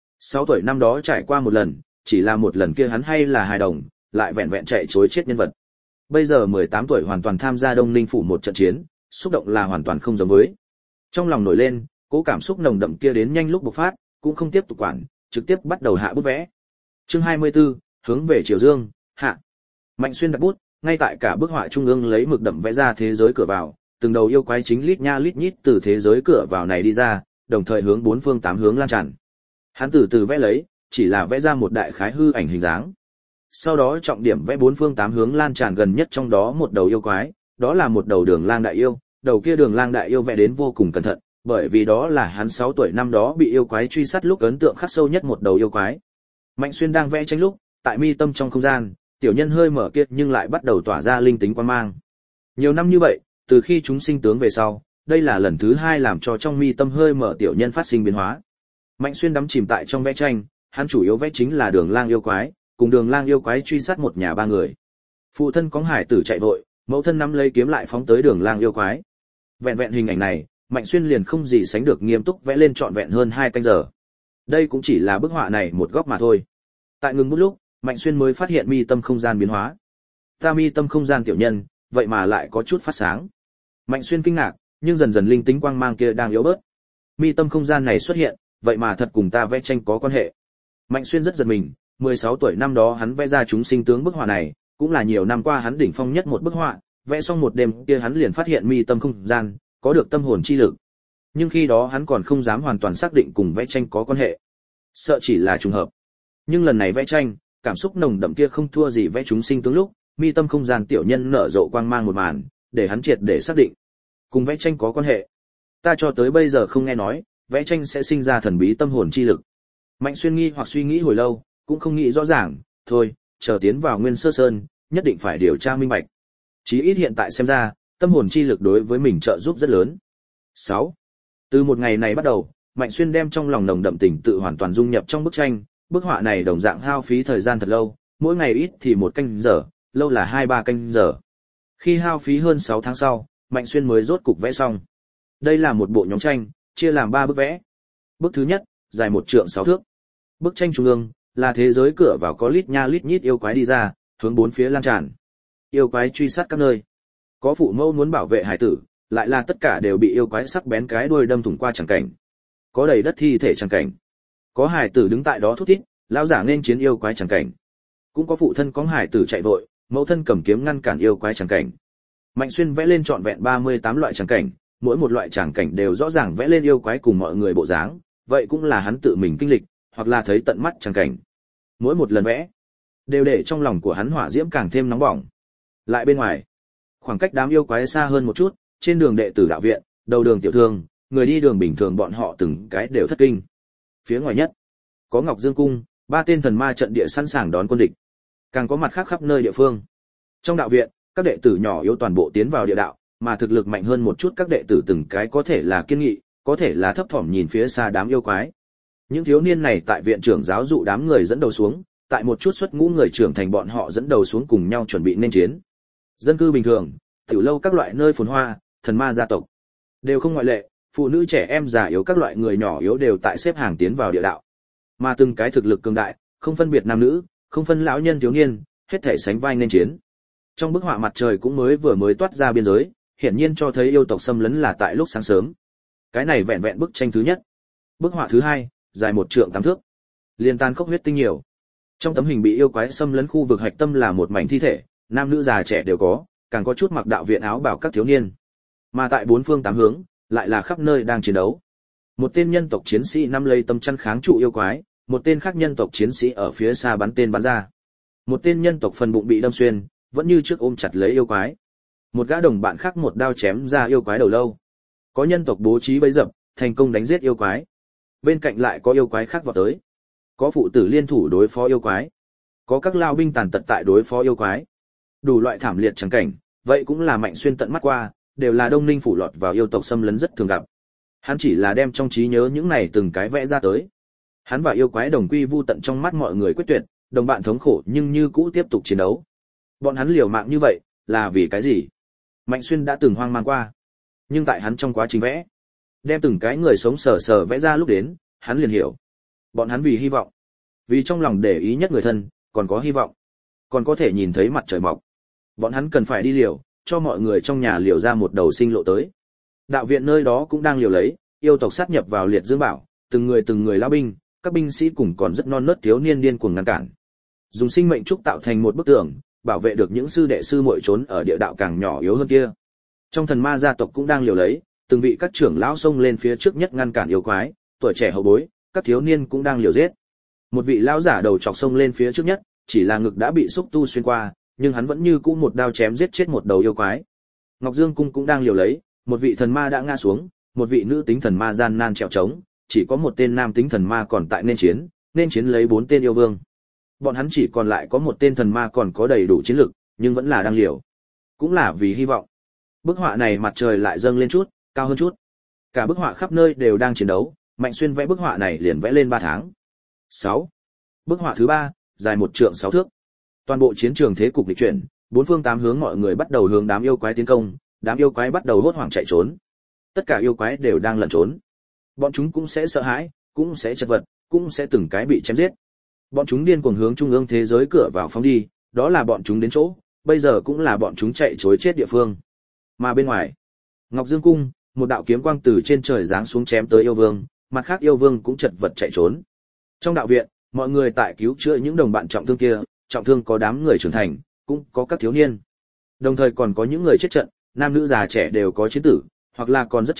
Speaker 1: 6 tuổi năm đó trải qua một lần, chỉ là một lần kia hắn hay là hài đồng, lại vẹn vẹn chạy trối chết nhân vật. Bây giờ 18 tuổi hoàn toàn tham gia Đông Ninh phủ một trận chiến, xúc động là hoàn toàn không giống với. Trong lòng nổi lên, cố cảm xúc nồng đậm kia đến nhanh lúc bộc phát, cũng không tiếp tục quản, trực tiếp bắt đầu hạ bút vẽ. Chương 24, hướng về Triều Dương, hạ. Mạnh Xuyên đặt bút, ngay tại cả bức họa trung ương lấy mực đậm vẽ ra thế giới cửa vào, từng đầu yêu quái chính lít nha lít nhít từ thế giới cửa vào này đi ra, đồng thời hướng bốn phương tám hướng lan tràn. Hắn từ từ vẽ lấy, chỉ là vẽ ra một đại khái hư ảnh hình dáng. Sau đó trọng điểm vẽ bốn phương tám hướng lan tràn gần nhất trong đó một đầu yêu quái, đó là một đầu Đường Lang đại yêu, đầu kia Đường Lang đại yêu vẽ đến vô cùng cẩn thận, bởi vì đó là hắn 6 tuổi năm đó bị yêu quái truy sát lúc ấn tượng khắc sâu nhất một đầu yêu quái. Mạnh Xuyên đang vẽ tranh lúc, tại mi tâm trong không gian, tiểu nhân hơi mở kia nhưng lại bắt đầu tỏa ra linh tính quang mang. Nhiều năm như vậy, từ khi chúng sinh tướng về sau, đây là lần thứ 2 làm cho trong mi tâm hơi mở tiểu nhân phát sinh biến hóa. Mạnh Xuyên đắm chìm tại trong vẽ tranh, hắn chủ yếu vẽ chính là Đường Lang yêu quái, cùng Đường Lang yêu quái truy sát một nhà ba người. Phụ thân có hải tử chạy vội, mẫu thân nắm lấy kiếm lại phóng tới Đường Lang yêu quái. Vẹn vẹn hình ảnh này, Mạnh Xuyên liền không gì sánh được nghiêm túc vẽ lên trọn vẹn hơn 2 canh giờ. Đây cũng chỉ là bức họa này một góc mà thôi. Tại ngừng một lúc, Mạnh Xuyên mới phát hiện mi tâm không gian biến hóa. Ta mi tâm không gian tiểu nhân, vậy mà lại có chút phát sáng. Mạnh Xuyên kinh ngạc, nhưng dần dần linh tính quang mang kia đang yếu bớt. Mi tâm không gian này xuất hiện, vậy mà thật cùng ta vẽ tranh có quan hệ. Mạnh Xuyên rất giật mình, 16 tuổi năm đó hắn vẽ ra chúng sinh tướng bức họa này, cũng là nhiều năm qua hắn đỉnh phong nhất một bức họa, vẽ xong một đêm kia hắn liền phát hiện mi tâm không gian có được tâm hồn chi lực, Nhưng khi đó hắn còn không dám hoàn toàn xác định cùng vẽ tranh có quan hệ, sợ chỉ là trùng hợp. Nhưng lần này vẽ tranh, cảm xúc nồng đậm kia không thua gì vẽ chúng sinh tướng lúc, mi tâm không gian tiểu nhân nở rộ quang mang một màn, để hắn triệt để xác định cùng vẽ tranh có quan hệ. Ta cho tới bây giờ không nghe nói vẽ tranh sẽ sinh ra thần bí tâm hồn chi lực. Mạnh Xuyên nghi hoặc suy nghĩ hồi lâu, cũng không nghĩ rõ ràng, thôi, chờ tiến vào Nguyên Sơ Sơn, nhất định phải điều tra minh bạch. Chí ít hiện tại xem ra, tâm hồn chi lực đối với mình trợ giúp rất lớn. 6. Từ một ngày này bắt đầu, Mạnh Xuyên đem trong lòng nồng đậm tình tự hoàn toàn dung nhập trong bức tranh, bức họa này đồng dạng hao phí thời gian thật lâu, mỗi ngày ít thì 1 canh giờ, lâu là 2-3 canh giờ. Khi hao phí hơn 6 tháng sau, Mạnh Xuyên mới rốt cục vẽ xong. Đây là một bộ nhóm tranh, chia làm 3 bức vẽ. Bức thứ nhất, dài 1 trượng 6 thước. Bức tranh trung ương là thế giới cửa vào có lít nha lít nhít yêu quái đi ra, hướng bốn phía lan tràn. Yêu quái truy sát các nơi. Có phụ mẫu muốn bảo vệ hải tử, lại là tất cả đều bị yêu quái sắc bén cái đuôi đâm thủng qua chẳng cảnh. Có đầy đất thi thể chẳng cảnh. Có hải tử đứng tại đó thút thít, lão giả nên chiến yêu quái chẳng cảnh. Cũng có phụ thân có hải tử chạy vội, mẫu thân cầm kiếm ngăn cản yêu quái chẳng cảnh. Mạnh Xuyên vẽ lên trọn vẹn 38 loại chẳng cảnh, mỗi một loại chẳng cảnh đều rõ ràng vẽ lên yêu quái cùng mọi người bộ dáng, vậy cũng là hắn tự mình kinh lịch, hoặc là thấy tận mắt chẳng cảnh. Mỗi một lần vẽ, đều để trong lòng của hắn hỏa diễm càng thêm nóng bỏng. Lại bên ngoài, khoảng cách đám yêu quái xa hơn một chút, trên đường đệ tử đạo viện, đầu đường tiểu thương, người đi đường bình thường bọn họ từng cái đều thất kinh. Phía ngoài nhất, có Ngọc Dương cung, 3 tên thần ma trận địa sẵn sàng đón quân địch. Càng có mặt khác khắp nơi địa phương. Trong đạo viện, các đệ tử nhỏ yếu toàn bộ tiến vào địa đạo, mà thực lực mạnh hơn một chút các đệ tử từng cái có thể là kiên nghị, có thể là thấp thỏm nhìn phía xa đám yêu quái. Những thiếu niên này tại viện trưởng giáo dụ đám người dẫn đầu xuống, tại một chút xuất ngũ người trưởng thành bọn họ dẫn đầu xuống cùng nhau chuẩn bị nên chiến. Dân cư bình thường, tiểu lâu các loại nơi phồn hoa, thần ma gia tộc đều không ngoại lệ, phụ nữ trẻ em già yếu các loại người nhỏ yếu đều tại xếp hàng tiến vào địa đạo. Mà từng cái thực lực cường đại, không phân biệt nam nữ, không phân lão nhân thiếu niên, hết thảy sánh vai nên chiến. Trong bức họa mặt trời cũng mới toát ra biên giới, hiển nhiên cho thấy yêu tộc xâm lấn là tại lúc sáng sớm. Cái này vẹn vẹn bức tranh thứ nhất. Bức họa thứ hai, dài 1 trượng 8 thước. Liên tan khốc huyết tinh nhiều. Trong tấm hình bị yêu quái xâm lấn khu vực hạch tâm là một mảnh thi thể, nam nữ già trẻ đều có, càng có chút mặc đạo viện áo bảo các thiếu niên. Mà tại 4 phương 8 hướng, lại là khắp nơi đang chiến đấu. Một tên nhân tộc chiến sĩ nắm lấy tấm chắn kháng trụ yêu quái, một tên khác nhân tộc chiến sĩ ở phía xa bắn tên bắn ra. Một tên nhân tộc phần bụng bị đâm xuyên, vẫn như trước ôm chặt lấy yêu quái. Một gã đồng bạn khác một đao chém ra yêu quái đầu lâu. Có nhân tộc bố trí bẫy dập, thành công đánh giết yêu quái. Bên cạnh lại có yêu quái khác vọt tới. Có phụ tử liên thủ đối phó yêu quái. Có các lao binh tàn tật tại đối phó yêu quái. Đủ loại thảm liệt chẳng cảnh, vậy cũng là Mạnh Xuyên tận mắt qua, đều là Đông Ninh phủ lọt vào yêu tộc xâm lấn rất thường gặp. Hắn chỉ là đem trong trí nhớ những này từng cái vẽ ra tới. Hắn và yêu quái đồng quy vu tận trong mắt mọi người quyết tuyệt, đồng bạn thống khổ nhưng như cũ tiếp tục chiến đấu. Bọn hắn liều mạng như vậy, là vì cái gì? Mạnh Xuyên đã từng hoang mang qua. Nhưng tại hắn trong quá trình vẽ, đem từng cái người sống sờ sờ vẽ ra lúc đến, hắn liền hiểu. Bọn hắn vì hy vọng, vì trong lòng để ý nhất người thân, còn có hy vọng, còn có thể nhìn thấy mặt trời mọc. Bọn hắn cần phải đi liều, cho mọi người trong nhà liều ra một đầu sinh lộ tới. Đạo viện nơi đó cũng đang liều lấy, yêu tộc sát nhập vào Liệt Dương Bảo, từng người lao binh, các binh sĩ cùng còn rất non nớt thiếu niên điên cuồng ngăn cản. Dùng sinh mệnh trúc tạo thành một bức tường, bảo vệ được những sư đệ sư muội trốn ở địa đạo càng nhỏ yếu hơn kia. Trong thần ma gia tộc cũng đang liều lấy, từng vị các trưởng lão xông lên phía trước nhất ngăn cản yêu quái, tuổi trẻ hậu bối, các thiếu niên cũng đang liều giết. Một vị lão giả đầu chọc xông lên phía trước nhất, chỉ là ngực đã bị xúc tu xuyên qua, nhưng hắn vẫn như cũ một đao chém giết chết một đầu yêu quái. Ngọc Dương cung cũng đang liều lấy, một vị thần ma đã ngã xuống, một vị nữ tính thần ma gian nan trèo trống, chỉ có một tên nam tính thần ma còn tại nên chiến lấy 4 tên yêu vương. Bọn hắn chỉ còn lại có một tên thần ma còn có đầy đủ chiến lực, nhưng vẫn là đang liều. Cũng là vì hy vọng. Bức họa này mặt trời lại dâng lên chút, cao hơn chút. Cả bức họa khắp nơi đều đang chiến đấu, Mạnh Xuyên vẽ bức họa này liền vẽ lên 3 tháng. 6. Bức họa thứ 3, dài 1 trượng 6 thước. Toàn bộ chiến trường thế cục nghịch chuyển, 4 phương 8 hướng mọi người bắt đầu hướng đám yêu quái tiến công, đám yêu quái bắt đầu hốt hoảng chạy trốn. Tất cả yêu quái đều đang lẩn trốn. Bọn chúng cũng sẽ sợ hãi, cũng sẽ chật vật, cũng sẽ từng cái bị chém giết. Bọn chúng điên cuồng hướng trung ương thế giới cửa vào phóng đi, đó là bọn chúng đến chỗ, bây giờ cũng là bọn chúng chạy trối chết địa phương. Mà bên ngoài, Ngọc Dương cung, một đạo kiếm quang từ trên trời giáng xuống chém tới yêu vương, mặt khác yêu vương cũng chật vật chạy trốn. Trong đạo viện, mọi người tại cứu chữa những đồng bạn trọng thương kia, trọng thương có đám người trưởng thành, cũng có các thiếu niên. Đồng thời còn có những người chết trận, nam nữ già trẻ đều có chiến tử, hoặc là còn rất trẻ,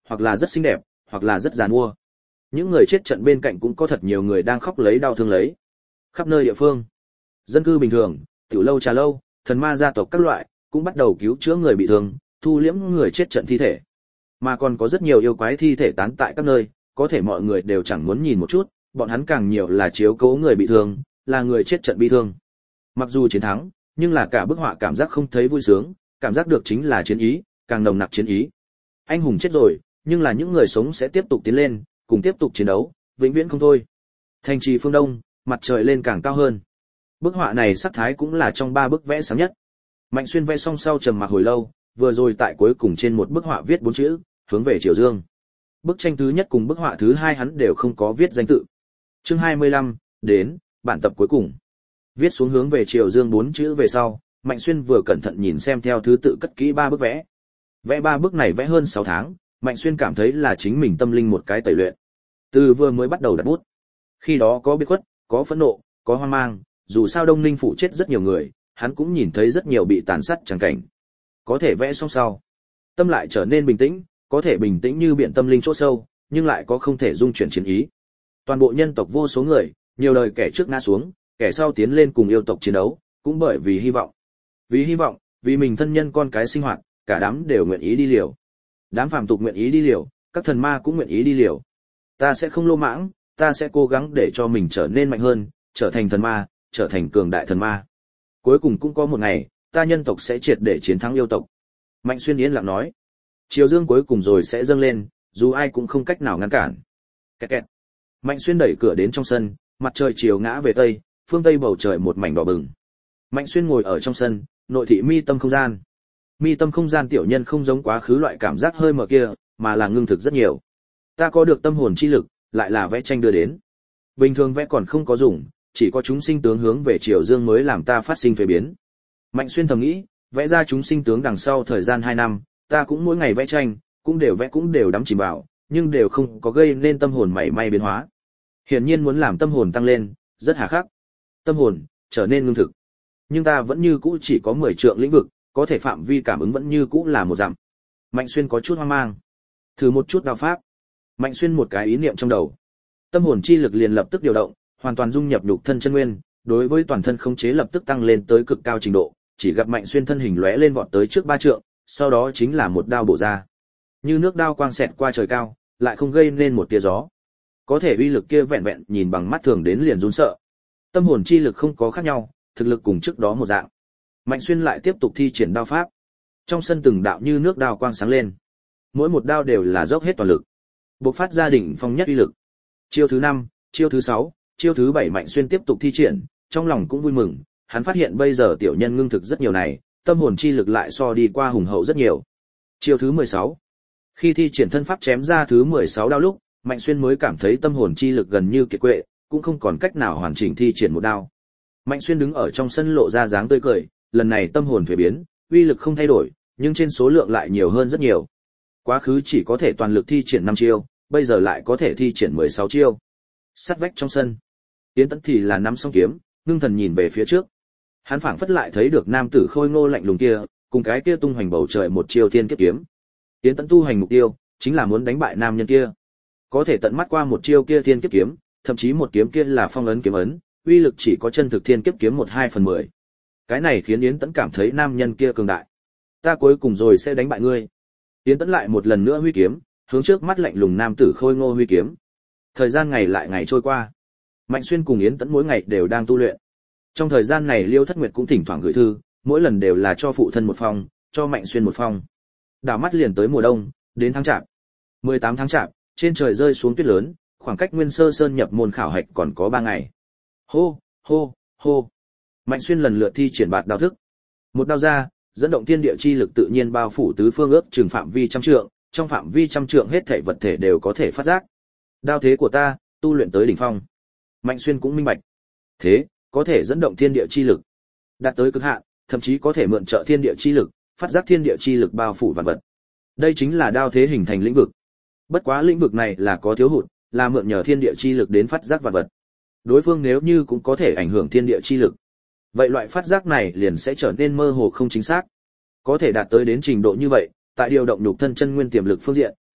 Speaker 1: hoặc là rất xinh đẹp, hoặc là rất giàn mua. Những người chết trận bên cạnh cũng có thật nhiều người đang khóc lấy đau thương lấy. Khắp nơi địa phương, dân cư bình thường, tiểu lâu trà lâu, thần ma gia tộc các loại cũng bắt đầu cứu chữa người bị thương, thu liễm người chết trận thi thể. Mà còn có rất nhiều yêu quái thi thể tán tại các nơi, có thể mọi người đều chẳng muốn nhìn một chút, bọn hắn càng nhiều là chiếu cố người bị thương, là người chết trận bị thương. Mặc dù chiến thắng, nhưng là cả bức họa cảm giác không thấy vui sướng, cảm giác được chính là chiến ý, càng nồng nặc chiến ý. Anh hùng chết rồi, nhưng là những người sống sẽ tiếp tục tiến lên, cùng tiếp tục chiến đấu, vĩnh viễn không thôi. Thành trì phương Đông, mặt trời lên càng cao hơn. Bức họa này sắc thái cũng là trong 3 bức vẽ sáng nhất. Mạnh Xuyên vẽ xong sau trầm mặc hồi lâu, vừa rồi tại cuối cùng trên một bức họa viết 4 chữ, hướng về Triều Dương. Bức tranh thứ nhất cùng bức họa thứ hai hắn đều không có viết danh tự. Chương 25, đến, bản tập cuối cùng. Viết xuống hướng về Triều Dương 4 chữ về sau, Mạnh Xuyên vừa cẩn thận nhìn xem theo thứ tự cất kỹ 3 bức vẽ. Vẽ 3 bức này vẽ hơn 6 tháng, Mạnh Xuyên cảm thấy là chính mình tâm linh một cái tẩy luyện. Từ vừa mới bắt đầu đặt bút, khi đó có biệt khuất, có phẫn nộ, có hoang mang, dù sao Đông Ninh phủ chết rất nhiều người, hắn cũng nhìn thấy rất nhiều bị tàn sát chẳng cảnh. Có thể vẽ xong sau, tâm lại trở nên bình tĩnh, có thể bình tĩnh như biển tâm linh chỗ sâu, nhưng lại có không thể dung chuyển chiến ý. Toàn bộ nhân tộc vô số người, nhiều đời kẻ trước ngã xuống, kẻ sau tiến lên cùng yêu tộc chiến đấu, cũng bởi vì hy vọng. Vì hy vọng, vì mình thân nhân con cái sinh hoạt, cả đám đều nguyện ý đi liều. Đám phàm tục nguyện ý đi liều, các thần ma cũng nguyện ý đi liều. Ta sẽ không lô mãng, ta sẽ cố gắng để cho mình trở nên mạnh hơn, trở thành thần ma, trở thành cường đại thần ma. Cuối cùng cũng có một ngày, ta nhân tộc sẽ triệt để chiến thắng yêu tộc. Mạnh Xuyên yên lặng nói. Triều Dương cuối cùng rồi sẽ dâng lên, dù ai cũng không cách nào ngăn cản. Kẹt kẹt. Mạnh Xuyên đẩy cửa đến trong sân, mặt trời chiều ngã về tây, phương tây bầu trời một mảnh đỏ bừng. Mạnh Xuyên ngồi ở trong sân, nội thị mi tâm không gian. Mi tâm không gian tiểu nhân không giống quá khứ loại cảm giác hơi mở kia, mà là ngưng thực rất nhiều. Ta có được tâm hồn chi lực, lại là vẽ tranh đưa đến. Bình thường vẽ còn không có dùng, chỉ có chúng sinh tướng hướng về Triều Dương mới làm ta phát sinh thay biến. Mạnh Xuyên thầm nghĩ, vẽ ra chúng sinh tướng đằng sau thời gian 2 năm, ta cũng mỗi ngày vẽ tranh, cũng đều đắm chìm vào, nhưng đều không có gây nên tâm hồn mảy may biến hóa. Hiển nhiên muốn làm tâm hồn tăng lên, rất hà khắc. Tâm hồn trở nên ngưng thực. Nhưng ta vẫn như cũ chỉ có 10 trượng lĩnh vực, có thể phạm vi cảm ứng vẫn như cũ là 1 dặm. Mạnh Xuyên có chút hoang mang. Thử một chút đao pháp. Mạnh Xuyên một cái ý niệm trong đầu. Tâm hồn chi lực liền lập tức điều động, hoàn toàn dung nhập nhục thân chân nguyên, đối với toàn thân khống chế lập tức tăng lên tới cực cao trình độ, chỉ gặp Mạnh Xuyên thân hình lóe lên vọt tới trước 3 trượng, sau đó chính là một đao bổ ra. Như nước đao quang xẹt qua trời cao, lại không gây nên một tia gió. Có thể uy lực kia vẹn vẹn nhìn bằng mắt thường đến liền run sợ. Tâm hồn chi lực không có khác nhau, thực lực cùng trước đó một dạng. Mạnh Xuyên lại tiếp tục thi triển đao pháp. Trong sân từng đạo như nước đao quang sáng lên. Mỗi một đao đều là dốc hết toàn lực, bộc phát ra đỉnh phong nhất uy lực. Chiêu thứ 5, chiêu thứ 6, chiêu thứ 7 Mạnh Xuyên tiếp tục thi triển, trong lòng cũng vui mừng, hắn phát hiện bây giờ tiểu nhân ngưng thực rất nhiều này, tâm hồn chi lực lại so đi qua hùng hậu rất nhiều. Chiêu thứ 16. Khi thi triển thân pháp chém ra thứ 16 đao lúc, Mạnh Xuyên mới cảm thấy tâm hồn chi lực gần như kiệt quệ, cũng không còn cách nào hoàn chỉnh thi triển một đao. Mạnh Xuyên đứng ở trong sân lộ ra dáng tươi cười, lần này tâm hồn thay biến, uy lực không thay đổi, nhưng trên số lượng lại nhiều hơn rất nhiều. Quá khứ chỉ có thể toàn lực thi triển 5 chiêu, bây giờ lại có thể thi triển 16 chiêu. Sát vách trong sân, Yến Tẫn thì là nắm song kiếm, ngưng thần nhìn về phía trước. Hắn phảng phất lại thấy được nam tử khôi ngô lạnh lùng kia, cùng cái kia tung hoành bầu trời một chiêu thiên kiếp kiếm. Yến Tẫn tu hành mục tiêu chính là muốn đánh bại nam nhân kia. Có thể tận mắt qua một chiêu kia thiên kiếp kiếm, thậm chí một kiếm kia là phong ấn kiếm ấn, uy lực chỉ có chân thực thiên kiếp kiếm 1/2/10. Cái này khiến Yến Tẫn cảm thấy nam nhân kia cường đại. Ta cuối cùng rồi sẽ đánh bại ngươi. Yến Tẫn lại một lần nữa huy kiếm, hướng trước mắt lạnh lùng nam tử khôi ngô huy kiếm. Thời gian ngày lại ngày trôi qua. Mạnh Xuyên cùng Yến Tẫn mỗi ngày đều đang tu luyện. Trong thời gian này Liêu Thất Nguyệt cũng thỉnh thoảng gửi thư, mỗi lần đều là cho phụ thân một phong, cho Mạnh Xuyên một phong. Đảo mắt liền tới mùa đông, đến tháng Chạp. 18 tháng Chạp, trên trời rơi xuống tuyết lớn, khoảng cách Nguyên Sơ Sơn nhập môn khảo hạch còn có 3 ngày. Hô, hô, hô. Mạnh Xuyên lần lượt thi triển bạt đao thức. Một đao ra, dẫn động thiên địa chi lực tự nhiên bao phủ tứ phương ước chừng phạm vi 100 trượng, trong phạm vi 100 trượng hết thảy vật thể đều có thể phát giác. Đao thế của ta, tu luyện tới đỉnh phong. Mạnh Xuyên cũng minh bạch. Thế, có thể dẫn động thiên địa chi lực, đạt tới cực hạn, thậm chí có thể mượn trợ thiên địa chi lực, phát giác thiên địa chi lực bao phủ vạn vật. Đây chính là đao thế hình thành lĩnh vực. Bất quá lĩnh vực này là có thiếu hụt, là mượn nhờ thiên địa chi lực đến phát giác vạn vật. Đối phương nếu như cũng có thể ảnh hưởng thiên địa chi lực, vậy loại phát giác này liền sẽ trở nên mơ hồ không chính xác. Có thể đạt tới đến trình độ như vậy, tại điều động nhục thân chân nguyên tiềm lực phương diện,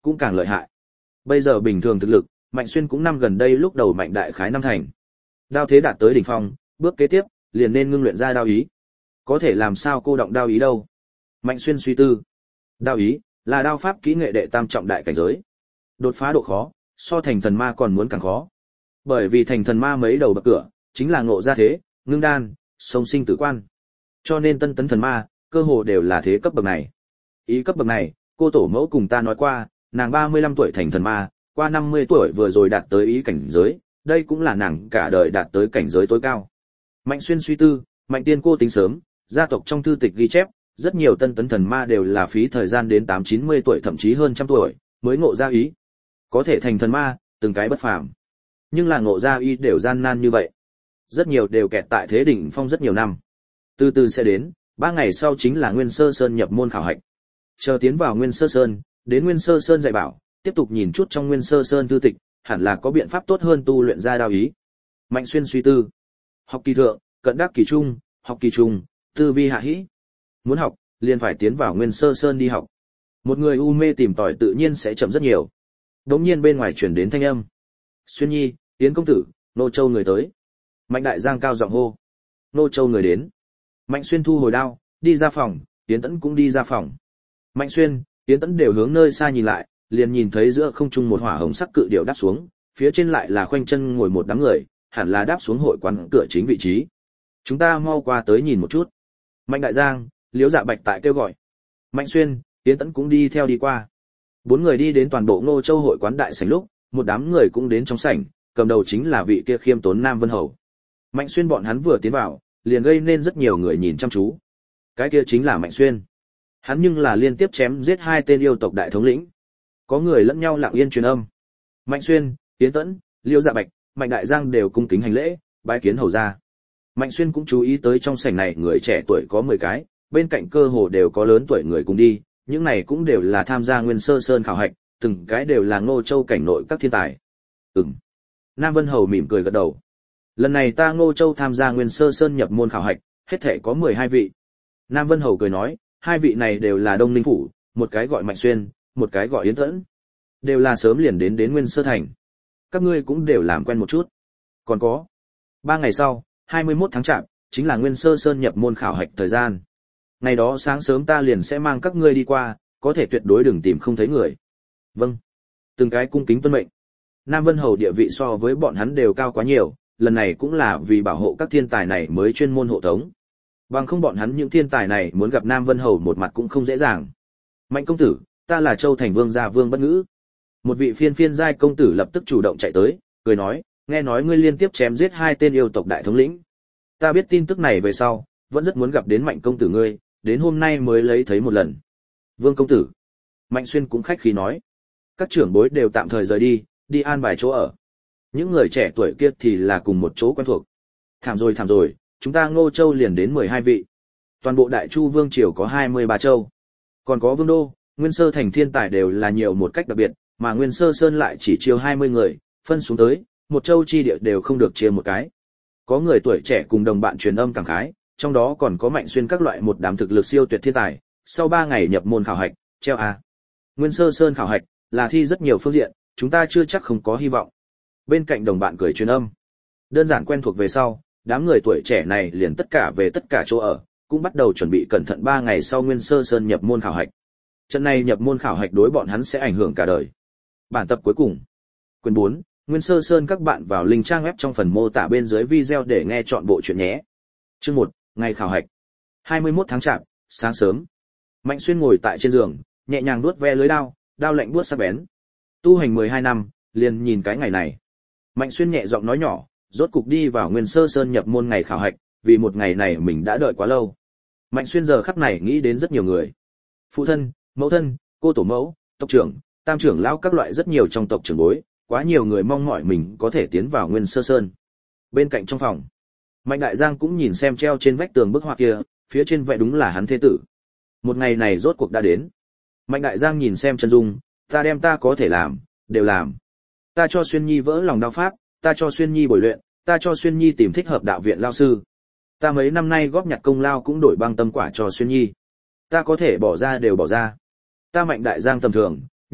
Speaker 1: cũng càng lợi hại. Bây giờ bình thường thực lực, Mạnh Xuyên cũng năm gần đây lúc đầu mạnh đại khái năm thành. Đao thế đạt tới đỉnh phong, bước kế tiếp liền nên ngưng luyện ra đao ý. Có thể làm sao cô động đao ý đâu? Mạnh Xuyên suy tư. Đao ý là đao pháp kỹ nghệ đệ tam trọng đại cảnh giới. Đột phá độ khó, so thành thần ma còn muốn càng khó. Bởi vì thành thần ma mấy đầu bậc cửa, chính là ngộ ra thế, ngưng đan, sông sinh tử quan. Cho nên tân tấn thần ma, cơ hồ đều là thế cấp bậc này. Ý cấp bậc này, cô tổ mẫu cùng ta nói qua, nàng 35 tuổi thành thần ma, qua 50 tuổi vừa rồi đạt tới ý cảnh giới, đây cũng là nàng cả đời đạt tới cảnh giới tối cao. Mạnh Xuyên suy tư, Mạnh Tiên cô tính sớm, gia tộc trong thư tịch ghi chép, rất nhiều tân tấn thần ma đều là phí thời gian đến 8-90 tuổi thậm chí hơn trăm tuổi, mới ngộ ra ý. Có thể thành thần ma, từng cái bất phàm. Nhưng là ngộ ra ý đều gian nan như vậy. Rất nhiều đều kẹt tại thế đỉnh phong rất nhiều năm. Từ từ sẽ đến, 3 ngày sau chính là Nguyên Sơ Sơn nhập môn khảo hạch. Chờ tiến vào Nguyên Sơ Sơn, đến Nguyên Sơ Sơn dạy bảo, tiếp tục nhìn chút trong Nguyên Sơ Sơn thư tịch, hẳn là có biện pháp tốt hơn tu luyện ra đao ý. Mạnh Xuyên suy tư. Học kỳ thượng, cận đắc kỳ trung, học kỳ trung, tư vi hạ hĩ. Muốn học, liền phải tiến vào Nguyên Sơ Sơn đi học. Một người u mê tìm tòi tự nhiên sẽ chậm rất nhiều. Đống nhiên bên ngoài truyền đến thanh âm. Xuyên Nhi, Tiến công tử, Nô Châu người tới. Mạnh Đại Giang cao giọng hô. Nô Châu người đến. Mạnh Xuyên thu hồi đao, đi ra phòng, Tiến Tẫn cũng đi ra phòng. Mạnh Xuyên, Tiến Tẫn đều hướng nơi xa nhìn lại, liền nhìn thấy giữa không trung một hỏa hồng sắc cự điểu đáp xuống, phía trên lại là khoanh chân ngồi một đám người, hẳn là đáp xuống hội quán cửa chính vị trí. Chúng ta mau qua tới nhìn một chút. Mạnh Đại Giang, Liễu Dạ Bạch tại kêu gọi. Mạnh Xuyên, Tiến Tẫn cũng đi theo đi qua. 4 người đi đến toàn bộ Ngô Châu hội quán đại sảnh lúc, một đám người cũng đến trong sảnh, cầm đầu chính là vị kia khiêm tốn Nam Vân Hầu. Mạnh Xuyên bọn hắn vừa tiến vào, liền gây nên rất nhiều người nhìn chăm chú. Cái kia chính là Mạnh Xuyên. Hắn nhưng là liên tiếp chém giết 2 tên yêu tộc đại thống lĩnh. Có người lẫn nhau lặng yên truyền âm. Mạnh Xuyên, Tiến Tẫn, Liễu Dạ Bạch, Mạnh Đại Giang đều cung kính hành lễ, bái kiến hầu gia. Mạnh Xuyên cũng chú ý tới trong sảnh này người trẻ tuổi có 10 cái, bên cạnh cơ hồ đều có lớn tuổi người cùng đi, những này cũng đều là tham gia Nguyên Sơ Sơn khảo hạch, từng cái đều là Ngô Châu cảnh nội các thiên tài. Nam Vân Hầu mỉm cười gật đầu. Lần này ta Ngô Châu tham gia Nguyên Sơ Sơn nhập môn khảo hạch, hết thảy có 12 vị. Nam Vân Hầu cười nói, 2 vị này đều là Đông Ninh phủ, một cái gọi Mạnh Xuyên, một cái gọi Yến Tẫn. Đều là sớm liền đến Nguyên Sơ thành. Các ngươi cũng đều làm quen một chút. Còn có 3 ngày sau, 21 tháng Chạp, chính là Nguyên Sơ Sơn nhập môn khảo hạch thời gian. Ngày đó sáng sớm ta liền sẽ mang các ngươi đi qua, có thể tuyệt đối đừng tìm không thấy người. Vâng. Từng cái cung kính tuân mệnh. Nam Vân Hầu địa vị so với bọn hắn đều cao quá nhiều, lần này cũng là vì bảo hộ các thiên tài này mới chuyên môn hộ tống. Bằng không bọn hắn những thiên tài này muốn gặp Nam Vân Hầu một mặt cũng không dễ dàng. Mạnh công tử, ta là Châu Thành Vương gia Vương Bất Ngữ. Một vị phiên giai công tử lập tức chủ động chạy tới, cười nói, nghe nói ngươi liên tiếp chém giết 2 tên yêu tộc đại thống lĩnh. Ta biết tin tức này về sau, vẫn rất muốn gặp đến Mạnh công tử ngươi, đến hôm nay mới lấy thấy một lần. Vương công tử. Mạnh Xuyên cũng khách khí nói. Các trưởng bối đều tạm thời rời đi, đi an bài chỗ ở. Những người trẻ tuổi kia thì là cùng một chỗ quen thuộc. Thảm rồi, chúng ta Ngô Châu liền đến 12 vị. Toàn bộ Đại Chu Vương triều có 23 châu. Còn có Vương đô, Nguyên Sơ thành thiên tài đều là nhiều một cách đặc biệt, mà Nguyên Sơ Sơn lại chỉ chiêu 20 người, phân xuống tới, một châu chi địa đều không được chia một cái. Có người tuổi trẻ cùng đồng bạn truyền âm cảm khái, trong đó còn có Mạnh Xuyên các loại một đám thực lực siêu tuyệt thiên tài, sau 3 ngày nhập môn khảo hạch, treo a. Nguyên Sơ Sơn khảo hạch là thi rất nhiều phương diện, chúng ta chưa chắc không có hy vọng. Bên cạnh đồng bạn cười truyền âm. Đơn giản quen thuộc về sau, đám người tuổi trẻ này liền tất cả về tất cả chỗ ở, cũng bắt đầu chuẩn bị cẩn thận 3 ngày sau Nguyên Sơ Sơn nhập môn khảo hạch. Trận này nhập môn khảo hạch đối bọn hắn sẽ ảnh hưởng cả đời. Bản tập cuối cùng. Quyển 4, Nguyên Sơ Sơn, các bạn vào link trang web trong phần mô tả bên dưới video để nghe trọn bộ chuyện nhé. Chương 1, ngày khảo hạch. 21 tháng Chạp, sáng sớm. Mạnh Xuyên ngồi tại trên giường, nhẹ nhàng nuốt ve lưới đao, đao lạnh buốt sắc bén. Tu hành 12 năm, liền nhìn cái ngày này. Mạnh Xuyên nhẹ giọng nói nhỏ, rốt cục đi vào Nguyên Sơ Sơn nhập môn ngày khảo hạch, vì một ngày này mình đã đợi quá lâu. Mạnh Xuyên giờ khắc này nghĩ đến rất nhiều người. Phụ thân, mẫu thân, cô tổ mẫu, tộc trưởng, tam trưởng lão các loại rất nhiều trong tộc trưởng bối, quá nhiều người mong mỏi mình có thể tiến vào Nguyên Sơ Sơn. Bên cạnh trong phòng, Mạnh Đại Giang cũng nhìn xem treo trên vách tường bức họa kia, phía trên vẽ đúng là hắn thế tử. Một ngày này rốt cuộc đã đến. Mạnh Đại Giang nhìn xem chân dung, ta đem ta có thể làm, đều làm. Ta cho Xuyên Nhi vỡ lòng đao pháp, ta cho Xuyên Nhi bồi luyện, ta cho Xuyên Nhi tìm thích hợp đạo viện lao sư. Ta mấy năm nay góp nhặt công lao cũng đổi băng tâm quả cho Xuyên Nhi. Ta có thể bỏ ra đều bỏ ra. Ta Mạnh Đại Giang tầm thường,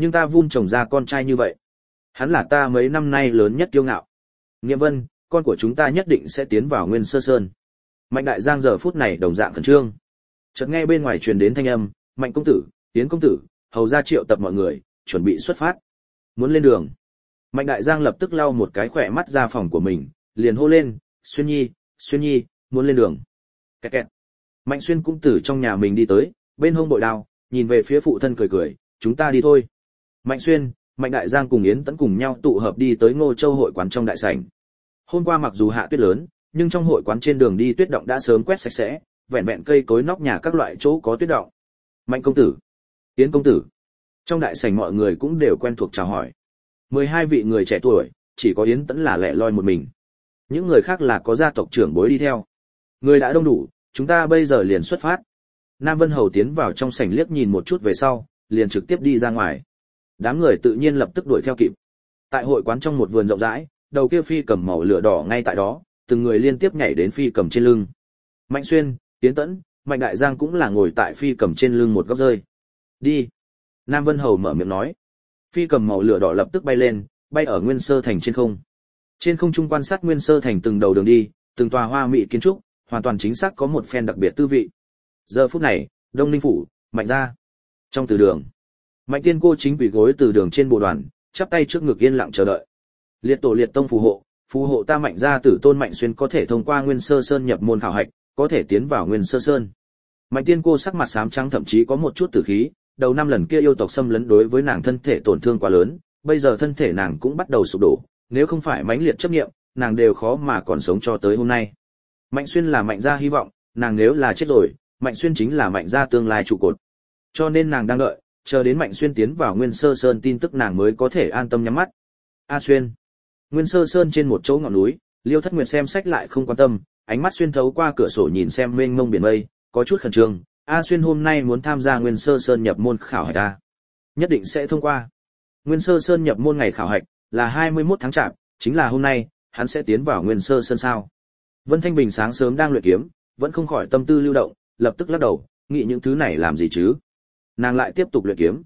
Speaker 1: nhưng ta vun trồng ra con trai như vậy. Hắn là ta mấy năm nay lớn nhất kiêu ngạo. Nghiệm Vân, con của chúng ta nhất định sẽ tiến vào Nguyên Sơ Sơn. Mạnh Đại Giang giờ phút này đồng dạng khẩn trương. Chợt nghe bên ngoài truyền đến thanh âm, Mạnh công tử, Tiến công tử, hầu ra triệu tập mọi người, chuẩn bị xuất phát. Muốn lên đường. Mạnh Đại Giang lập tức lau một cái khỏe mắt ra phòng của mình, liền hô lên, Xuyên Nhi, muốn lên đường. Kẹt kẹt. Mạnh Xuyên cũng từ trong nhà mình đi tới, bên hông bội đao, nhìn về phía phụ thân cười cười, chúng ta đi thôi. Mạnh Xuyên, Mạnh Đại Giang cùng Yến Tẫn cùng nhau tụ hợp đi tới Ngô Châu hội quán trong đại sảnh. Hôm qua mặc dù hạ tuyết lớn, nhưng trong hội quán trên đường đi tuyết động đã sớm quét sạch sẽ, vẹn vẹn cây cối nóc nhà các loại chỗ có tuyết động. Mạnh công tử, Yến công tử. Trong đại sảnh mọi người cũng đều quen thuộc chào hỏi. 12 vị người trẻ tuổi, chỉ có Yến Tẫn là lẻ loi một mình. Những người khác là có gia tộc trưởng bối đi theo. Người đã đông đủ, chúng ta bây giờ liền xuất phát. Nam Vân Hầu tiến vào trong sảnh liếc nhìn một chút về sau, liền trực tiếp đi ra ngoài. Đám người tự nhiên lập tức đuổi theo kịp. Tại hội quán trong một vườn rộng rãi, đầu kia phi cầm màu lửa đỏ ngay tại đó, từng người liên tiếp nhảy đến phi cầm trên lưng. Mạnh Xuyên, Tiến Tẫn, Mạnh Đại Giang cũng là ngồi tại phi cầm trên lưng một góc rơi. Đi. Nam Vân Hầu mở miệng nói. Phi cầm màu lửa đỏ lập tức bay lên, bay ở Nguyên Sơ Thành trên không. Trên không trung quan sát Nguyên Sơ Thành từng đầu đường đi, từng tòa hoa mỹ kiến trúc, hoàn toàn chính xác có một phen đặc biệt tư vị. Giờ phút này, Đông Ninh phủ, Mạnh gia. Trong từ đường, Mạnh Tiên cô chính quỳ gối từ đường trên bộ đoàn, chắp tay trước ngực yên lặng chờ đợi. Liệt tổ liệt tông phù hộ ta Mạnh gia tử tôn Mạnh Xuyên có thể thông qua Nguyên Sơ Sơn nhập môn khảo hạch, có thể tiến vào Nguyên Sơ Sơn. Mạnh Tiên cô sắc mặt xám trắng thậm chí có một chút tử khí, đầu năm lần kia yêu tộc xâm lấn đối với nàng thân thể tổn thương quá lớn, bây giờ thân thể nàng cũng bắt đầu sụp đổ, nếu không phải mãnh liệt chấp niệm, nàng đều khó mà còn sống cho tới hôm nay. Mạnh Xuyên là Mạnh gia hy vọng, nàng nếu là chết rồi, Mạnh Xuyên chính là Mạnh gia tương lai trụ cột. Cho nên nàng đang đợi, chờ đến Mạnh Xuyên tiến vào Nguyên Sơ Sơn tin tức nàng mới có thể an tâm nhắm mắt. A Xuyên. Nguyên Sơ Sơn trên một chỗ ngọn núi, Liêu Thất Nguyệt xem sách lại không quan tâm, ánh mắt xuyên thấu qua cửa sổ nhìn xem mênh mông biển mây, có chút khẩn trương. A Xuyên hôm nay muốn tham gia Nguyên Sơ Sơn nhập môn khảo hạch ta. Nhất định sẽ thông qua. Nguyên Sơ Sơn nhập môn ngày khảo hạch là 21 tháng Chạp, chính là hôm nay, hắn sẽ tiến vào Nguyên Sơ Sơn sao? Vân Thanh Bình sáng sớm đang luyện kiếm, vẫn không khỏi tâm tư lưu động, lập tức lắc đầu, nghĩ những thứ này làm gì chứ? Nàng lại tiếp tục luyện kiếm.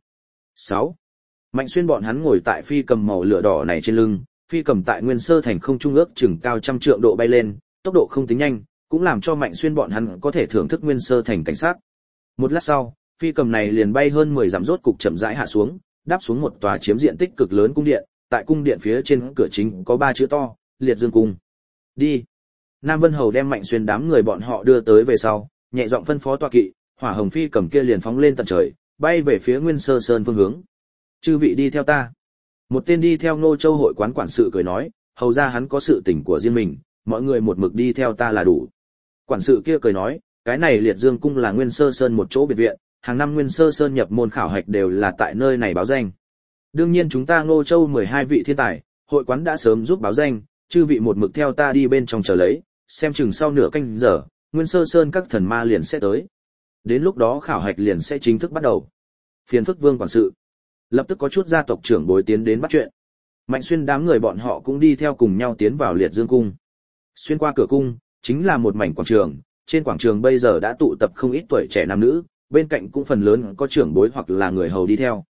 Speaker 1: 6. Mạnh Xuyên bọn hắn ngồi tại phi cầm màu lửa đỏ này trên lưng, phi cầm tại Nguyên Sơ Thành không trung ước chừng cao trăm trượng độ bay lên, tốc độ không tính nhanh, cũng làm cho Mạnh Xuyên bọn hắn có thể thưởng thức Nguyên Sơ Thành cảnh sát. Một lát sau, phi cầm này liền bay hơn 10 dặm rốt cục chậm rãi hạ xuống, đáp xuống một tòa chiếm diện tích cực lớn cung điện, tại cung điện phía trên cửa chính có 3 chữ to, Liệt Dương cung. Đi. Nam Vân Hầu đem Mạnh Xuyên đám người bọn họ đưa tới về sau, nhẹ giọng phân phó tọa kỵ, hỏa hồng phi cầm kia liền phóng lên tận trời, bay về phía Nguyên Sơ Sơn phương hướng. Chư vị đi theo ta. Một tên đi theo Ngô Châu hội quán quản sự cười nói, hầu ra hắn có sự tình của riêng mình, mọi người một mực đi theo ta là đủ. Quản sự kia cười nói, cái này Liệt Dương cung là Nguyên Sơ Sơn một chỗ biệt viện, hàng năm Nguyên Sơ Sơn nhập môn khảo hạch đều là tại nơi này báo danh. Đương nhiên chúng ta Ngô Châu 12 vị thiên tài, hội quán đã sớm giúp báo danh, chư vị một mực theo ta đi bên trong chờ lấy, xem chừng sau nửa canh giờ, Nguyên Sơ Sơn các thần ma liền sẽ tới. Đến lúc đó khảo hạch liền sẽ chính thức bắt đầu. Phiền phức Vương quản sự. Lập tức có chút gia tộc trưởng bối tiến đến bắt chuyện. Mạnh Xuyên đám người bọn họ cũng đi theo cùng nhau tiến vào Liệt Dương cung. Xuyên qua cửa cung, chính là một mảnh quảng trường, trên quảng trường bây giờ đã tụ tập không ít tuổi trẻ nam nữ, bên cạnh cũng phần lớn có trưởng bối hoặc là người hầu đi theo.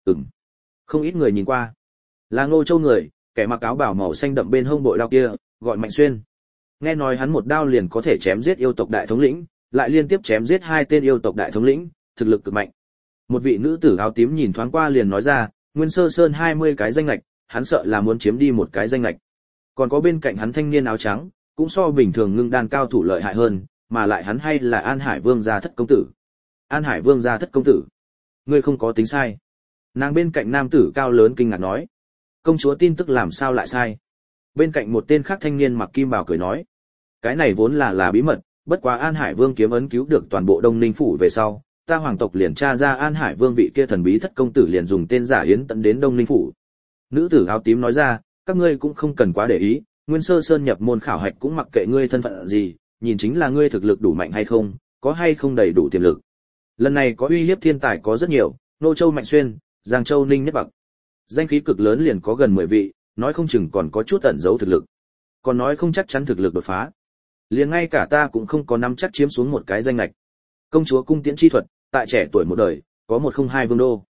Speaker 1: Không ít người nhìn qua. Là Ngô Châu người, kẻ mặc áo bào màu xanh đậm bên hông bội đao kia, gọi Mạnh Xuyên. Nghe nói hắn một đao liền có thể chém giết yêu tộc đại thống lĩnh, lại liên tiếp chém giết 2 tên yêu tộc đại thống lĩnh, thực lực cực mạnh. Một vị nữ tử áo tím nhìn thoáng qua liền nói ra, Nguyên Sơ Sơn 20 cái danh lệch, hắn sợ là muốn chiếm đi một cái danh lệch. Còn có bên cạnh hắn thanh niên áo trắng, cũng so bình thường ngưng đan cao thủ lợi hại hơn, mà lại hắn hay là An Hải Vương gia thất công tử. An Hải Vương gia thất công tử, ngươi không có tính sai. Nàng bên cạnh nam tử cao lớn kinh ngạc nói, công chúa tin tức làm sao lại sai? Bên cạnh một tên khác thanh niên mặc kim bào cười nói, cái này vốn là bí mật, bất quá An Hải Vương kiếm ấn cứu được toàn bộ Đông Ninh phủ về sau, ta hoàng tộc liền tra ra An Hải Vương vị kia thần bí thất công tử liền dùng tên giả Yến Tẫn đến Đông Ninh phủ. Nữ tử áo tím nói ra, các ngươi cũng không cần quá để ý, Nguyên Sơ Sơn nhập môn khảo hạch cũng mặc kệ ngươi thân phận gì, nhìn chính là ngươi thực lực đủ mạnh hay không, có hay không đầy đủ tiềm lực. Lần này có uy hiếp thiên tài có rất nhiều, Nô Châu Mạnh Xuyên, Giang Châu Ninh Nhất Bạc. Danh khí cực lớn liền có gần 10 vị, nói không chừng còn có chút ẩn giấu thực lực. Còn nói không chắc chắn thực lực đột phá. Liền ngay cả ta cũng không có nắm chắc chiếm xuống một cái danh lệch. Công chúa cung tiễn chi thuật, tại trẻ tuổi một đời, có 102 vương đô.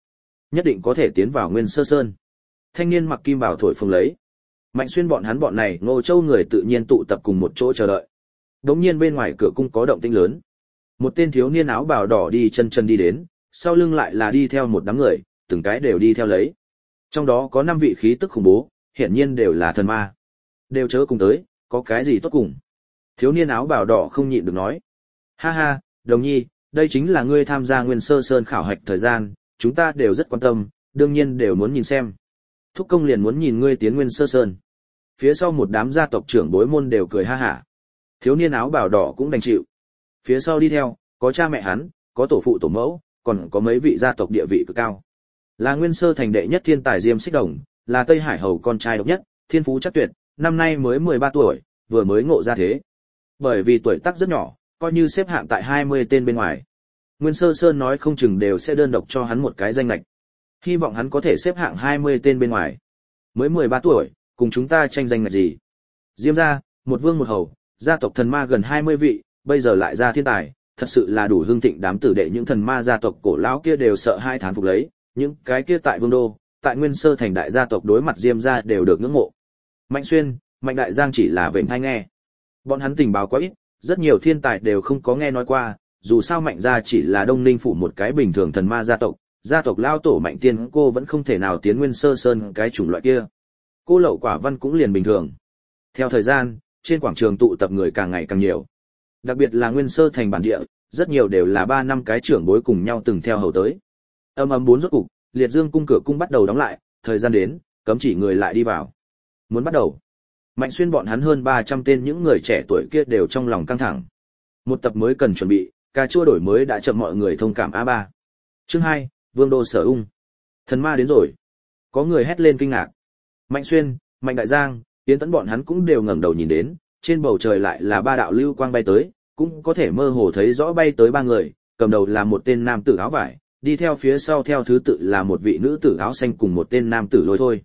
Speaker 1: nhất định có thể tiến vào Nguyên Sơ Sơn. Thanh niên mặc kim bào thổi phồng lấy. Mạnh Xuyên bọn hắn bọn này Ngô Châu người tự nhiên tụ tập cùng một chỗ chờ đợi. Đống nhiên bên ngoài cửa cung có động tĩnh lớn. Một tên thiếu niên áo bào đỏ đi chân chân đi đến, sau lưng lại là đi theo một đám người, từng cái đều đi theo lấy. Trong đó có 5 vị khí tức khủng bố, hiển nhiên đều là thần ma. Đều chớ cùng tới, có cái gì tốt cùng. Thiếu niên áo bào đỏ không nhịn được nói. Ha ha, đồng nhi, đây chính là ngươi tham gia Nguyên Sơ Sơn khảo hạch thời gian, chúng ta đều rất quan tâm, đương nhiên đều muốn nhìn xem. Thúc công liền muốn nhìn ngươi tiến Nguyên Sơ Sơn. Phía sau một đám gia tộc trưởng bối môn đều cười ha hả. Thiếu niên áo bào đỏ cũng đành chịu. Phía sau đi theo, có cha mẹ hắn, có tổ phụ tổ mẫu, còn có mấy vị gia tộc địa vị cực cao. Là Nguyên Sơ thành đệ nhất thiên tài Diêm Xích Đồng, là Tây Hải hầu con trai độc nhất, thiên phú chắc tuyệt, năm nay mới 13 tuổi, vừa mới ngộ ra thế. Bởi vì tuổi tác rất nhỏ, coi như xếp hạng tại 20 tên bên ngoài. Nguyên Sơ Sơn nói không chừng đều sẽ đơn độc cho hắn một cái danh lệch. Hy vọng hắn có thể xếp hạng 20 tên bên ngoài. Mới 13 tuổi, cùng chúng ta tranh danh ngạch gì? Diêm gia, một vương một hầu, gia tộc thần ma gần 20 vị, bây giờ lại ra thiên tài, thật sự là đủ hưng thịnh đám tử đệ những thần ma gia tộc cổ lão kia đều sợ hai thán phục lấy, những cái kia tại vương đô, tại Nguyên Sơ thành đại gia tộc đối mặt Diêm gia đều được ngưỡng mộ. Mạnh Xuyên, Mạnh Đại Giang chỉ là vểnh tai nghe. Bọn hắn tình báo quá ít, rất nhiều thiên tài đều không có nghe nói qua, dù sao Mạnh gia chỉ là Đông Ninh phủ một cái bình thường thần ma gia tộc lao tổ Mạnh Tiên cô vẫn không thể nào tiến Nguyên Sơ Sơn cái chủng loại kia. Cô Lậu Quả Văn cũng liền bình thường. Theo thời gian, trên quảng trường tụ tập người càng ngày càng nhiều. Đặc biệt là Nguyên Sơ thành bản địa, rất nhiều đều là 3 năm cái trưởng bối cùng nhau từng theo hầu tới. Âm 4 rốt cục, Liệt Dương cung cửa cung bắt đầu đóng lại, thời gian đến, cấm chỉ người lại đi vào. Muốn bắt đầu. Mạnh Xuyên bọn hắn hơn 300 tên những người trẻ tuổi kia đều trong lòng căng thẳng. Một tập mới cần chuẩn bị, cà chua đổi mới đã chậm mọi người thông cảm A3. Chương 2, Vương đô Sở Ung. Thần ma đến rồi. Có người hét lên kinh ngạc. Mạnh Xuyên, Mạnh Đại Giang, Tiến Tấn bọn hắn cũng đều ngẩng đầu nhìn đến, trên bầu trời lại là 3 đạo lưu quang bay tới, cũng có thể mơ hồ thấy rõ bay tới 3 người, cầm đầu là một tên nam tử áo vải, đi theo phía sau theo thứ tự là một vị nữ tử áo xanh cùng một tên nam tử Lôi Thôi.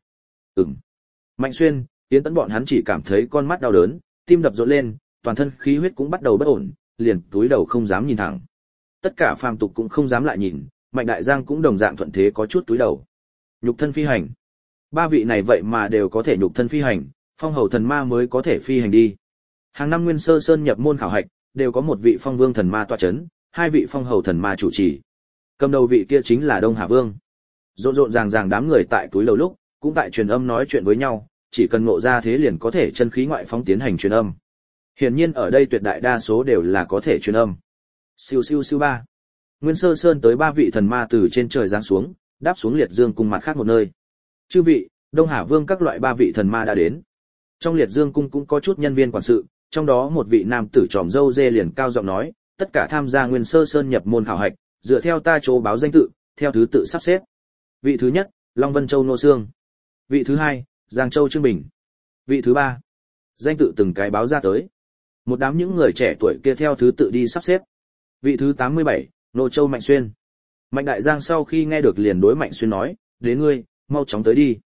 Speaker 1: Mạnh Xuyên, Tiến Tấn bọn hắn chỉ cảm thấy con mắt đau đớn, tim đập rộn lên, toàn thân khí huyết cũng bắt đầu bất ổn, liền túi đầu không dám nhìn thẳng. Tất cả phàm tục cũng không dám lại nhìn, Mạnh Đại Giang cũng đồng dạng thuận thế có chút túi đầu. Nhục thân phi hành. 3 vị này vậy mà đều có thể nhục thân phi hành, phong hầu thần ma mới có thể phi hành đi. Hàng năm Nguyên Sơ Sơn nhập môn khảo hạch, đều có một vị phong vương thần ma tọa chấn, 2 vị phong hầu thần ma chủ trì. Cầm đầu vị kia chính là Đông Hà Vương. Rộn rộn ràng ràng đám người tại túi lầu lúc, cũng tại truyền âm nói chuyện với nhau, chỉ cần ngộ ra thế liền có thể chân khí ngoại phóng tiến hành truyền âm. Hiển nhiên ở đây tuyệt đại đa số đều là có thể truyền âm. Siêu siêu siêu 3. Nguyên Sơ Sơn tới 3 vị thần ma từ trên trời giáng xuống, đáp xuống Liệt Dương cung mặt khác một nơi. Chư vị, Đông Hà Vương các loại 3 vị thần ma đã đến. Trong Liệt Dương cung cũng có chút nhân viên quản sự, trong đó một vị nam tử tròm râu dê liền cao giọng nói, tất cả tham gia Nguyên Sơ Sơn nhập môn khảo hạch, dựa theo ta chỗ báo danh tự, theo thứ tự sắp xếp. Vị thứ nhất, Long Vân Châu Nô Xương. Vị thứ hai, Giang Châu Trương Bình. Vị thứ ba, danh tự từng cái báo ra tới. Một đám những người trẻ tuổi kia theo thứ tự đi sắp xếp. Vị thứ 87, Nô Châu Mạnh Xuyên. Mạnh Đại Giang sau khi nghe được liền đối Mạnh Xuyên nói, đến ngươi, mau chóng tới đi.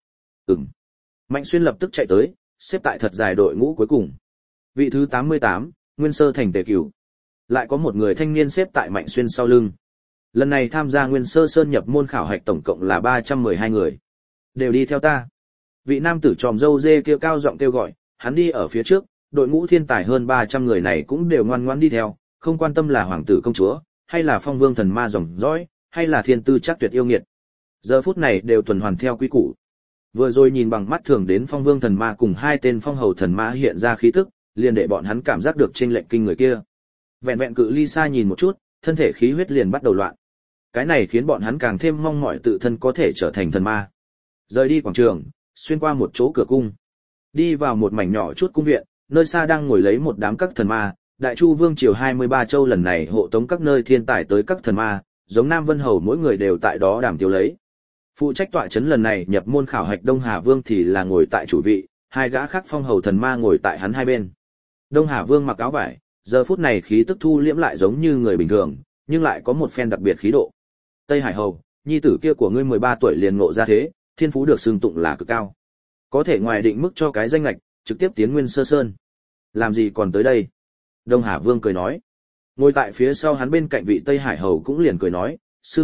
Speaker 1: Mạnh Xuyên lập tức chạy tới, xếp tại thật dài đội ngũ cuối cùng. Vị thứ 88, Nguyên Sơ thành Tề Cửu. Lại có một người thanh niên xếp tại Mạnh Xuyên sau lưng. Lần này tham gia Nguyên Sơ Sơn nhập môn khảo hạch tổng cộng là 312 người. Đều đi theo ta. Vị nam tử tròm râu dê kia cao giọng kêu gọi, hắn đi ở phía trước, đội ngũ thiên tài hơn 300 người này cũng đều ngoan ngoãn đi theo, không quan tâm là hoàng tử công chúa, hay là phong vương thần ma dòng dõi, hay là thiên tư chắc tuyệt yêu nghiệt. Giờ phút này đều tuần hoàn theo quy củ. Vừa rồi nhìn bằng mắt thường đến phong vương thần ma cùng 2 tên phong hầu thần ma hiện ra khí tức, liền để bọn hắn cảm giác được chênh lệch kinh người kia. Vẹn vẹn cự ly xa nhìn một chút, thân thể khí huyết liền bắt đầu loạn. Cái này khiến bọn hắn càng thêm mong mỏi tự thân có thể trở thành thần ma. Rời đi quảng trường, xuyên qua một chỗ cửa cung, đi vào một mảnh nhỏ chút cung viện, nơi xa đang ngồi lấy một đám các thần ma. Đại Chu Vương triều 23 châu lần này hộ tống các nơi thiên tài tới các thần ma, giống Nam Vân Hầu mỗi người đều tại đó đàm tiếu lấy. Phụ trách tọa chấn lần này nhập môn khảo hạch Đông Hà Vương thì là ngồi tại chủ vị, 2 gã khác phong hầu thần ma ngồi tại hắn hai bên. Đông Hà Vương mặc áo vải, giờ phút này khí tức thu liễm lại giống như người bình thường, nhưng lại có một phen đặc biệt khí độ. Tây Hải Hầu, nhi tử kia của ngươi 13 tuổi liền ngộ ra thế, thiên phú được xưng tụng là cực cao. Có thể ngoài định mức cho cái danh ngạch, trực tiếp tiến Nguyên Sơ Sơn. Làm gì còn tới đây? Đông Hà Vương cười nói. Ngồi tại phía sau hắn bên cạnh vị Tây Hải Hầu cũng liền cười nói, sư huynh,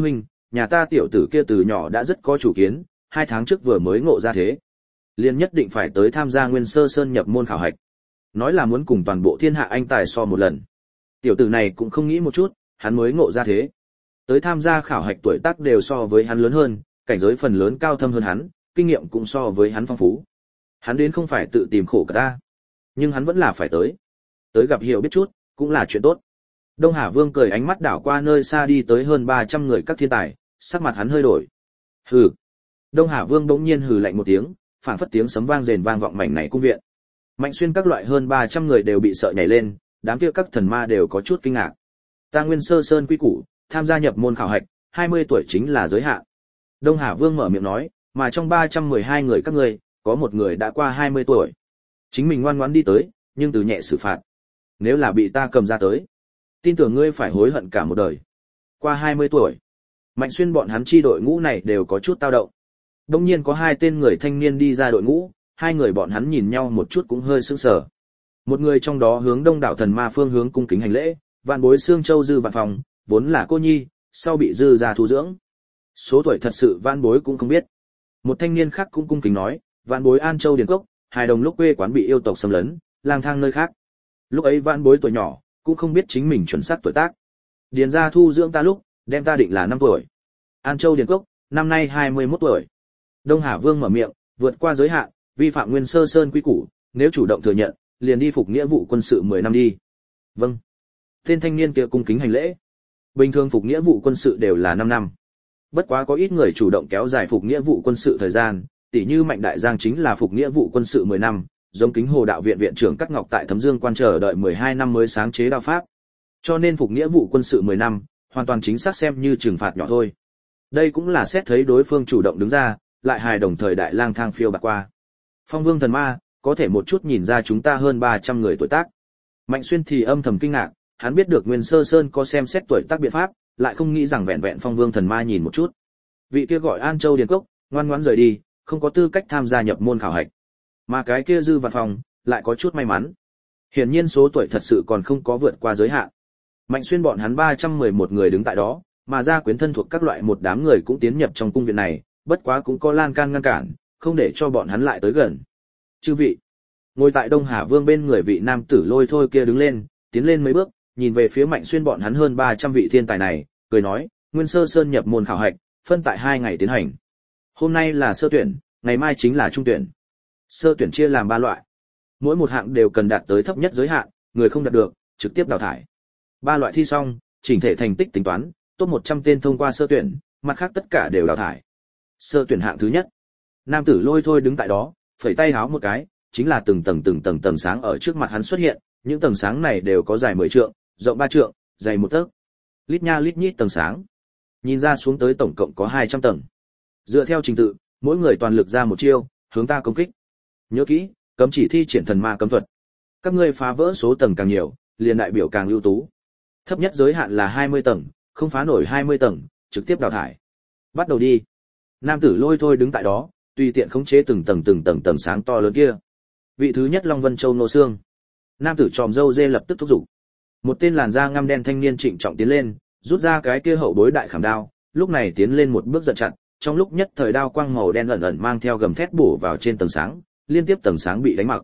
Speaker 1: nhà ta tiểu tử kia từ nhỏ đã rất có chủ kiến, 2 tháng trước vừa mới ngộ ra thế. Liền nhất định phải tới tham gia Nguyên Sơ Sơn nhập môn khảo hạch. Nói là muốn cùng toàn bộ thiên hạ anh tài so một lần. Tiểu tử này cũng không nghĩ một chút, hắn mới ngộ ra thế. Tới tham gia khảo hạch tuổi tác đều so với hắn lớn hơn, cảnh giới phần lớn cao thâm hơn hắn, kinh nghiệm cũng so với hắn phong phú. Hắn đến không phải tự tìm khổ cả ta, nhưng hắn vẫn là phải tới. Tới gặp hiểu biết chút, cũng là chuyện tốt. Đông Hà Vương cười ánh mắt đảo qua nơi xa đi tới hơn 300 người các thiên tài, sắc mặt hắn hơi đổi. Hừ. Đông Hà Vương bỗng nhiên hừ lạnh một tiếng, phảng phất tiếng sấm vang rền vang vọng mảnh này cung viện. Mạnh Xuyên các loại hơn 300 người đều bị sợ nhảy lên, đám kia các thần ma đều có chút kinh ngạc. Ta Nguyên Sơ Sơn quy củ, tham gia nhập môn khảo hạch, 20 tuổi chính là giới hạn. Đông Hà Vương mở miệng nói, mà trong 312 người các ngươi, có một người đã qua 20 tuổi. Chính mình ngoan ngoãn đi tới, nhưng từ nhẹ xử phạt. Nếu là bị ta cầm ra tới, tin tưởng ngươi phải hối hận cả một đời. Qua 20 tuổi, Mạnh Xuyên bọn hắn chi đội ngũ này đều có chút tao động. Đông nhiên có 2 tên người thanh niên đi ra đội ngũ, 2 người bọn hắn nhìn nhau một chút cũng hơi sững sờ. Một người trong đó hướng Đông đảo thần ma phương hướng cung kính hành lễ, vạn bối xương châu Dư Vạn Phòng, vốn là cô nhi, sau bị Dư gia thu dưỡng. Số tuổi thật sự vạn bối cũng không biết. Một thanh niên khác cũng cung kính nói, vạn bối An Châu Điền Cốc, hài đồng lúc quê quán bị yêu tộc xâm lấn, lang thang nơi khác. Lúc ấy vạn bối tuổi nhỏ, cũng không biết chính mình chuẩn xác tuổi tác. Điền gia thu dưỡng ta lúc, đem ta định là 5 tuổi. An Châu Điền Cốc, năm nay 21 tuổi. Đông Hà Vương mở miệng, vượt qua giới hạn, vi phạm Nguyên Sơ Sơn quy củ, nếu chủ động thừa nhận, liền đi phục nghĩa vụ quân sự 10 năm đi. Vâng. Tên thanh niên kia cung kính hành lễ. Bình thường phục nghĩa vụ quân sự đều là 5 năm. Bất quá có ít người chủ động kéo dài phục nghĩa vụ quân sự thời gian, tỷ như Mạnh Đại Giang chính là phục nghĩa vụ quân sự 10 năm, giống Kính Hồ Đạo viện viện trưởng Cát Ngọc tại Thấm Dương quan chờ đợi 12 năm mới sáng chế đao pháp. Cho nên phục nghĩa vụ quân sự 10 năm, hoàn toàn chính xác xem như trừng phạt nhỏ thôi. Đây cũng là xét thấy đối phương chủ động đứng ra, lại hài đồng thời đại lang thang phiêu bạc qua. Phong Vương thần ma, có thể một chút nhìn ra chúng ta hơn 300 người tuổi tác. Mạnh Xuyên thì âm thầm kinh ngạc, hắn biết được Nguyên Sơ Sơn có xem xét tuổi tác biện pháp, lại không nghĩ rằng vẹn vẹn Phong Vương thần ma nhìn một chút. Vị kia gọi An Châu Điền Cốc, ngoan ngoãn rời đi, không có tư cách tham gia nhập môn khảo hạch. Mà cái kia Dư Vạn Phòng, lại có chút may mắn. Hiển nhiên số tuổi thật sự còn không có vượt qua giới hạn. Mạnh Xuyên bọn hắn 311 người đứng tại đó, mà gia quyến thân thuộc các loại một đám người cũng tiến nhập trong cung viện này, bất quá cũng có lan can ngăn cản, không để cho bọn hắn lại tới gần. Chư vị, ngồi tại Đông Hà Vương bên người vị nam tử Lôi Thôi kia đứng lên, tiến lên mấy bước, nhìn về phía Mạnh Xuyên bọn hắn hơn 300 vị thiên tài này, cười nói, Nguyên Sơ Sơn nhập môn khảo hạch, phân tại 2 ngày tiến hành. Hôm nay là sơ tuyển, ngày mai chính là trung tuyển. Sơ tuyển chia làm 3 loại. Mỗi một hạng đều cần đạt tới thấp nhất giới hạn, người không đạt được, trực tiếp đào thải. 3 loại thi xong, chỉnh thể thành tích tính toán, top 100 tên thông qua sơ tuyển, mặt khác tất cả đều đào thải. Sơ tuyển hạng thứ nhất. Nam tử Lôi Thôi đứng tại đó, phẩy tay háo một cái, chính là từng tầng sáng ở trước mặt hắn xuất hiện, những tầng sáng này đều có dài 10 trượng, rộng 3 trượng, dày 1 tấc. Lít nha lít nhít tầng sáng. Nhìn ra xuống tới tổng cộng có 200 tầng. Dựa theo trình tự, mỗi người toàn lực ra một chiêu, hướng ta công kích. Nhớ kỹ, cấm chỉ thi triển thần ma cấm thuật. Các ngươi phá vỡ số tầng càng nhiều, liền đại biểu càng ưu tú. Thấp nhất giới hạn là 20 tầng, không phá nổi 20 tầng, trực tiếp đào thải. Bắt đầu đi. Nam tử Lôi Thôi đứng tại đó, tùy tiện khống chế từng tầng sáng to lớn kia. Vị thứ nhất Long Vân Châu Nô Xương. Nam tử tròm râu dê lập tức thúc giục. Một tên làn da ngăm đen thanh niên trịnh trọng tiến lên, rút ra cái kia hậu bối đại khảm đao, lúc này tiến lên một bước giận chặn, trong lúc nhất thời đao quang màu đen ẩn ẩn mang theo gầm thét bổ vào trên tầng sáng, liên tiếp tầng sáng bị đánh mặc.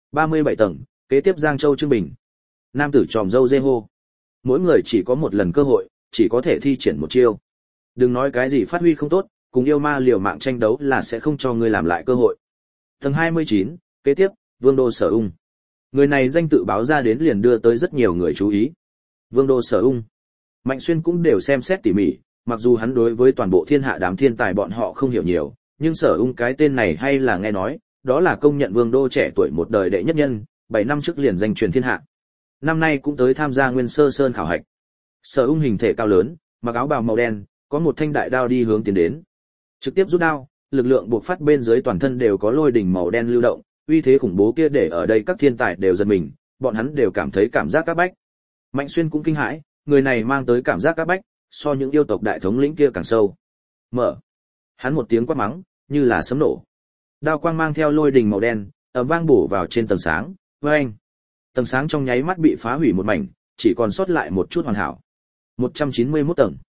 Speaker 1: 37 tầng, kế tiếp Giang Châu Trương Bình. Nam tử tròm râu dê hô. Mỗi người chỉ có một lần cơ hội, chỉ có thể thi triển một chiêu. Đừng nói cái gì phát huy không tốt, cùng yêu ma liều mạng tranh đấu là sẽ không cho ngươi làm lại cơ hội. Tầng 29, kế tiếp, Vương Đô Sở Ung. Người này danh tự báo ra đến liền đưa tới rất nhiều người chú ý. Vương Đô Sở Ung. Mạnh Xuyên cũng đều xem xét tỉ mỉ, mặc dù hắn đối với toàn bộ thiên hạ đám thiên tài bọn họ không hiểu nhiều, nhưng Sở Ung cái tên này hay là nghe nói, đó là công nhận Vương Đô trẻ tuổi một đời đệ nhất nhân, 7 năm trước liền danh truyền thiên hạ. Năm nay cũng tới tham gia Nguyên Sơ Sơn khảo hạch. Sở Ung hình thể cao lớn, mặc áo bào màu đen, có một thanh đại đao đi hướng tiến đến. Trực tiếp rút đao, lực lượng buộc phát bên dưới toàn thân đều có lôi đỉnh màu đen lưu động, uy thế khủng bố kia để ở đây các thiên tài đều giật mình, bọn hắn đều cảm thấy cảm giác áp bách. Mạnh Xuyên cũng kinh hãi, người này mang tới cảm giác áp bách, so những yêu tộc đại thống lĩnh kia càng sâu. Mở. Hắn một tiếng quát mắng, như là sấm nổ. Đao quang mang theo lôi đỉnh màu đen, ầm vang bổ vào trên tầng sáng. Oeng. Tầng sáng trong nháy mắt bị phá hủy một mảnh, chỉ còn sót lại một chút hoàn hảo. 191 tầng.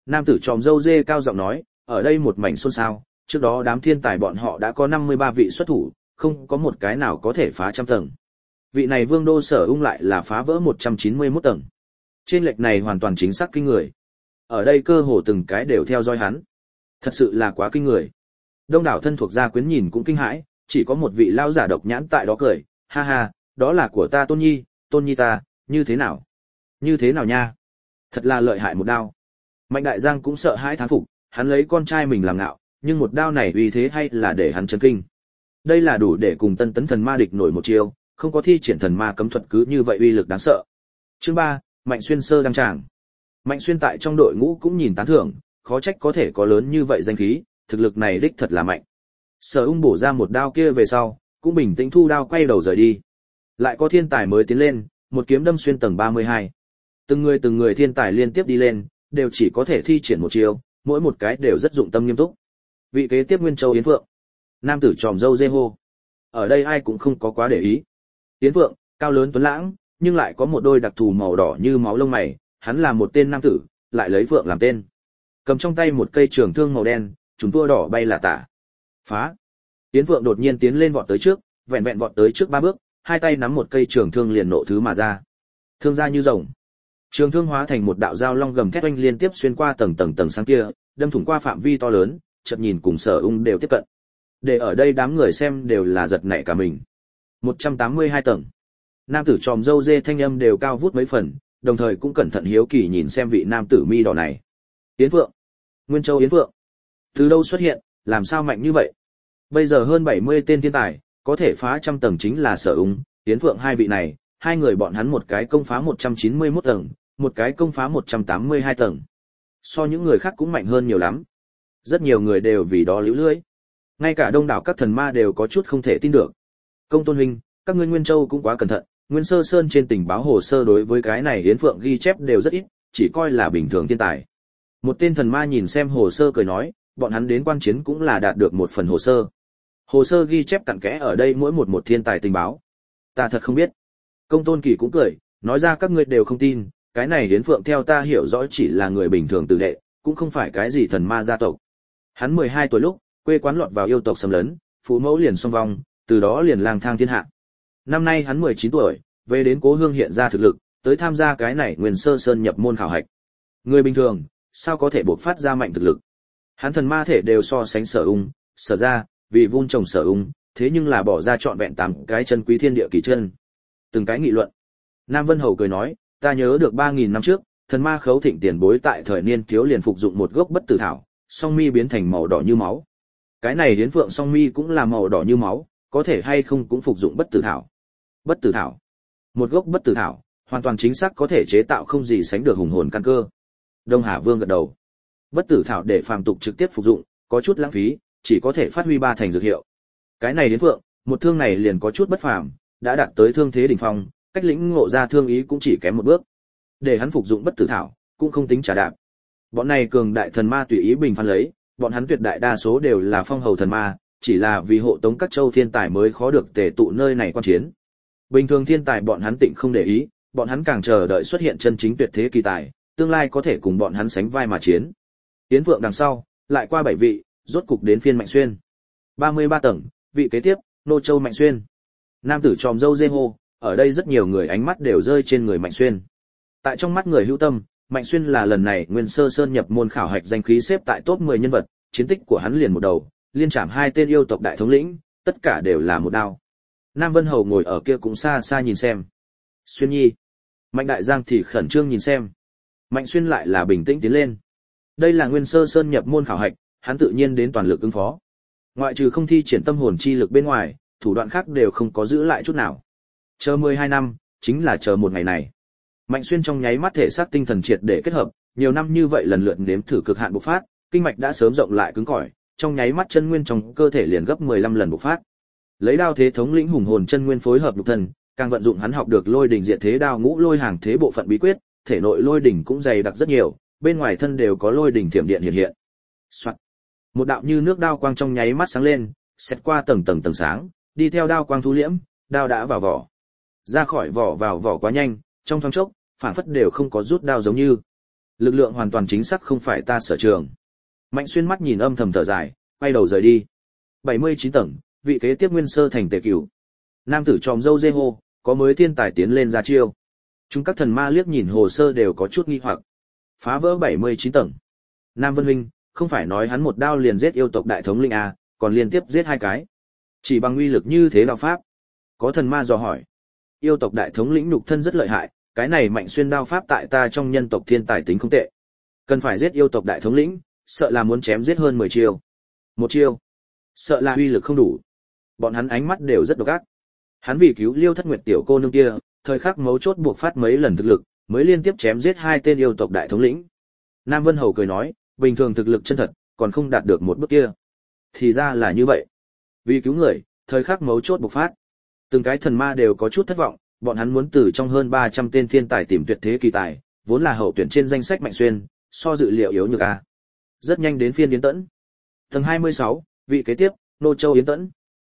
Speaker 1: Nam tử tròm râu dê cao giọng nói, ở đây một mảnh xôn xao, trước đó đám thiên tài bọn họ đã có 53 vị xuất thủ, không có một cái nào có thể phá trăm tầng. Vị này Vương Đô Sở Ung lại là phá vỡ 191 tầng. Trên lệch này hoàn toàn chính xác kinh người. Ở đây cơ hồ từng cái đều theo dõi hắn. Thật sự là quá kinh người. Đông đảo thân thuộc gia quyến nhìn cũng kinh hãi, chỉ có một vị lão giả độc nhãn tại đó cười, ha ha, đó là của ta Tôn Nhi ta, như thế nào? Như thế nào nha? Thật là lợi hại một đao. Mạnh Đại Giang cũng sợ hãi thán phục, hắn lấy con trai mình làm ngạo, nhưng một đao này uy thế hay là để hắn chấn kinh. Đây là đủ để cùng Tân Tấn thần ma địch nổi một chiêu, không có thi triển thần ma cấm thuật cứ như vậy uy lực đáng sợ. Chương 3, Mạnh Xuyên sơ đăng tràng. Mạnh Xuyên tại trong đội ngũ cũng nhìn tán thưởng, khó trách có thể có lớn như vậy danh khí, thực lực này đích thật là mạnh. Sở Ung bổ ra một đao kia về sau, cũng bình tĩnh thu đao quay đầu rời đi. Lại có thiên tài mới tiến lên, một kiếm đâm xuyên tầng 32. Từng người thiên tài liên tiếp đi lên, đều chỉ có thể thi triển một chiêu, mỗi một cái đều rất dụng tâm nghiêm túc. Vị kế tiếp Nguyên Châu Yến Phượng. Nam tử tròm râu dê hô. Ở đây ai cũng không có quá để ý. Yến Phượng, cao lớn tuấn lãng, nhưng lại có một đôi đặc thù màu đỏ như máu lông mày, hắn là một tên nam tử, lại lấy Phượng làm tên. Cầm trong tay một cây trường thương màu đen, chúng tua đỏ bay là tả. Phá. Yến Phượng đột nhiên tiến lên vọt tới trước, vẹn vẹn vọt tới trước 3 bước, hai tay nắm một cây trường thương liền nộ thứ mà ra. Thương ra như rồng. Trường thương hóa thành một đạo dao long gầm thét oanh liên tiếp xuyên qua tầng sáng kia, đâm thủng qua phạm vi to lớn, chợt nhìn cùng Sở Ung đều tiếp cận. Để ở đây đám người xem đều là giật nảy cả mình. 182 tầng. Nam tử tròm râu dê thanh âm đều cao vút mấy phần, đồng thời cũng cẩn thận hiếu kỳ nhìn xem vị nam tử mi đỏ này. Yến Phượng. Nguyên Châu Yến Phượng. Từ đâu xuất hiện, làm sao mạnh như vậy? Bây giờ hơn 70 tên thiên tài, có thể phá trăm tầng chính là Sở Ung, Yến Phượng hai vị này, hai người bọn hắn một cái công phá 191 tầng, một cái công phá 182 tầng. So những người khác cũng mạnh hơn nhiều lắm. Rất nhiều người đều vì đó líu lưỡi. Ngay cả đông đảo các thần ma đều có chút không thể tin được. Công Tôn huynh, các ngươi Nguyên Châu cũng quá cẩn thận, Nguyên Sơ Sơn trên tình báo hồ sơ đối với cái này Yến Phượng ghi chép đều rất ít, chỉ coi là bình thường thiên tài. Một tên thần ma nhìn xem hồ sơ cười nói, bọn hắn đến quan chiến cũng là đạt được một phần hồ sơ. Hồ sơ ghi chép cặn kẽ ở đây mỗi một thiên tài tình báo. Ta thật không biết. Công Tôn Kỳ cũng cười, nói ra các ngươi đều không tin, cái này Yến Phượng theo ta hiểu rõ chỉ là người bình thường tử đệ, cũng không phải cái gì thần ma gia tộc. Hắn 12 tuổi lúc, quê quán lọt vào yêu tộc xâm lấn, phụ mẫu liền xông vong, từ đó liền lang thang thiên hạ. Năm nay hắn 19 tuổi, về đến cố hương hiện ra thực lực, tới tham gia cái này Nguyên Sơ Sơn nhập môn khảo hạch. Người bình thường, sao có thể bộc phát ra mạnh thực lực? Hắn thần ma thể đều so sánh Sở Ung, Sở ra, vì vun trồng Sở Ung, thế nhưng là bỏ ra trọn vẹn 8 cái chân quý thiên địa kỳ chân. Từng cái nghị luận. Nam Vân Hầu cười nói, ta nhớ được 3000 năm trước, thần ma Khấu Thịnh tiền bối tại thời niên thiếu liền phục dụng một gốc bất tử thảo, song mi biến thành màu đỏ như máu. Cái này Yến Phượng song mi cũng là màu đỏ như máu, có thể hay không cũng phục dụng bất tử thảo. Bất tử thảo. Một gốc bất tử thảo, hoàn toàn chính xác có thể chế tạo không gì sánh được hùng hồn căn cơ. Đông Hà Vương gật đầu. Bất tử thảo để phàm tục trực tiếp phục dụng, có chút lãng phí, chỉ có thể phát huy 3 thành dược hiệu. Cái này Yến Phượng, một thương này liền có chút bất phàm, đã đạt tới thương thế đỉnh phong, cách lĩnh ngộ ra thương ý cũng chỉ kém một bước. Để hắn phục dụng bất tử thảo, cũng không tính trả đạp. Bọn này cường đại thần ma tùy ý bình phán lấy, bọn hắn tuyệt đại đa số đều là phong hầu thần ma, chỉ là vì hộ tống các châu thiên tài mới khó được tề tụ nơi này quan chiến. Bình thường thiên tài bọn hắn tịnh không để ý, bọn hắn càng chờ đợi xuất hiện chân chính tuyệt thế kỳ tài, tương lai có thể cùng bọn hắn sánh vai mà chiến. Yến Phượng đằng sau, lại qua 7 vị, rốt cục đến phiên Mạnh Xuyên. 33 tầng, vị kế tiếp, Nô Châu Mạnh Xuyên. Nam tử tròm râu dê hô, ở đây rất nhiều người ánh mắt đều rơi trên người Mạnh Xuyên. Tại trong mắt người hữu tâm, Mạnh Xuyên là lần này Nguyên Sơ Sơn nhập môn khảo hạch danh khí xếp tại top 10 nhân vật, chiến tích của hắn liền một đầu, liên chạm 2 tên yêu tộc đại thống lĩnh, tất cả đều là một đao. Nam Vân Hầu ngồi ở kia cũng xa xa nhìn xem. Xuyên nhi. Mạnh Đại Giang thì khẩn trương nhìn xem. Mạnh Xuyên lại là bình tĩnh tiến lên. Đây là Nguyên Sơ Sơn nhập môn khảo hạch, hắn tự nhiên đến toàn lực ứng phó. Ngoại trừ không thi triển tâm hồn chi lực bên ngoài, thủ đoạn khác đều không có giữ lại chút nào. Chờ 12 năm, chính là chờ một ngày này. Mạnh Xuyên trong nháy mắt thể xác tinh thần triệt để kết hợp, nhiều năm như vậy lần lượt nếm thử cực hạn bộc phát, kinh mạch đã sớm rộng lại cứng cỏi, trong nháy mắt chân nguyên trong cơ thể liền gấp 15 lần bộc phát. Lấy đao thế thống lĩnh hùng hồn chân nguyên phối hợp lục thần, càng vận dụng hắn học được lôi đỉnh diệt thế đao ngũ lôi hàng thế bộ phận bí quyết, thể nội lôi đỉnh cũng dày đặc rất nhiều, bên ngoài thân đều có lôi đỉnh thiểm điện hiện hiện. Soạt. Một đạo như nước đao quang trong nháy mắt sáng lên, xét qua tầng sáng, đi theo đao quang thu liễm, đao đã vào vỏ. Ra khỏi vỏ vào vỏ quá nhanh, trong thoáng chốc, phản phất đều không có rút đao giống như. Lực lượng hoàn toàn chính xác không phải ta sở trường. Mạnh Xuyên mắt nhìn âm thầm thở dài, quay đầu rời đi. 79 tầng, vị kế tiếp Nguyên Sơ thành Tề Cửu. Nam tử tròm dâu dê hô, có mới thiên tài tiến lên ra chiêu. Chúng các thần ma liếc nhìn hồ sơ đều có chút nghi hoặc. Phá vỡ 79 tầng. Nam Vân huynh, không phải nói hắn một đao liền giết yêu tộc đại thống linh à, còn liên tiếp giết hai cái. Chỉ bằng uy lực như thế đạo pháp. Có thần ma dò hỏi. Yêu tộc đại thống lĩnh nhục thân rất lợi hại, cái này Mạnh Xuyên đao pháp tại ta trong nhân tộc thiên tài tính không tệ. Cần phải giết yêu tộc đại thống lĩnh, sợ là muốn chém giết hơn 10 chiêu. Một chiêu, sợ là uy lực không đủ. Bọn hắn ánh mắt đều rất độc ác. Hắn vì cứu Liêu Thất Nguyệt tiểu cô nương kia, thời khắc mấu chốt buộc phát mấy lần thực lực, mới liên tiếp chém giết hai tên yêu tộc đại thống lĩnh. Nam Vân Hầu cười nói, bình thường thực lực chân thật, còn không đạt được một bước kia. Thì ra là như vậy. Vì cứu người, thời khắc mấu chốt bộc phát. Từng cái thần ma đều có chút thất vọng, bọn hắn muốn từ trong hơn 300 tên thiên tài tìm tuyệt thế kỳ tài, vốn là hậu tuyển trên danh sách Mạnh Xuyên, so dự liệu yếu nhược a. Rất nhanh đến phiên Yến Tẫn. Tầng 26, vị kế tiếp, Nô Châu Yến Tẫn.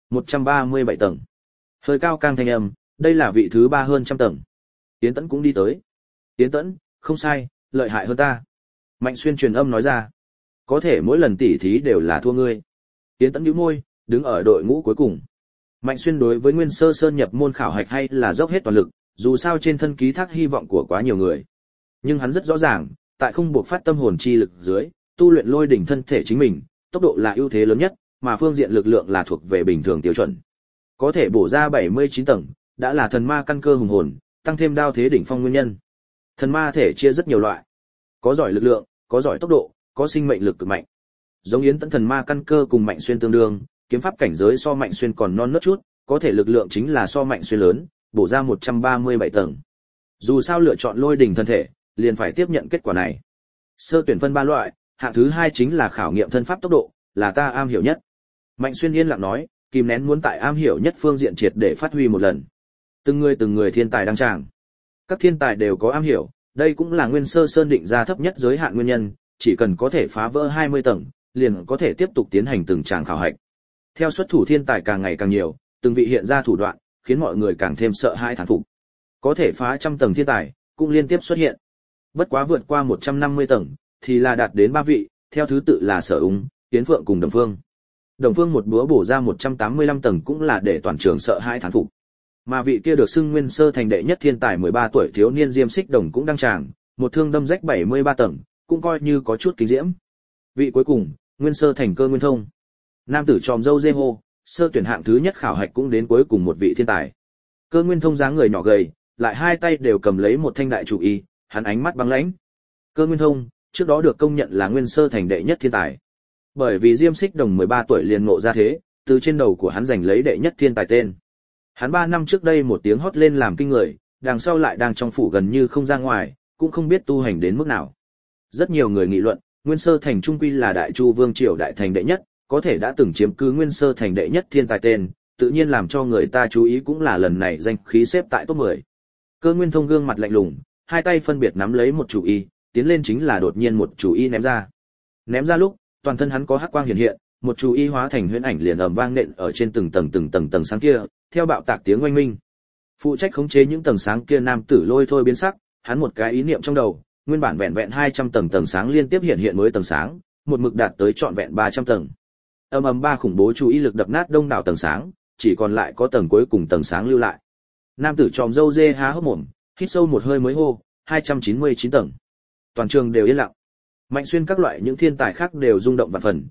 Speaker 1: 137 tầng. Hơi cao cang thanh âm, đây là vị thứ 3 hơn trăm tầng. Yến Tẫn cũng đi tới. Yến Tẫn, không sai, lợi hại hơn ta. Mạnh Xuyên truyền âm nói ra. Có thể mỗi lần tỉ thí đều là thua ngươi. Yến Tẫn nhíu môi, đứng ở đội ngũ cuối cùng. Mạnh Xuyên đối với Nguyên Sơ Sơn nhập môn khảo hạch hay là dốc hết toàn lực, dù sao trên thân ký thác hy vọng của quá nhiều người. Nhưng hắn rất rõ ràng, tại không buộc phát tâm hồn chi lực dưới, tu luyện lôi đỉnh thân thể chính mình, tốc độ là ưu thế lớn nhất, mà phương diện lực lượng là thuộc về bình thường tiêu chuẩn. Có thể bổ ra 79 tầng, đã là thần ma căn cơ hùng hồn, tăng thêm đao thế đỉnh phong nguyên nhân. Thần ma thể chia rất nhiều loại, có giỏi lực lượng, có giỏi tốc độ, có sinh mệnh lực cực mạnh. Giống Yến Tẫn thần ma căn cơ cùng Mạnh Xuyên tương đương, kiếm pháp cảnh giới so Mạnh Xuyên còn non nớt chút, có thể lực lượng chính là so Mạnh Xuyên lớn, bổ ra 137 tầng. Dù sao lựa chọn lôi đỉnh thân thể, liền phải tiếp nhận kết quả này. Sơ tuyển phân 3 loại, hạng thứ 2 chính là khảo nghiệm thân pháp tốc độ, là ta am hiểu nhất. Mạnh Xuyên yên lặng nói, kìm nén muốn tại am hiểu nhất phương diện triệt để phát huy một lần. Từng người thiên tài đăng tràng. Các thiên tài đều có am hiểu, đây cũng là Nguyên Sơ Sơn định ra thấp nhất giới hạn nguyên nhân, chỉ cần có thể phá vỡ 20 tầng, liền có thể tiếp tục tiến hành từng tràng khảo hạch. Theo xuất thủ thiên tài càng ngày càng nhiều, từng vị hiện ra thủ đoạn, khiến mọi người càng thêm sợ hãi thán phục. Có thể phá trăm tầng thiên tài, cũng liên tiếp xuất hiện. Bất quá vượt qua 150 tầng, thì là đạt đến 3 vị, theo thứ tự là Sở Ung, Tiến Phượng cùng Đồng Phương. Đồng Phương một búa bổ ra 185 tầng cũng là để toàn trường sợ hãi thán phục. Mà vị kia được xưng Nguyên Sơ thành đệ nhất thiên tài 13 tuổi thiếu niên Diêm Xích Đồng cũng đăng tràng, một thương đâm rách 73 tầng, cũng coi như có chút kinh diễm. Vị cuối cùng, Nguyên Sơ thành Cơ Nguyên Thông. Nam tử tròm dâu dê hô, sơ tuyển hạng thứ nhất khảo hạch cũng đến cuối cùng một vị thiên tài. Cơ Nguyên Thông dáng người nhỏ gầy, lại hai tay đều cầm lấy một thanh đại chủ y, hắn ánh mắt băng lãnh. Cơ Nguyên Thông, trước đó được công nhận là Nguyên Sơ thành đệ nhất thiên tài. Bởi vì Diêm Xích Đồng 13 tuổi liền ngộ ra thế, từ trên đầu của hắn giành lấy đệ nhất thiên tài tên. Hắn 3 năm trước đây một tiếng hót lên làm kinh người, đằng sau lại đang trong phủ gần như không ra ngoài, cũng không biết tu hành đến mức nào. Rất nhiều người nghị luận, Nguyên Sơ thành trung quy là Đại Chu Vương triều đại thành đệ nhất, có thể đã từng chiếm cứ Nguyên Sơ thành đệ nhất thiên tài tên, tự nhiên làm cho người ta chú ý cũng là lần này danh khí xếp tại top 10. Cơ Nguyên Thông gương mặt lạnh lùng, hai tay phân biệt nắm lấy một chủ y, tiến lên chính là đột nhiên một chủ y ném ra. Ném ra lúc, toàn thân hắn có hắc quang hiện hiện, một chủ y hóa thành huyễn ảnh liền ầm vang nện ở trên từng tầng sáng kia, theo bạo tạc tiếng oanh minh. Phụ trách khống chế những tầng sáng kia nam tử Lôi Thôi biến sắc, hắn một cái ý niệm trong đầu, nguyên bản vẹn vẹn 200 tầng sáng liên tiếp hiện mới tầng sáng, một mực đạt tới trọn vẹn 300 tầng. Ầm ầm ba khủng bố chú ý lực đập nát đông đảo tầng sáng, chỉ còn lại có tầng cuối cùng tầng sáng lưu lại. Nam tử tròm râu dê há hốc mồm, hít sâu một hơi mới hô, 299 tầng. Toàn trường đều yên lặng. Mạnh Xuyên các loại những thiên tài khác đều rung động vạn phần,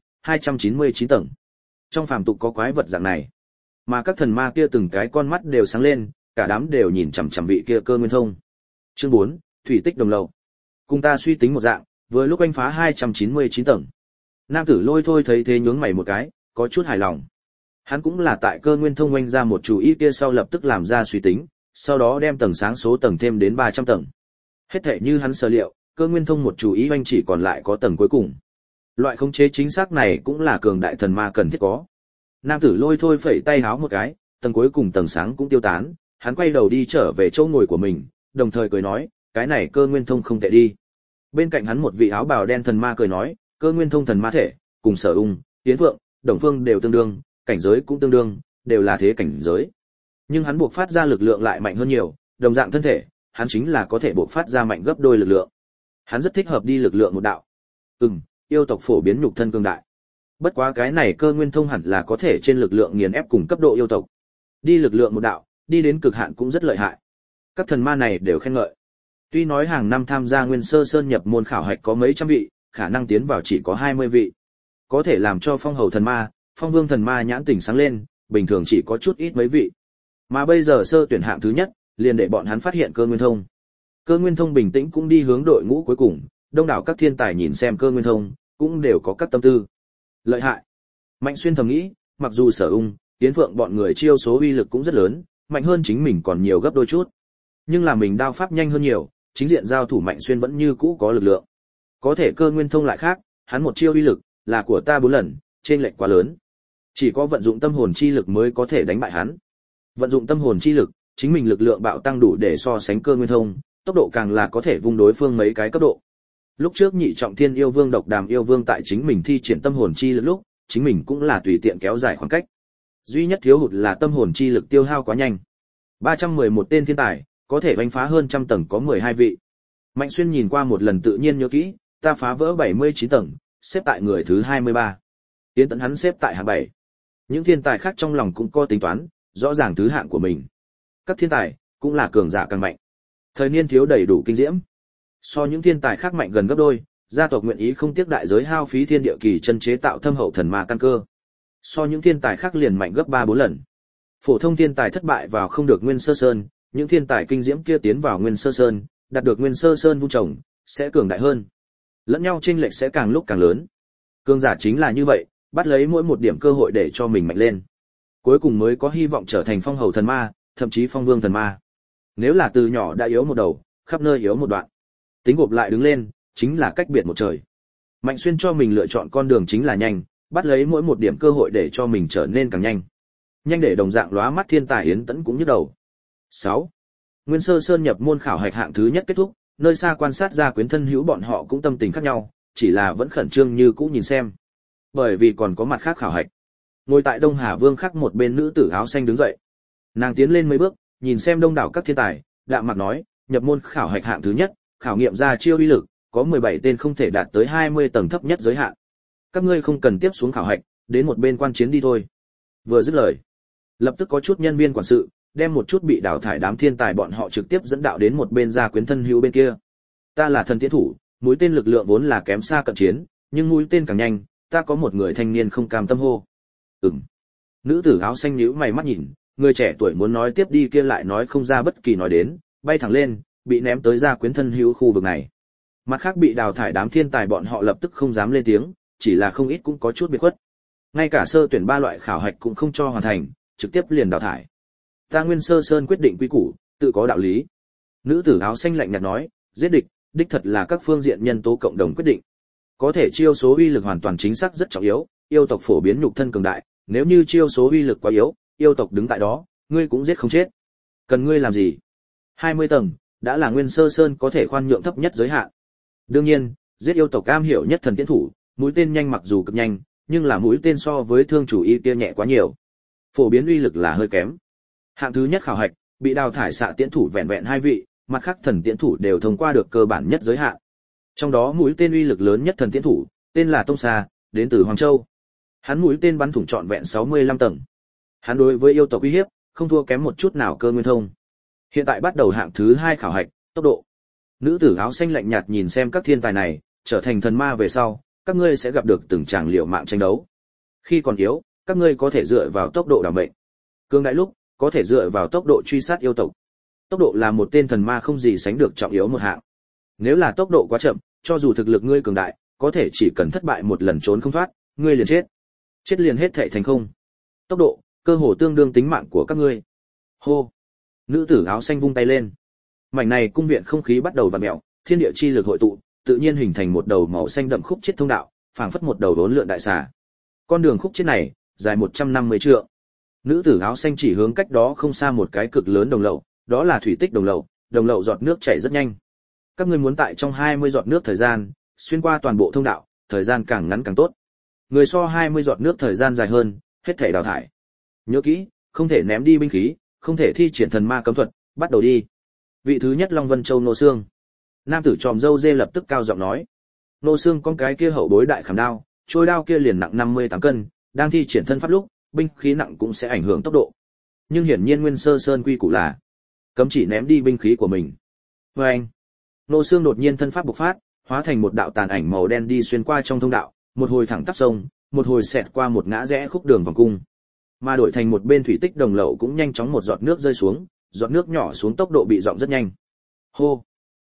Speaker 1: 299 tầng. Trong phàm tục có quái vật dạng này, mà các thần ma kia từng cái con mắt đều sáng lên, cả đám đều nhìn chằm chằm vị kia Cơ Nguyên Thông. Chương 4, thủy tích đồng lầu. Cùng ta suy tính một dạng, vừa lúc anh phá 299 tầng. Nam tử Lôi Thôi thấy thế nhướng mày một cái, có chút hài lòng. Hắn cũng là tại Cơ Nguyên Thông oanh ra một chủ ý kia sau lập tức làm ra suy tính, sau đó đem tầng sáng số tầng thêm đến 300 tầng. Hết thảy như hắn sở liệu, Cơ Nguyên Thông một chủ ý oanh chỉ còn lại có tầng cuối cùng. Loại khống chế chính xác này cũng là cường đại thần ma cần thiết có. Nam tử Lôi Thôi phẩy tay háo một cái, tầng cuối cùng tầng sáng cũng tiêu tán, hắn quay đầu đi trở về chỗ ngồi của mình, đồng thời cười nói, cái này Cơ Nguyên Thông không tệ đi. Bên cạnh hắn một vị áo bào đen thần ma cười nói, Cơ Nguyên Thông thần ma thể, cùng Sở Ung, Tiến Phượng, Đồng Phương đều tương đương, cảnh giới cũng tương đương, đều là thế cảnh giới. Nhưng hắn buộc phát ra lực lượng lại mạnh hơn nhiều, đồng dạng thân thể, hắn chính là có thể buộc phát ra mạnh gấp đôi lực lượng. Hắn rất thích hợp đi lực lượng một đạo. Yêu tộc phổ biến nhục thân cường đại. Bất quá cái này cơ nguyên thông hẳn là có thể trên lực lượng nghiền ép cùng cấp độ yêu tộc. Đi lực lượng một đạo, đi đến cực hạn cũng rất lợi hại. Các thần ma này đều khen ngợi. Tuy nói hàng năm tham gia Nguyên Sơ Sơn nhập môn khảo hạch có mấy trăm vị, khả năng tiến vào chỉ có 20 vị. Có thể làm cho Phong Hầu thần ma, Phong Vương thần ma nhãn tỉnh sáng lên, bình thường chỉ có chút ít mấy vị. Mà bây giờ sơ tuyển hạng thứ nhất, liền để bọn hắn phát hiện Cơ Nguyên Thông. Cơ Nguyên Thông bình tĩnh cũng đi hướng đội ngũ cuối cùng, đông đảo các thiên tài nhìn xem Cơ Nguyên Thông, cũng đều có các tâm tư. Lợi hại. Mạnh Xuyên thầm nghĩ, mặc dù Sở Ung, Tiến Phượng bọn người chiêu số uy lực cũng rất lớn, mạnh hơn chính mình còn nhiều gấp đôi chút. Nhưng là mình đao pháp nhanh hơn nhiều, chính diện giao thủ Mạnh Xuyên vẫn như cũ có lực lượng. Có thể Cơ Nguyên Thông lại khác, hắn một chiêu uy lực là của ta 4 lần, trên lệch quá lớn. Chỉ có vận dụng tâm hồn chi lực mới có thể đánh bại hắn. Vận dụng tâm hồn chi lực, chính mình lực lượng bạo tăng đủ để so sánh Cơ Nguyên Thông, tốc độ càng là có thể vung đối phương mấy cái cấp độ. Lúc trước Nhị Trọng Thiên yêu vương Độc Đàm yêu vương tại chính mình thi triển tâm hồn chi lực lúc, chính mình cũng là tùy tiện kéo dài khoảng cách. Duy nhất thiếu hụt là tâm hồn chi lực tiêu hao quá nhanh. 311 tên thiên tài, có thể đánh phá hơn trăm tầng có 12 vị. Mạnh Xuyên nhìn qua một lần tự nhiên nhớ kỹ, ta phá vỡ 79 tầng, xếp tại người thứ 23. Tiến Tấn hắn xếp tại hạng 7. Những thiên tài khác trong lòng cũng có tính toán, rõ ràng thứ hạng của mình. Các thiên tài cũng là cường giả càng mạnh. Thời niên thiếu đầy đủ kinh diễm. So những thiên tài khác mạnh gần gấp đôi, gia tộc nguyện ý không tiếc đại giới hao phí thiên địa kỳ chân chế tạo thâm hậu thần ma căn cơ. So những thiên tài khác liền mạnh gấp 3-4 lần. Phổ thông thiên tài thất bại vào không được Nguyên Sơ Sơn, những thiên tài kinh diễm kia tiến vào Nguyên Sơ Sơn, đạt được Nguyên Sơ Sơn vun trồng, sẽ cường đại hơn. Lẫn nhau chênh lệch sẽ càng lúc càng lớn. Cường giả chính là như vậy, bắt lấy mỗi một điểm cơ hội để cho mình mạnh lên. Cuối cùng mới có hy vọng trở thành phong hầu thần ma, thậm chí phong vương thần ma. Nếu là từ nhỏ đã yếu một đầu, khắp nơi yếu một đoạn, tính gộp lại đứng lên, chính là cách biệt một trời. Mạnh Xuyên cho mình lựa chọn con đường chính là nhanh, bắt lấy mỗi một điểm cơ hội để cho mình trở nên càng nhanh. Nhanh để đồng dạng lóa mắt thiên tài Yến Tẫn cũng nhức đầu. 6. Nguyên Sơ Sơn nhập môn khảo hạch hạng thứ nhất kết thúc, nơi xa quan sát ra Quyến thân hữu bọn họ cũng tâm tình khác nhau, chỉ là vẫn khẩn trương như cũ nhìn xem. Bởi vì còn có mặt khác khảo hạch. Ngồi tại Đông Hà Vương khác một bên nữ tử áo xanh đứng dậy. Nàng tiến lên mấy bước, nhìn xem đông đảo các thiên tài, đạm mặt nói, nhập môn khảo hạch hạng thứ nhất, khảo nghiệm ra chiêu uy lực, có 17 tên không thể đạt tới 20 tầng thấp nhất giới hạn. Các ngươi không cần tiếp xuống khảo hạch, đến một bên quan chiến đi thôi. Vừa dứt lời, lập tức có chút nhân viên quản sự đem một chút bị đào thải đám thiên tài bọn họ trực tiếp dẫn đạo đến một bên Gia Quyến thân hữu bên kia. Ta là thần tiến thủ, mũi tên lực lượng vốn là kém xa cận chiến, nhưng mũi tên càng nhanh, ta có một người thanh niên không cam tâm hô. Nữ tử áo xanh nhíu mày mắt nhìn, người trẻ tuổi muốn nói tiếp đi kia lại nói không ra bất kỳ nói đến, bay thẳng lên, bị ném tới Gia Quyến thân hữu khu vực này. Mặt khác bị đào thải đám thiên tài bọn họ lập tức không dám lên tiếng, chỉ là không ít cũng có chút biệt khuất. Ngay cả sơ tuyển 3 loại khảo hạch cũng không cho hoàn thành, trực tiếp liền đào thải. Ta Nguyên Sơ Sơn quyết định quy củ, tự có đạo lý. Nữ tử áo xanh lạnh nhạt nói, giết địch, đích thật là các phương diện nhân tố cộng đồng quyết định. Có thể chiêu số uy lực hoàn toàn chính xác rất trọng yếu, yêu tộc phổ biến nhục thân cường đại, nếu như chiêu số uy lực quá yếu, yêu tộc đứng tại đó, ngươi cũng giết không chết. Cần ngươi làm gì? 20 tầng, đã là Nguyên Sơ Sơn có thể khoan nhượng thấp nhất giới hạn. Đương nhiên, giết yêu tộc am hiểu nhất thần tiễn thủ, mũi tên nhanh mặc dù cực nhanh, nhưng là mũi tên so với thương chủ y kia nhẹ quá nhiều. Phổ biến uy lực là hơi kém. Hạng thứ nhất khảo hạch, bị đào thải xạ tiễn thủ vẹn vẹn 2 vị, mặt khác thần tiễn thủ đều thông qua được cơ bản nhất giới hạn. Trong đó mũi tên uy lực lớn nhất thần tiễn thủ, tên là Tông Sa, đến từ Hoàng Châu. Hắn mũi tên bắn thủng trọn vẹn 65 tầng. Hắn đối với yêu tộc uy hiếp, không thua kém một chút nào Cơ Nguyên Thông. Hiện tại bắt đầu hạng thứ 2 khảo hạch, tốc độ. Nữ tử áo xanh lạnh nhạt nhìn xem các thiên tài này, trở thành thần ma về sau, các ngươi sẽ gặp được từng tràng liều mạng tranh đấu. Khi còn yếu, các ngươi có thể dựa vào tốc độ đảm mệnh. Cường đại lúc, có thể dựa vào tốc độ truy sát yêu tộc. Tốc độ là một tên thần ma không gì sánh được trọng yếu một hạng. Nếu là tốc độ quá chậm, cho dù thực lực ngươi cường đại, có thể chỉ cần thất bại một lần trốn không thoát, ngươi liền chết. Chết liền hết thảy thành không. Tốc độ, cơ hồ tương đương tính mạng của các ngươi. Hô. Nữ tử áo xanh vung tay lên. Mảnh này cung viện không khí bắt đầu vặn mèo, thiên địa chi lực hội tụ, tự nhiên hình thành một đầu màu xanh đậm khúc chết thông đạo, phảng phất một đầu đốn lượn đại xà. Con đường khúc chết này, dài 150 trượng. Nữ tử áo xanh chỉ hướng cách đó không xa một cái cực lớn đồng lậu, đó là thủy tích đồng lậu giọt nước chảy rất nhanh. Các ngươi muốn tại trong 20 giọt nước thời gian, xuyên qua toàn bộ thông đạo, thời gian càng ngắn càng tốt. Người so 20 giọt nước thời gian dài hơn, hết thảy đào thải. Nhớ kỹ, không thể ném đi binh khí, không thể thi triển thần ma cấm thuật, bắt đầu đi. Vị thứ nhất Long Vân Châu Nô Xương. Nam tử tròm râu dê lập tức cao giọng nói. Nô Xương con cái kia hậu bối đại khảm đao, trôi đao kia liền nặng 58 cân, đang thi triển thân pháp lúc, binh khí nặng cũng sẽ ảnh hưởng tốc độ. Nhưng hiển nhiên Nguyên Sơ Sơn quy củ là cấm chỉ ném đi binh khí của mình. Và anh, Nô Xương đột nhiên thân pháp bộc phát, hóa thành một đạo tàn ảnh màu đen đi xuyên qua trong thông đạo, một hồi thẳng tắp sông, một hồi xẹt qua một ngã rẽ khúc đường vòng cung. Mà đổi thành một bên thủy tích đồng lậu cũng nhanh chóng một giọt nước rơi xuống, giọt nước nhỏ xuống tốc độ bị dọn rất nhanh. Hô.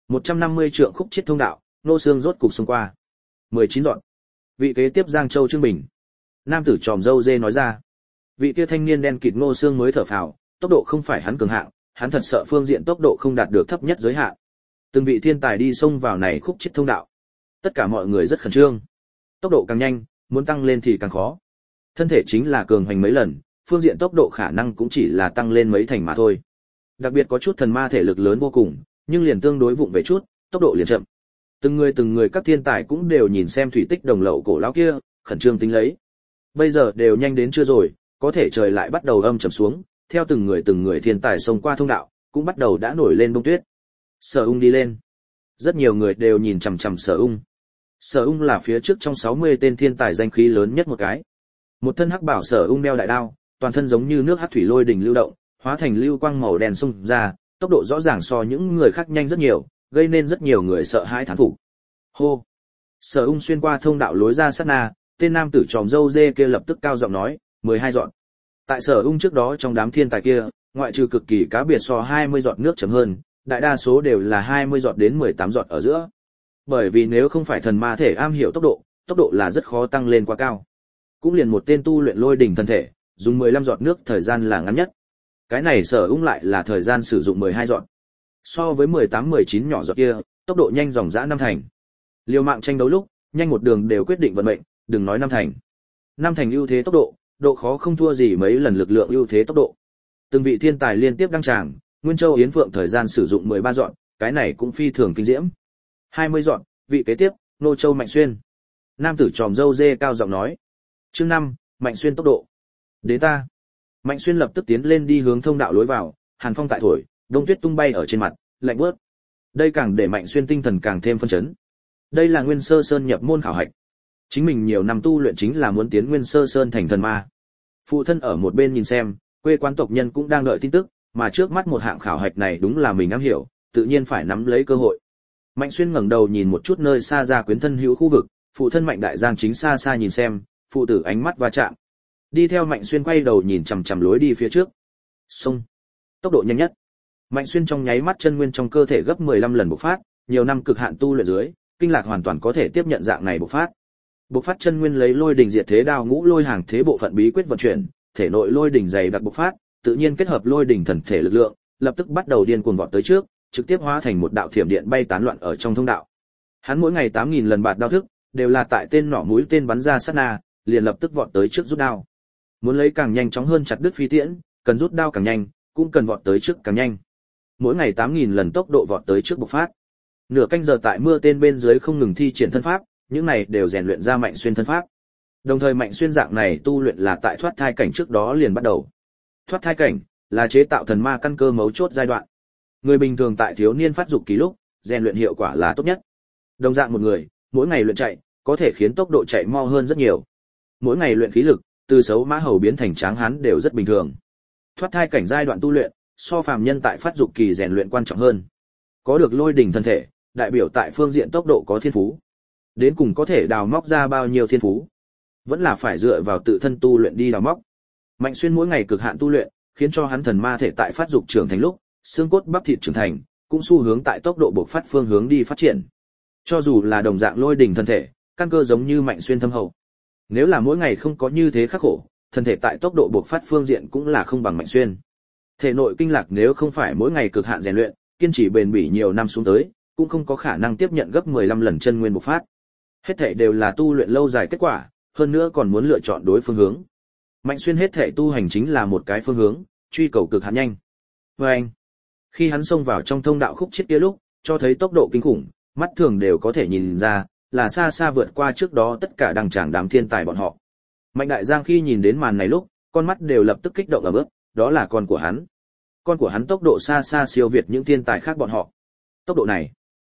Speaker 1: 150 trượng khúc chiết thông đạo, Nô Xương rốt cục xông qua. 19 dọn. Vị kế tiếp Giang Châu Trương Bình. Nam tử tròm râu dê nói ra. Vị kia thanh niên đen kịt Nô Xương mới thở phào, tốc độ không phải hắn cường hạng, hắn thật sợ phương diện tốc độ không đạt được thấp nhất giới hạn. Từng vị thiên tài đi xông vào này khúc chiết thông đạo. Tất cả mọi người rất khẩn trương. Tốc độ càng nhanh, muốn tăng lên thì càng khó. Thân thể chính là cường hành mấy lần, phương diện tốc độ khả năng cũng chỉ là tăng lên mấy thành mà thôi. Đặc biệt có chút thần ma thể lực lớn vô cùng, nhưng liền tương đối vụng về chút, tốc độ liền chậm. Từng người các thiên tài cũng đều nhìn xem thủy tích đồng lậu cổ lão kia, khẩn trương tính lấy. Bây giờ đều nhanh đến chưa rồi, có thể trời lại bắt đầu âm trầm xuống, theo từng người thiên tài xông qua thông đạo, cũng bắt đầu đã nổi lên bông tuyết. Sở Ung đi lên. Rất nhiều người đều nhìn chằm chằm Sở Ung. Sở Ung là phía trước trong 60 tên thiên tài danh khí lớn nhất một cái. Một thân hắc bảo Sở Ung đeo đại đao, toàn thân giống như nước hắc thủy lôi đỉnh lưu động, hóa thành lưu quang màu đen xung ra, tốc độ rõ ràng so những người khác nhanh rất nhiều, gây nên rất nhiều người sợ hãi thán phục. Hô. Sở Ung xuyên qua thông đạo lối ra sát na, tên nam tử tròm râu dê kia lập tức cao giọng nói, 12 dọn. Tại Sở Ung trước đó trong đám thiên tài kia, ngoại trừ cực kỳ cá biệt so 20 giọt nước chấm hơn, đại đa số đều là 20 giọt đến 18 giọt ở giữa. Bởi vì nếu không phải thần ma thể am hiểu tốc độ là rất khó tăng lên quá cao. Cũng liền một tên tu luyện lôi đỉnh thân thể, dùng 15 giọt nước thời gian là ngắn nhất. Cái này Sở Ung lại là thời gian sử dụng 12 giọt. So với 18-19 nhỏ giọt kia, tốc độ nhanh dòng dã 5 thành. Liều mạng tranh đấu lúc, nhanh một đường đều quyết định vận mệnh, đừng nói 5 thành. 5 thành ưu thế tốc độ, độ khó không thua gì mấy lần lực lượng ưu thế tốc độ. Từng vị thiên tài liên tiếp đăng tràng, Nguyên Châu Yến Phượng thời gian sử dụng 13 dọn, cái này cũng phi thường kinh diễm. 20 dọn, vị kế tiếp, Nô Châu Mạnh Xuyên. Nam tử tròm râu dê cao giọng nói. Chương 5, Mạnh Xuyên tốc độ. Đến ta. Mạnh Xuyên lập tức tiến lên đi hướng thông đạo lối vào, hàn phong tại thổi, đông tuyết tung bay ở trên mặt, lạnh buốt. Đây càng để Mạnh Xuyên tinh thần càng thêm phân chấn. Đây là Nguyên Sơ Sơn nhập môn khảo hạch. Chính mình nhiều năm tu luyện chính là muốn tiến Nguyên Sơ Sơn thành thần ma. Phụ thân ở một bên nhìn xem, quê quán tộc nhân cũng đang đợi tin tức, mà trước mắt một hạng khảo hạch này đúng là mình am hiểu, tự nhiên phải nắm lấy cơ hội. Mạnh Xuyên ngẩng đầu nhìn một chút nơi xa ra quyến thân hữu khu vực, phụ thân Mạnh Đại Giang chính xa xa nhìn xem, phụ tử ánh mắt va chạm. Đi theo Mạnh Xuyên quay đầu nhìn chằm chằm lối đi phía trước. Xông. Tốc độ nhanh nhất. Mạnh Xuyên trong nháy mắt chân nguyên trong cơ thể gấp 15 lần bộc phát, nhiều năm cực hạn tu luyện dưới, kinh lạc hoàn toàn có thể tiếp nhận dạng này bộc phát. Bộc phát chân nguyên lấy lôi đỉnh diệt thế đao ngũ lôi hàng thế bộ phận bí quyết vận chuyển, thể nội lôi đỉnh dày đặc bộc phát, tự nhiên kết hợp lôi đỉnh thần thể lực lượng, lập tức bắt đầu điên cuồng vọt tới trước, trực tiếp hóa thành một đạo thiểm điện bay tán loạn ở trong thông đạo. Hắn mỗi ngày 8000 lần bạt đao thức, đều là tại tên nỏ mũi tên bắn ra sát na, liền lập tức vọt tới trước rút đao. Muốn lấy càng nhanh chóng hơn chặt đứt phi tiễn, cần rút đao càng nhanh, cũng cần vọt tới trước càng nhanh. Mỗi ngày 8000 lần tốc độ vọt tới trước bộc phát. Nửa canh giờ tại mưa tên bên dưới không ngừng thi triển thân pháp, những này đều rèn luyện ra Mạnh Xuyên thân pháp. Đồng thời Mạnh Xuyên dạng này tu luyện là tại thoát thai cảnh trước đó liền bắt đầu. Thoát thai cảnh là chế tạo thần ma căn cơ mấu chốt giai đoạn. Người bình thường tại thiếu niên phát dục kỳ lúc, rèn luyện hiệu quả là tốt nhất. Đồng dạng một người, mỗi ngày luyện chạy, có thể khiến tốc độ chạy mau hơn rất nhiều. Mỗi ngày luyện khí lực, từ xấu mã hầu biến thành tráng hán đều rất bình thường. Thoát thai cảnh giai đoạn tu luyện, so phàm nhân tại phát dục kỳ rèn luyện quan trọng hơn. Có được lôi đỉnh thân thể, đại biểu tại phương diện tốc độ có thiên phú. Đến cùng có thể đào móc ra bao nhiêu thiên phú, vẫn là phải dựa vào tự thân tu luyện đi đào móc. Mạnh Xuyên mỗi ngày cực hạn tu luyện, khiến cho hắn thần ma thể tại phát dục trưởng thành lúc, xương cốt bắp thịt trưởng thành, cũng xu hướng tại tốc độ bộc phát phương hướng đi phát triển. Cho dù là đồng dạng lôi đỉnh thân thể, căn cơ giống như Mạnh Xuyên thâm hậu. Nếu là mỗi ngày không có như thế khắc khổ, thân thể tại tốc độ bộc phát phương diện cũng là không bằng Mạnh Xuyên. Thể nội kinh lạc nếu không phải mỗi ngày cực hạn rèn luyện, kiên trì bền bỉ nhiều năm xuống tới, cũng không có khả năng tiếp nhận gấp 15 lần chân nguyên bộc phát. Hết thảy đều là tu luyện lâu dài kết quả, hơn nữa còn muốn lựa chọn đối phương hướng. Mạnh Xuyên hết thảy tu hành chính là một cái phương hướng, truy cầu cực hạn nhanh. Và anh, khi hắn xông vào trong thông đạo khúc chiết kia lúc, cho thấy tốc độ kinh khủng, mắt thường đều có thể nhìn ra, là xa xa vượt qua trước đó tất cả đằng tràng đám thiên tài bọn họ. Mạnh Đại Giang khi nhìn đến màn này lúc, con mắt đều lập tức kích động ở bước, đó là con của hắn. Con của hắn tốc độ xa xa siêu việt những thiên tài khác bọn họ. Tốc độ này,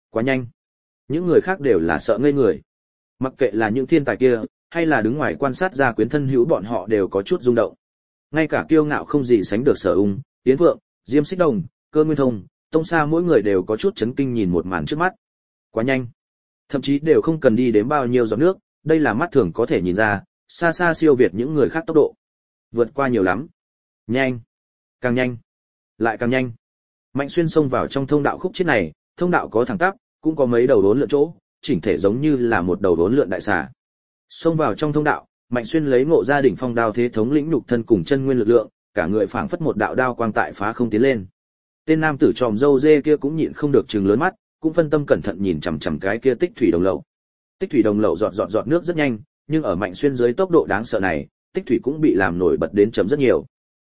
Speaker 1: Quá nhanh. Những người khác đều là sợ ngây người. Mặc kệ là những thiên tài kia, hay là đứng ngoài quan sát Gia Quyến thân hữu, bọn họ đều có chút rung động. Ngay cả kiêu ngạo không gì sánh được Sở Ung, Tiến Vượng, Diêm Xích Đồng, Cơ Nguyên Thông, Tông Sa mỗi người đều có chút chấn kinh nhìn một màn trước mắt. Quá nhanh. Thậm chí đều không cần đi đến bao nhiêu giọt nước, đây là mắt thường có thể nhìn ra, xa xa siêu việt những người khác tốc độ. Vượt qua nhiều lắm. Nhanh. Càng nhanh. Lại càng nhanh. Mạnh Xuyên xông vào trong thông đạo khúc chết này, thông đạo có thẳng tắp, cũng có mấy đầu đốn lượn chỗ, chỉnh thể giống như là một đầu đốn lượn đại xà. Xông vào trong thông đạo, Mạnh Xuyên lấy Ngộ Ra đỉnh phong đao thế thống lĩnh nhục thân cùng chân nguyên lực lượng, cả người phảng phất một đạo đao quang tại phá không tiến lên. Tên nam tử tròm râu dê kia cũng nhịn không được trừng lớn mắt, cũng phân tâm cẩn thận nhìn chằm chằm cái kia tích thủy đồng lậu. Tích thủy đồng lậu giọt nước rất nhanh, nhưng ở Mạnh Xuyên dưới tốc độ đáng sợ này, tích thủy cũng bị làm nổi bật đến chấm rất nhiều.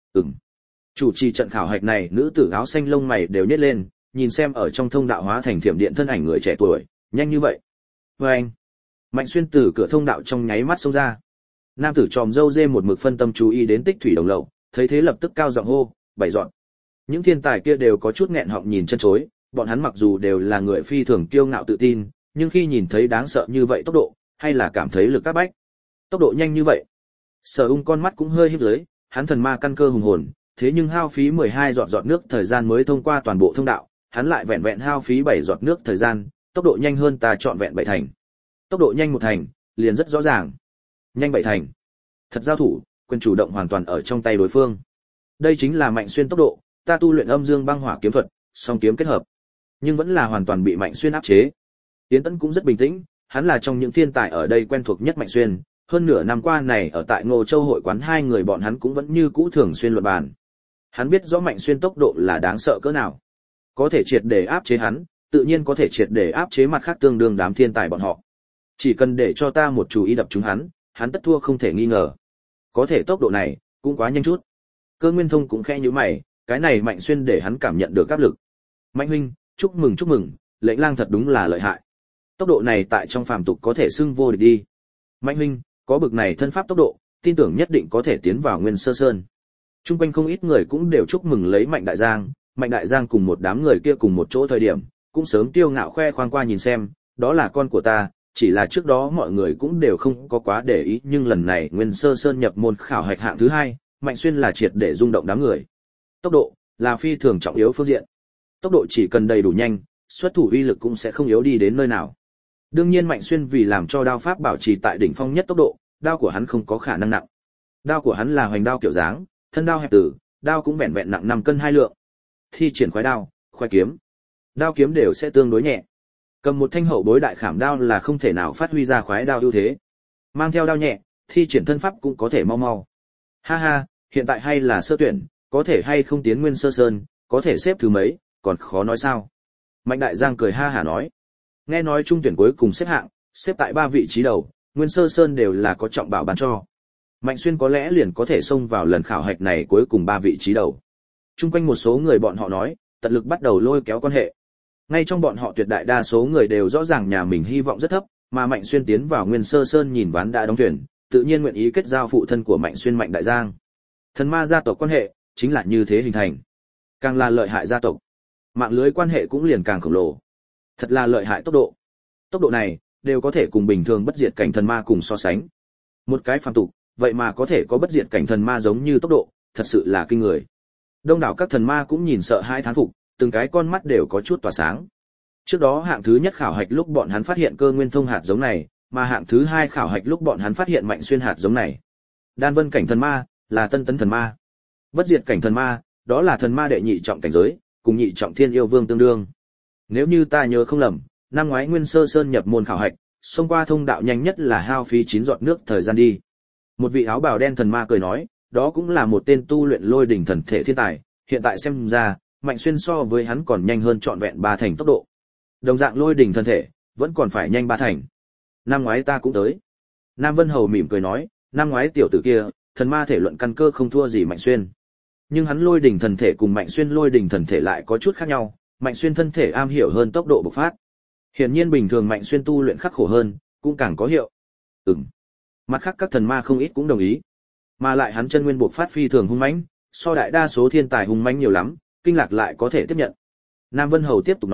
Speaker 1: Chủ trì trận khảo hạch này, nữ tử áo xanh lông mày đều nhếch lên, nhìn xem ở trong thông đạo hóa thành thiểm điện thân ảnh người trẻ tuổi, nhanh như vậy. Anh. Mạnh Xuyên từ cửa thông đạo trong nháy mắt xông ra. Nam tử tròm râu dê một mực phân tâm chú ý đến tích thủy đồng lậu, thấy thế lập tức cao giọng hô, 7 dọn. Những thiên tài kia đều có chút nghẹn họng nhìn chân chối, bọn hắn mặc dù đều là người phi thường kiêu ngạo tự tin, nhưng khi nhìn thấy đáng sợ như vậy tốc độ, hay là cảm thấy lực các bách. Tốc độ nhanh như vậy. Sở Ung con mắt cũng hơi híp dưới, hắn thần ma căn cơ hùng hồn, thế nhưng hao phí 12 giọt nước thời gian mới thông qua toàn bộ thông đạo, hắn lại vẹn vẹn hao phí 7 giọt nước thời gian, tốc độ nhanh hơn ta trọn vẹn 7 thành. Tốc độ nhanh 1 thành, liền rất rõ ràng. Nhanh 7 thành. Thật giao thủ, quyền chủ động hoàn toàn ở trong tay đối phương. Đây chính là Mạnh Xuyên tốc độ, ta tu luyện Âm Dương Băng Hỏa kiếm thuật, song kiếm kết hợp, nhưng vẫn là hoàn toàn bị Mạnh Xuyên áp chế. Tiến Tấn cũng rất bình tĩnh, hắn là trong những thiên tài ở đây quen thuộc nhất Mạnh Xuyên, hơn nửa năm qua này ở tại Ngô Châu hội quán hai người bọn hắn cũng vẫn như cũ thường xuyên luận bàn. Hắn biết rõ Mạnh Xuyên tốc độ là đáng sợ cỡ nào. Có thể triệt để áp chế hắn, tự nhiên có thể triệt để áp chế mặt khác tương đương đám thiên tài bọn họ. Chỉ cần để cho ta một chú ý đập trúng hắn tất thua không thể nghi ngờ. Có thể tốc độ này cũng quá nhanh chút. Cơ Nguyên Thông cũng khẽ nhíu mày, cái này Mạnh Xuyên để hắn cảm nhận được áp lực. Mạnh huynh, chúc mừng, Lệnh Lang thật đúng là lợi hại. Tốc độ này tại trong phàm tục có thể xưng vô địch đi. Mạnh huynh, có bực này thân pháp tốc độ, tin tưởng nhất định có thể tiến vào Nguyên Sơ Sơn. Trung quanh không ít người cũng đều chúc mừng lấy Mạnh Đại Giang cùng một đám người kia cùng một chỗ thời điểm, cũng sớm tiêu ngạo khoe khoang qua nhìn xem, đó là con của ta, chỉ là trước đó mọi người cũng đều không có quá để ý, nhưng lần này Nguyên Sơ Sơn nhập môn khảo hạch hạng thứ 2, Mạnh Xuyên là triệt để rung động đám người. Tốc độ là phi thường trọng yếu phương diện. Tốc độ chỉ cần đầy đủ nhanh, xuất thủ uy lực cũng sẽ không yếu đi đến nơi nào. Đương nhiên Mạnh Xuyên vì làm cho đao pháp bảo trì tại đỉnh phong nhất tốc độ, đao của hắn không có khả năng nặng. Đao của hắn là hoành đao kiểu dáng, thân đao hẹp tử, đao cũng vẹn vẹn nặng 5 cân 2 lượng. Thi triển khoái đao, khoái kiếm, đao kiếm đều sẽ tương đối nhẹ. Cầm một thanh hậu bối đại khảm đao là không thể nào phát huy ra khoái đao ưu thế. Mang theo đao nhẹ, thi triển thân pháp cũng có thể mau. Ha ha, hiện tại hay là sơ tuyển, có thể hay không tiến Nguyên Sơ Sơn, có thể xếp thứ mấy, còn khó nói sao. Mạnh Đại Giang cười ha hả nói. Nghe nói trung tuyển cuối cùng xếp hạng, xếp tại 3 vị trí đầu, Nguyên Sơ Sơn đều là có trọng bảo ban cho. Mạnh Xuyên có lẽ liền có thể xông vào lần khảo hạch này cuối cùng 3 vị trí đầu. Trung quanh một số người bọn họ nói, tận lực bắt đầu lôi kéo quan hệ. Ngay trong bọn họ tuyệt đại đa số người đều rõ ràng nhà mình hy vọng rất thấp, mà Mạnh Xuyên tiến vào Nguyên Sơ Sơn nhìn ván đã đóng thuyền, tự nhiên nguyện ý kết giao phụ thân của Mạnh Xuyên Mạnh Đại Giang. Thần ma gia tộc quan hệ chính là như thế hình thành. Càng là lợi hại gia tộc, mạng lưới quan hệ cũng liền càng khổng lồ. Thật là lợi hại tốc độ. Tốc độ này đều có thể cùng bình thường bất diệt cảnh thần ma cùng so sánh. Một cái phàm tục, vậy mà có thể có bất diệt cảnh thần ma giống như tốc độ, thật sự là kinh người. Đông đảo các thần ma cũng nhìn sợ hai thán phục, từng cái con mắt đều có chút tỏa sáng. Trước đó hạng thứ nhất khảo hạch lúc bọn hắn phát hiện Cơ Nguyên Thông hạt giống này, mà hạng thứ 2 khảo hạch lúc bọn hắn phát hiện Mạnh Xuyên hạt giống này. Đan vân cảnh thần ma là tân tấn thần ma. Bất diệt cảnh thần ma, đó là thần ma đệ nhị trọng cảnh giới, cùng nhị trọng thiên yêu vương tương đương. Nếu như ta nhớ không lầm, năm ngoái Nguyên Sơ Sơn nhập môn khảo hạch, xông qua thông đạo nhanh nhất là hao phí 9 giọt nước thời gian đi. Một vị áo bào đen thần ma cười nói, đó cũng là một tên tu luyện lôi đỉnh thần thể thiên tài, hiện tại xem ra, Mạnh Xuyên so với hắn còn nhanh hơn trọn vẹn 3 thành tốc độ. Đồng dạng lôi đỉnh thần thể, vẫn còn phải nhanh 3 thành. Năm ngoái ta cũng tới. Nam Vân Hầu mỉm cười nói, năm ngoái tiểu tử kia, thần ma thể luận căn cơ không thua gì Mạnh Xuyên. Nhưng hắn lôi đỉnh thần thể cùng Mạnh Xuyên lôi đỉnh thần thể lại có chút khác nhau, Mạnh Xuyên thân thể am hiểu hơn tốc độ bộc phát. Hiển nhiên bình thường Mạnh Xuyên tu luyện khắc khổ hơn, cũng càng có hiệu. Mặt khác các thần ma không ít cũng đồng ý. Mà lại hắn chân nguyên bộc phát phi thường hung mãnh, so đại đa số thiên tài hung mãnh nhiều lắm, Kinh Lạc lại có thể tiếp nhận. Nam Vân Hầu tiếp tục nói,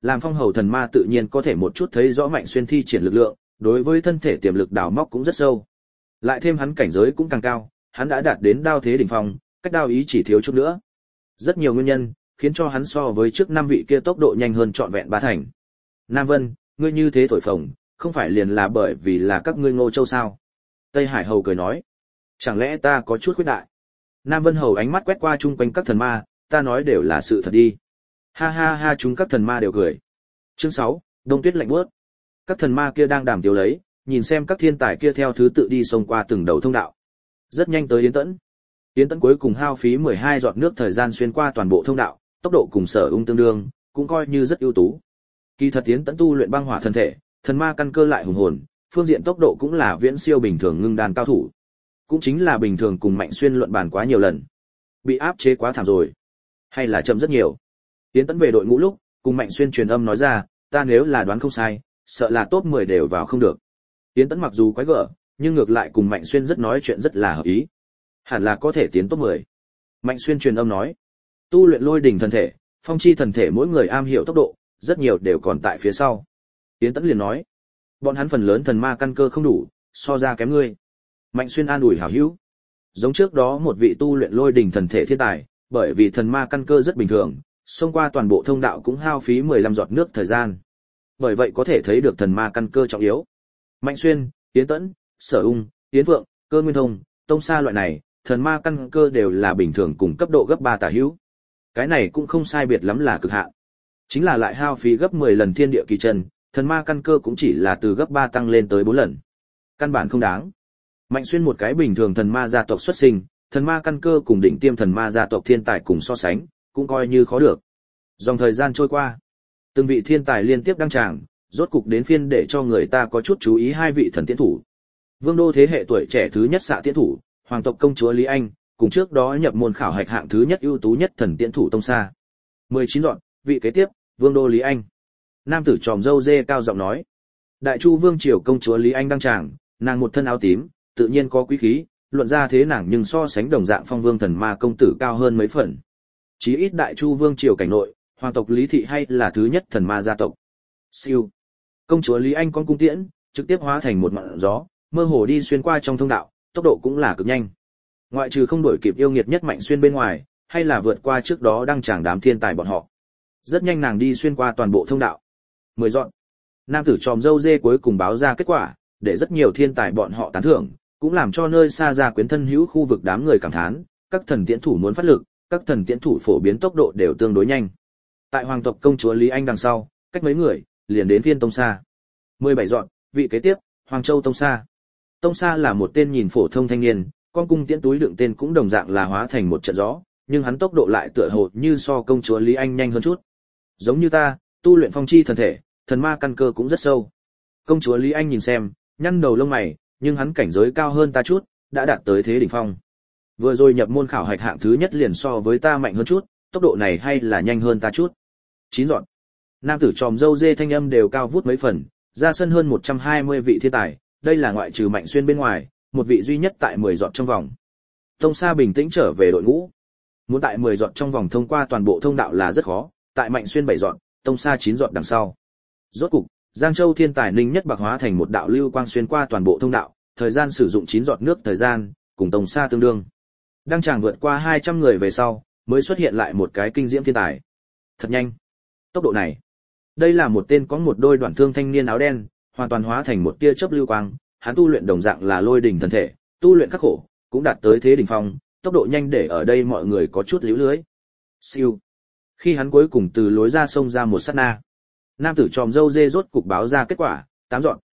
Speaker 1: làm phong hầu thần ma tự nhiên có thể một chút thấy rõ Mạnh Xuyên thi triển lực lượng, đối với thân thể tiềm lực đào móc cũng rất sâu. Lại thêm hắn cảnh giới cũng càng cao, hắn đã đạt đến đao thế đỉnh phong, cách đao ý chỉ thiếu chút nữa. Rất nhiều nguyên nhân khiến cho hắn so với trước 5 vị kia tốc độ nhanh hơn trọn vẹn 3 thành. Nam Vân, ngươi như thế thổi phồng, không phải liền là bởi vì là các ngươi Ngô Châu sao? Tây Hải Hầu cười nói, chẳng lẽ ta có chút khuyết đại? Nam Vân Hầu ánh mắt quét qua chung quanh các thần ma, ta nói đều là sự thật đi. Ha ha ha, chúng các thần ma đều cười. Chương 6, Đông Tuyết lạnh buốt. Các thần ma kia đang đàm tiếu lấy, nhìn xem các thiên tài kia theo thứ tự đi xông qua từng đầu thông đạo. Rất nhanh tới Yến Tẫn. Yến Tẫn cuối cùng hao phí 12 giọt nước thời gian xuyên qua toàn bộ thông đạo, tốc độ cùng Sở Ung tương đương, cũng coi như rất ưu tú. Kỳ thật Yến Tẫn tu luyện băng hỏa thân thể, thần ma căn cơ lại hùng hồn, phương diện tốc độ cũng là viễn siêu bình thường ngưng đan cao thủ. Cũng chính là bình thường cùng Mạnh Xuyên luận bàn quá nhiều lần. Bị áp chế quá thảm rồi. Hay là chậm rất nhiều. Yến Tẫn về đội ngũ lúc, cùng Mạnh Xuyên truyền âm nói ra, ta nếu là đoán không sai, sợ là top 10 đều vào không được. Yến Tẫn mặc dù quái gở, nhưng ngược lại cùng Mạnh Xuyên rất nói chuyện rất là hợp ý. Hẳn là có thể tiến top 10. Mạnh Xuyên truyền âm nói, tu luyện lôi đỉnh thần thể, phong chi thần thể mỗi người am hiểu tốc độ, rất nhiều đều còn tại phía sau. Yến Tẫn liền nói, bọn hắn phần lớn thần ma căn cơ không đủ, so ra kém ngươi. Mạnh Xuyên an ủi hảo hữu. Giống trước đó một vị tu luyện lôi đỉnh thần thể thiên tài, bởi vì thần ma căn cơ rất bình thường, xông qua toàn bộ thông đạo cũng hao phí 15 giọt nước thời gian. Bởi vậy có thể thấy được thần ma căn cơ trọng yếu. Mạnh Xuyên, Yến Tẫn, Sở Ung, Yến Vượng, Cơ Nguyên Thông, Tông Sa loại này, thần ma căn cơ đều là bình thường cùng cấp độ gấp 3 tả hữu. Cái này cũng không sai biệt lắm là cực hạn. Chính là lại hao phí gấp 10 lần thiên địa kỳ chân, thần ma căn cơ cũng chỉ là từ gấp 3 tăng lên tới 4 lần. Căn bản không đáng. Mạnh Xuyên một cái bình thường thần ma gia tộc xuất sinh, thần ma căn cơ cùng đỉnh tiêm thần ma gia tộc thiên tài cùng so sánh, cũng coi như khó được. Dòng thời gian trôi qua, từng vị thiên tài liên tiếp đăng tràng, rốt cục đến phiên để cho người ta có chút chú ý hai vị thần tiễn thủ. Vương đô thế hệ tuổi trẻ thứ nhất xạ tiễn thủ, hoàng tộc công chúa Lý Anh, cùng trước đó nhập môn khảo hạch hạng thứ nhất ưu tú nhất thần tiễn thủ Tông Sa. 19 dọn, vị kế tiếp, Vương đô Lý Anh. Nam tử tròm râu dê cao giọng nói. Đại Chu Vương triều công chúa Lý Anh đăng tràng, nàng một thân áo tím, tự nhiên có quý khí, luận ra thế nàng nhưng so sánh đồng dạng phong vương thần ma công tử cao hơn mấy phần. Chí ít Đại Chu Vương triều cảnh nội, hoàng tộc Lý thị hay là thứ nhất thần ma gia tộc. Siêu. Công chúa Lý Anh con cung tiễn, trực tiếp hóa thành một mạn gió, mơ hồ đi xuyên qua trong thông đạo, tốc độ cũng là cực nhanh. Ngoại trừ không đuổi kịp yêu nghiệt nhất Mạnh Xuyên bên ngoài, hay là vượt qua trước đó đăng tràng đám thiên tài bọn họ. Rất nhanh nàng đi xuyên qua toàn bộ thông đạo. 10 dọn. Nam tử tròm râu dê cuối cùng báo ra kết quả, để rất nhiều thiên tài bọn họ tán thưởng, cũng làm cho nơi xa ra quyến thân hữu khu vực đám người cảm thán, các thần tiễn thủ muốn phát lực, các thần tiễn thủ phổ biến tốc độ đều tương đối nhanh. Tại hoàng tộc công chúa Lý Anh đằng sau, cách mấy người, liền đến phiên Tông Sa. 17 dọn, vị kế tiếp, Hoàng Châu Tông Sa. Tông Sa là một tên nhìn phổ thông thanh niên, con cung tiễn túi đựng tên cũng đồng dạng là hóa thành một trận gió, nhưng hắn tốc độ lại tựa hồ như so công chúa Lý Anh nhanh hơn chút. Giống như ta, tu luyện phong chi thần thể, thần ma căn cơ cũng rất sâu. Công chúa Lý Anh nhìn xem, nhăn đầu lông mày, nhưng hắn cảnh giới cao hơn ta chút, đã đạt tới thế đỉnh phong. Vừa rồi nhập môn khảo hạch hạng thứ nhất liền so với ta mạnh hơn chút, tốc độ này hay là nhanh hơn ta chút. 9 dọn. Nam tử tròm râu dê thanh âm đều cao vút mấy phần, ra sân hơn 120 vị thiên tài, đây là ngoại trừ Mạnh Xuyên bên ngoài, một vị duy nhất tại 10 dọn trong vòng. Tông Sa bình tĩnh trở về đội ngũ. Muốn tại 10 dọn trong vòng thông qua toàn bộ thông đạo là rất khó, tại Mạnh Xuyên 7 dọn, Tông Sa 9 dọn đằng sau. Rốt cục, Giang Châu thiên tài Ninh Nhất Bạc hóa thành một đạo lưu quang xuyên qua toàn bộ thông đạo, thời gian sử dụng 9 giọt nước thời gian, cùng Tông Sa tương đương. Đang chàng vượt qua 200 người về sau, mới xuất hiện lại một cái kinh diễm thiên tài. Thật nhanh. Tốc độ này. Đây là một tên có một đôi đoạn thương thanh niên áo đen, hoàn toàn hóa thành một tia chớp lưu quang, hắn tu luyện đồng dạng là lôi đỉnh thần thể, tu luyện khắc khổ, cũng đạt tới thế đỉnh phong, tốc độ nhanh để ở đây mọi người có chút líu lưới. Siêu. Khi hắn cuối cùng từ lối ra xông ra một sát na, nam tử tròm râu dê rốt cục báo ra kết quả, 8 dọn.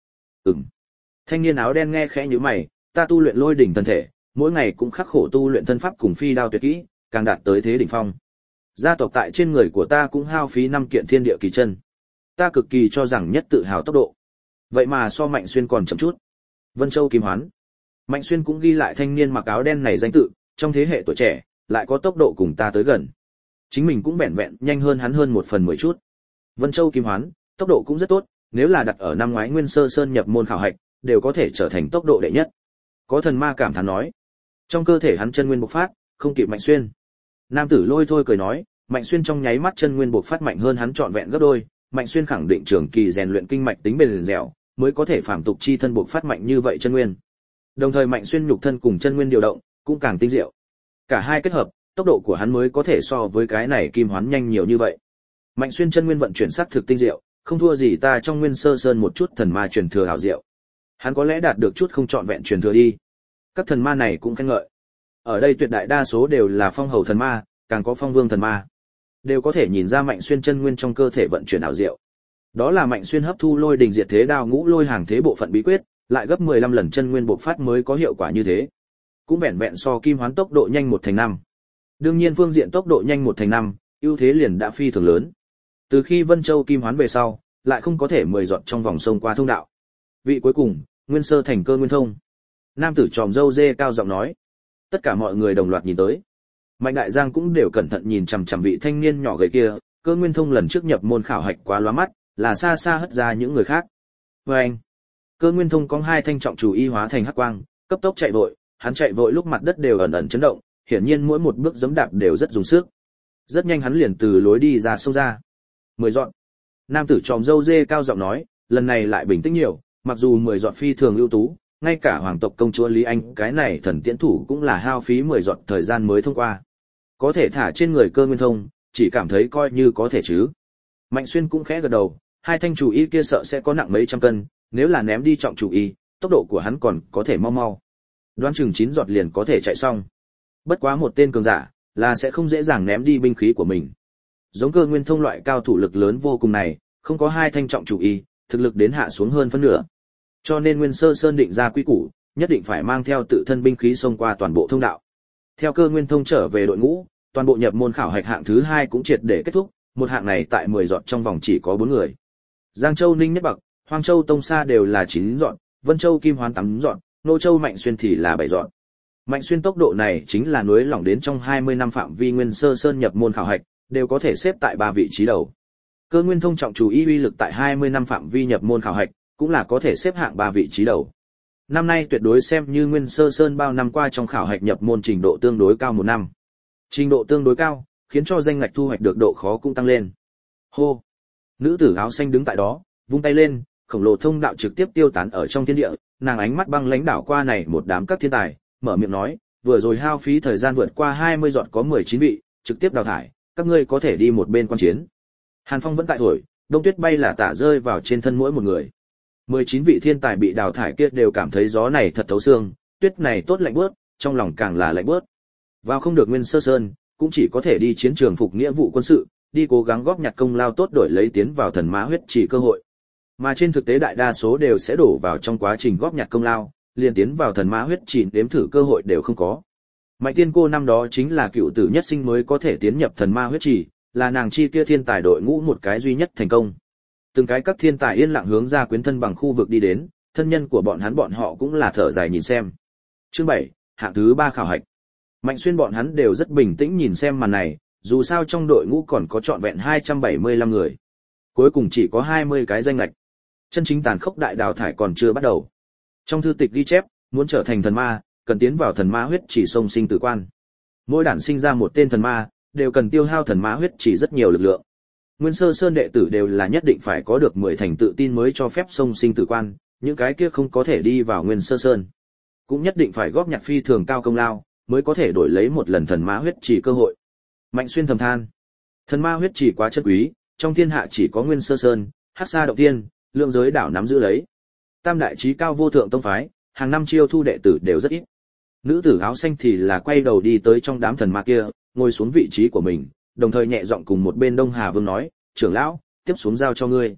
Speaker 1: Thanh niên áo đen nghe khẽ nhíu mày, ta tu luyện lôi đỉnh thần thể, mỗi ngày cũng khắc khổ tu luyện thân pháp cùng phi đao tuyệt kỹ, càng đạt tới thế đỉnh phong. Gia tộc tại trên người của ta cũng hao phí 5 kiện thiên địa kỳ chân. Ta cực kỳ cho rằng nhất tự hào tốc độ. Vậy mà so Mạnh Xuyên còn chậm chút. Vân Châu Kim Hoán. Mạnh Xuyên cũng ghi lại thanh niên mặc áo đen này danh tự, trong thế hệ tuổi trẻ, lại có tốc độ cùng ta tới gần. Chính mình cũng vẹn vẹn nhanh hơn hắn hơn 1/10 chút. Vân Châu Kim Hoán, tốc độ cũng rất tốt, nếu là đặt ở năm ngoái Nguyên Sơ Sơn nhập môn khảo hạch, đều có thể trở thành tốc độ đệ nhất. Có thần ma cảm thán nói, trong cơ thể hắn chân nguyên bộc phát, không kịp Mạnh Xuyên. Nam tử Lôi Thôi cười nói, Mạnh Xuyên trong nháy mắt chân nguyên bộc phát mạnh hơn hắn trọn vẹn gấp đôi, Mạnh Xuyên khẳng định trường kỳ rèn luyện kinh mạch tính bền dẻo, mới có thể phàm tục chi thân buộc phát mạnh như vậy chân nguyên. Đồng thời Mạnh Xuyên nhục thân cùng chân nguyên điều động cũng càng tinh diệu. Cả hai kết hợp, tốc độ của hắn mới có thể so với cái này kim hoán nhanh nhiều như vậy. Mạnh Xuyên chân nguyên vận chuyển sắc thực tinh diệu, không thua gì ta trong Nguyên Sơ Sơn một chút thần ma truyền thừa hảo diệu. Hắn có lẽ đạt được chút không trọn vẹn truyền thừa đi. Các thần ma này cũng khen ngợi. Ở đây tuyệt đại đa số đều là phong hầu thần ma, càng có phong vương thần ma. Đều có thể nhìn ra Mạnh Xuyên chân nguyên trong cơ thể vận chuyển ảo diệu. Đó là Mạnh Xuyên hấp thu lôi đình diệt thế đao ngũ lôi hàng thế bộ phận bí quyết, lại gấp 15 lần chân nguyên bộc phát mới có hiệu quả như thế. Cũng vẹn vẹn so kim hoán tốc độ nhanh 1/5. Đương nhiên phương diện tốc độ nhanh 1/5, ưu thế liền đã phi thường lớn. Từ khi Vân Châu kim hoán về sau, lại không có thể 10 giọt trong vòng sông qua thông đạo. Vị cuối cùng, Nguyên Sơ thành Cơ Nguyên Thông. Nam tử tròm râu dê cao giọng nói. Tất cả mọi người đồng loạt nhìn tới. Mạnh Đại Giang cũng đều cẩn thận nhìn chằm chằm vị thanh niên nhỏ gầy kia, Cơ Nguyên Thông lần trước nhập môn khảo hạch quá lóa mắt, là xa xa hất ra những người khác. Anh, Cơ Nguyên Thông có hai thanh trọng chủ y hóa thành hắc quang, cấp tốc chạy vội, hắn chạy vội lúc mặt đất đều ẩn ẩn chấn động, hiển nhiên mỗi một bước giẫm đạp đều rất dùng sức. Rất nhanh hắn liền từ lối đi ra xông ra. 10 dọn. Nam tử tròm râu dê cao giọng nói, lần này lại bình tĩnh nhiều, mặc dù 10 dọn phi thường ưu tú, ngay cả hoàng tộc công chúa Lý Anh cái này thần tiễn thủ cũng là hao phí 10 dọn thời gian mới thông qua. Có thể thả trên người Cơ Nguyên Thông, chỉ cảm thấy coi như có thể chứ. Mạnh Xuyên cũng khẽ gật đầu, hai thanh chủ y kia sợ sẽ có nặng mấy trăm cân, nếu là ném đi trọng chủ y, tốc độ của hắn còn có thể mau mau. Đoán chừng 9 giọt liền có thể chạy xong. Bất quá một tên cường giả là sẽ không dễ dàng ném đi binh khí của mình. Giống Cơ Nguyên Thông loại cao thủ lực lớn vô cùng này, không có hai thanh trọng chủ y, thực lực đến hạ xuống hơn phân nửa. Cho nên Nguyên Sơ Sơn định ra quy củ, nhất định phải mang theo tự thân binh khí xông qua toàn bộ thông đạo. Theo Cơ Nguyên Thông trở về đội ngũ, toàn bộ nhập môn khảo hạch hạng thứ 2 cũng triệt để kết thúc, một hạng này tại 10 giọt trong vòng chỉ có 4 người. Giang Châu Ninh Nhất Bạc, Hoang Châu Tông Sa đều là 9 giọt, Vân Châu Kim Hoán 8 giọt, Nô Châu Mạnh Xuyên thì là 7 giọt. Mạnh Xuyên tốc độ này chính là núi lỏng đến trong 20 năm phạm vi Nguyên Sơ Sơn nhập môn khảo hạch, đều có thể xếp tại 3 vị trí đầu. Cơ Nguyên Thông trọng chủ y uy lực tại 20 năm phạm vi nhập môn khảo hạch, cũng là có thể xếp hạng 3 vị trí đầu. Năm nay tuyệt đối xem như Nguyên Sơ Sơn bao năm qua trong khảo hạch nhập môn trình độ tương đối cao một năm. Trình độ tương đối cao, khiến cho danh ngạch thu hoạch được độ khó cũng tăng lên. Hô! Nữ tử áo xanh đứng tại đó, vung tay lên, khổng lồ thông đạo trực tiếp tiêu tán ở trong thiên địa, nàng ánh mắt băng lãnh đảo qua này một đám các thiên tài, mở miệng nói, vừa rồi hao phí thời gian vượt qua 20 giọt có 19 vị, trực tiếp đào thải, các ngươi có thể đi một bên quan chiến. Hàn phong vẫn tại thổi, đông tuyết bay là tả rơi vào trên thân mỗi một người. 19 vị thiên tài bị đào thải kia đều cảm thấy gió này thật thấu xương, tuyết này tốt lạnh bớt, trong lòng càng là lạnh bớt. Vào không được Nguyên Sơ Sơn, cũng chỉ có thể đi chiến trường phục nghĩa vụ quân sự, đi cố gắng góp nhặt công lao tốt đổi lấy tiến vào thần ma huyết chỉ cơ hội. Mà trên thực tế đại đa số đều sẽ đổ vào trong quá trình góp nhặt công lao, liền tiến vào thần ma huyết chỉ đếm thử cơ hội đều không có. Mạnh Tiên Cô năm đó chính là cựu tử nhất sinh mới có thể tiến nhập thần ma huyết chỉ, là nàng chi kia thiên tài đội ngũ một cái duy nhất thành công. Từng cái các thiên tài yên lặng hướng ra quyến thân bằng khu vực đi đến, thân nhân của bọn họ cũng là thở dài nhìn xem. Chương 7, hạng thứ 3 khảo hạch. Mạnh Xuyên bọn hắn đều rất bình tĩnh nhìn xem màn này, dù sao trong đội ngũ còn có trọn vẹn 275 người. Cuối cùng chỉ có 20 cái danh lệch. Chân chính tàn khốc đại đào thải còn chưa bắt đầu. Trong thư tịch ghi chép, muốn trở thành thần ma, cần tiến vào thần ma huyết chỉ sông sinh tử quan. Mỗi đản sinh ra một tên thần ma, đều cần tiêu hao thần ma huyết chỉ rất nhiều lực lượng. Nguyên Sơ Sơn đệ tử đều là nhất định phải có được 10 thành tự tin mới cho phép sông sinh tử quan, những cái kia không có thể đi vào Nguyên Sơ Sơn. Cũng nhất định phải góp nhặt phi thường cao công lao, mới có thể đổi lấy một lần thần ma huyết chỉ cơ hội. Mạnh Xuyên thầm than, thần ma huyết chỉ quá chân quý, trong thiên hạ chỉ có Nguyên Sơ Sơn, Hắc Sa động tiên, lượng giới đảo nắm giữ lấy. Tam đại chí cao vô thượng tông phái, hàng năm chiêu thu đệ tử đều rất ít. Nữ tử áo xanh thì là quay đầu đi tới trong đám thần ma kia, ngồi xuống vị trí của mình, đồng thời nhẹ giọng cùng một bên Đông Hà Vương nói, trưởng lão, tiếp xuống giao cho ngươi.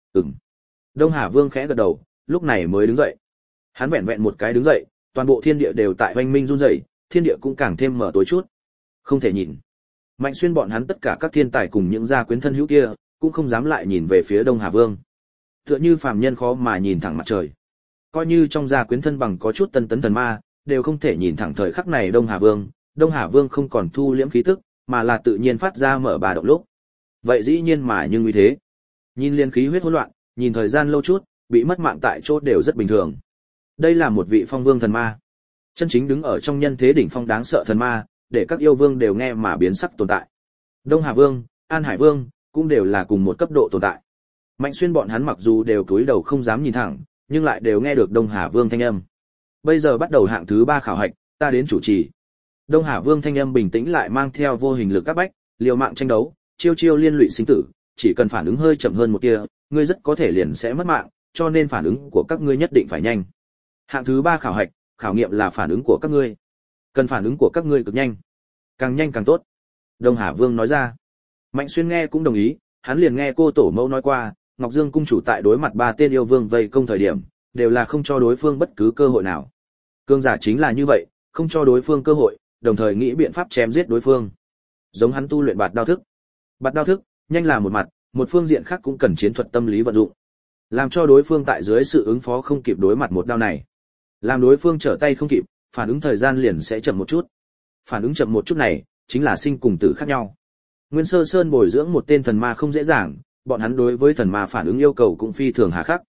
Speaker 1: Đông Hà Vương khẽ gật đầu, lúc này mới đứng dậy. Hắn vẹn vẹn một cái đứng dậy, toàn bộ thiên địa đều tại oanh minh run rẩy, thiên địa cũng càng thêm mở tối chút. Không thể nhìn. Mạnh Xuyên bọn hắn tất cả các thiên tài cùng những gia quyến thân hữu kia, cũng không dám lại nhìn về phía Đông Hà Vương. Tựa như phàm nhân khó mà nhìn thẳng mặt trời. Coi như trong gia quyến thân bằng có chút tân tấn thần ma, đều không thể nhìn thẳng thời khắc này Đông Hà Vương. Đông Hà Vương không còn thu liễm khí tức, mà là tự nhiên phát ra mở bà động lúc. Vậy dĩ nhiên mà nhưng như thế. Nhìn liên khí huyết hỗn loạn, nhìn thời gian lâu chút, bị mất mạng tại chỗ đều rất bình thường. Đây là một vị phong vương thần ma. Chân chính đứng ở trong nhân thế đỉnh phong đáng sợ thần ma, để các yêu vương đều nghe mà biến sắc tồn tại. Đông Hà Vương, An Hải Vương, cũng đều là cùng một cấp độ tồn tại. Mạnh Xuyên bọn hắn mặc dù đều cúi đầu không dám nhìn thẳng, nhưng lại đều nghe được Đông Hà Vương thanh âm. Bây giờ bắt đầu hạng thứ 3 khảo hạch, ta đến chủ trì. Đông Hà Vương thanh âm bình tĩnh lại mang theo vô hình lực các bách, liều mạng tranh đấu, chiêu chiêu liên lụy sinh tử, chỉ cần phản ứng hơi chậm hơn một tia, ngươi rất có thể liền sẽ mất mạng, cho nên phản ứng của các ngươi nhất định phải nhanh. Hạng thứ 3 khảo hạch, khảo nghiệm là phản ứng của các ngươi. Cần phản ứng của các ngươi cực nhanh, càng nhanh càng tốt. Đông Hà Vương nói ra. Mạnh Xuyên nghe cũng đồng ý, hắn liền nghe cô tổ mẫu nói qua, Ngọc Dương cung chủ tại đối mặt 3 tên yêu vương vây công thời điểm, đều là không cho đối phương bất cứ cơ hội nào. Cương giả chính là như vậy, không cho đối phương cơ hội, đồng thời nghĩ biện pháp chém giết đối phương. Giống hắn tu luyện bạt đao thức. Bạt đao thức, nhanh là một mặt, một phương diện khác cũng cần chiến thuật tâm lý vận dụng, làm cho đối phương tại dưới sự ứng phó không kịp đối mặt một đao này. Làm đối phương trở tay không kịp, phản ứng thời gian liền sẽ chậm một chút. Phản ứng chậm một chút này, chính là sinh cùng tử khác nhau. Nguyên Sơ Sơn bồi dưỡng một tên thần ma không dễ dàng, bọn hắn đối với thần ma phản ứng yêu cầu cũng phi thường hà khắc.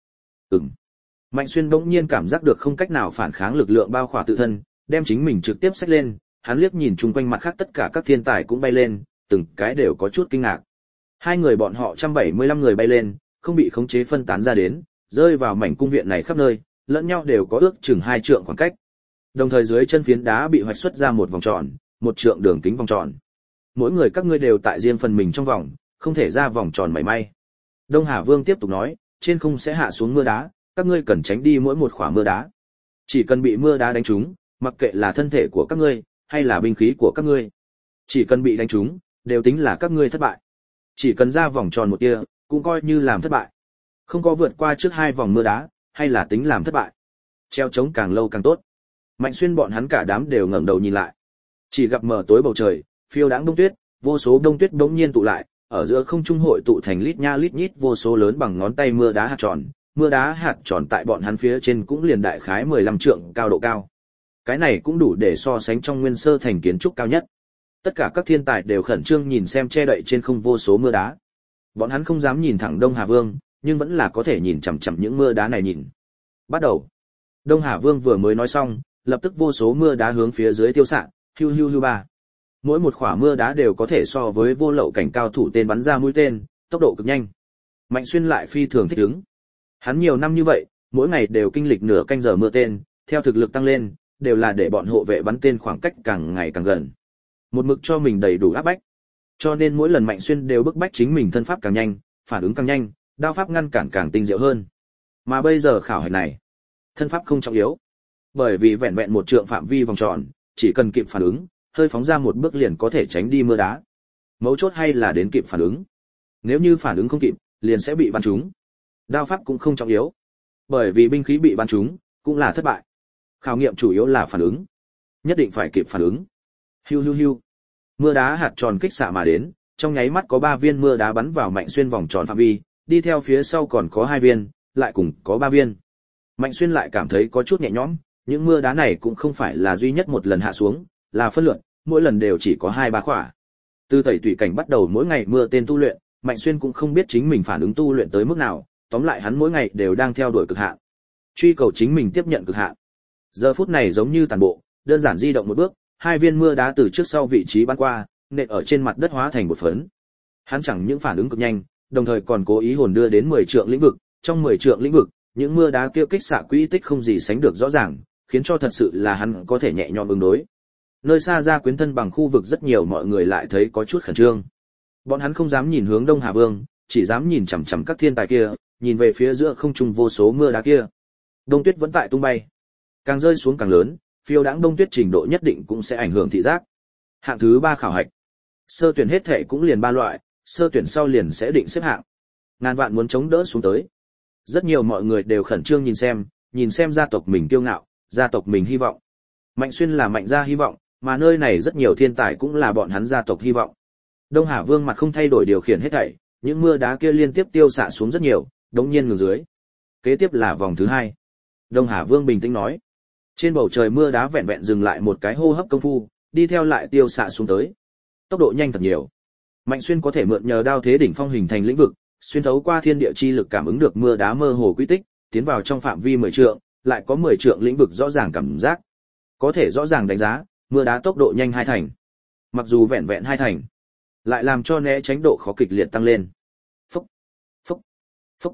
Speaker 1: Mạnh Xuyên bỗng nhiên cảm giác được không cách nào phản kháng lực lượng bao khỏa tự thân, đem chính mình trực tiếp xách lên, hắn liếc nhìn chung quanh mặt khác tất cả các thiên tài cũng bay lên, từng cái đều có chút kinh ngạc. Hai người bọn họ 175 người bay lên, không bị khống chế phân tán ra đến, rơi vào mảnh cung viện này khắp nơi, lẫn nhau đều có ước chừng 2 trượng khoảng cách. Đồng thời dưới chân phiến đá bị hoạch xuất ra một vòng tròn, 1 trượng đường kính vòng tròn. Mỗi người các ngươi đều tại riêng phần mình trong vòng, không thể ra vòng tròn mảy may. Đông Hà Vương tiếp tục nói, trên không sẽ hạ xuống mưa đá, các ngươi cần tránh đi mỗi một khỏa mưa đá. Chỉ cần bị mưa đá đánh trúng, mặc kệ là thân thể của các ngươi hay là binh khí của các ngươi, chỉ cần bị đánh trúng, đều tính là các ngươi thất bại. Chỉ cần ra vòng tròn một tia, cũng coi như làm thất bại. Không có vượt qua trước 2 vòng mưa đá, hay là tính làm thất bại. Treo trống càng lâu càng tốt. Mạnh Xuyên bọn hắn cả đám đều ngẩng đầu nhìn lại. Chỉ gặp mờ tối bầu trời, phiêu đãng đông tuyết, vô số đông tuyết bỗng nhiên tụ lại, ở giữa không trung hội tụ thành lít nha lít nhít vô số lớn bằng ngón tay mưa đá hạt tròn. Mưa đá hạt tròn tại bọn hắn phía trên cũng liền đại khái 15 trượng cao độ cao. Cái này cũng đủ để so sánh trong Nguyên Sơ thành kiến trúc cao nhất. Tất cả các thiên tài đều khẩn trương nhìn xem che đậy trên không vô số mưa đá. Bọn hắn không dám nhìn thẳng Đông Hà Vương, nhưng vẫn là có thể nhìn chằm chằm những mưa đá này nhìn. Bắt đầu. Đông Hà Vương vừa mới nói xong, lập tức vô số mưa đá hướng phía dưới tiêu xạ, hưu hưu hưu ba. Mỗi một quả mưa đá đều có thể so với vô lậu cảnh cao thủ tên bắn ra mũi tên, tốc độ cực nhanh. Mạnh Xuyên lại phi thường thích ứng. Hắn nhiều năm như vậy, mỗi ngày đều kinh lịch nửa canh giờ mưa tên, theo thực lực tăng lên, đều là để bọn hộ vệ bắn tên khoảng cách càng ngày càng gần. Một mực cho mình đầy đủ áp bách. Cho nên mỗi lần Mạnh Xuyên đều bức bách chính mình thân pháp càng nhanh, phản ứng càng nhanh, đao pháp ngăn cản càng tinh diệu hơn. Mà bây giờ khảo hạch này, thân pháp không trọng yếu. Bởi vì vẹn vẹn một trượng phạm vi vòng tròn, chỉ cần kịp phản ứng, hơi phóng ra một bước liền có thể tránh đi mưa đá. Mấu chốt hay là đến kịp phản ứng. Nếu như phản ứng không kịp, liền sẽ bị bắn trúng. Đao pháp cũng không trọng yếu. Bởi vì binh khí bị bắn trúng, cũng là thất bại. Khảo nghiệm chủ yếu là phản ứng. Nhất định phải kịp phản ứng. Hiu hiu hiu. Mưa đá hạt tròn kích xạ mà đến, trong nháy mắt có 3 viên mưa đá bắn vào Mạnh Xuyên vòng tròn phạm vi, đi theo phía sau còn có 2 viên, lại cùng có 3 viên. Mạnh Xuyên lại cảm thấy có chút nhẹ nhõm, những mưa đá này cũng không phải là duy nhất một lần hạ xuống, là phân lượt, mỗi lần đều chỉ có 2-3 khỏa. Từ tẩy tùy cảnh bắt đầu mỗi ngày mưa tên tu luyện, Mạnh Xuyên cũng không biết chính mình phản ứng tu luyện tới mức nào, tóm lại hắn mỗi ngày đều đang theo đuổi cực hạn, truy cầu chính mình tiếp nhận cực hạn. Giờ phút này giống như tàn bộ, đơn giản di động một bước, 2 viên mưa đá từ trước sau vị trí bắn qua, nện ở trên mặt đất hóa thành một phấn. Hắn chẳng những phản ứng cực nhanh, đồng thời còn cố ý hồn đưa đến 10 trượng lĩnh vực, trong 10 trượng lĩnh vực, những mưa đá kia kích xạ quỹ tích không gì sánh được rõ ràng, khiến cho thật sự là hắn có thể nhẹ nhõm ứng đối. Nơi xa ra quyến thân bằng khu vực rất nhiều mọi người lại thấy có chút khẩn trương. Bọn hắn không dám nhìn hướng Đông Hà Vương, chỉ dám nhìn chằm chằm các thiên tài kia, nhìn về phía giữa không trung vô số mưa đá kia. Đông tuyết vẫn tại tung bay, càng rơi xuống càng lớn, phiêu đãng đông tuyết trình độ nhất định cũng sẽ ảnh hưởng thị giác. Hạng thứ 3 khảo hạch. Sơ tuyển hết thể cũng liền 3 loại, sơ tuyển sau liền sẽ định xếp hạng. Ngàn vạn muốn chống đỡ xuống tới. Rất nhiều mọi người đều khẩn trương nhìn xem gia tộc mình kiêu ngạo, gia tộc mình hy vọng. Mạnh Xuyên là Mạnh gia hy vọng, mà nơi này rất nhiều thiên tài cũng là bọn hắn gia tộc hy vọng. Đông Hà Vương mặt không thay đổi điều khiển hết thảy, những mưa đá kia liên tiếp tiêu xạ xuống rất nhiều, đống nhiên ngừng dưới. Kế tiếp là vòng thứ 2. Đông Hà Vương bình tĩnh nói. Trên bầu trời mưa đá vẹn vẹn dừng lại một cái hô hấp công phu, đi theo lại tiêu xạ xuống tới. Tốc độ nhanh thật nhiều. Mạnh Xuyên có thể mượn nhờ đao thế đỉnh phong hình thành lĩnh vực, xuyên thấu qua thiên địa chi lực cảm ứng được mưa đá mơ hồ quy tích, tiến vào trong phạm vi 10 trượng, lại có 10 trượng lĩnh vực rõ ràng cảm giác. Có thể rõ ràng đánh giá, mưa đá tốc độ nhanh 2 thành. Mặc dù vẹn vẹn 2 thành, lại làm cho né tránh độ khó kịch liệt tăng lên. Phốc, phốc,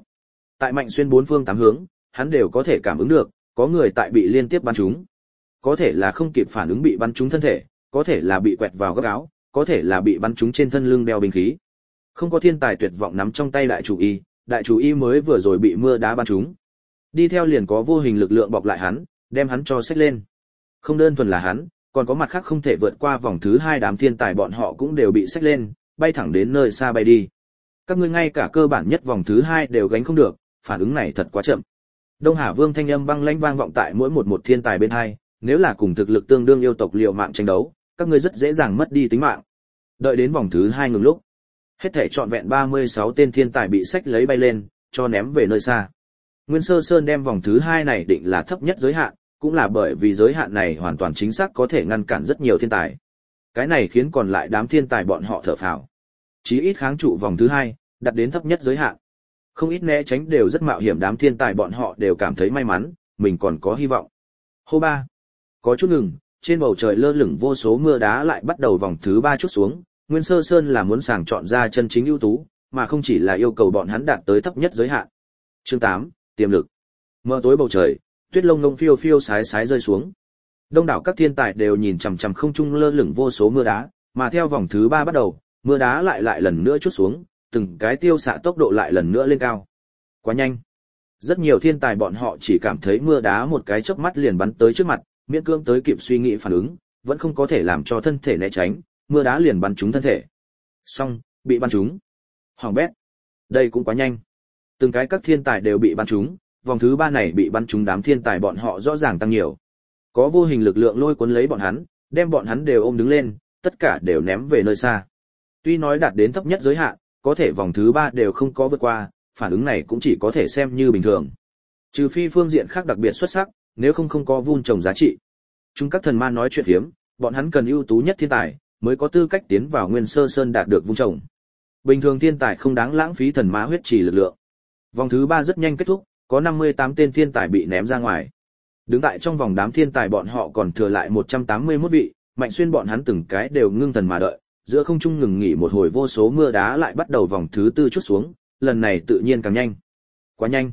Speaker 1: Tại Mạnh Xuyên bốn phương tám hướng, hắn đều có thể cảm ứng được, có người tại bị liên tiếp bắn trúng. Có thể là không kịp phản ứng bị bắn trúng thân thể, có thể là bị quẹt vào góc áo, có thể là bị bắn trúng trên thân lưng đeo binh khí. Không có thiên tài tuyệt vọng nắm trong tay đại chủ y mới vừa rồi bị mưa đá bắn trúng. Đi theo liền có vô hình lực lượng bọc lại hắn, đem hắn cho xách lên. Không đơn thuần là hắn, còn có mặt khác không thể vượt qua vòng thứ 2 đám thiên tài bọn họ cũng đều bị xách lên, bay thẳng đến nơi xa bay đi. Các ngươi ngay cả cơ bản nhất vòng thứ 2 đều gánh không được, phản ứng này thật quá chậm. Đông Hà Vương thanh âm băng lãnh vang vọng tại mỗi một thiên tài bên hai, nếu là cùng thực lực tương đương yêu tộc liều mạng tranh đấu, các ngươi rất dễ dàng mất đi tính mạng. Đợi đến vòng thứ 2 ngừng lúc, hết thể trọn vẹn 36 tên thiên tài bị xách lấy bay lên, cho ném về nơi xa. Nguyên Sơ Sơn đem vòng thứ 2 này định là thấp nhất giới hạn, cũng là bởi vì giới hạn này hoàn toàn chính xác có thể ngăn cản rất nhiều thiên tài. Cái này khiến còn lại đám thiên tài bọn họ thở phào. Chí ít kháng trụ vòng thứ 2, đặt đến thấp nhất giới hạn. Không ít né tránh đều rất mạo hiểm, đám thiên tài bọn họ đều cảm thấy may mắn, mình còn có hy vọng. Hô ba. Có chút ngừng, trên bầu trời lơ lửng vô số mưa đá lại bắt đầu vòng thứ 3 chút xuống. Nguyên Sơ Sơn là muốn sàng chọn ra chân chính ưu tú, mà không chỉ là yêu cầu bọn hắn đạt tới thấp nhất giới hạn. Chương 8, tiềm lực. Mờ tối bầu trời, tuyết lông ngông phiêu phiêu sái sái rơi xuống. Đông đảo các thiên tài đều nhìn chằm chằm không trung lơ lửng vô số mưa đá, mà theo vòng thứ 3 bắt đầu, mưa đá lại lần nữa chút xuống, từng cái tiêu xạ tốc độ lại lần nữa lên cao. Quá nhanh. Rất nhiều thiên tài bọn họ chỉ cảm thấy mưa đá một cái chớp mắt liền bắn tới trước mặt, miễn cưỡng tới kịp suy nghĩ phản ứng, vẫn không có thể làm cho thân thể né tránh, mưa đá liền bắn trúng thân thể. Xong, bị bắn trúng. Hoàng bét. Đây cũng quá nhanh. Từng cái các thiên tài đều bị bắn trúng, vòng thứ 3 này bị bắn trúng đám thiên tài bọn họ rõ ràng tăng nhiều. Có vô hình lực lượng lôi cuốn lấy bọn hắn, đem bọn hắn đều ôm đứng lên, tất cả đều ném về nơi xa. Tuy nói đạt đến thấp nhất giới hạn, có thể vòng thứ 3 đều không có vượt qua, phản ứng này cũng chỉ có thể xem như bình thường. Trừ phi phương diện khác đặc biệt xuất sắc, nếu không có vun trồng giá trị. Chúng các thần ma nói chuyện phiếm, bọn hắn cần ưu tú nhất thiên tài mới có tư cách tiến vào Nguyên Sơ Sơn đạt được vun trồng. Bình thường thiên tài không đáng lãng phí thần ma huyết trì lực lượng. Vòng thứ 3 rất nhanh kết thúc, có 58 tên thiên tài bị ném ra ngoài. Đứng tại trong vòng đám thiên tài bọn họ còn thừa lại 181 vị, Mạnh Xuyên bọn hắn từng cái đều ngưng thần mà đợi, giữa không trung ngừng nghỉ một hồi vô số mưa đá lại bắt đầu vòng thứ 4 chút xuống, lần này tự nhiên càng nhanh. Quá nhanh.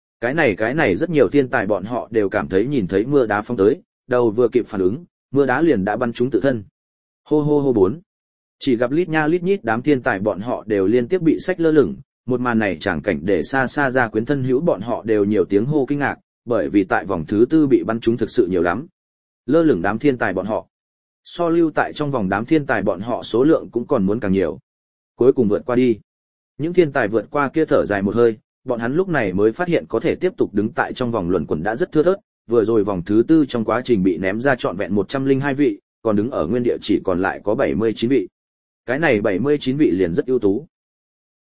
Speaker 1: Cái này rất nhiều thiên tài bọn họ đều cảm thấy nhìn thấy mưa đá phóng tới, đầu vừa kịp phản ứng, mưa đá liền đã bắn trúng tự thân. Hô hô hô 4. Chỉ gặp lít nha lít nhít đám thiên tài bọn họ đều liên tiếp bị xách lơ lửng, một màn này chẳng cảnh để xa xa ra quyến thân hữu bọn họ đều nhiều tiếng hô kinh ngạc, bởi vì tại vòng thứ 4 bị bắn trúng thực sự nhiều lắm. Lơ lửng đám thiên tài bọn họ. So lưu tại trong vòng đám thiên tài bọn họ số lượng cũng còn muốn càng nhiều. Cuối cùng vượt qua đi. Những thiên tài vượt qua kia thở dài một hơi, bọn hắn lúc này mới phát hiện có thể tiếp tục đứng tại trong vòng luẩn quẩn đã rất thưa thớt, vừa rồi vòng thứ 4 trong quá trình bị ném ra trọn vẹn 102 vị, còn đứng ở nguyên địa chỉ còn lại có 79 vị. Cái này 79 vị liền rất ưu tú.